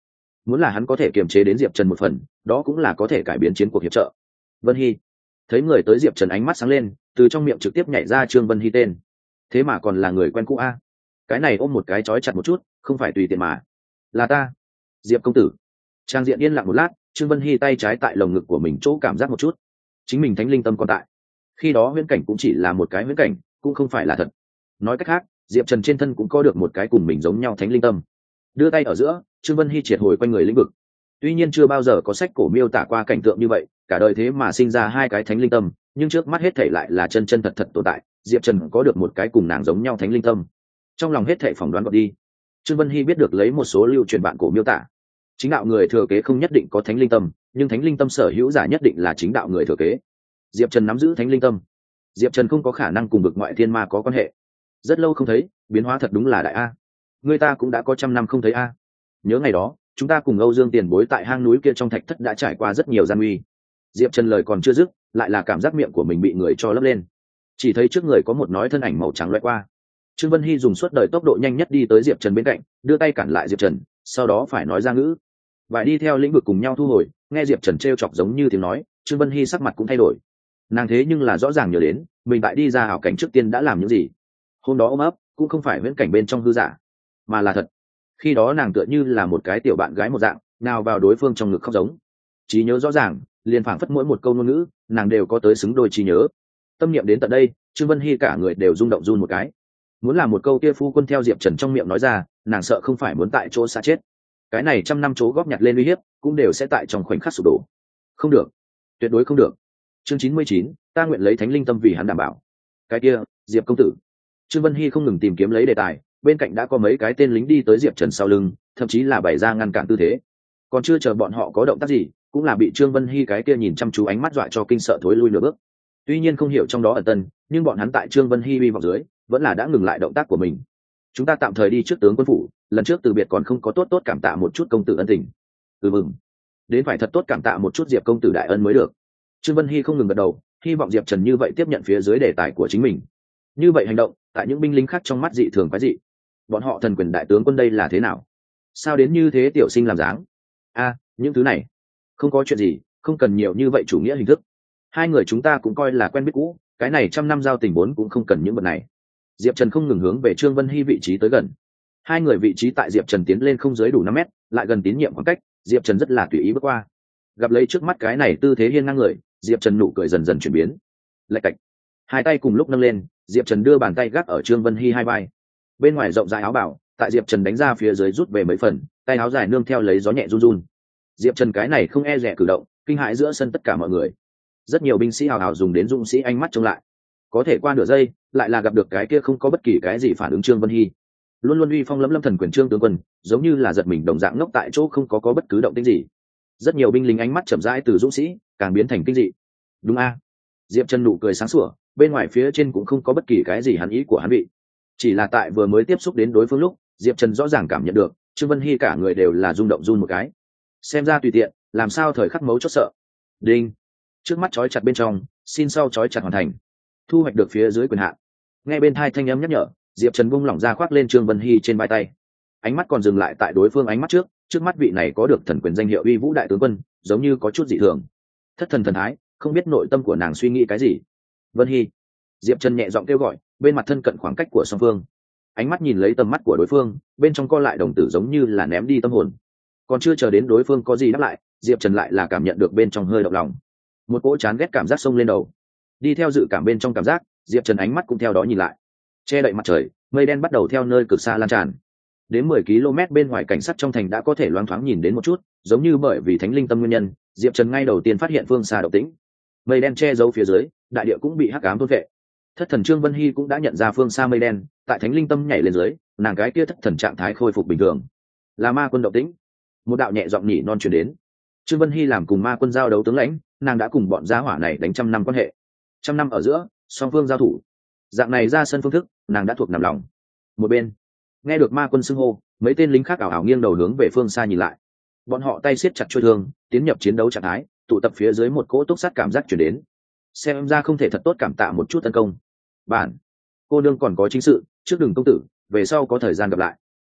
muốn là hắn có thể kiềm chế đến Diệp Trần một phần, đó cũng là có thể cải biến chiến cuộc hiệp trợ. Vân Hy thấy người tới, Diệp Trần ánh mắt sáng lên, từ trong miệng trực tiếp nhảy ra Trương Vân Hy tên. Thế mà còn là người quen cũ a. Cái này ôm một cái trói chặt một chút, không phải tùy tiện mà. Là ta, Diệp công tử. Trang diện yên lặng một lát, Trương Vân Hy tay trái tại lồng ngực của mình chỗ cảm giác một chút. Chính mình thánh linh tâm còn tại. Khi đó huyễn cảnh cũng chỉ là một cái huyễn cảnh, cũng không phải là thật. Nói cách khác, Diệp Trần trên thân cũng có được một cái cùng mình giống nhau thánh linh tâm. Đưa tay ở giữa, Trương Vân Hy triệt hồi quanh người lĩnh vực. Tuy nhiên chưa bao giờ có sách cổ miêu tả qua cảnh tượng như vậy, cả đời thế mà sinh ra hai cái thánh linh tâm, nhưng trước mắt hết thảy lại là chân chân thật thật tồn tại. Diệp Trần có được một cái cùng nàng giống nhau thánh linh tâm. Trong lòng hết thảy phỏng đoán gọn đi. Trương Vân Hy biết được lấy một số lưu truyền bạn cổ miêu tả, chính đạo người thừa kế không nhất định có thánh linh tâm, nhưng thánh linh tâm sở hữu giả nhất định là chính đạo người thừa kế. Diệp Trần nắm giữ thánh linh tâm, Diệp Trần không có khả năng cùng vực ngoại thiên ma có quan hệ. Rất lâu không thấy, biến hóa thật đúng là đại a. Người ta cũng đã có 100 năm không thấy a. Nhớ ngày đó, chúng ta cùng Âu Dương tiền bối tại hang núi kia trong thạch thất đã trải qua rất nhiều gian nguy. Diệp Trần lời còn chưa dứt, lại là cảm giác miệng của mình bị người cho lấp lên. Chỉ thấy trước người có một nói thân ảnh màu trắng lóe qua. Trương Vân Hy dùng suốt đời tốc độ nhanh nhất đi tới Diệp Trần bên cạnh, đưa tay cản lại Diệp Trần, sau đó phải nói ra ngữ. Vài đi theo lĩnh vực cùng nhau thu hồi, nghe Diệp Trần trêu chọc giống như tiếng nói, Trương Vân Hy sắc mặt cũng thay đổi. Nàng thế nhưng là rõ ràng nhớ đến, mình tại đi ra ảo cảnh trước tiên đã làm những gì. Hôm đó ôm ấp, cũng không phải viễn cảnh bên trong hư giả, mà là thật. Khi đó nàng tựa như là một cái tiểu bạn gái một dạng, nào vào đối phương trong ngực khóc giống. Trí nhớ rõ ràng, liền phảng phất mỗi một câu ngôn ngữ, nàng đều có tới xứng đôi trí nhớ. Tâm niệm đến tận đây, Trương Vân Hy cả người đều rung động run một cái. Muốn làm một câu kia phu quân theo Diệp Trần trong miệng nói ra, nàng sợ không phải muốn tại chỗ xa chết. Cái này 100 năm chỗ góp nhặt lên uy hiếp, cũng đều sẽ tại trong khoảnh khắc sụp đổ. Không được, tuyệt đối không được. Chương 99, ta nguyện lấy thánh linh tâm vì hắn đảm bảo. Cái kia, Diệp công tử. Trương Vân Hy không ngừng tìm kiếm lấy đề tài, bên cạnh đã có mấy cái tên lính đi tới Diệp Trần sau lưng, thậm chí là bày ra ngăn cản tư thế. Còn chưa chờ bọn họ có động tác gì, cũng là bị Trương Vân Hy cái kia nhìn chăm chú ánh mắt dọa cho kinh sợ thối lui nửa bước. Tuy nhiên không hiểu trong đó ẩn tân, nhưng bọn hắn tại Trương Vân Hy uy vọng dưới, vẫn là đã ngừng lại động tác của mình. Chúng ta tạm thời đi trước tướng quân phủ, lần trước từ biệt còn không có tốt cảm tạ một chút công tử ân tình. Mừng, đến phải thật tốt cảm tạ một chút Diệp công tử đại ân mới được. Trương Vân Hy không ngừng gật đầu, hy vọng Diệp Trần như vậy tiếp nhận phía dưới đề tài của chính mình. Như vậy hành động, tại những binh lính khác trong mắt dị thường quái dị. Bọn họ thần quyền đại tướng quân đây là thế nào? Sao đến như thế tiểu sinh làm dáng? Những thứ này, không có chuyện gì, không cần nhiều như vậy chủ nghĩa hình thức. Hai người chúng ta cũng coi là quen biết cũ, cái này 100 năm giao tình vốn cũng không cần những vật này. Diệp Trần không ngừng hướng về Trương Vân Hy vị trí tới gần. Hai người vị trí tại Diệp Trần tiến lên không dưới đủ 5 mét, lại gần tín nhiệm khoảng cách, Diệp Trần rất là tùy ý bước qua. Gặp lấy trước mắt cái này tư thế hiên ngang người, Diệp Trần nụ cười dần dần chuyển biến. Lạch cạch, hai tay cùng lúc nâng lên, Diệp Trần đưa bàn tay gác ở Trương Vân Hy hai vai. Bên ngoài rộng rãi áo bảo, tại Diệp Trần đánh ra phía dưới rút về mấy phần, tay áo dài nương theo lấy gió nhẹ run run. Diệp Trần cái này không e dè cử động, kinh hãi giữa sân tất cả mọi người. Rất nhiều binh sĩ hào hào dùng đến dũng sĩ ánh mắt trông lại. Có thể qua nửa giây, lại là gặp được cái kia không có bất kỳ cái gì phản ứng Trương Vân Hy. Luôn luôn uy phong lẫm lâm thần quyền Trương tướng quân, giống như là giật mình đồng dạng ngốc tại chỗ không có bất cứ động tĩnh gì. Rất nhiều binh lính ánh mắt chậm rãi từ dũng sĩ, càng biến thành kinh dị. Đúng a? Diệp Trần nụ cười sáng sủa, bên ngoài phía trên cũng không có bất kỳ cái gì hắn ý của hắn bị. Chỉ là tại vừa mới tiếp xúc đến đối phương lúc, Diệp Trần rõ ràng cảm nhận được, Trương Vân Hy cả người đều là rung động run một cái. Xem ra tùy tiện, làm sao thời khắc mấu chốt sợ. Đinh. Trước mắt trói chặt bên trong, xin sau trói chặt hoàn thành. Thu hoạch được phía dưới quyền hạn. Nghe bên tai thanh âm nhắc nhở, Diệp Trần buông lỏng ra khoác lên Trương Vân Hy trên vai tay. Ánh mắt còn dừng lại tại đối phương ánh mắt trước mắt vị này có được thần quyền danh hiệu uy vũ đại tướng quân, giống như có chút dị thường. Thất thần thần thái, không biết nội tâm của nàng suy nghĩ cái gì. Vân Hy. Diệp Trần nhẹ giọng kêu gọi, bên mặt thân cận khoảng cách của song phương. Ánh mắt nhìn lấy tầm mắt của đối phương, bên trong co lại đồng tử giống như là ném đi tâm hồn. Còn chưa chờ đến đối phương có gì đáp lại, Diệp Trần lại là cảm nhận được bên trong hơi động lòng. Một cỗ chán ghét cảm giác xông lên đầu. Đi theo dự cảm bên trong cảm giác, Diệp Trần ánh mắt cũng theo đó nhìn lại. Che đậy mặt trời, mây đen bắt đầu theo nơi cực xa lan tràn. Đến 10 km bên ngoài cảnh sát trong thành đã có thể loáng thoáng nhìn đến một chút, giống như bởi vì thánh linh tâm nguyên nhân, Diệp Trần ngay đầu tiên phát hiện phương xa động tĩnh. Mây đen che giấu phía dưới, đại địa cũng bị hắc ám thôn vệ. Thất thần Trương Vân Hy cũng đã nhận ra phương xa mây đen, tại thánh linh tâm nhảy lên dưới, nàng cái kia thất thần trạng thái khôi phục bình thường. Là ma quân động tĩnh. Một đạo nhẹ giọng nhỉ non truyền đến. Trương Vân Hy làm cùng ma quân giao đấu tướng lãnh, nàng đã cùng bọn gia hỏa này đánh 100 năm quan hệ. 100 năm ở giữa, song phương giao thủ. Dạng này ra sân phương thức, nàng đã thuộc nằm lòng. Một bên, nghe được ma quân xưng hô, mấy tên lính khác ảo ảo nghiêng đầu hướng về phương xa nhìn lại. Bọn họ tay siết chặt chuôi thương, tiến nhập chiến đấu trạng thái, tụ tập phía dưới một cỗ túc sát cảm giác truyền đến. Xem ra không thể thật tốt cảm tạ một chút tấn công. Bản cô nương còn có chính sự, trước đường công tử, về sau có thời gian gặp lại.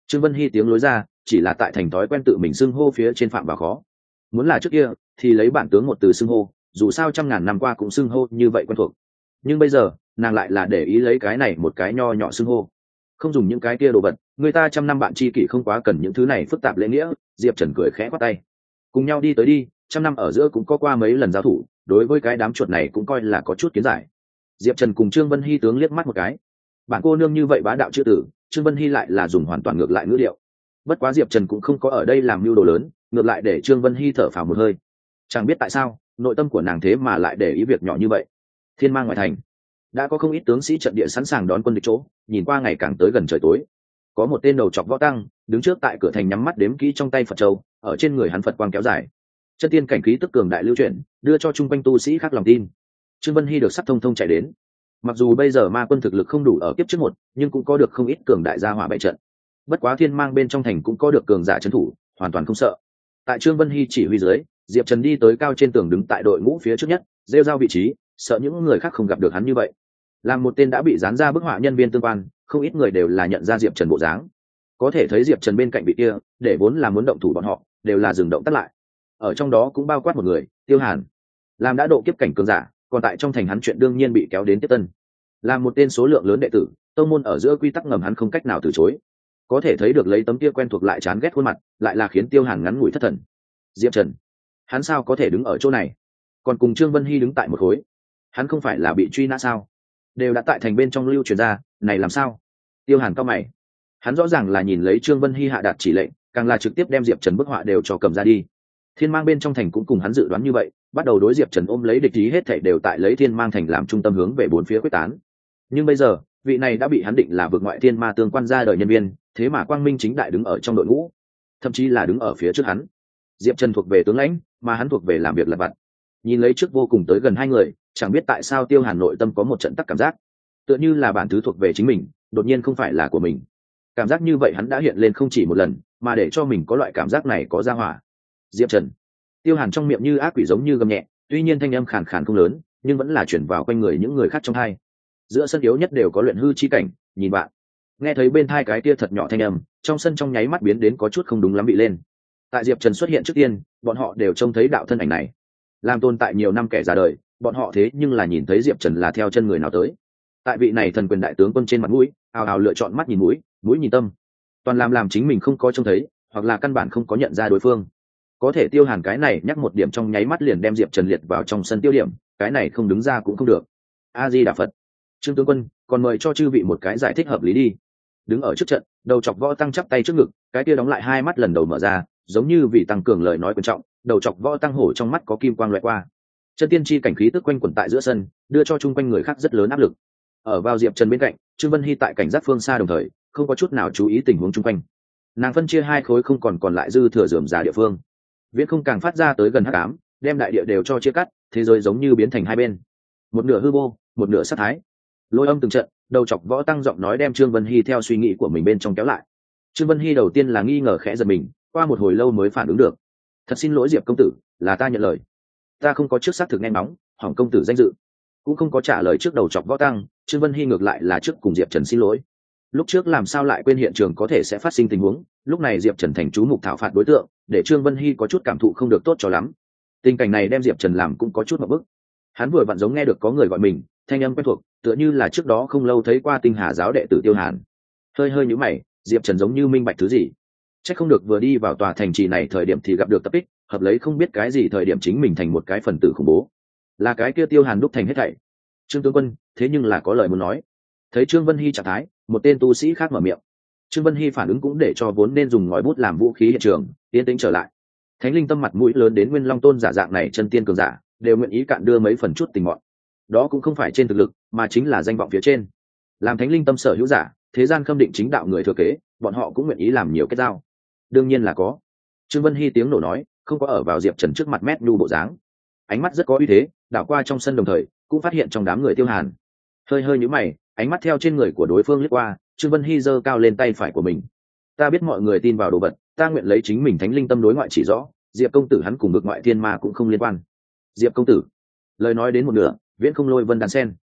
Trương Vân Hy tiếng lối ra chỉ là tại thành thói quen tự mình xưng hô phía trên phạm vào khó. Muốn là trước kia thì lấy bản tướng một từ xưng hô, dù sao trăm ngàn năm qua cũng xưng hô như vậy quen thuộc. Nhưng bây giờ nàng lại là để ý lấy cái này một cái nho nhỏ xưng hô, không dùng những cái kia đồ vật. Người ta trăm năm bạn tri kỷ không quá cần những thứ này phức tạp lễ nghĩa. Diệp Trần cười khẽ quát tay, cùng nhau đi tới đi. Trăm năm ở giữa cũng có qua mấy lần giao thủ, đối với cái đám chuột này cũng coi là có chút kiến giải. Diệp Trần cùng Trương Vân Hy tướng liếc mắt một cái. Bạn cô nương như vậy bá đạo chữ tử, Trương Vân Hy lại là dùng hoàn toàn ngược lại ngữ điệu. Bất quá Diệp Trần cũng không có ở đây làm mưu đồ lớn, ngược lại để Trương Vân Hy thở phào một hơi. Chẳng biết tại sao nội tâm của nàng thế mà lại để ý việc nhỏ như vậy. Thiên Mang ngoại thành đã có không ít tướng sĩ trận địa sẵn sàng đón quân địch chỗ, nhìn qua ngày càng tới gần trời tối. Có một tên đầu chọc võ tăng đứng trước tại cửa thành nhắm mắt đếm kỹ trong tay Phật châu, ở trên người hắn Phật quang kéo dài, chân tiên cảnh khí tức cường đại lưu chuyển, đưa cho trung quanh tu sĩ khác lòng tin. Trương Vân Hy được sắc thông thông chạy đến. Mặc dù bây giờ ma quân thực lực không đủ ở kiếp trước một, nhưng cũng có được không ít cường đại gia hỏa bại trận. Bất quá Thiên Mang bên trong thành cũng có được cường giả trấn thủ, hoàn toàn không sợ. Tại Trương Vân Hy chỉ huy dưới, Diệp Trần đi tới cao trên tường đứng tại đội ngũ phía trước nhất, rêu rao vị trí, sợ những người khác không gặp được hắn như vậy. Làm một tên đã bị dán ra bức họa nhân viên tương quan, không ít người đều là nhận ra Diệp Trần bộ dáng. Có thể thấy Diệp Trần bên cạnh vị kia, để vốn là muốn động thủ bọn họ, đều là dừng động tắt lại. Ở trong đó cũng bao quát một người, Tiêu Hàn. Làm đã độ kiếp cảnh cường giả, còn tại trong thành hắn chuyện đương nhiên bị kéo đến tiếp tân. Làm một tên số lượng lớn đệ tử, tông môn ở giữa quy tắc ngầm hắn không cách nào từ chối. Có thể thấy được lấy tấm kia quen thuộc lại chán ghét khuôn mặt, lại là khiến Tiêu Hàn ngắn ngủi thất thần. Diệp Trần, hắn sao có thể đứng ở chỗ này, còn cùng Trương Vân Hy đứng tại một khối? Hắn không phải là bị truy nã sao? Đều đã tại thành bên trong lưu truyền ra, này làm sao? Tiêu Hàn cao mày. Hắn rõ ràng là nhìn lấy Trương Vân Hy hạ đạt chỉ lệnh, càng là trực tiếp đem Diệp Trần bức họa đều cho cầm ra đi. Thiên Mang bên trong thành cũng cùng hắn dự đoán như vậy, bắt đầu đối Diệp Trần ôm lấy địch ý, hết thảy đều tại lấy Thiên Mang thành làm trung tâm hướng về bốn phía quyết tán. Nhưng bây giờ, vị này đã bị hắn định là vượt ngoại thiên ma tương quan ra đời nhân viên, thế mà quang minh chính đại đứng ở trong đội ngũ, thậm chí là đứng ở phía trước hắn. Diệp Trần thuộc về tướng lãnh, mà hắn thuộc về làm việc lặt vặt. Nhìn lấy trước vô cùng tới gần hai người, chẳng biết tại sao Tiêu Hàn nội tâm có một trận tắc cảm giác, tựa như là bản thứ thuộc về chính mình, đột nhiên không phải là của mình. Cảm giác như vậy hắn đã hiện lên không chỉ một lần, mà để cho mình có loại cảm giác này có ra hỏa. Diệp Trần. Tiêu Hàn trong miệng như ác quỷ giống như gầm nhẹ, tuy nhiên thanh âm khàn khàn không lớn, nhưng vẫn là chuyển vào quanh người những người khác trong hai. Giữa sân yếu nhất đều có luyện hư chi cảnh, nhìn bạn. Nghe thấy bên thai cái kia thật nhỏ thanh âm, trong sân trong nháy mắt biến đến có chút không đúng lắm bị lên. Tại Diệp Trần xuất hiện trước tiên, bọn họ đều trông thấy đạo thân ảnh này. Làm tồn tại nhiều năm kẻ già đời, bọn họ thế nhưng là nhìn thấy Diệp Trần là theo chân người nào tới. Tại vị này thần quyền đại tướng quân trên mặt mũi, ào ào lựa chọn mắt nhìn mũi, mũi nhìn tâm. Toàn làm chính mình không có trông thấy, hoặc là căn bản không có nhận ra đối phương. Có thể Tiêu Hàn cái này nhắc một điểm trong nháy mắt liền đem Diệp Trần liệt vào trong sân tiêu điểm, cái này không đứng ra cũng không được. A Di Đà Phật. Trương tướng quân, còn mời cho chư vị một cái giải thích hợp lý đi. Đứng ở trước trận, đầu chọc võ tăng chắp tay trước ngực, cái kia đóng lại hai mắt lần đầu mở ra, giống như vì tăng cường lời nói quan trọng. Đầu chọc võ tăng hổ trong mắt có kim quang lóe qua. Chân tiên chi cảnh khí tức quanh quẩn tại giữa sân, đưa cho chung quanh người khác rất lớn áp lực. Ở vào Diệp Trần bên cạnh, Trương Vân Hy tại cảnh giác phương xa đồng thời, không có chút nào chú ý tình huống chung quanh. Nàng phân chia hai khối không còn lại dư thừa rườm rà địa phương. Viễn không càng phát ra tới gần hắc ám, đem đại địa đều cho chia cắt, thế giới giống như biến thành hai bên. Một nửa hư vô, một nửa sát thái. Lôi âm từng trận, đầu chọc võ tăng giọng nói đem Trương Vân Hy theo suy nghĩ của mình bên trong kéo lại. Trương Vân Hy đầu tiên là nghi ngờ khẽ giật mình, qua một hồi lâu mới phản ứng được. Thật xin lỗi Diệp công tử, là ta nhận lời. Ta không có trước xác thực nghe nóng, hỏng công tử danh dự. Cũng không có trả lời trước đầu chọc võ tăng, Trương Vân Hy ngược lại là trước cùng Diệp Trần xin lỗi. Lúc trước làm sao lại quên hiện trường có thể sẽ phát sinh tình huống, lúc này Diệp Trần thành chú mục thảo phạt đối tượng, để Trương Vân Hy có chút cảm thụ không được tốt cho lắm. Tình cảnh này đem Diệp Trần làm cũng có chút ngượng bức. Hắn vừa vặn giống nghe được có người gọi mình, thanh âm quen thuộc, tựa như là trước đó không lâu thấy qua Tinh Hà giáo đệ tử Tiêu Hàn. Hơi nhíu mày, Diệp Trần giống như minh bạch thứ gì. Chắc không được vừa đi vào tòa thành trì này thời điểm thì gặp được tập kích, hợp lấy không biết cái gì thời điểm chính mình thành một cái phần tử khủng bố. Là cái kia Tiêu Hàn đúc thành hết thảy. Trương tướng quân, thế nhưng là có lời muốn nói. Thấy Trương Vân Hy trạng thái, một tên tu sĩ khác mở miệng. Trương Vân Hy phản ứng cũng để cho vốn nên dùng ngòi bút làm vũ khí hiện trường tiến tĩnh trở lại. Thánh linh tâm mặt mũi lớn đến Nguyên Long tôn giả dạng này chân tiên cường giả, đều nguyện ý cạn đưa mấy phần chút tình mọn. Đó cũng không phải trên thực lực, mà chính là danh vọng phía trên. Làm thánh linh tâm sở hữu giả, thế gian khâm định chính đạo người thừa kế, bọn họ cũng nguyện ý làm nhiều kết giao. Đương nhiên là có. Trương Vân Hy tiếng nổ nói, không có ở vào Diệp Trần trước mặt mét nhu bộ dáng. Ánh mắt rất có uy thế, đảo qua trong sân đồng thời, cũng phát hiện trong đám người Tiêu Hàn. Hơi nhíu mày, ánh mắt theo trên người của đối phương lướt qua, Trương Vân Hy giơ cao lên tay phải của mình. Ta biết mọi người tin vào đồ vật, ta nguyện lấy chính mình thánh linh tâm đối ngoại chỉ rõ, Diệp công tử hắn cùng vực ngoại thiên ma cũng không liên quan. Diệp công tử. Lời nói đến một nửa, Viễn không lôi vân đan sen.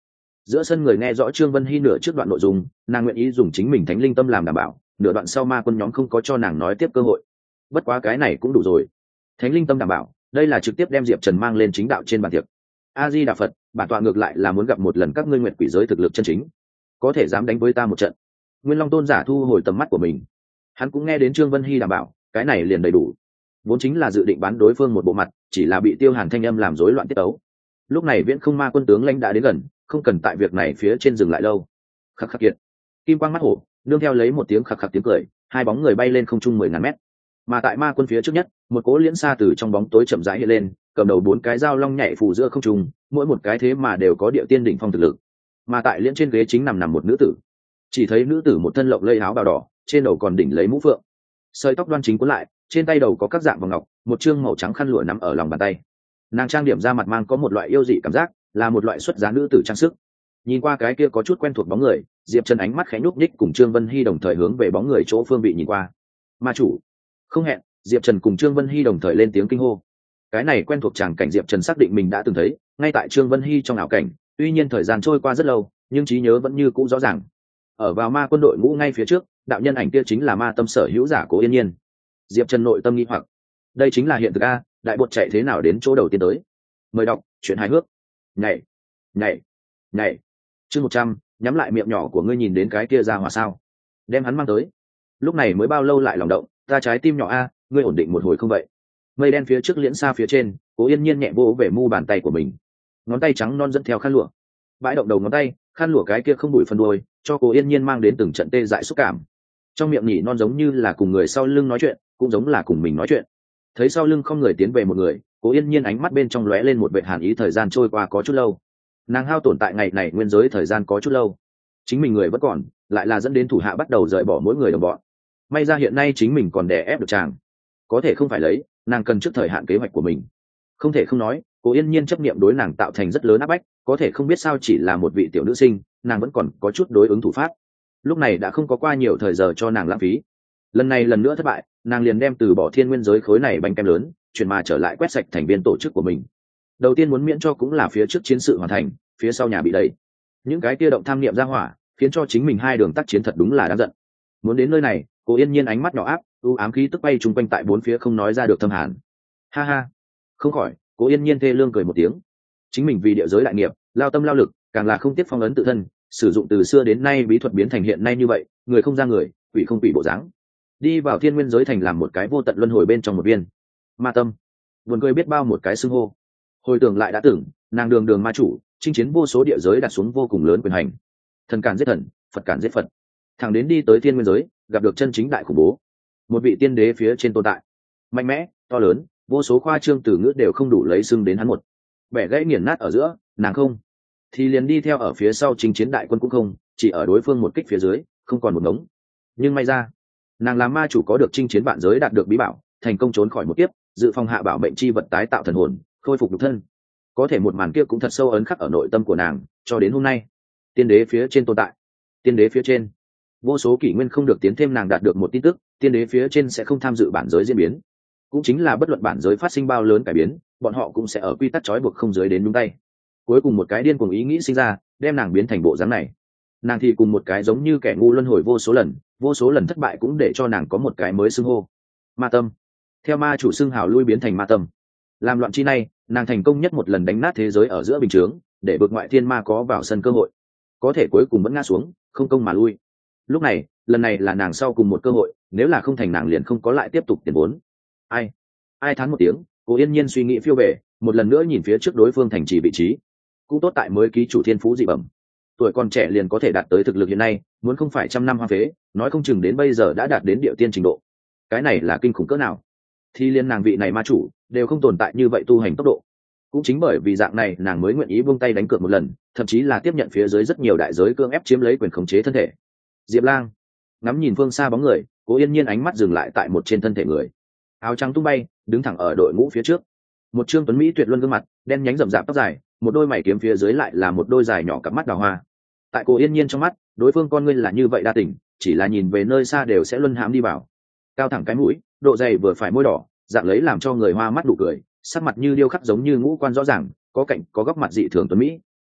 Giữa sân người nghe rõ Trương Vân Hy nửa trước đoạn nội dung, nàng nguyện ý dùng chính mình thánh linh tâm làm đảm bảo, nửa đoạn sau ma quân nhóm không có cho nàng nói tiếp cơ hội. Bất quá cái này cũng đủ rồi. Thánh linh tâm đảm bảo, đây là trực tiếp đem Diệp Trần mang lên chính đạo trên bàn tiệc. A Di Đà Phật, bản tọa ngược lại là muốn gặp một lần các ngươi nguyệt quỷ giới thực lực chân chính, có thể dám đánh với ta một trận. Nguyên Long tôn giả thu hồi tầm mắt của mình, hắn cũng nghe đến Trương Vân Hy đảm bảo, cái này liền đầy đủ. Vốn chính là dự định bán đối phương một bộ mặt, chỉ là bị Tiêu Hàn thanh âm làm rối loạn tiết tấu. Lúc này Viễn Không Ma quân tướng lãnh đã đến gần, không cần tại việc này phía trên dừng lại lâu. Khắc khắc kiệt, kim quang mắt hổ, nương theo lấy một tiếng khắc khắc tiếng cười, hai bóng người bay lên không trung 10.000 mét. Mà tại ma quân phía trước nhất, một cỗ liễn xa từ trong bóng tối chậm rãi hiện lên, cầm đầu 4 cái dao long nhảy phủ giữa không trung, mỗi một cái thế mà đều có địa tiên đỉnh phong thực lực. Mà tại liễn trên ghế chính nằm một nữ tử. Chỉ thấy nữ tử một thân lộng lây áo bào đỏ, trên đầu còn đỉnh lấy mũ phượng, sợi tóc đoan chính cuốn lại, trên tay đầu có các dạng vòng ngọc, một chương màu trắng khăn lụa nắm ở lòng bàn tay. Nàng trang điểm ra mặt mang có một loại yêu dị cảm giác, là một loại xuất giá nữ tử trang sức. Nhìn qua cái kia có chút quen thuộc bóng người, Diệp Trần ánh mắt khẽ nhúc nhích cùng Trương Vân Hy đồng thời hướng về bóng người chỗ phương vị nhìn qua. Ma chủ. Không hẹn, Diệp Trần cùng Trương Vân Hy đồng thời lên tiếng kinh hô. Cái này quen thuộc tràng cảnh Diệp Trần xác định mình đã từng thấy, ngay tại Trương Vân Hy trong ảo cảnh, tuy nhiên thời gian trôi qua rất lâu, nhưng trí nhớ vẫn như cũ rõ ràng. Ở vào ma quân đội ngũ ngay phía trước, đạo nhân ảnh kia chính là ma tâm sở hữu giả Cố Yên Nhiên. Diệp Trần nội tâm nghi hoặc, đây chính là hiện thực a, đại bột chạy thế nào đến chỗ đầu tiên tới. Mời đọc chuyện hài hước. Nhảy, nhảy, nhảy. Chương 100, nhắm lại miệng nhỏ của ngươi nhìn đến cái kia ra hỏa sao? Đem hắn mang tới. Lúc này mới bao lâu lại lòng động, ta trái tim nhỏ a, ngươi ổn định một hồi không vậy? Mây đen phía trước liễn xa phía trên, Cố Yên Nhiên nhẹ vỗ về mu bàn tay của mình. Ngón tay trắng non dẫn theo khăn lụa. Bãi động đầu ngón tay, khăn lụa cái kia không bụi phân đuôi, cho Cố Yên Nhiên mang đến từng trận tê dại xúc cảm. Trong miệng nhỉ non giống như là cùng người sau lưng nói chuyện, cũng giống là cùng mình nói chuyện. Thấy sau lưng không người tiến về một người, Cố Yên Nhiên ánh mắt bên trong lóe lên một vệt hàn ý, thời gian trôi qua có chút lâu. Nàng hao tổn tại ngày này nguyên giới thời gian có chút lâu. Chính mình người vẫn còn, lại là dẫn đến thủ hạ bắt đầu rời bỏ mỗi người đồng bọn. May ra hiện nay chính mình còn đè ép được chàng. Có thể không phải lấy, nàng cần trước thời hạn kế hoạch của mình. Không thể không nói, Cố Yên Nhiên chấp niệm đối nàng tạo thành rất lớn áp bách, có thể không biết sao chỉ là một vị tiểu nữ sinh, nàng vẫn còn có chút đối ứng thủ pháp. Lúc này đã không có qua nhiều thời giờ cho nàng lãng phí. Lần này lần nữa thất bại, nàng liền đem từ bỏ thiên nguyên giới khối này bánh kem lớn, chuyển mà trở lại quét sạch thành viên tổ chức của mình. Đầu tiên muốn miễn cho cũng là phía trước chiến sự hoàn thành, phía sau nhà bị đầy. Những cái kia động tham niệm ra hỏa, khiến cho chính mình hai đường tác chiến thật đúng là đáng giận. Muốn đến nơi này, Cố Yên Nhiên ánh mắt nhỏ áp, u ám khí tức bay trung quanh tại bốn phía không nói ra được thâm hàn. Ha ha, không khỏi, Cố Yên Nhiên thê lương cười một tiếng. Chính mình vì địa giới đại nghiệp, lao tâm lao lực, càng là không tiếc phong ấn tự thân, sử dụng từ xưa đến nay bí thuật biến thành hiện nay như vậy, người không ra người, quỷ không quỷ bộ dáng. Đi vào thiên nguyên giới thành làm một cái vô tận luân hồi bên trong một viên. Ma tâm, buồn cười biết bao một cái xưng hô. Hồi tưởng lại đã tưởng, nàng đường đường ma chủ, chinh chiến vô số địa giới đặt xuống vô cùng lớn quyền hành. Thần càn giết thần, Phật càn giết Phật. Thẳng đến đi tới thiên nguyên giới, gặp được chân chính đại khủng bố. Một vị tiên đế phía trên tồn tại, mạnh mẽ, to lớn, vô số khoa trương từ ngữ đều không đủ lấy xưng đến hắn một. Bẻ gãy nghiền nát ở giữa, nàng không, thì liền đi theo ở phía sau chinh chiến đại quân cũng không, chỉ ở đối phương một kích phía dưới, không còn một ngống. Nhưng may ra, nàng làm ma chủ có được chinh chiến vạn giới, đạt được bí bảo, thành công trốn khỏi một kiếp, dự phòng hạ bảo mệnh chi vật tái tạo thần hồn, khôi phục nhục thân. Có thể một màn kia cũng thật sâu ấn khắc ở nội tâm của nàng, cho đến hôm nay. Tiên đế phía trên tồn tại, tiên đế phía trên, vô số kỷ nguyên không được tiến thêm, nàng đạt được một tin tức, tiên đế phía trên sẽ không tham dự bản giới diễn biến, cũng chính là bất luận bản giới phát sinh bao lớn cải biến, bọn họ cũng sẽ ở quy tắc trói buộc không giới đến đúng tay. Cuối cùng một cái điên cuồng ý nghĩ sinh ra, đem nàng biến thành bộ dáng này. Nàng thì cùng một cái giống như kẻ ngu luân hồi vô số lần thất bại cũng để cho nàng có một cái mới xưng hô, ma tâm. Theo ma chủ xưng hào lui biến thành ma tâm. Làm loạn chi này, nàng thành công nhất một lần đánh nát thế giới ở giữa bình chướng, để vực ngoại thiên ma có vào sân cơ hội. Có thể cuối cùng vẫn ngã xuống, không công mà lui. Lúc này, lần này là nàng sau cùng một cơ hội, nếu là không thành nàng liền không có lại tiếp tục tiền vốn. Ai thán một tiếng, Cố Yên Nhiên suy nghĩ phiêu bề, một lần nữa nhìn phía trước đối phương thành trì vị trí. Cũng tốt tại mới ký chủ thiên phú dị bẩm, tuổi còn trẻ liền có thể đạt tới thực lực hiện nay, muốn không phải trăm năm hoang phế, nói không chừng đến bây giờ đã đạt đến địa tiên trình độ. Cái này là kinh khủng cỡ nào? Thì liên nàng vị này ma chủ đều không tồn tại như vậy tu hành tốc độ. Cũng chính bởi vì dạng này, nàng mới nguyện ý buông tay đánh cược một lần, thậm chí là tiếp nhận phía dưới rất nhiều đại giới cưỡng ép chiếm lấy quyền khống chế thân thể. Diệp Lang ngắm nhìn phương xa bóng người, Cố Yên Nhiên ánh mắt dừng lại tại một trên thân thể người, áo trắng tung bay, đứng thẳng ở đội ngũ phía trước. Một trương tuấn mỹ tuyệt luân gương mặt, đen nhánh rậm rạp tóc dài, một đôi mày kiếm phía dưới lại là một đôi dài nhỏ cặp mắt đào hoa. Tại Cố Yên Nhiên trong mắt, đối phương con ngươi là như vậy đa tình, chỉ là nhìn về nơi xa đều sẽ luân hãm đi vào. Cao thẳng cái mũi, độ dày vừa phải, môi đỏ, dạng lấy làm cho người hoa mắt đủ cười, sắc mặt như điêu khắc giống như ngũ quan rõ ràng, có cạnh có góc mặt dị thường tuấn mỹ.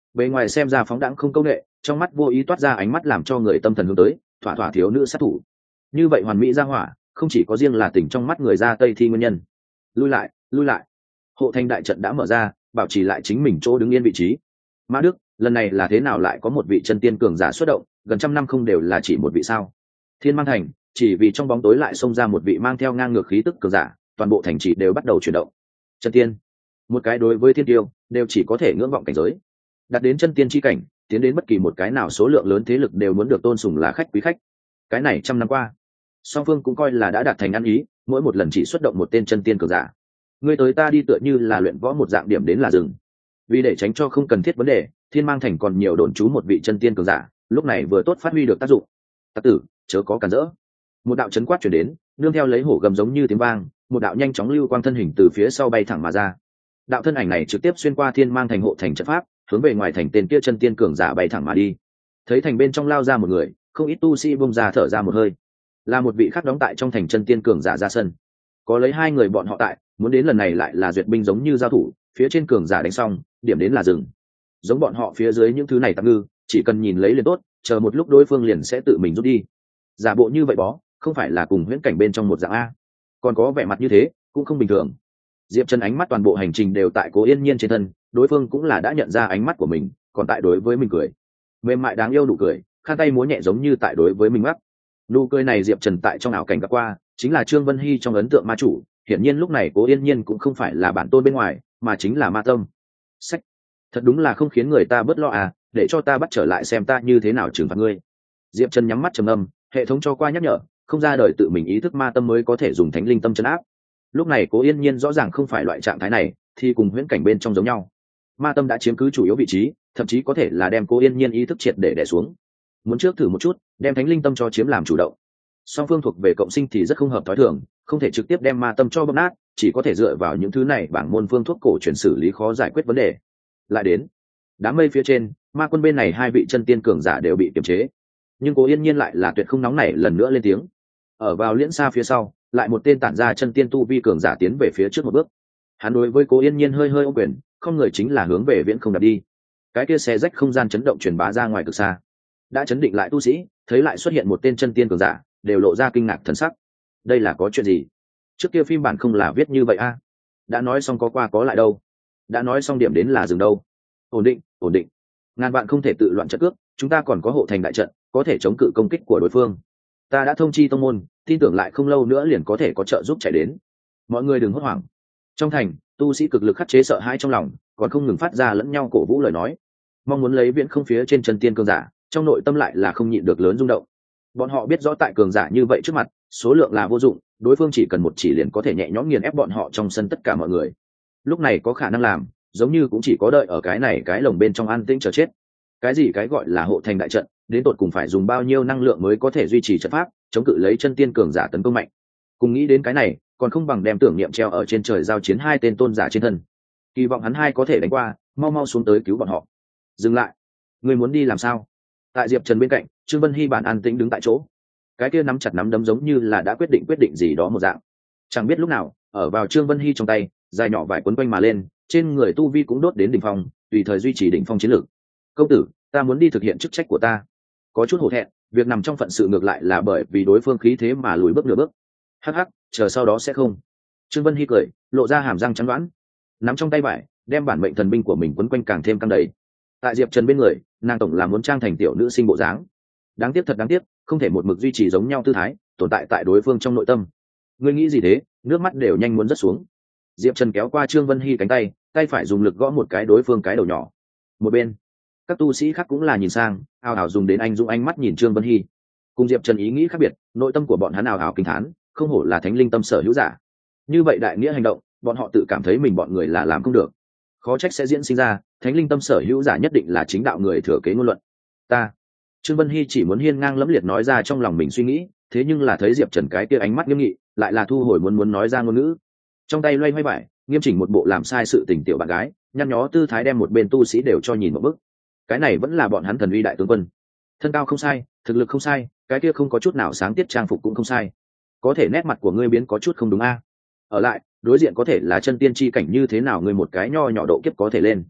bề ngoài xem ra phóng đãng không công nghệ, trong mắt vô ý toát ra ánh mắt làm cho người tâm thần hướng tới, thỏa thỏa thiếu nữ sát thủ. Như vậy hoàn mỹ ra hỏa, không chỉ có riêng là tình trong mắt người da Tây thi nguyên nhân. Lui lại, lui lại. Hộ thành đại trận đã mở ra, bảo trì lại chính mình chỗ đứng yên vị trí. Mã Đức, lần này là thế nào lại có một vị chân tiên cường giả xuất động, gần trăm năm không đều là chỉ một vị sao? Thiên Mang Thành, chỉ vì trong bóng tối lại xông ra một vị mang theo ngang ngược khí tức cường giả, toàn bộ thành trì đều bắt đầu chuyển động. Chân tiên, một cái đối với thiên tiêu đều chỉ có thể ngưỡng vọng cảnh giới. Đạt đến chân tiên chi cảnh, tiến đến bất kỳ một cái nào số lượng lớn thế lực đều muốn được tôn sùng là khách quý khách. Cái này trăm năm qua, song phương cũng coi là đã đạt thành ăn ý, mỗi một lần chỉ xuất động một tên chân tiên cường giả. Ngươi tới ta đi tựa như là luyện võ một dạng, điểm đến là dừng. Vì để tránh cho không cần thiết vấn đề, Thiên Mang Thành còn nhiều đồn trú một vị chân tiên cường giả, lúc này vừa tốt phát huy được tác dụng. Tặc tử, chớ có cản rỡ. Một đạo chấn quát truyền đến, nương theo lấy hổ gầm giống như tiếng vang, một đạo nhanh chóng lưu quang thân hình từ phía sau bay thẳng mà ra. Đạo thân ảnh này trực tiếp xuyên qua Thiên Mang Thành hộ thành trận pháp, hướng về ngoài thành tên kia chân tiên cường giả bay thẳng mà đi. Thấy thành bên trong lao ra một người, không ít tu sĩ bung ra thở ra một hơi. Là một vị khác đóng tại trong thành chân tiên cường giả ra sân. Có lấy hai người bọn họ tại, muốn đến lần này lại là duyệt binh giống như giao thủ, phía trên cường giả đánh xong, điểm đến là dừng. Giống bọn họ phía dưới những thứ này tạm ngư, chỉ cần nhìn lấy liền tốt, chờ một lúc đối phương liền sẽ tự mình rút đi. Giả bộ như vậy bó, không phải là cùng huyễn cảnh bên trong một dạng a. Còn có vẻ mặt như thế, cũng không bình thường. Diệp Trần ánh mắt toàn bộ hành trình đều tại Cố Yên Nhiên trên thân, đối phương cũng là đã nhận ra ánh mắt của mình, còn tại đối với mình cười. Mềm mại đáng yêu nụ cười, khăn tay múa nhẹ giống như tại đối với mình mắc. Nụ cười này Diệp Trần tại trong ảo cảnh gặp qua, chính là Trương Vân Hy trong ấn tượng ma chủ, hiển nhiên lúc này Cố Yên Nhiên cũng không phải là bản tôn bên ngoài, mà chính là ma tâm. Sách, thật đúng là không khiến người ta bớt lo à, để cho ta bắt trở lại xem ta như thế nào trừng phạt ngươi. Diệp Trần nhắm mắt trầm âm, hệ thống cho qua nhắc nhở, không ra đời tự mình ý thức ma tâm mới có thể dùng thánh linh tâm trấn áp. Lúc này Cố Yên Nhiên rõ ràng không phải loại trạng thái này, thì cùng huyễn cảnh bên trong giống nhau. Ma tâm đã chiếm cứ chủ yếu vị trí, thậm chí có thể là đem Cố Yên Nhiên ý thức triệt để đè xuống. Muốn trước thử một chút, đem thánh linh tâm cho chiếm làm chủ động. Song phương thuộc về cộng sinh thì rất không hợp thói thường, không thể trực tiếp đem ma tâm cho bóp nát, chỉ có thể dựa vào những thứ này bảng môn phương thuốc cổ truyền xử lý khó giải quyết vấn đề. Lại đến đám mây phía trên, ma quân bên này hai vị chân tiên cường giả đều bị kiềm chế, nhưng Cố Yên Nhiên lại là tuyệt không nóng nảy lần nữa lên tiếng. Ở vào liễn xa phía sau, lại một tên tản ra chân tiên tu vi cường giả tiến về phía trước một bước. Hắn đối với Cố Yên Nhiên hơi hơi ôm quyền, không người chính là hướng về viễn không đặt đi. Cái kia xé rách không gian chấn động truyền bá ra ngoài cực xa. Đã chấn định lại tu sĩ, thấy lại xuất hiện một tên chân tiên cường giả, đều lộ ra kinh ngạc thần sắc. Đây là có chuyện gì? Trước kia phim bản không là viết như vậy a? Đã nói xong có qua có lại đâu? Đã nói xong điểm đến là dừng đâu? Ổn định, ổn định. Ngàn vạn không thể tự loạn trận cước, chúng ta còn có hộ thành đại trận, có thể chống cự công kích của đối phương. Ta đã thông chi tông môn, tin tưởng lại không lâu nữa liền có thể có trợ giúp chạy đến. Mọi người đừng hốt hoảng. Trong thành, tu sĩ cực lực khắc chế sợ hãi trong lòng, còn không ngừng phát ra lẫn nhau cổ vũ lời nói, mong muốn lấy viễn không phía trên chân tiên cường giả, trong nội tâm lại là không nhịn được lớn rung động. Bọn họ biết rõ tại cường giả như vậy trước mặt, số lượng là vô dụng, đối phương chỉ cần một chỉ liền có thể nhẹ nhõm nghiền ép bọn họ trong sân tất cả mọi người. Lúc này có khả năng làm, giống như cũng chỉ có đợi ở cái này cái lồng bên trong an tĩnh chờ chết. Cái gì cái gọi là hộ thành đại trận, đến tột cùng phải dùng bao nhiêu năng lượng mới có thể duy trì trận pháp, chống cự lấy chân tiên cường giả tấn công mạnh. Cùng nghĩ đến cái này, còn không bằng đem tưởng niệm treo ở trên trời giao chiến hai tên tôn giả trên thân. Kỳ vọng hắn hai có thể đánh qua, mau mau xuống tới cứu bọn họ. Dừng lại, người muốn đi làm sao? Tại Diệp Trần bên cạnh, Trương Vân Hy bản an tĩnh đứng tại chỗ. Cái kia nắm chặt nắm đấm giống như là đã quyết định gì đó một dạng. Chẳng biết lúc nào, ở vào Trương Vân Hy trong tay, dài nhỏ vải quấn quanh mà lên, trên người tu vi cũng đốt đến đỉnh phong, tùy thời duy trì đỉnh phong chiến lược. Công tử, ta muốn đi thực hiện chức trách của ta. Có chút hổ thẹn, việc nằm trong phận sự ngược lại là bởi vì đối phương khí thế mà lùi bước nửa bước. Hắc hắc, chờ sau đó sẽ không. Trương Vân Hy cười, lộ ra hàm răng trắng đoán, nắm trong tay vải, đem bản mệnh thần binh của mình quấn quanh càng thêm căng đầy. Tại Diệp Trần bên người, nàng tổng là muốn trang thành tiểu nữ sinh bộ dáng. Đáng tiếc, thật đáng tiếc, không thể một mực duy trì giống nhau tư thái, tồn tại tại đối phương trong nội tâm. Ngươi nghĩ gì thế? Nước mắt đều nhanh muốn rớt xuống. Diệp Trần kéo qua Trương Vân Hy cánh tay, tay phải dùng lực gõ một cái đối phương cái đầu nhỏ. Một bên, các tu sĩ khác cũng là nhìn sang, ào ào dùng đến anh dũng ánh mắt nhìn Trương Vân Hy. Cùng Diệp Trần ý nghĩ khác biệt, nội tâm của bọn hắn ào ào kinh thán, không hổ là thánh linh tâm sở hữu giả. Như vậy đại nghĩa hành động, bọn họ tự cảm thấy mình bọn người là làm không được. Khó trách sẽ diễn sinh ra, thánh linh tâm sở hữu giả nhất định là chính đạo người thừa kế ngôn luận. Ta, Trương Vân Hy chỉ muốn hiên ngang lẫm liệt nói ra trong lòng mình suy nghĩ, thế nhưng là thấy Diệp Trần cái kia ánh mắt nghiêm nghị, lại là thu hồi muốn nói ra ngôn ngữ. Trong tay loay hoay vải, nghiêm chỉnh một bộ làm sai sự tình tiểu bạn gái, nhăn nhó tư thái đem một bên tu sĩ đều cho nhìn một bức. Cái này vẫn là bọn hắn thần uy đại tướng quân. Thân cao không sai, thực lực không sai, cái kia không có chút nào sáng tiết trang phục cũng không sai. Có thể nét mặt của ngươi biến có chút không đúng a. Ở lại, đối diện có thể là chân tiên chi cảnh như thế nào, ngươi một cái nho nhỏ độ kiếp có thể lên.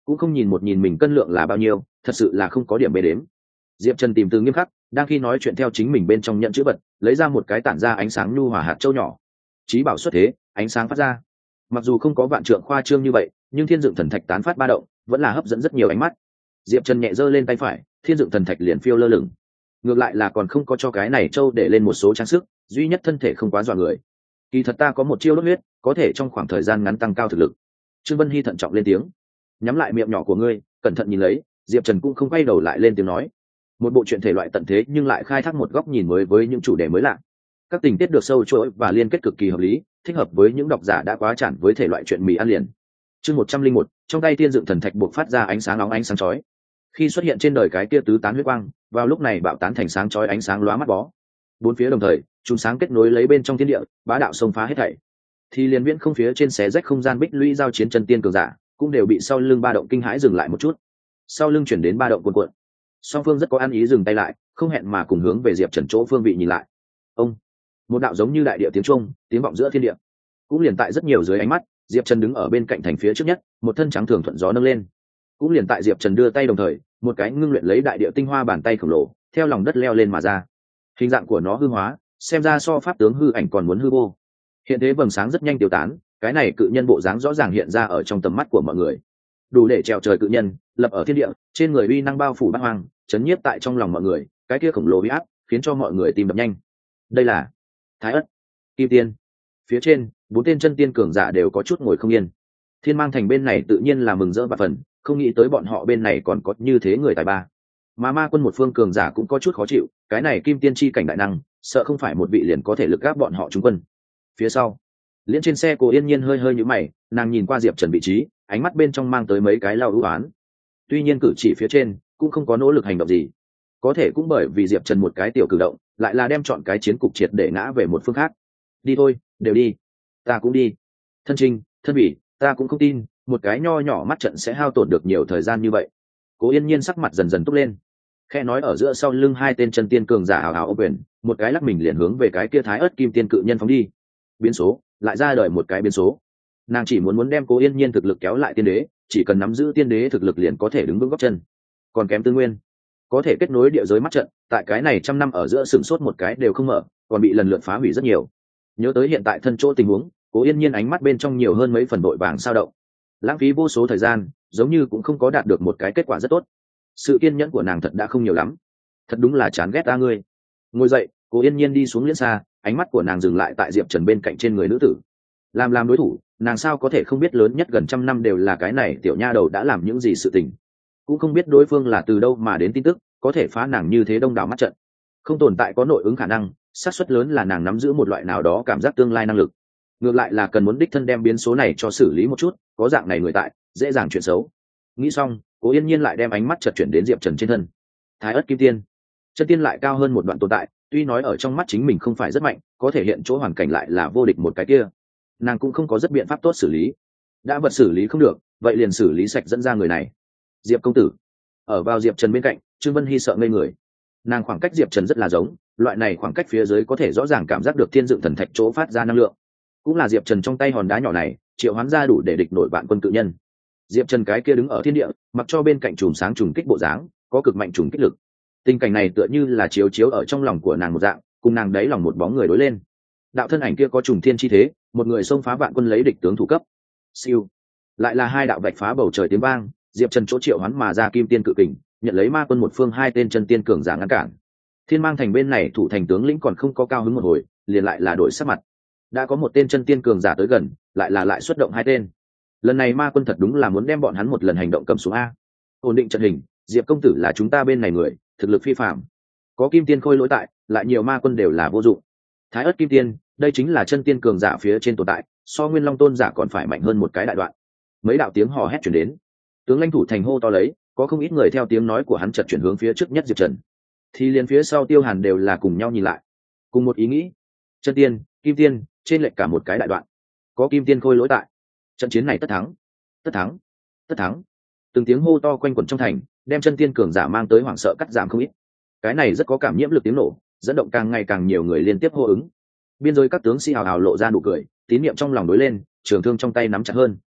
cũng không nhìn một nhìn mình cân lượng là bao nhiêu, thật sự là không có điểm bề đếm. Diệp Trần tìm từ nghiêm khắc, đang khi nói chuyện theo chính mình bên trong nhận chữ vật, lấy ra một cái tản ra ánh sáng nhu hòa hạt châu nhỏ. Chí bảo xuất thế, ánh sáng phát ra. Mặc dù không có vạn trượng khoa trương như vậy, nhưng thiên dựng thần thạch tán phát ba động, vẫn là hấp dẫn rất nhiều ánh mắt. Diệp Trần nhẹ giơ lên tay phải, thiên dựng thần thạch liền phiêu lơ lửng. Ngược lại là còn không có cho cái này châu để lên một số trang sức, duy nhất thân thể không quá dọa người. Kỳ thật ta có một chiêu đốt huyết, có thể trong khoảng thời gian ngắn tăng cao thực lực. Trương Vân Hy thận trọng lên tiếng. Nhắm lại miệng nhỏ của ngươi, cẩn thận nhìn lấy. Diệp Trần cũng không quay đầu lại lên tiếng nói. Một bộ truyện thể loại tận thế nhưng lại khai thác một góc nhìn mới với những chủ đề mới lạ. Các tình tiết được sâu chuỗi và liên kết cực kỳ hợp lý, thích hợp với những độc giả đã quá chản với thể loại truyện mì ăn liền. Chương 101, trong tay thiên dựng thần thạch buộc phát ra ánh sáng nóng ánh sáng chói. Khi xuất hiện trên đời cái kia tứ tán huyết quang, vào lúc này bạo tán thành sáng chói ánh sáng lóa mắt bó. Bốn phía đồng thời, chúng sáng kết nối lấy bên trong thiên địa, bá đạo xông phá hết thảy. Thì liền viễn không phía trên xé rách không gian bích lũy giao chiến chân tiên cường giả, cũng đều bị sau lưng ba động kinh hãi dừng lại một chút. Sau lưng chuyển đến ba động cuồn cuộn. Song phương rất có ăn ý dừng tay lại, không hẹn mà cùng hướng về Diệp Trần chỗ phương vị nhìn lại. Ông, một đạo giống như đại địa tiếng trung, tiếng vọng giữa thiên địa. Cũng liền tại rất nhiều dưới ánh mắt, Diệp Trần đứng ở bên cạnh thành phía trước nhất, một thân trắng thường thuận gió nâng lên. Cũng liền tại Diệp Trần đưa tay đồng thời, một cái ngưng luyện lấy đại địa tinh hoa bàn tay khổng lồ, theo lòng đất leo lên mà ra. Hình dạng của nó hư hóa, xem ra so pháp tướng hư ảnh còn muốn hư vô. Hiện thế vầng sáng rất nhanh tiêu tán, cái này cự nhân bộ dáng rõ ràng hiện ra ở trong tầm mắt của mọi người. Đủ để trèo trời cự nhân, lập ở thiên địa, trên người uy năng bao phủ bát hoang, chấn nhiếp tại trong lòng mọi người, cái kia khổng lồ uy áp, khiến cho mọi người tim đập nhanh. Đây là Thái Ất, Kim Tiên. Phía trên, bốn tên chân tiên cường giả đều có chút ngồi không yên. Thiên Mang Thành bên này tự nhiên là mừng rỡ và phần, không nghĩ tới bọn họ bên này còn có như thế người tài ba. Mà Ma Quân một phương cường giả cũng có chút khó chịu, cái này Kim Tiên chi cảnh đại năng, sợ không phải một vị liền có thể lực gáp bọn họ trúng quân. Phía sau, liễn trên xe Cố Yên Nhiên hơi hơi nhíu mày, nàng nhìn qua Diệp Trần vị trí, ánh mắt bên trong mang tới mấy cái lao ưu oán. Tuy nhiên cử chỉ phía trên cũng không có nỗ lực hành động gì, có thể cũng bởi vì Diệp Trần một cái tiểu cử động, lại là đem chọn cái chiến cục triệt để ngã về một phương khác. Đi thôi, đều đi, ta cũng đi. Thân Trinh, thân Bỉ, ta cũng không tin một cái nho nhỏ mắt trận sẽ hao tổn được nhiều thời gian như vậy. Cố Yên Nhiên sắc mặt dần dần túc lên, khẽ nói ở giữa sau lưng hai tên chân tiên cường giả hào hào ô quyền, một cái lắc mình liền hướng về cái kia Thái Ức Kim Tiên cự nhân phóng đi. Biến số lại ra đời một cái biến số. Nàng chỉ muốn đem Cố Yên Nhiên thực lực kéo lại tiên đế, chỉ cần nắm giữ tiên đế thực lực liền có thể đứng vững gót chân. Còn kém tư nguyên, có thể kết nối địa giới mắt trận, tại cái này trăm năm ở giữa sừng sốt một cái đều không mở, còn bị lần lượt phá hủy rất nhiều. Nhớ tới hiện tại thân chỗ tình huống, Cố Yên Nhiên ánh mắt bên trong nhiều hơn mấy phần đội vàng sao động. Lãng phí vô số thời gian, giống như cũng không có đạt được một cái kết quả rất tốt. Sự kiên nhẫn của nàng thật đã không nhiều lắm. Thật đúng là chán ghét ta ngươi. Ngồi dậy, Cố Yên Nhiên đi xuống liễn xa, ánh mắt của nàng dừng lại tại Diệp Trần bên cạnh trên người nữ tử. Làm đối thủ, nàng sao có thể không biết lớn nhất gần trăm năm đều là cái này tiểu nha đầu đã làm những gì sự tình. Cũng không biết đối phương là từ đâu mà đến tin tức, có thể phá nàng như thế đông đảo mắt trận. Không tồn tại có nội ứng khả năng, xác suất lớn là nàng nắm giữ một loại nào đó cảm giác tương lai năng lực. Ngược lại là cần muốn đích thân đem biến số này cho xử lý một chút, có dạng này người tại, dễ dàng chuyện xấu. Nghĩ xong, Cố Yên Nhiên lại đem ánh mắt chợt chuyển đến Diệp Trần trên thân. Thái Ức Kim Tiên, chân tiên lại cao hơn một đoạn tồn tại, tuy nói ở trong mắt chính mình không phải rất mạnh, có thể hiện chỗ hoàn cảnh lại là vô địch một cái kia. Nàng cũng không có rất biện pháp tốt xử lý. Đã vật xử lý không được, vậy liền xử lý sạch dẫn ra người này. Diệp công tử. Ở vào Diệp Trần bên cạnh, Trương Vân Hy sợ ngây người. Nàng khoảng cách Diệp Trần rất là giống, loại này khoảng cách phía dưới có thể rõ ràng cảm giác được thiên dựng thần thạch chỗ phát ra năng lượng. Cũng là Diệp Trần trong tay hòn đá nhỏ này, triệu hoán ra đủ để địch nổi vạn quân cự nhân. Diệp Trần cái kia đứng ở thiên địa, mặc cho bên cạnh chùm sáng trùng kích bộ dáng, có cực mạnh trùng kích lực. Tình cảnh này tựa như là chiếu chiếu ở trong lòng của nàng một dạng, cùng nàng đáy lòng một bóng người đối lên. Đạo thân ảnh kia có trùng thiên chi thế, một người xông phá vạn quân lấy địch tướng thủ cấp. Siêu, lại là hai đạo vạch phá bầu trời tiếng vang, Diệp Trần chỗ triệu hoán mà ra kim tiên cự kình, nhận lấy Ma Quân một phương hai tên chân tiên cường giả ngăn cản. Thiên Mang Thành bên này thủ thành tướng lĩnh còn không có cao hứng một hồi, liền lại là đổi sắc mặt. Đã có một tên chân tiên cường giả tới gần, lại xuất động hai tên. Lần này Ma Quân thật đúng là muốn đem bọn hắn một lần hành động cầm xuống a. Ổn định trận hình, Diệp công tử là chúng ta bên này người, thực lực phi phàm. Có kim tiên khôi lỗi tại, lại nhiều Ma Quân đều là vô dụng. Thái Ức Kim Tiên, đây chính là chân tiên cường giả phía trên tồn tại, so Nguyên Long tôn giả còn phải mạnh hơn một cái đại đoạn. Mấy đạo tiếng hò hét truyền đến, tướng lãnh thủ thành hô to lấy, có không ít người theo tiếng nói của hắn chợt chuyển hướng phía trước nhất Diệp Trần. Thì liền phía sau Tiêu Hàn đều là cùng nhau nhìn lại, cùng một ý nghĩ. Chân tiên, kim tiên, trên lệch cả một cái đại đoạn. Có kim tiên khôi lỗi tại, trận chiến này tất thắng, tất thắng, tất thắng. Từng tiếng hô to quanh quẩn trong thành, đem chân tiên cường giả mang tới hoảng sợ cắt giảm không ít. Cái này rất có cảm nhiễm lực tiếng nổ, dẫn động càng ngày càng nhiều người liên tiếp hô ứng. Biên giới các tướng sĩ hào hào lộ ra nụ cười, tín niệm trong lòng đối lên, trường thương trong tay nắm chặt hơn.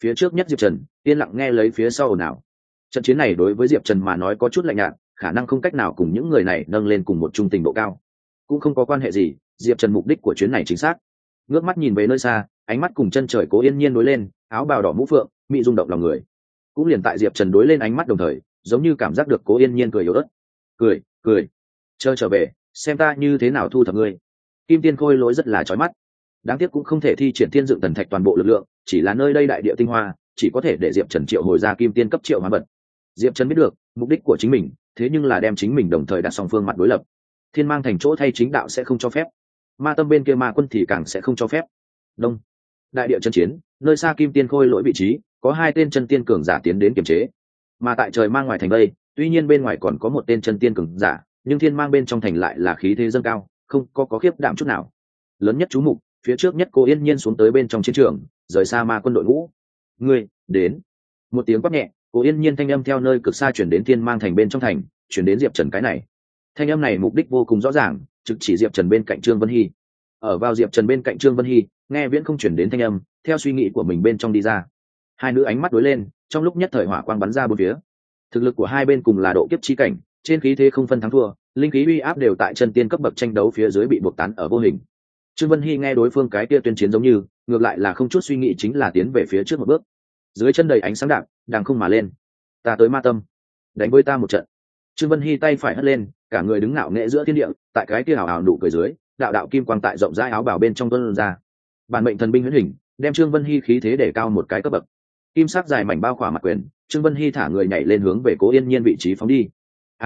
Phía trước nhất Diệp Trần yên lặng nghe lấy phía sau ồn ào. Trận chiến này đối với Diệp Trần mà nói có chút lạnh nhạt, khả năng không cách nào cùng những người này nâng lên cùng một trung tình độ cao. Cũng không có quan hệ gì, Diệp Trần mục đích của chuyến này chính xác. Ngước mắt nhìn về nơi xa, ánh mắt cùng chân trời Cố Yên Nhiên đối lên, áo bào đỏ mũ phượng, mỹ rung động lòng người. Cũng liền tại Diệp Trần đối lên ánh mắt đồng thời, giống như cảm giác được Cố Yên Nhiên cười yếu ớt. Cười, chờ trở về, xem ta như thế nào thu thập ngươi. Kim Tiên Khôi Lỗi rất là chói mắt. Đáng tiếc cũng không thể thi triển Thiên Dựng Thần Thạch toàn bộ lực lượng, chỉ là nơi đây đại địa tinh hoa, chỉ có thể để Diệp Trần triệu hồi ra Kim Tiên cấp triệu hóa vật. Diệp Trần biết được mục đích của chính mình, thế nhưng là đem chính mình đồng thời đặt song phương mặt đối lập. Thiên Mang Thành chỗ thay chính đạo sẽ không cho phép, Ma Tâm bên kia Ma Quân thì càng sẽ không cho phép. Đông, đại địa chân chiến, nơi xa Kim Tiên Khôi Lỗi vị trí, có hai tên chân tiên cường giả tiến đến kiềm chế. Mà tại trời mang ngoài thành đây, tuy nhiên bên ngoài còn có một tên chân tiên cường giả, nhưng thiên mang bên trong thành lại là khí thế dâng cao, không có khiếp đảm chút nào. Lớn nhất chú mục, phía trước nhất Cố Yên Nhiên xuống tới bên trong chiến trường, rời xa Ma Quân đội ngũ. Ngươi đến. Một tiếng quát nhẹ, Cố Yên Nhiên thanh âm theo nơi cực xa chuyển đến thiên mang thành bên trong thành, chuyển đến Diệp Trần cái này. Thanh âm này mục đích vô cùng rõ ràng, trực chỉ Diệp Trần bên cạnh Trương Vân Hy. Ở vào Diệp Trần bên cạnh Trương Vân Hy, nghe viễn không chuyển đến thanh âm, theo suy nghĩ của mình bên trong đi ra. Hai nữ ánh mắt đối lên, trong lúc nhất thời hỏa quang bắn ra bốn phía. Thực lực của hai bên cùng là độ kiếp chi cảnh, trên khí thế không phân thắng thua, linh khí uy áp đều tại chân tiên cấp bậc tranh đấu phía dưới bị buộc tán ở vô hình. Trương Vân Hy nghe đối phương cái kia tuyên chiến giống như, ngược lại là không chút suy nghĩ chính là tiến về phía trước một bước. Dưới chân đầy ánh sáng đạp, đằng không mà lên. Ta tới Ma Tâm, đánh với ta một trận. Trương Vân Hy tay phải hất lên, cả người đứng ngạo nghễ giữa thiên địa, tại cái kia ảo ảo nụ cười dưới, đạo đạo kim quang tại rộng rãi áo bào bên trong tuôn ra. Bản mệnh thần binh huyễn hình, đem Trương Vân Hy khí thế để cao một cái cấp bậc. Kim sắc dài mảnh bao khỏa mặt quyền, Trương Vân Hy thả người nhảy lên hướng về Cố Yên Nhiên vị trí phóng đi.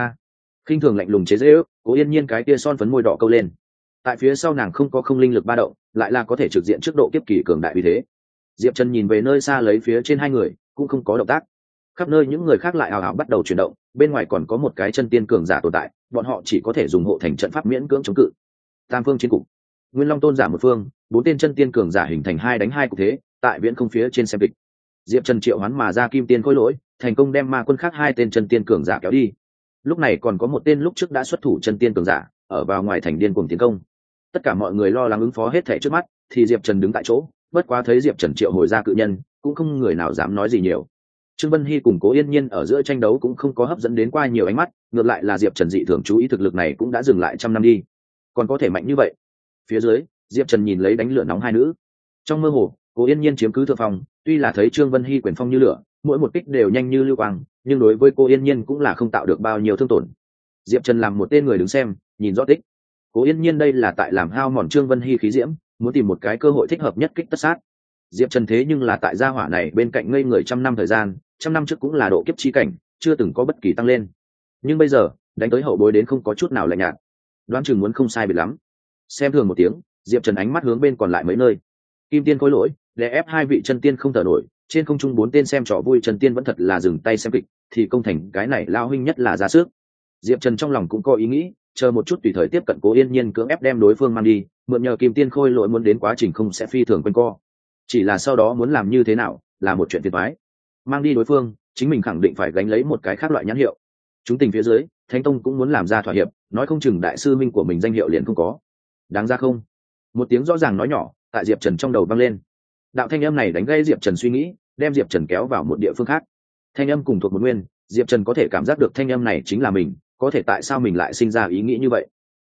Khinh thường lạnh lùng chế giễu, Cố Yên Nhiên cái kia son phấn môi đỏ câu lên. Tại phía sau nàng không có không linh lực ba động, lại là có thể trực diện trước độ kiếp kỳ cường đại uy thế. Diệp Trần nhìn về nơi xa lấy phía trên hai người, cũng không có động tác. Khắp nơi những người khác lại ào ào bắt đầu chuyển động, bên ngoài còn có một cái chân tiên cường giả tồn tại, bọn họ chỉ có thể dùng hộ thành trận pháp miễn cưỡng chống cự. Tam phương chiến cục, Nguyên Long Tôn giả một phương, bốn tên chân tiên cường giả hình thành 2 đánh 2 cục thế, tại viễn không phía trên xem kịch. Diệp Trần triệu hoán mà ra Kim Tiên Khôi Lỗi, thành công đem Ma Quân khác 2 tên chân tiên cường giả kéo đi. Lúc này còn có một tên lúc trước đã xuất thủ chân tiên cường giả ở vào ngoài thành điên cuồng tiến công. Tất cả mọi người lo lắng ứng phó hết thảy trước mắt, thì Diệp Trần đứng tại chỗ, bất quá thấy Diệp Trần triệu hồi ra cự nhân, cũng không người nào dám nói gì nhiều. Trương Vân Hy cùng Cố Yên Nhiên ở giữa tranh đấu cũng không có hấp dẫn đến qua nhiều ánh mắt, ngược lại là Diệp Trần dị thường chú ý thực lực này cũng đã dừng lại trăm năm đi, còn có thể mạnh như vậy. Phía dưới, Diệp Trần nhìn lấy đánh lửa nóng hai nữ. Trong mơ hồ, Cố Yên Nhiên chiếm cứ thượng phong, tuy là thấy Trương Vân Hy quyền phong như lửa, mỗi một kích đều nhanh như lưu quang, nhưng đối với Cố Yên Nhiên cũng là không tạo được bao nhiêu thương tổn. Diệp Trần làm một tên người đứng xem, nhìn rõ tích. Cố Yên Nhiên đây là tại làm hao mòn Trương Vân Hy khí diễm, muốn tìm một cái cơ hội thích hợp nhất kích tất sát. Diệp Trần thế nhưng là tại gia hỏa này bên cạnh ngây người trăm năm thời gian, trăm năm trước cũng là độ kiếp chi cảnh, chưa từng có bất kỳ tăng lên. Nhưng bây giờ, đánh tới hậu bối đến không có chút nào lạnh nhạt. Đoán chừng muốn không sai biệt lắm. Xem thường một tiếng, Diệp Trần ánh mắt hướng bên còn lại mấy nơi. Kim Tiên Khôi Lỗi, để ép 2 vị chân tiên không thở nổi, trên không trung 4 tên xem trò vui chân tiên vẫn thật là dừng tay xem kịch, thì công thành cái này lao huynh nhất là ra sức. Diệp Trần trong lòng cũng có ý nghĩ, chờ một chút tùy thời tiếp cận Cố Yên Nhiên cưỡng ép đem đối phương mang đi, mượn nhờ Kim Tiên Khôi Lỗi muốn đến quá trình không sẽ phi thường quanh co. Chỉ là sau đó muốn làm như thế nào, là một chuyện phiền toái. Mang đi đối phương, chính mình khẳng định phải gánh lấy một cái khác loại nhãn hiệu. Chúng tình phía dưới, Thánh Tông cũng muốn làm ra thỏa hiệp, nói không chừng đại sư minh của mình danh hiệu liền không có. Đáng ra không? Một tiếng rõ ràng nói nhỏ, tại Diệp Trần trong đầu vang lên. Đạo thanh âm này đánh gây Diệp Trần suy nghĩ, đem Diệp Trần kéo vào một địa phương khác. Thanh âm cùng thuộc một nguyên, Diệp Trần có thể cảm giác được thanh âm này chính là mình, có thể tại sao mình lại sinh ra ý nghĩ như vậy?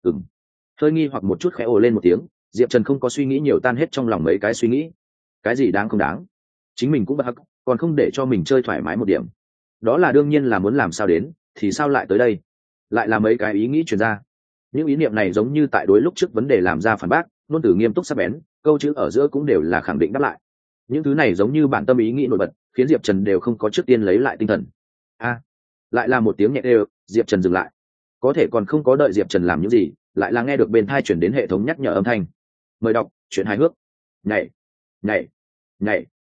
Hơi nghi hoặc một chút khẽ ồ lên một tiếng, Diệp Trần không có suy nghĩ nhiều, tan hết trong lòng mấy cái suy nghĩ. Cái gì đáng không đáng? Chính mình cũng bất hắc, còn không để cho mình chơi thoải mái một điểm. Đó là đương nhiên là muốn làm sao đến, thì sao lại tới đây? Lại là mấy cái ý nghĩ truyền ra. Những ý niệm này giống như tại đối lúc trước vấn đề làm ra phản bác, ngôn từ nghiêm túc sắc bén, câu chữ ở giữa cũng đều là khẳng định đáp lại. Những thứ này giống như bản tâm ý nghĩ nổi bật, khiến Diệp Trần đều không có trước tiên lấy lại tinh thần. Lại là một tiếng nhẹ đều, Diệp Trần dừng lại. Có thể còn không có đợi Diệp Trần làm những gì, lại là nghe được bên tai chuyển đến hệ thống nhắc nhở âm thanh. Mời đọc truyện hài hước. Nhảy, nhảy, nhảy.